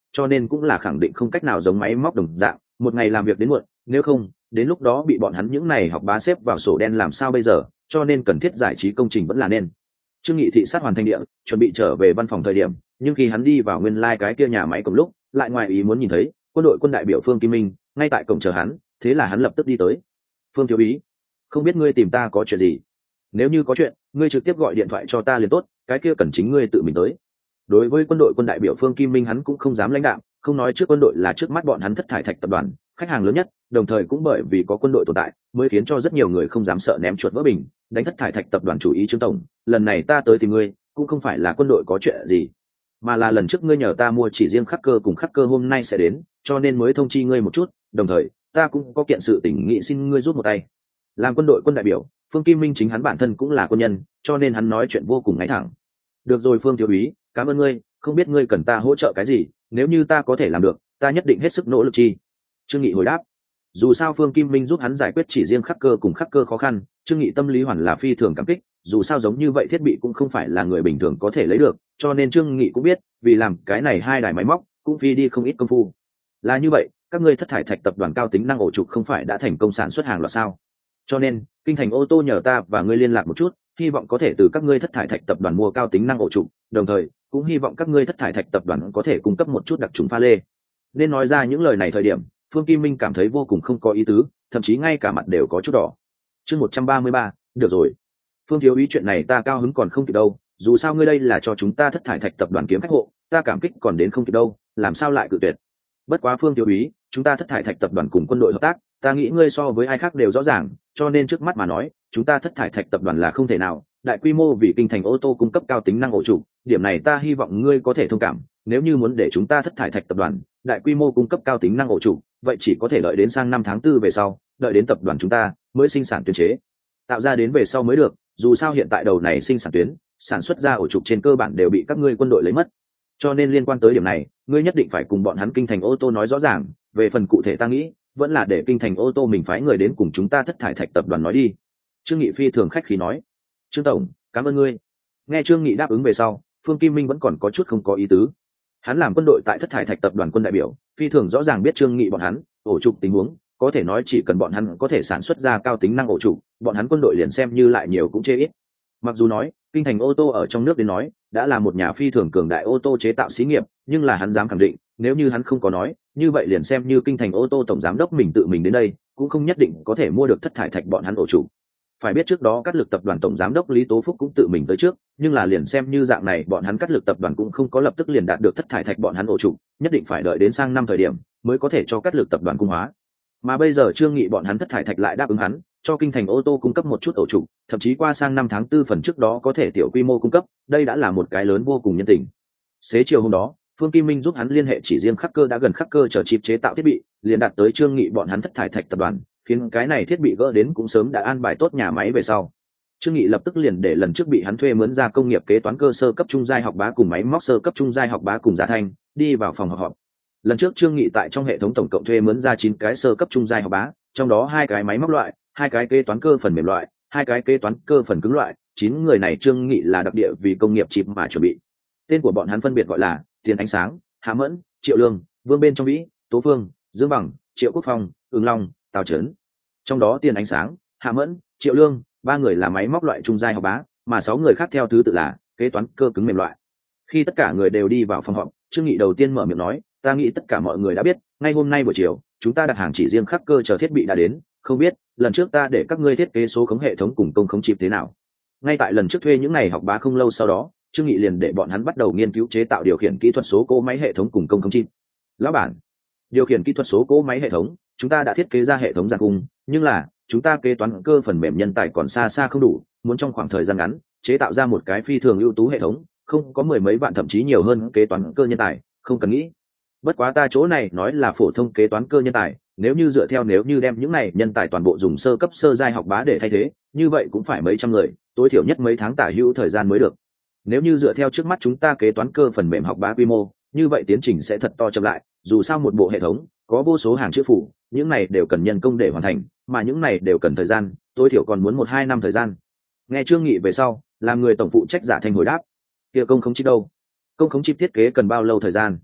cho nên cũng là khẳng định không cách nào giống máy móc đồng dạng một ngày làm việc đến muộn, nếu không đến lúc đó bị bọn hắn những này học bá xếp vào sổ đen làm sao bây giờ, cho nên cần thiết giải trí công trình vẫn là nên. Trương Nghị thị sát hoàn thành địa, chuẩn bị trở về văn phòng thời điểm, nhưng khi hắn đi vào nguyên lai like cái kia nhà máy cùng lúc, lại ngoài ý muốn nhìn thấy quân đội quân đại biểu Phương Kim Minh ngay tại cổng chờ hắn, thế là hắn lập tức đi tới. Phương thiếu úy, không biết ngươi tìm ta có chuyện gì? Nếu như có chuyện, ngươi trực tiếp gọi điện thoại cho ta liền tốt, cái kia cần chính ngươi tự mình tới. Đối với quân đội quân đại biểu Phương Kim Minh hắn cũng không dám lãnh đạo, không nói trước quân đội là trước mắt bọn hắn Thất Thải Thạch tập đoàn khách hàng lớn nhất, đồng thời cũng bởi vì có quân đội tồn tại mới khiến cho rất nhiều người không dám sợ ném chuột vỡ bình đánh Thất Thải Thạch tập đoàn chủ ý. Trương tổng, lần này ta tới tìm ngươi cũng không phải là quân đội có chuyện gì, mà là lần trước ngươi nhờ ta mua chỉ riêng khắc cơ cùng khắc cơ hôm nay sẽ đến, cho nên mới thông chi ngươi một chút, đồng thời ta cũng có kiện sự tình nghị xin ngươi rút một tay. Làm quân đội quân đại biểu, Phương Kim Minh chính hắn bản thân cũng là quân nhân, cho nên hắn nói chuyện vô cùng ngay thẳng. Được rồi Phương thiếu úy, cảm ơn ngươi, không biết ngươi cần ta hỗ trợ cái gì, nếu như ta có thể làm được ta nhất định hết sức nỗ lực chi. Trương Nghị hồi đáp. Dù sao Phương Kim Minh giúp hắn giải quyết chỉ riêng khắc cơ cùng khắc cơ khó khăn, Trương Nghị tâm lý hoàn là phi thường cảm kích, dù sao giống như vậy thiết bị cũng không phải là người bình thường có thể lấy được, cho nên Trương Nghị cũng biết vì làm cái này hai đài máy móc cũng phi đi không ít công phu. Là như vậy, các ngươi Thất Thải Thạch tập đoàn cao tính năng ổ trục không phải đã thành công sản xuất hàng loạt sao? Cho nên kinh thành ô tô nhờ ta và ngươi liên lạc một chút, hy vọng có thể từ các ngươi Thất Thải Thạch tập đoàn mua cao tính năng ổ trục, đồng thời cũng hy vọng các ngươi Thất Thải Thạch tập đoàn có thể cung cấp một chút đặc trùng pha lê. Nên nói ra những lời này thời điểm, Phương Kim Minh cảm thấy vô cùng không có ý tứ, thậm chí ngay cả mặt đều có chút đỏ. Chương một trăm ba mươi ba, được rồi. Phương thiếu úy, chuyện này ta cao hứng còn không kịp đâu, dù sao ngươi đây là cho chúng ta Thất Thải Thạch tập đoàn kiếm khách hộ, ta cảm kích còn đến không kịp đâu, làm sao lại cự tuyệt. Bất quá Phương thiếu úy, chúng ta Thất Thải Thạch tập đoàn cùng quân đội hợp tác, ta nghĩ ngươi so với ai khác đều rõ ràng, cho nên trước mắt mà nói, chúng ta Thất Thải Thạch tập đoàn là không thể nào đại quy mô vì kinh thành ô tô cung cấp cao tính năng ổ trụ, điểm này ta hy vọng ngươi có thể thông cảm, nếu như muốn để chúng ta Thất Thải Thạch tập đoàn đại quy mô cung cấp cao tính năng ổ trụ, vậy chỉ có thể đợi đến sang năm tháng tư về sau, đợi đến tập đoàn chúng ta mới sinh sản tuyến chế tạo ra đến về sau mới được, dù sao hiện tại đầu này sinh sản tuyến sản xuất ra ổ trục trên cơ bản đều bị các ngươi quân đội lấy mất, cho nên liên quan tới điểm này ngươi nhất định phải cùng bọn hắn kinh thành ô tô nói rõ ràng, về phần cụ thể ta nghĩ vẫn là để kinh thành ô tô mình phái người đến cùng chúng ta Thất Thải Thạch tập đoàn nói đi. Trương Nghị phi thường khách khí nói. Trương tổng, cảm ơn ngươi. Nghe Trương Nghị đáp ứng về sau, Phương Kim Minh vẫn còn có chút không có ý tứ. Hắn làm quân đội tại Thất Thải Thạch tập đoàn quân đại biểu, phi thường rõ ràng biết Trương Nghị bọn hắn ổ trục tình huống, có thể nói chỉ cần bọn hắn có thể sản xuất ra cao tính năng ổ trục, bọn hắn quân đội liền xem như lại nhiều cũng chê ít. Mặc dù nói kinh thành ô tô ở trong nước đến nói đã là một nhà phi thường cường đại ô tô chế tạo xí nghiệp, nhưng là hắn dám khẳng định nếu như hắn không có nói như vậy liền xem như kinh thành ô tô tổng giám đốc mình tự mình đến đây cũng không nhất định có thể mua được Thất Thải Thạch bọn hắn ổ chủ. Phải biết trước đó Cát Lực tập đoàn tổng giám đốc Lý Tố Phúc cũng tự mình tới trước, nhưng là liền xem như dạng này bọn hắn Cát Lực tập đoàn cũng không có lập tức liền đạt được Thất Thải Thạch bọn hắn ổ chủ, nhất định phải đợi đến sang năm thời điểm mới có thể cho Cát Lực tập đoàn cung hóa. Mà bây giờ Trương Nghị bọn hắn Thất Thải Thạch lại đáp ứng hắn cho kinh thành ô tô cung cấp một chút ổ chủ, thậm chí qua sang năm tháng tư phần trước đó có thể tiểu quy mô cung cấp, đây đã là một cái lớn vô cùng nhân tình. Xế chiều hôm đó, Phương Kim Minh giúp hắn liên hệ chỉ riêng khắc cơ đã gần khắc cơ chờ chip chế tạo thiết bị, liền đạt tới Trương Nghị bọn hắn Thất Thải Thạch tập đoàn, khiến cái này thiết bị gỡ đến cũng sớm đã an bài tốt nhà máy về sau. Trương Nghị lập tức liền để lần trước bị hắn thuê mướn ra công nghiệp kế toán cơ sơ cấp trung giai học bá cùng máy móc sơ cấp trung giai học bá cùng Giá Thanh đi vào phòng họp họp. Lần trước Trương Nghị tại trong hệ thống tổng cộng thuê mướn ra chín cái sơ cấp trung giai học bá, trong đó hai cái máy móc loại, hai cái kế toán cơ phần mềm loại, hai cái kế toán cơ phần cứng loại, chín người này Trương Nghị là đặc địa vì công nghiệp chip mà chuẩn bị. Tên của bọn hắn phân biệt gọi là Tiền Ánh Sáng, Hạ Mẫn, Triệu Lương, Vương Bên Trong Vĩ, Tố Phương, Dương Bằng, Triệu Quốc Phong, Ứng Long, Tào Trấn. Trong đó Tiền Ánh Sáng, Hạ Mẫn, Triệu Lương, ba người là máy móc loại trung giai học bá, mà sáu người khác theo thứ tự là kế toán cơ cứng mềm loại. Khi tất cả người đều đi vào phòng họp, Trương Nghị đầu tiên mở miệng nói, ta nghĩ tất cả mọi người đã biết, ngay hôm nay buổi chiều, chúng ta đặt hàng chỉ riêng khắc cơ chờ thiết bị đã đến, không biết lần trước ta để các ngươi thiết kế số khống hệ thống cùng công khống chip thế nào. Ngay tại lần trước thuê những này học bá không lâu sau đó, Trương Nghị liền để bọn hắn bắt đầu nghiên cứu chế tạo điều khiển kỹ thuật số cỗ máy hệ thống cùng công khống chip. Lão bản, điều khiển kỹ thuật số cỗ máy hệ thống, chúng ta đã thiết kế ra hệ thống giàn cung, nhưng là chúng ta kế toán cơ phần mềm nhân tài còn xa xa không đủ, muốn trong khoảng thời gian ngắn chế tạo ra một cái phi thường ưu tú hệ thống, không có mười mấy vạn thậm chí nhiều hơn kế toán cơ nhân tài, không cần nghĩ. Bất quá ta chỗ này nói là phổ thông kế toán cơ nhân tài, nếu như dựa theo nếu như đem những này nhân tài toàn bộ dùng sơ cấp sơ giai học bá để thay thế, như vậy cũng phải mấy trăm người, tối thiểu nhất mấy tháng tả hữu thời gian mới được. Nếu như dựa theo trước mắt chúng ta kế toán cơ phần mềm học bá quy mô, như vậy tiến trình sẽ thật to chậm lại, dù sao một bộ hệ thống có vô số hàng chữ phủ, những này đều cần nhân công để hoàn thành, mà những này đều cần thời gian, tối thiểu còn muốn một hai năm thời gian. Nghe Trương Nghị về sau, làm người tổng phụ trách Giả Thanh hồi đáp, kia công khống chip đâu? Công khống chip thiết kế cần bao lâu thời gian?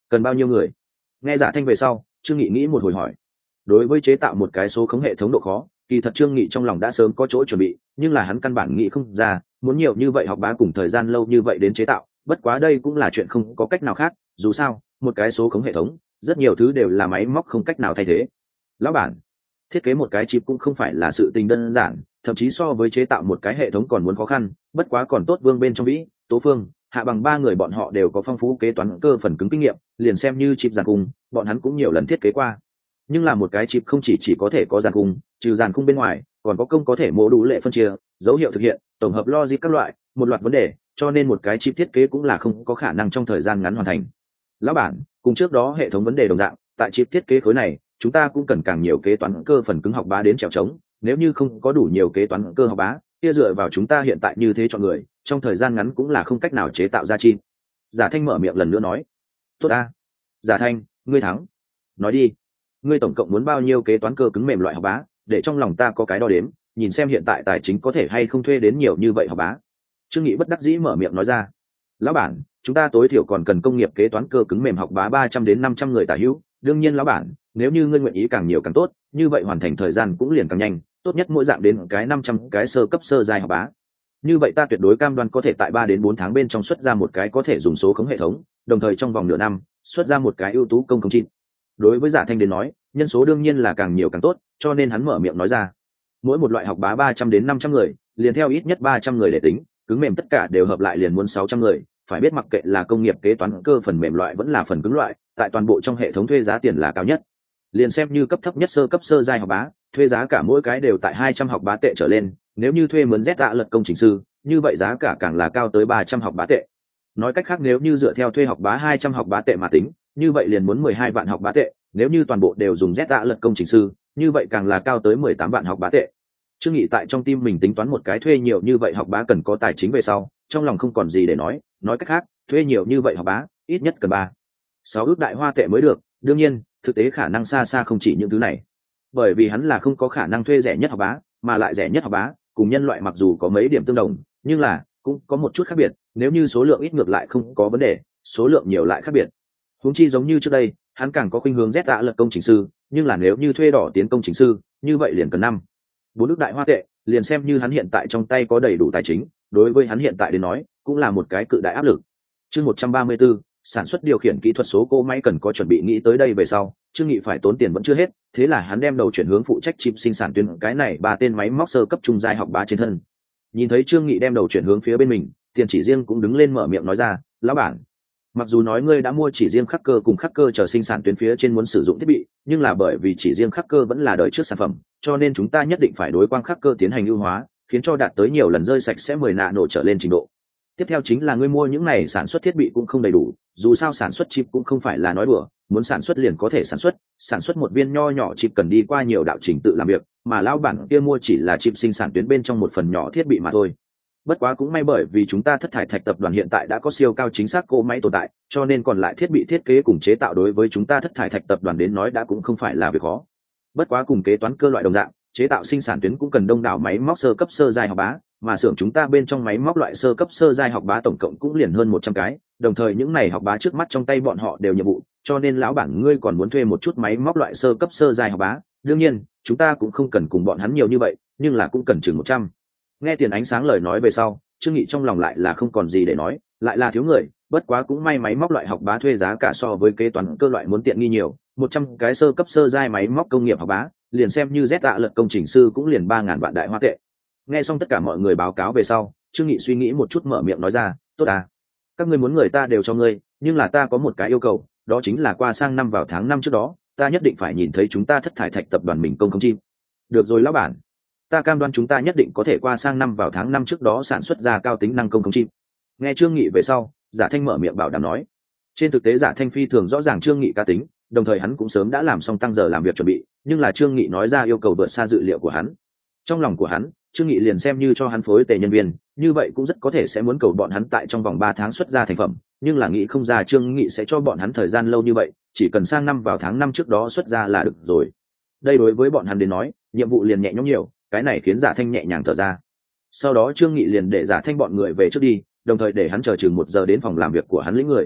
Cần bao nhiêu người? Nghe Giả Thanh về sau, Trương Nghị nghĩ một hồi hỏi. Đối với chế tạo một cái số khống hệ thống độ khó, kỳ thật Trương Nghị trong lòng đã sớm có chỗ chuẩn bị, nhưng là hắn căn bản nghĩ không ra muốn nhiều như vậy học bá cùng thời gian lâu như vậy đến chế tạo. Bất quá đây cũng là chuyện không có cách nào khác, dù sao một cái số khống hệ thống rất nhiều thứ đều là máy móc không cách nào thay thế. Lão bản, thiết kế một cái chip cũng không phải là sự tình đơn giản, thậm chí so với chế tạo một cái hệ thống còn muốn khó khăn. Bất quá còn tốt Vương bên trong Vĩ, Tố Phương, Hạ Bằng ba người bọn họ đều có phong phú kế toán cơ phần cứng kinh nghiệm, liền xem như chip giàn cung bọn hắn cũng nhiều lần thiết kế qua. Nhưng là một cái chip không chỉ chỉ có thể có giàn cung, trừ giàn cung bên ngoài còn có công có thể mô đủ lệ phân chia, dấu hiệu thực hiện, tổng hợp logic các loại, một loạt vấn đề, cho nên một cái chip thiết kế cũng là không có khả năng trong thời gian ngắn hoàn thành. Lão bản, cùng trước đó hệ thống vấn đề đồng dạng, tại chip thiết kế khối này chúng ta cũng cần càng nhiều kế toán cơ phần cứng học bá đến trèo trống, nếu như không có đủ nhiều kế toán cơ học bá kia dựa vào chúng ta hiện tại như thế chọn người trong thời gian ngắn cũng là không cách nào chế tạo ra chip. Giả Thanh mở miệng lần nữa nói. Tốt a. Giả Thanh, ngươi thắng. Nói đi, ngươi tổng cộng muốn bao nhiêu kế toán cơ cứng mềm loại học bá, để trong lòng ta có cái đo đếm, nhìn xem hiện tại tài chính có thể hay không thuê đến nhiều như vậy học bá. Trương Nghị bất đắc dĩ mở miệng nói ra. Lão bản, chúng ta tối thiểu còn cần công nghiệp kế toán cơ cứng mềm học bá ba trăm đến năm trăm người tả hữu, đương nhiên lão bản, nếu như ngươi nguyện ý càng nhiều càng tốt, như vậy hoàn thành thời gian cũng liền càng nhanh, tốt nhất mỗi dạng đến cái năm trăm cái sơ cấp sơ giai học bá. Như vậy ta tuyệt đối cam đoan có thể tại ba đến bốn tháng bên trong xuất ra một cái có thể dùng số khống hệ thống, đồng thời trong vòng nửa năm xuất ra một cái ưu tú công công chip. Đối với Giả Thanh đến nói, nhân số đương nhiên là càng nhiều càng tốt, cho nên hắn mở miệng nói ra. Mỗi một loại học bá ba trăm đến năm trăm người, liền theo ít nhất ba trăm người để tính, cứng mềm tất cả đều hợp lại liền muốn sáu trăm người, phải biết mặc kệ là công nghiệp kế toán cơ phần mềm loại vẫn là phần cứng loại, tại toàn bộ trong hệ thống thuê giá tiền là cao nhất. Liền xem như cấp thấp nhất sơ cấp sơ giai học bá, thuê giá cả mỗi cái đều tại hai trăm học bá tệ trở lên, nếu như thuê mướn Z tạ lật công trình sư, như vậy giá cả càng là cao tới ba trăm học bá tệ. Nói cách khác nếu như dựa theo thuê học bá hai trăm học bá tệ mà tính, như vậy liền muốn mười hai vạn học bá tệ, nếu như toàn bộ đều dùng Z tạ lật công trình sư, như vậy càng là cao tới mười tám vạn học bá tệ. Trương Nghị tại trong tim mình tính toán một cái thuê nhiều như vậy học bá cần có tài chính về sau, trong lòng không còn gì để nói, nói cách khác, thuê nhiều như vậy học bá, ít nhất cần ba, sáu ước đại hoa tệ mới được, đương nhiên, thực tế khả năng xa xa không chỉ những thứ này. Bởi vì hắn là không có khả năng thuê rẻ nhất học bá, mà lại rẻ nhất học bá, cùng nhân loại mặc dù có mấy điểm tương đồng, nhưng là cũng có một chút khác biệt, nếu như số lượng ít ngược lại không có vấn đề, số lượng nhiều lại khác biệt. Huống chi giống như trước đây, hắn càng có khuynh hướng Z tạ lật công trình sư, nhưng là nếu như thuê đỏ tiến công trình sư, như vậy liền cần năm, bốn ước đại hoa tệ, liền xem như hắn hiện tại trong tay có đầy đủ tài chính, đối với hắn hiện tại đến nói, cũng là một cái cự đại áp lực. Chương một trăm ba mươi tư, sản xuất điều khiển kỹ thuật số cỗ máy cần có chuẩn bị. Nghĩ tới đây về sau, Trương Nghị phải tốn tiền vẫn chưa hết, thế là hắn đem đầu chuyển hướng phụ trách chip sinh sản tuyến cái này ba tên máy móc sơ cấp trung giai học bá trên thân. Nhìn thấy Trương Nghị đem đầu chuyển hướng phía bên mình, Tiền Chỉ Riêng cũng đứng lên mở miệng nói ra, lão bản, mặc dù nói ngươi đã mua chỉ riêng khắc cơ cùng khắc cơ chờ sinh sản tuyến phía trên muốn sử dụng thiết bị, nhưng là bởi vì chỉ riêng khắc cơ vẫn là đời trước sản phẩm, cho nên chúng ta nhất định phải đối quang khắc cơ tiến hành ưu hóa, khiến cho đạt tới nhiều lần rơi sạch sẽ mười nạ nổ trở lên trình độ. Tiếp theo chính là ngươi mua những này sản xuất thiết bị cũng không đầy đủ, dù sao sản xuất chip cũng không phải là nói đùa, muốn sản xuất liền có thể sản xuất, sản xuất một viên nho nhỏ chip cần đi qua nhiều đạo trình tự làm việc, mà lão bản kia mua chỉ là chip sinh sản tuyến bên trong một phần nhỏ thiết bị mà thôi. Bất quá cũng may bởi vì chúng ta Thất Thải Thạch tập đoàn hiện tại đã có siêu cao chính xác cỗ máy tồn tại, cho nên còn lại thiết bị thiết kế cùng chế tạo đối với chúng ta Thất Thải Thạch tập đoàn đến nói đã cũng không phải là việc khó. Bất quá cùng kế toán cơ loại đồng dạng, chế tạo sinh sản tuyến cũng cần đông đảo máy móc sơ cấp sơ giai học bá, mà xưởng chúng ta bên trong máy móc loại sơ cấp sơ giai học bá tổng cộng cũng liền hơn một trăm cái, đồng thời những này học bá trước mắt trong tay bọn họ đều nhiệm vụ, cho nên lão bản ngươi còn muốn thuê một chút máy móc loại sơ cấp sơ giai học bá, đương nhiên, chúng ta cũng không cần cùng bọn hắn nhiều như vậy, nhưng là cũng cần chừng một trăm. Nghe Tiền Ánh Sáng lời nói về sau, Trương Nghị trong lòng lại là không còn gì để nói, lại là thiếu người, bất quá cũng may máy móc loại học bá thuê giá cả so với kế toán cơ loại muốn tiện nghi nhiều, một trăm cái sơ cấp sơ giai máy móc công nghiệp học bá, liền xem như Z tạ lật công trình sư cũng liền ba ngàn vạn đại hoa tệ. Nghe xong tất cả mọi người báo cáo về sau, Trương Nghị suy nghĩ một chút mở miệng nói ra, tốt à, các ngươi muốn người ta đều cho ngươi, nhưng là ta có một cái yêu cầu, đó chính là qua sang năm vào tháng năm trước đó, ta nhất định phải nhìn thấy chúng ta Thất Thải Thạch tập đoàn mình công không chim. Được rồi lão bản, ta cam đoan chúng ta nhất định có thể qua sang năm vào tháng năm trước đó sản xuất ra cao tính năng công không chim. Nghe Trương Nghị về sau, Giả Thanh mở miệng bảo đảm nói. Trên thực tế Giả Thanh phi thường rõ ràng Trương Nghị cá tính, đồng thời hắn cũng sớm đã làm xong tăng giờ làm việc chuẩn bị, nhưng là Trương Nghị nói ra yêu cầu vượt xa dự liệu của hắn. Trong lòng của hắn, Trương Nghị liền xem như cho hắn phối tề nhân viên, như vậy cũng rất có thể sẽ muốn cầu bọn hắn tại trong vòng ba tháng xuất ra thành phẩm, nhưng là nghĩ không ra Trương Nghị sẽ cho bọn hắn thời gian lâu như vậy, chỉ cần sang năm vào tháng năm trước đó xuất ra là được rồi. Đây đối với bọn hắn đến nói, nhiệm vụ liền nhẹ nhõm nhiều, cái này khiến Giả Thanh nhẹ nhàng thở ra. Sau đó Trương Nghị liền để Giả Thanh bọn người về trước đi, đồng thời để hắn chờ chừng một giờ đến phòng làm việc của hắn lĩnh người.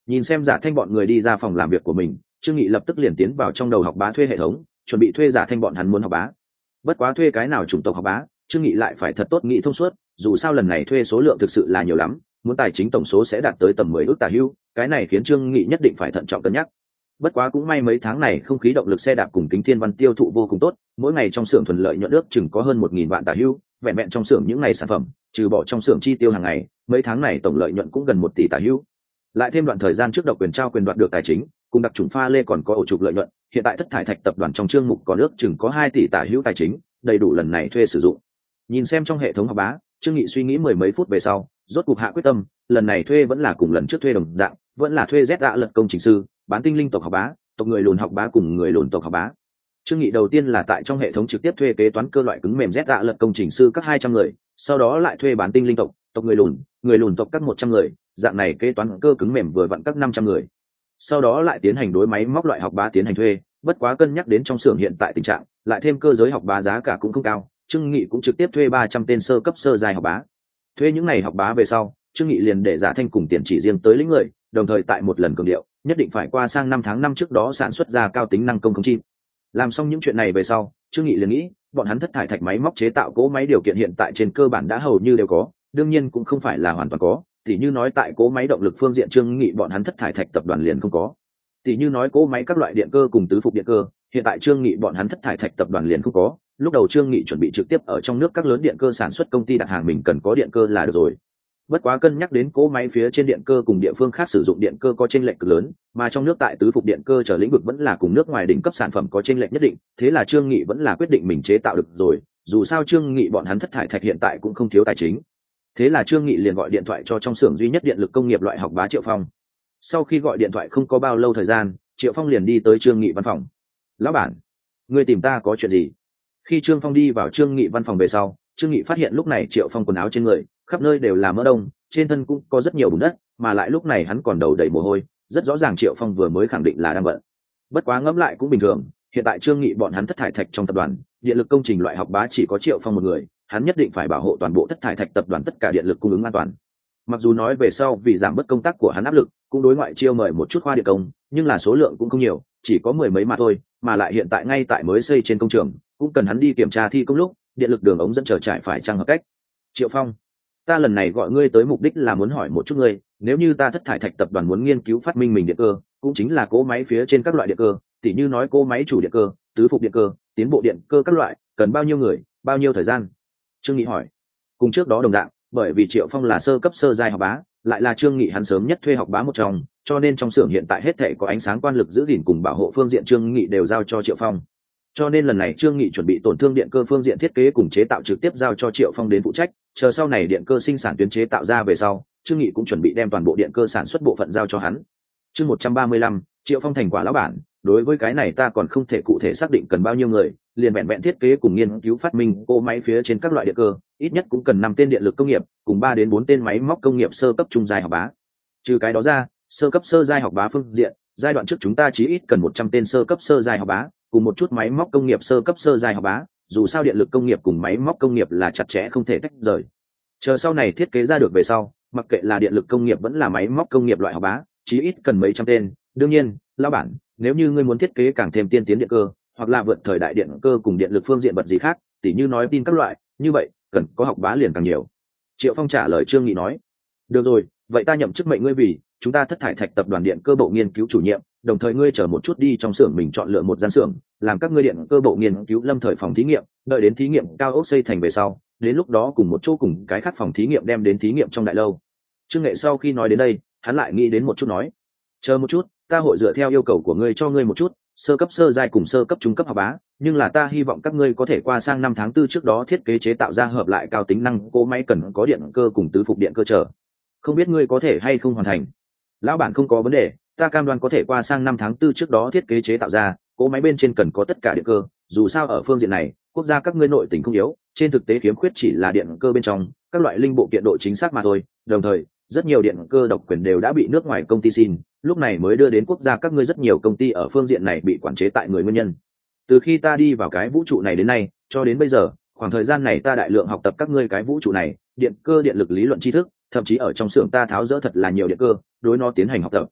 Nhìn xem Giả Thanh bọn người đi ra phòng làm việc của mình, Trương Nghị lập tức liền tiến vào trong đầu học bá thuê hệ thống, chuẩn bị thuê Giả Thanh bọn hắn muốn học bá. Bất quá thuê cái nào chủng tộc học bá, Trương Nghị lại phải thật tốt nghĩ thông suốt, dù sao lần này thuê số lượng thực sự là nhiều lắm, muốn tài chính tổng số sẽ đạt tới tầm mười ước tả hữu, cái này khiến Trương Nghị nhất định phải thận trọng cân nhắc. Bất quá cũng may mấy tháng này không khí động lực xe đạp cùng Kính Thiên Văn tiêu thụ vô cùng tốt, mỗi ngày trong xưởng thuần lợi nhuận ước chừng có hơn một nghìn vạn tả hữu, vẹn vẹn trong xưởng những ngày sản phẩm, trừ bỏ trong xưởng chi tiêu hàng ngày, mấy tháng này tổng lợi nhuận cũng gần một tỷ tả hữu. Lại thêm đoạn thời gian trước độc quyền trao quyền đoạt được tài chính, cùng đặc trùng pha lê còn có ổ trục lợi nhuận, hiện tại Thất Thải Thạch tập đoàn trong chương mục còn ước chừng có hai tỷ tả hữu tài chính, đầy đủ lần này thuê sử dụng. Nhìn xem trong hệ thống học bá, Trương Nghị suy nghĩ mười mấy phút về sau, rốt cục hạ quyết tâm, lần này thuê vẫn là cùng lần trước thuê đồng dạng, vẫn là thuê Z dạ lật công trình sư, bán tinh linh tộc học bá, tộc người lùn học bá cùng người lùn tộc học bá. Trương Nghị đầu tiên là tại trong hệ thống trực tiếp thuê kế toán cơ loại cứng mềm Z dạ lật công trình sư các hai trăm người, sau đó lại thuê bán tinh linh tộc, tộc người lùn, người lùn tộc các một trăm người, dạng này kế toán cơ cứng mềm vừa vặn các năm trăm người. Sau đó lại tiến hành đối máy móc loại học bá tiến hành thuê, bất quá cân nhắc đến trong xưởng hiện tại tình trạng, lại thêm cơ giới học bá giá cả cũng không cao, Trương Nghị cũng trực tiếp thuê ba trăm tên sơ cấp sơ giai học bá. Thuê những này học bá về sau, Trương Nghị liền để Giả Thanh cùng tiền chỉ riêng tới lĩnh người, đồng thời tại một lần cường điệu, nhất định phải qua sang năm tháng năm trước đó sản xuất ra cao tính năng công công chim. Làm xong những chuyện này về sau, Trương Nghị liền nghĩ, bọn hắn Thất Thải Thạch máy móc chế tạo cỗ máy điều kiện hiện tại trên cơ bản đã hầu như đều có, đương nhiên cũng không phải là hoàn toàn có, tỉ như nói tại cỗ máy động lực phương diện Trương Nghị bọn hắn Thất Thải Thạch tập đoàn liền không có. Tỉ như nói cỗ máy các loại điện cơ cùng tứ phục điện cơ, hiện tại Trương Nghị bọn hắn Thất Thải Thạch tập đoàn liền không có. Lúc đầu Trương Nghị chuẩn bị trực tiếp ở trong nước các lớn điện cơ sản xuất công ty đặt hàng mình cần có điện cơ là được rồi. Bất quá cân nhắc đến cỗ máy phía trên điện cơ cùng địa phương khác sử dụng điện cơ có chênh lệch cực lớn, mà trong nước tại tứ phục điện cơ trở lĩnh vực vẫn là cùng nước ngoài đỉnh cấp sản phẩm có chênh lệch nhất định, thế là Trương Nghị vẫn là quyết định mình chế tạo được rồi, dù sao Trương Nghị bọn hắn Thất Thải Thạch hiện tại cũng không thiếu tài chính. Thế là Trương Nghị liền gọi điện thoại cho trong xưởng duy nhất điện lực công nghiệp loại học bá Triệu Phong. Sau khi gọi điện thoại không có bao lâu thời gian, Triệu Phong liền đi tới Trương Nghị văn phòng. "Lão bản, ngươi tìm ta có chuyện gì?" Khi Trương Phong đi vào Trương Nghị văn phòng về sau, Trương Nghị phát hiện lúc này Triệu Phong quần áo trên người khắp nơi đều là mỡ đông, trên thân cũng có rất nhiều bùn đất, mà lại lúc này hắn còn đầu đầy mồ hôi, rất rõ ràng Triệu Phong vừa mới khẳng định là đang bận. Bất quá ngẫm lại cũng bình thường, hiện tại Trương Nghị bọn hắn Thất Thải Thạch trong tập đoàn, điện lực công trình loại học bá chỉ có Triệu Phong một người, hắn nhất định phải bảo hộ toàn bộ Thất Thải Thạch tập đoàn tất cả điện lực cung ứng an toàn. Mặc dù nói về sau vì giảm bớt công tác của hắn áp lực, cũng đối ngoại chiêu mời một chút khoa điện công, nhưng là số lượng cũng không nhiều, chỉ có mười mấy mà thôi, mà lại hiện tại ngay tại mới xây trên công trường, cũng cần hắn đi kiểm tra thi công lúc, điện lực đường ống dẫn trở trải phải trang hợp cách. Triệu Phong, ta lần này gọi ngươi tới mục đích là muốn hỏi một chút ngươi, nếu như ta Thất Thải Thạch tập đoàn muốn nghiên cứu phát minh mình điện cơ, cũng chính là cỗ máy phía trên các loại điện cơ, tỉ như nói cỗ máy chủ điện cơ, tứ phục điện cơ, tiến bộ điện cơ các loại, cần bao nhiêu người, bao nhiêu thời gian? Trương Nghị hỏi. Cùng trước đó đồng dạng, bởi vì Triệu Phong là sơ cấp sơ giai học bá, lại là Trương Nghị hắn sớm nhất thuê học bá một trong, cho nên trong xưởng hiện tại hết thảy có ánh sáng quan lực giữ gìn cùng bảo hộ phương diện Trương Nghị đều giao cho Triệu Phong. Cho nên lần này Trương Nghị chuẩn bị tổn thương điện cơ phương diện thiết kế cùng chế tạo trực tiếp giao cho Triệu Phong đến phụ trách, chờ sau này điện cơ sinh sản tuyến chế tạo ra về sau, Trương Nghị cũng chuẩn bị đem toàn bộ điện cơ sản xuất bộ phận giao cho hắn. Chương một trăm ba mươi lăm, Triệu Phong thành quả lão bản, đối với cái này ta còn không thể cụ thể xác định cần bao nhiêu người, liền vẹn vẹn thiết kế cùng nghiên cứu phát minh cỗ máy phía trên các loại điện cơ, ít nhất cũng cần năm tên điện lực công nghiệp, cùng ba đến bốn tên máy móc công nghiệp sơ cấp trung giai học bá. Trừ cái đó ra, sơ cấp sơ giai học bá phương diện, giai đoạn trước chúng ta chí ít cần một trăm tên sơ cấp sơ giai học bá, cùng một chút máy móc công nghiệp sơ cấp sơ giai học bá, dù sao điện lực công nghiệp cùng máy móc công nghiệp là chặt chẽ không thể tách rời. Chờ sau này thiết kế ra được về sau, mặc kệ là điện lực công nghiệp vẫn là máy móc công nghiệp loại học bá, chí ít cần mấy trăm tên. Đương nhiên, lão bản, nếu như ngươi muốn thiết kế càng thêm tiên tiến điện cơ, hoặc là vượt thời đại điện cơ cùng điện lực phương diện vật gì khác, tỉ như nói tin các loại, như vậy cần có học bá liền càng nhiều. Triệu Phong trả lời Trương Nghị nói. Được rồi, vậy ta nhậm chức mệnh ngươi vì chúng ta Thất Thải Thạch tập đoàn điện cơ bộ nghiên cứu chủ nhiệm, đồng thời ngươi chờ một chút đi trong xưởng mình chọn lựa một gian xưởng, làm các ngươi điện cơ bộ nghiên cứu lâm thời phòng thí nghiệm, đợi đến thí nghiệm cao ốc xây thành về sau, đến lúc đó cùng một chỗ cùng cái khác phòng thí nghiệm đem đến thí nghiệm trong đại lâu. Trương Nghệ sau khi nói đến đây, hắn lại nghĩ đến một chút nói, chờ một chút, ta hội dựa theo yêu cầu của ngươi cho ngươi một chút sơ cấp sơ giai cùng sơ cấp trung cấp học bá, nhưng là ta hy vọng các ngươi có thể qua sang năm tháng tư trước đó thiết kế chế tạo ra hợp lại cao tính năng cỗ máy cần có điện cơ cùng tứ phục điện cơ trở. Không biết ngươi có thể hay không hoàn thành? Lão bản không có vấn đề, ta cam đoan có thể qua sang năm tháng tư trước đó thiết kế chế tạo ra cỗ máy bên trên cần có tất cả điện cơ, dù sao ở phương diện này quốc gia các ngươi nội tình không yếu, trên thực tế khiếm khuyết chỉ là điện cơ bên trong các loại linh bộ kiện độ chính xác mà thôi. Đồng thời rất nhiều điện cơ độc quyền đều đã bị nước ngoài công ty xin, lúc này mới đưa đến quốc gia các ngươi rất nhiều công ty ở phương diện này bị quản chế tại người nguyên nhân. Từ khi ta đi vào cái vũ trụ này đến nay, cho đến bây giờ, khoảng thời gian này ta đại lượng học tập các ngươi cái vũ trụ này điện cơ điện lực lý luận tri thức, thậm chí ở trong xưởng ta tháo dỡ thật là nhiều điện cơ, đối nó tiến hành học tập.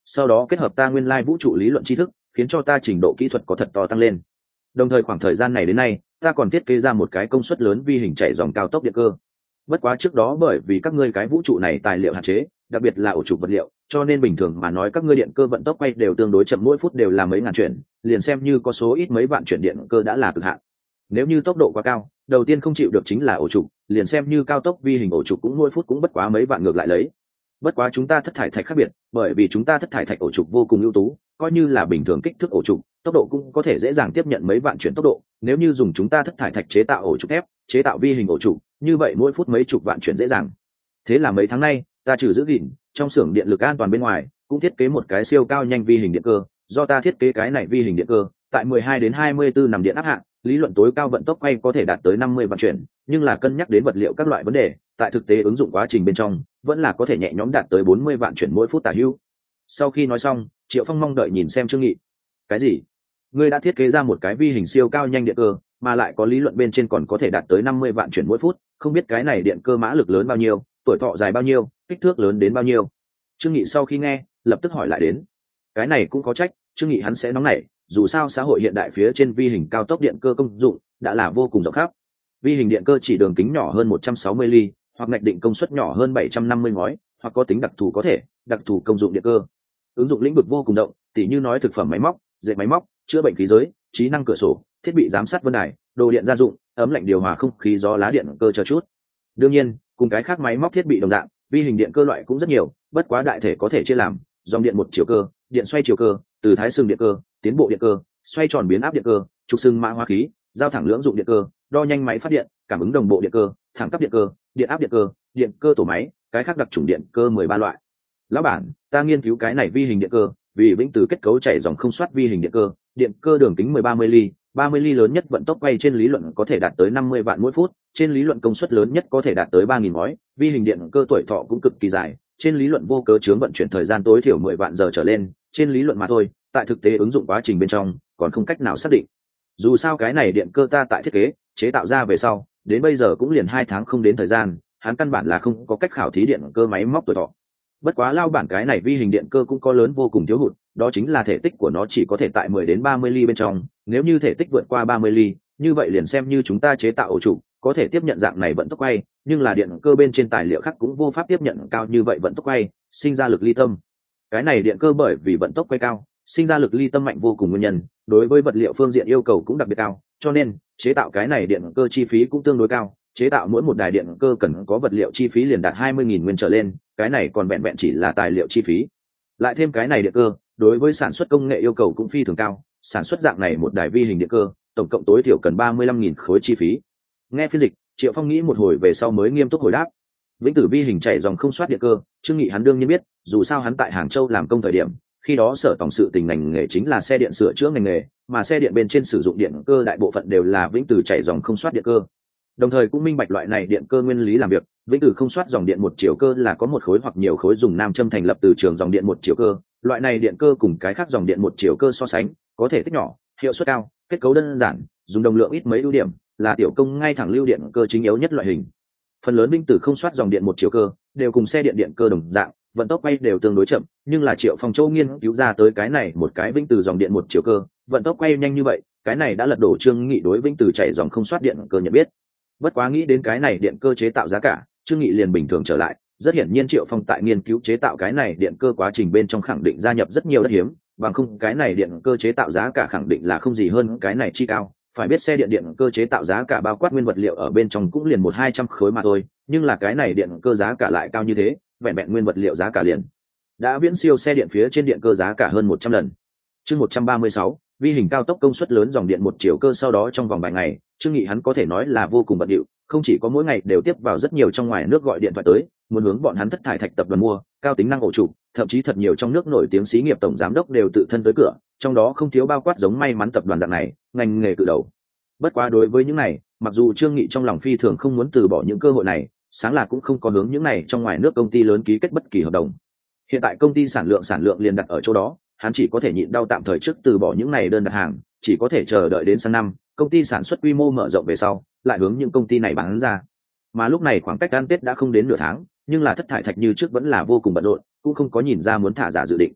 sau đó kết hợp ta nguyên lai vũ trụ lý luận tri thức, khiến cho ta trình độ kỹ thuật có thật to tăng lên. Đồng thời khoảng thời gian này đến nay, ta còn thiết kế ra một cái công suất lớn vi hình chạy dòng cao tốc điện cơ. Bất quá trước đó bởi vì các ngươi cái vũ trụ này tài liệu hạn chế, đặc biệt là ổ trục vật liệu, cho nên bình thường mà nói các ngươi điện cơ vận tốc quay đều tương đối chậm, mỗi phút đều là mấy ngàn chuyển, liền xem như có số ít mấy vạn chuyển điện cơ đã là cực hạn. Nếu như tốc độ quá cao, đầu tiên không chịu được chính là ổ trục, liền xem như cao tốc vi hình ổ trục cũng mỗi phút cũng bất quá mấy vạn ngược lại lấy. Bất quá chúng ta thất thải thạch khác biệt, bởi vì chúng ta thất thải thạch ổ trục vô cùng ưu tú, coi như là bình thường kích thước ổ trục, tốc độ cũng có thể dễ dàng tiếp nhận mấy vạn chuyển tốc độ. Nếu như dùng chúng ta thất thải thạch chế tạo ổ trục thép, chế tạo vi hình ổ trục, như vậy mỗi phút mấy chục vạn chuyển dễ dàng. Thế là mấy tháng nay, ta trừ giữ gìn trong xưởng điện lực an toàn bên ngoài, cũng thiết kế một cái siêu cao nhanh vi hình điện cơ. Do ta thiết kế cái này vi hình điện cơ, tại mười hai đến hai mươi tư nằm điện áp hạn, lý luận tối cao vận tốc quay có thể đạt tới năm mươi vạn chuyển, nhưng là cân nhắc đến vật liệu các loại vấn đề, tại thực tế ứng dụng quá trình bên trong, vẫn là có thể nhẹ nhõm đạt tới bốn mươi vạn chuyển mỗi phút tả hữu. Sau khi nói xong, Triệu Phong mong đợi nhìn xem Trương Nghị. Cái gì? Ngươi đã thiết kế ra một cái vi hình siêu cao nhanh điện cơ, mà lại có lý luận bên trên còn có thể đạt tới năm mươi vạn chuyển mỗi phút, không biết cái này điện cơ mã lực lớn bao nhiêu, tuổi thọ dài bao nhiêu, kích thước lớn đến bao nhiêu? Trương Nghị sau khi nghe, lập tức hỏi lại đến. Cái này cũng có trách, Trương Nghị hắn sẽ nóng nảy, dù sao xã hội hiện đại phía trên vi hình cao tốc điện cơ công dụng đã là vô cùng rộng khắp. Vi hình điện cơ chỉ đường kính nhỏ hơn một trăm sáu mươi ly, hoặc ngạch định công suất nhỏ hơn bảy trăm năm mươi ngói, hoặc có tính đặc thù có thể, đặc thù công dụng điện cơ. Ứng dụng lĩnh vực vô cùng rộng, tỉ như nói thực phẩm máy móc, dệt máy móc, chữa bệnh khí giới, trí năng cửa sổ, thiết bị giám sát vân đài, đồ điện gia dụng, ấm lạnh điều hòa không khí, gió lá điện cơ chờ chút. Đương nhiên, cùng cái khác máy móc thiết bị đồng dạng, vi hình điện cơ loại cũng rất nhiều, bất quá đại thể có thể chia làm dòng điện một chiều cơ, điện xoay chiều cơ, từ thái sừng điện cơ, tiến bộ điện cơ, xoay tròn biến áp điện cơ, trục xưng mã hóa khí, giao thẳng lưỡng dụng điện cơ, đo nhanh máy phát điện, cảm ứng đồng bộ điện cơ, thẳng tắp điện cơ, điện áp điện cơ, điện cơ tổ máy, cái khác đặc chủng điện cơ mười ba loại. Lão bản, ta nghiên cứu cái này vi hình điện cơ, vì vĩnh từ kết cấu chảy dòng không soát vi hình điện cơ, điện cơ đường kính mười ba mươi ly, ba mươi ly lớn nhất vận tốc quay trên lý luận có thể đạt tới năm mươi vạn mỗi phút, trên lý luận công suất lớn nhất có thể đạt tới ba nghìn ngói, vi hình điện cơ tuổi thọ cũng cực kỳ dài, trên lý luận vô cớ chướng vận chuyển thời gian tối thiểu mười vạn giờ trở lên, trên lý luận mà thôi, tại thực tế ứng dụng quá trình bên trong còn không cách nào xác định. Dù sao cái này điện cơ ta tại thiết kế, chế tạo ra về sau, đến bây giờ cũng liền hai tháng không đến thời gian, hắn căn bản là không có cách khảo thí điện cơ máy móc tuổi thọ. Bất quá lao bản cái này vi hình điện cơ cũng có lớn vô cùng thiếu hụt, đó chính là thể tích của nó chỉ có thể tại mười đến ba mươi ly bên trong, nếu như thể tích vượt qua ba mươi ly, như vậy liền xem như chúng ta chế tạo ổ trụ, có thể tiếp nhận dạng này vận tốc quay, nhưng là điện cơ bên trên tài liệu khác cũng vô pháp tiếp nhận cao như vậy vận tốc quay, sinh ra lực ly tâm. Cái này điện cơ bởi vì vận tốc quay cao, sinh ra lực ly tâm mạnh vô cùng nguyên nhân, đối với vật liệu phương diện yêu cầu cũng đặc biệt cao, cho nên chế tạo cái này điện cơ chi phí cũng tương đối cao, chế tạo mỗi một đài điện cơ cần có vật liệu chi phí liền đạt hai mươi nghìn nguyên trở lên, cái này còn vẹn vẹn chỉ là tài liệu chi phí. Lại thêm cái này điện cơ, đối với sản xuất công nghệ yêu cầu cũng phi thường cao, sản xuất dạng này một đài vi hình điện cơ, tổng cộng tối thiểu cần ba mươi lăm nghìn khối chi phí. Nghe phiên dịch, Triệu Phong nghĩ một hồi về sau mới nghiêm túc hồi đáp. Vĩnh tử vi hình chạy dòng không soát điện cơ, Trương Nghị hắn đương nhiên biết, dù sao hắn tại Hàng Châu làm công thời điểm, khi đó sở tổng sự tình ngành nghề chính là xe điện sửa chữa ngành nghề, mà xe điện bên trên sử dụng điện cơ đại bộ phận đều là vĩnh tử chạy dòng không soát điện cơ. Đồng thời cũng minh bạch loại này điện cơ nguyên lý làm việc, vĩnh tử không soát dòng điện một chiều cơ là có một khối hoặc nhiều khối dùng nam châm thành lập từ trường dòng điện một chiều cơ, loại này điện cơ cùng cái khác dòng điện một chiều cơ so sánh, có thể tích nhỏ, hiệu suất cao, kết cấu đơn giản, dùng đồng lượng ít mấy ưu điểm, là tiểu công ngay thẳng lưu điện cơ chính yếu nhất loại hình. Phần lớn vĩnh tử không soát dòng điện một chiều cơ đều cùng xe điện điện cơ đồng dạng, vận tốc quay đều tương đối chậm, nhưng là Triệu Phong Châu nghiên cứu ra tới cái này một cái vĩnh tử dòng điện một chiều cơ, vận tốc quay nhanh như vậy, cái này đã lật đổ Trương Nghị đối vĩnh tử chạy dòng không soát điện cơ nhận biết. Bất quá nghĩ đến cái này điện cơ chế tạo giá cả, Trương Nghị liền bình thường trở lại, rất hiển nhiên Triệu Phong tại nghiên cứu chế tạo cái này điện cơ quá trình bên trong khẳng định gia nhập rất nhiều đất hiếm, bằng không cái này điện cơ chế tạo giá cả khẳng định là không gì hơn cái này chi cao. Phải biết xe điện điện cơ chế tạo giá cả bao quát nguyên vật liệu ở bên trong cũng liền một hai trăm khối mà thôi, nhưng là cái này điện cơ giá cả lại cao như thế, vẹn vẹn nguyên vật liệu giá cả liền đã viễn siêu xe điện phía trên điện cơ giá cả hơn một trăm lần. Chương một trăm ba mươi sáu, vi hình cao tốc công suất lớn dòng điện một chiều cơ. Sau đó trong vòng vài ngày, Trương Nghị hắn có thể nói là vô cùng bận rộn, không chỉ có mỗi ngày đều tiếp vào rất nhiều trong ngoài nước gọi điện thoại tới, muốn hướng bọn hắn thất thải thạch tập đoàn mua cao tính năng ổ trụ, thậm chí thật nhiều trong nước nổi tiếng xí nghiệp tổng giám đốc đều tự thân tới cửa, trong đó không thiếu bao quát giống may mắn tập đoàn dạng này, ngành nghề cự đầu. Bất quá đối với những này, mặc dù Trương Nghị trong lòng phi thường không muốn từ bỏ những cơ hội này, sáng là cũng không có hướng những này trong ngoài nước công ty lớn ký kết bất kỳ hợp đồng. Hiện tại công ty sản lượng sản lượng liền đặt ở chỗ đó, hắn chỉ có thể nhịn đau tạm thời trước từ bỏ những này đơn đặt hàng, chỉ có thể chờ đợi đến sang năm, công ty sản xuất quy mô mở rộng về sau, lại hướng những công ty này bán ra. Mà lúc này khoảng cách ăn Tết đã không đến nửa tháng, nhưng là thất thải thạch như trước vẫn là vô cùng bận rộn, cũng không có nhìn ra muốn thả giả dự định.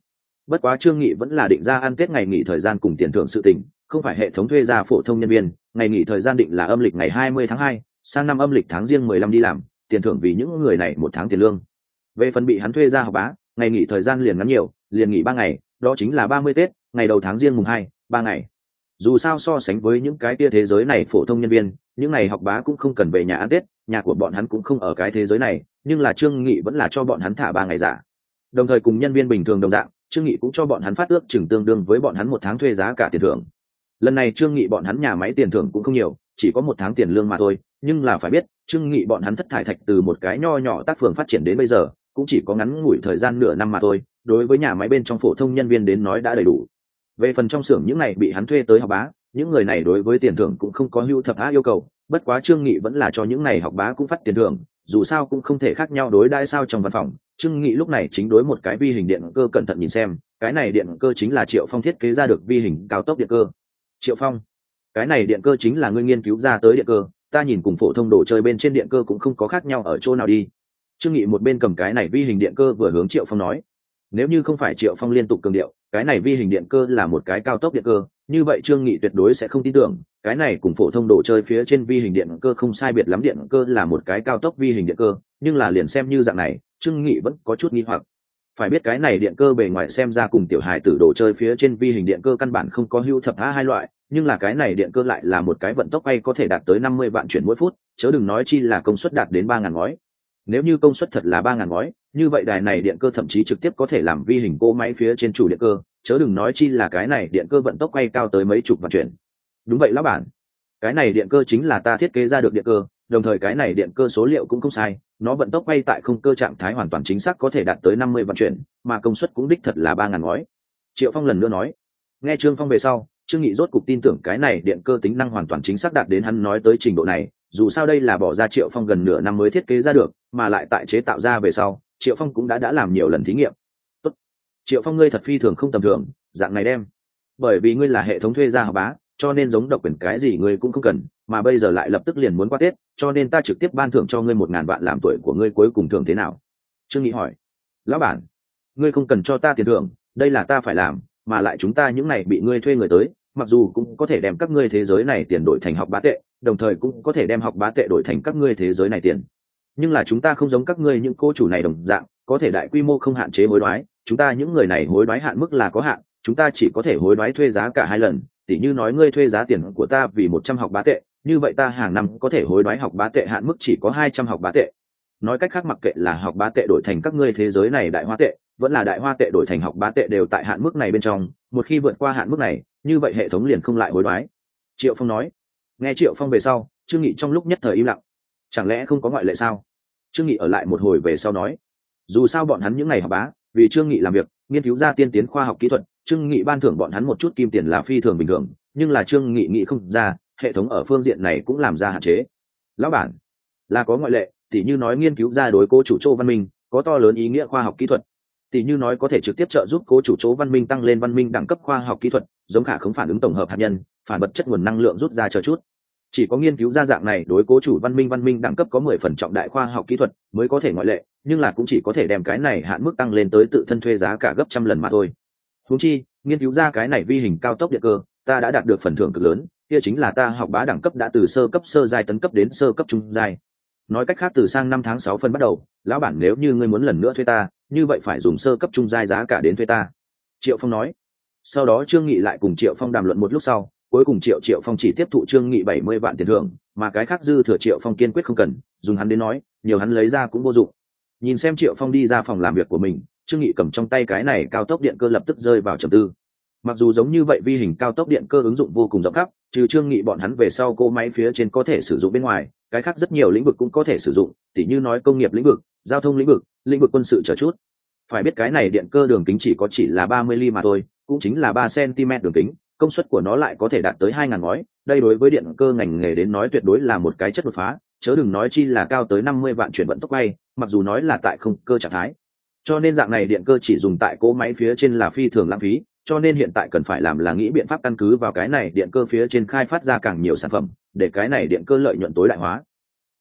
Bất quá Trương Nghị vẫn là định ra ăn Tết ngày nghỉ thời gian cùng tiền thưởng sự tình, không phải hệ thống thuê ra phổ thông nhân viên, ngày nghỉ thời gian định là âm lịch ngày hai mươi tháng hai, sang năm âm lịch tháng Giêng mười lăm đi làm, tiền thưởng vì những người này một tháng tiền lương. Về phần bị hắn thuê ra học bá, ngày nghỉ thời gian liền ngắn nhiều, liền nghỉ ba ngày, đó chính là ba mươi Tết, ngày đầu tháng Giêng mùng hai, ba ngày. Dù sao so sánh với những cái tia thế giới này phổ thông nhân viên, những ngày học bá cũng không cần về nhà ăn Tết, nhà của bọn hắn cũng không ở cái thế giới này, nhưng là Trương Nghị vẫn là cho bọn hắn thả ba ngày giả. Đồng thời cùng nhân viên bình thường đồng dạng, Trương Nghị cũng cho bọn hắn phát ước chừng tương đương với bọn hắn một tháng thuê giá cả tiền thưởng. Lần này Trương Nghị bọn hắn nhà máy tiền thưởng cũng không nhiều, chỉ có một tháng tiền lương mà thôi, nhưng là phải biết, Trương Nghị bọn hắn thất thải thạch từ một cái nho nhỏ tác phường phát triển đến bây giờ, cũng chỉ có ngắn ngủi thời gian nửa năm mà thôi, đối với nhà máy bên trong phổ thông nhân viên đến nói đã đầy đủ. Về phần trong xưởng những này bị hắn thuê tới học bá, những người này đối với tiền thưởng cũng không có hưu thập á yêu cầu, bất quá Trương Nghị vẫn là cho những này học bá cũng phát tiền thưởng, dù sao cũng không thể khác nhau đối đãi sao trong văn phòng. Trương Nghị lúc này chính đối một cái vi hình điện cơ cẩn thận nhìn xem, cái này điện cơ chính là Triệu Phong thiết kế ra được vi hình cao tốc điện cơ. Triệu Phong, cái này điện cơ chính là ngươi nghiên cứu ra tới điện cơ, ta nhìn cùng phổ thông đồ chơi bên trên điện cơ cũng không có khác nhau ở chỗ nào đi. Trương Nghị một bên cầm cái này vi hình điện cơ vừa hướng Triệu Phong nói, nếu như không phải Triệu Phong liên tục cường điệu, cái này vi hình điện cơ là một cái cao tốc điện cơ, như vậy Trương Nghị tuyệt đối sẽ không tin tưởng, cái này cùng phổ thông đồ chơi phía trên vi hình điện cơ không sai biệt lắm, điện cơ là một cái cao tốc vi hình điện cơ, nhưng là liền xem như dạng này, Trương Nghị vẫn có chút nghi hoặc. Phải biết cái này điện cơ bề ngoài xem ra cùng tiểu hài tử đồ chơi phía trên vi hình điện cơ căn bản không có hưu thập á hai loại, nhưng là cái này điện cơ lại là một cái vận tốc bay có thể đạt tới năm mươi vạn chuyển mỗi phút, chớ đừng nói chi là công suất đạt đến ba ngàn ngói. Nếu như công suất thật là ba ngàn ngói, như vậy đài này điện cơ thậm chí trực tiếp có thể làm vi hình cỗ máy phía trên chủ điện cơ, chớ đừng nói chi là cái này điện cơ vận tốc quay cao tới mấy chục vạn chuyển. Đúng vậy lão bản, cái này điện cơ chính là ta thiết kế ra được điện cơ, đồng thời cái này điện cơ số liệu cũng không sai, nó vận tốc quay tại không cơ trạng thái hoàn toàn chính xác có thể đạt tới năm mươi vạn chuyển, mà công suất cũng đích thật là ba ngàn ngói. Triệu Phong lần nữa nói. Nghe Trương Phong về sau, Trương Nghị rốt cục tin tưởng cái này điện cơ tính năng hoàn toàn chính xác đạt đến hắn nói tới trình độ này, dù sao đây là bỏ ra Triệu Phong gần nửa năm mới thiết kế ra được, mà lại tại chế tạo ra về sau, Triệu Phong cũng đã đã làm nhiều lần thí nghiệm. Tốt. Triệu Phong ngươi thật phi thường không tầm thường, dạng này đem. Bởi vì ngươi là hệ thống thuê ra học bá, cho nên giống độc quyền cái gì ngươi cũng không cần, mà bây giờ lại lập tức liền muốn qua Tết, cho nên ta trực tiếp ban thưởng cho ngươi một ngàn vạn làm tuổi của ngươi cuối cùng thưởng thế nào? Trương Nghị hỏi. Lão bản, ngươi không cần cho ta tiền thưởng, đây là ta phải làm, mà lại chúng ta những này bị ngươi thuê người tới, mặc dù cũng có thể đem các ngươi thế giới này tiền đổi thành học bá tệ, đồng thời cũng có thể đem học bá tệ đổi thành các ngươi thế giới này tiền. Nhưng là chúng ta không giống các ngươi những cô chủ này đồng dạng, có thể đại quy mô không hạn chế hối đoái, chúng ta những người này hối đoái hạn mức là có hạn, chúng ta chỉ có thể hối đoái thuê giá cả hai lần, tỉ như nói ngươi thuê giá tiền của ta vì một trăm học bá tệ, như vậy ta hàng năm có thể hối đoái học bá tệ hạn mức chỉ có hai trăm học bá tệ. Nói cách khác mặc kệ là học bá tệ đổi thành các ngươi thế giới này đại hoa tệ, vẫn là đại hoa tệ đổi thành học bá tệ đều tại hạn mức này bên trong, một khi vượt qua hạn mức này, như vậy hệ thống liền không lại hối đoái. Triệu Phong nói. Nghe Triệu Phong về sau, Trương Nghị trong lúc nhất thời im lặng. Chẳng lẽ không có ngoại lệ sao? Trương Nghị ở lại một hồi về sau nói. Dù sao bọn hắn những ngày học bá, vì Trương Nghị làm việc, nghiên cứu ra tiên tiến khoa học kỹ thuật, Trương Nghị ban thưởng bọn hắn một chút kim tiền là phi thường bình thường, nhưng là Trương Nghị nghĩ không ra, hệ thống ở phương diện này cũng làm ra hạn chế. Lão bản, là có ngoại lệ, tỉ như nói nghiên cứu ra đối cố chủ Châu Văn Minh, có to lớn ý nghĩa khoa học kỹ thuật. Tỉ như nói có thể trực tiếp trợ giúp cố chủ Châu Văn Minh tăng lên văn minh đẳng cấp khoa học kỹ thuật, giống khả khống phản ứng tổng hợp hạt nhân, phản vật chất nguồn năng lượng rút ra chờ chút. Chỉ có nghiên cứu ra dạng này đối cố chủ văn minh văn minh đẳng cấp có mười phần trọng đại khoa học kỹ thuật mới có thể ngoại lệ, nhưng là cũng chỉ có thể đem cái này hạn mức tăng lên tới tự thân thuê giá cả gấp trăm lần mà thôi. Huống chi, nghiên cứu ra cái này vi hình cao tốc điện cơ, ta đã đạt được phần thưởng cực lớn, kia chính là ta học bá đẳng cấp đã từ sơ cấp sơ giai tấn cấp đến sơ cấp trung giai. Nói cách khác từ sang năm tháng sáu phân bắt đầu, lão bản nếu như ngươi muốn lần nữa thuê ta, như vậy phải dùng sơ cấp trung giai giá cả đến thuê ta. Triệu Phong nói. Sau đó Trương Nghị lại cùng Triệu Phong đàm luận một lúc sau, cuối cùng Triệu Triệu Phong chỉ tiếp thụ Trương Nghị bảy mươi vạn tiền thưởng, mà cái khác dư thừa Triệu Phong kiên quyết không cần, dùng hắn đến nói, nhiều hắn lấy ra cũng vô dụng. Nhìn xem Triệu Phong đi ra phòng làm việc của mình, Trương Nghị cầm trong tay cái này cao tốc điện cơ lập tức rơi vào trầm tư. Mặc dù giống như vậy vi hình cao tốc điện cơ ứng dụng vô cùng rộng khắp, trừ Trương Nghị bọn hắn về sau cô máy phía trên có thể sử dụng bên ngoài, cái khác rất nhiều lĩnh vực cũng có thể sử dụng, tỉ như nói công nghiệp lĩnh vực, giao thông lĩnh vực, lĩnh vực quân sự chờ chút. Phải biết cái này điện cơ đường kính chỉ có chỉ là ba mươi ly-mét mà thôi, cũng chính là ba xăng-ti-mét đường kính, công suất của nó lại có thể đạt tới hai ngàn ngói, đây đối với điện cơ ngành nghề đến nói tuyệt đối là một cái chất đột phá, chớ đừng nói chi là cao tới năm mươi vạn chuyển vận tốc bay, mặc dù nói là tại không cơ trạng thái. Cho nên dạng này điện cơ chỉ dùng tại cỗ máy phía trên là phi thường lãng phí, cho nên hiện tại cần phải làm là nghĩ biện pháp căn cứ vào cái này điện cơ phía trên khai phát ra càng nhiều sản phẩm, để cái này điện cơ lợi nhuận tối đại hóa.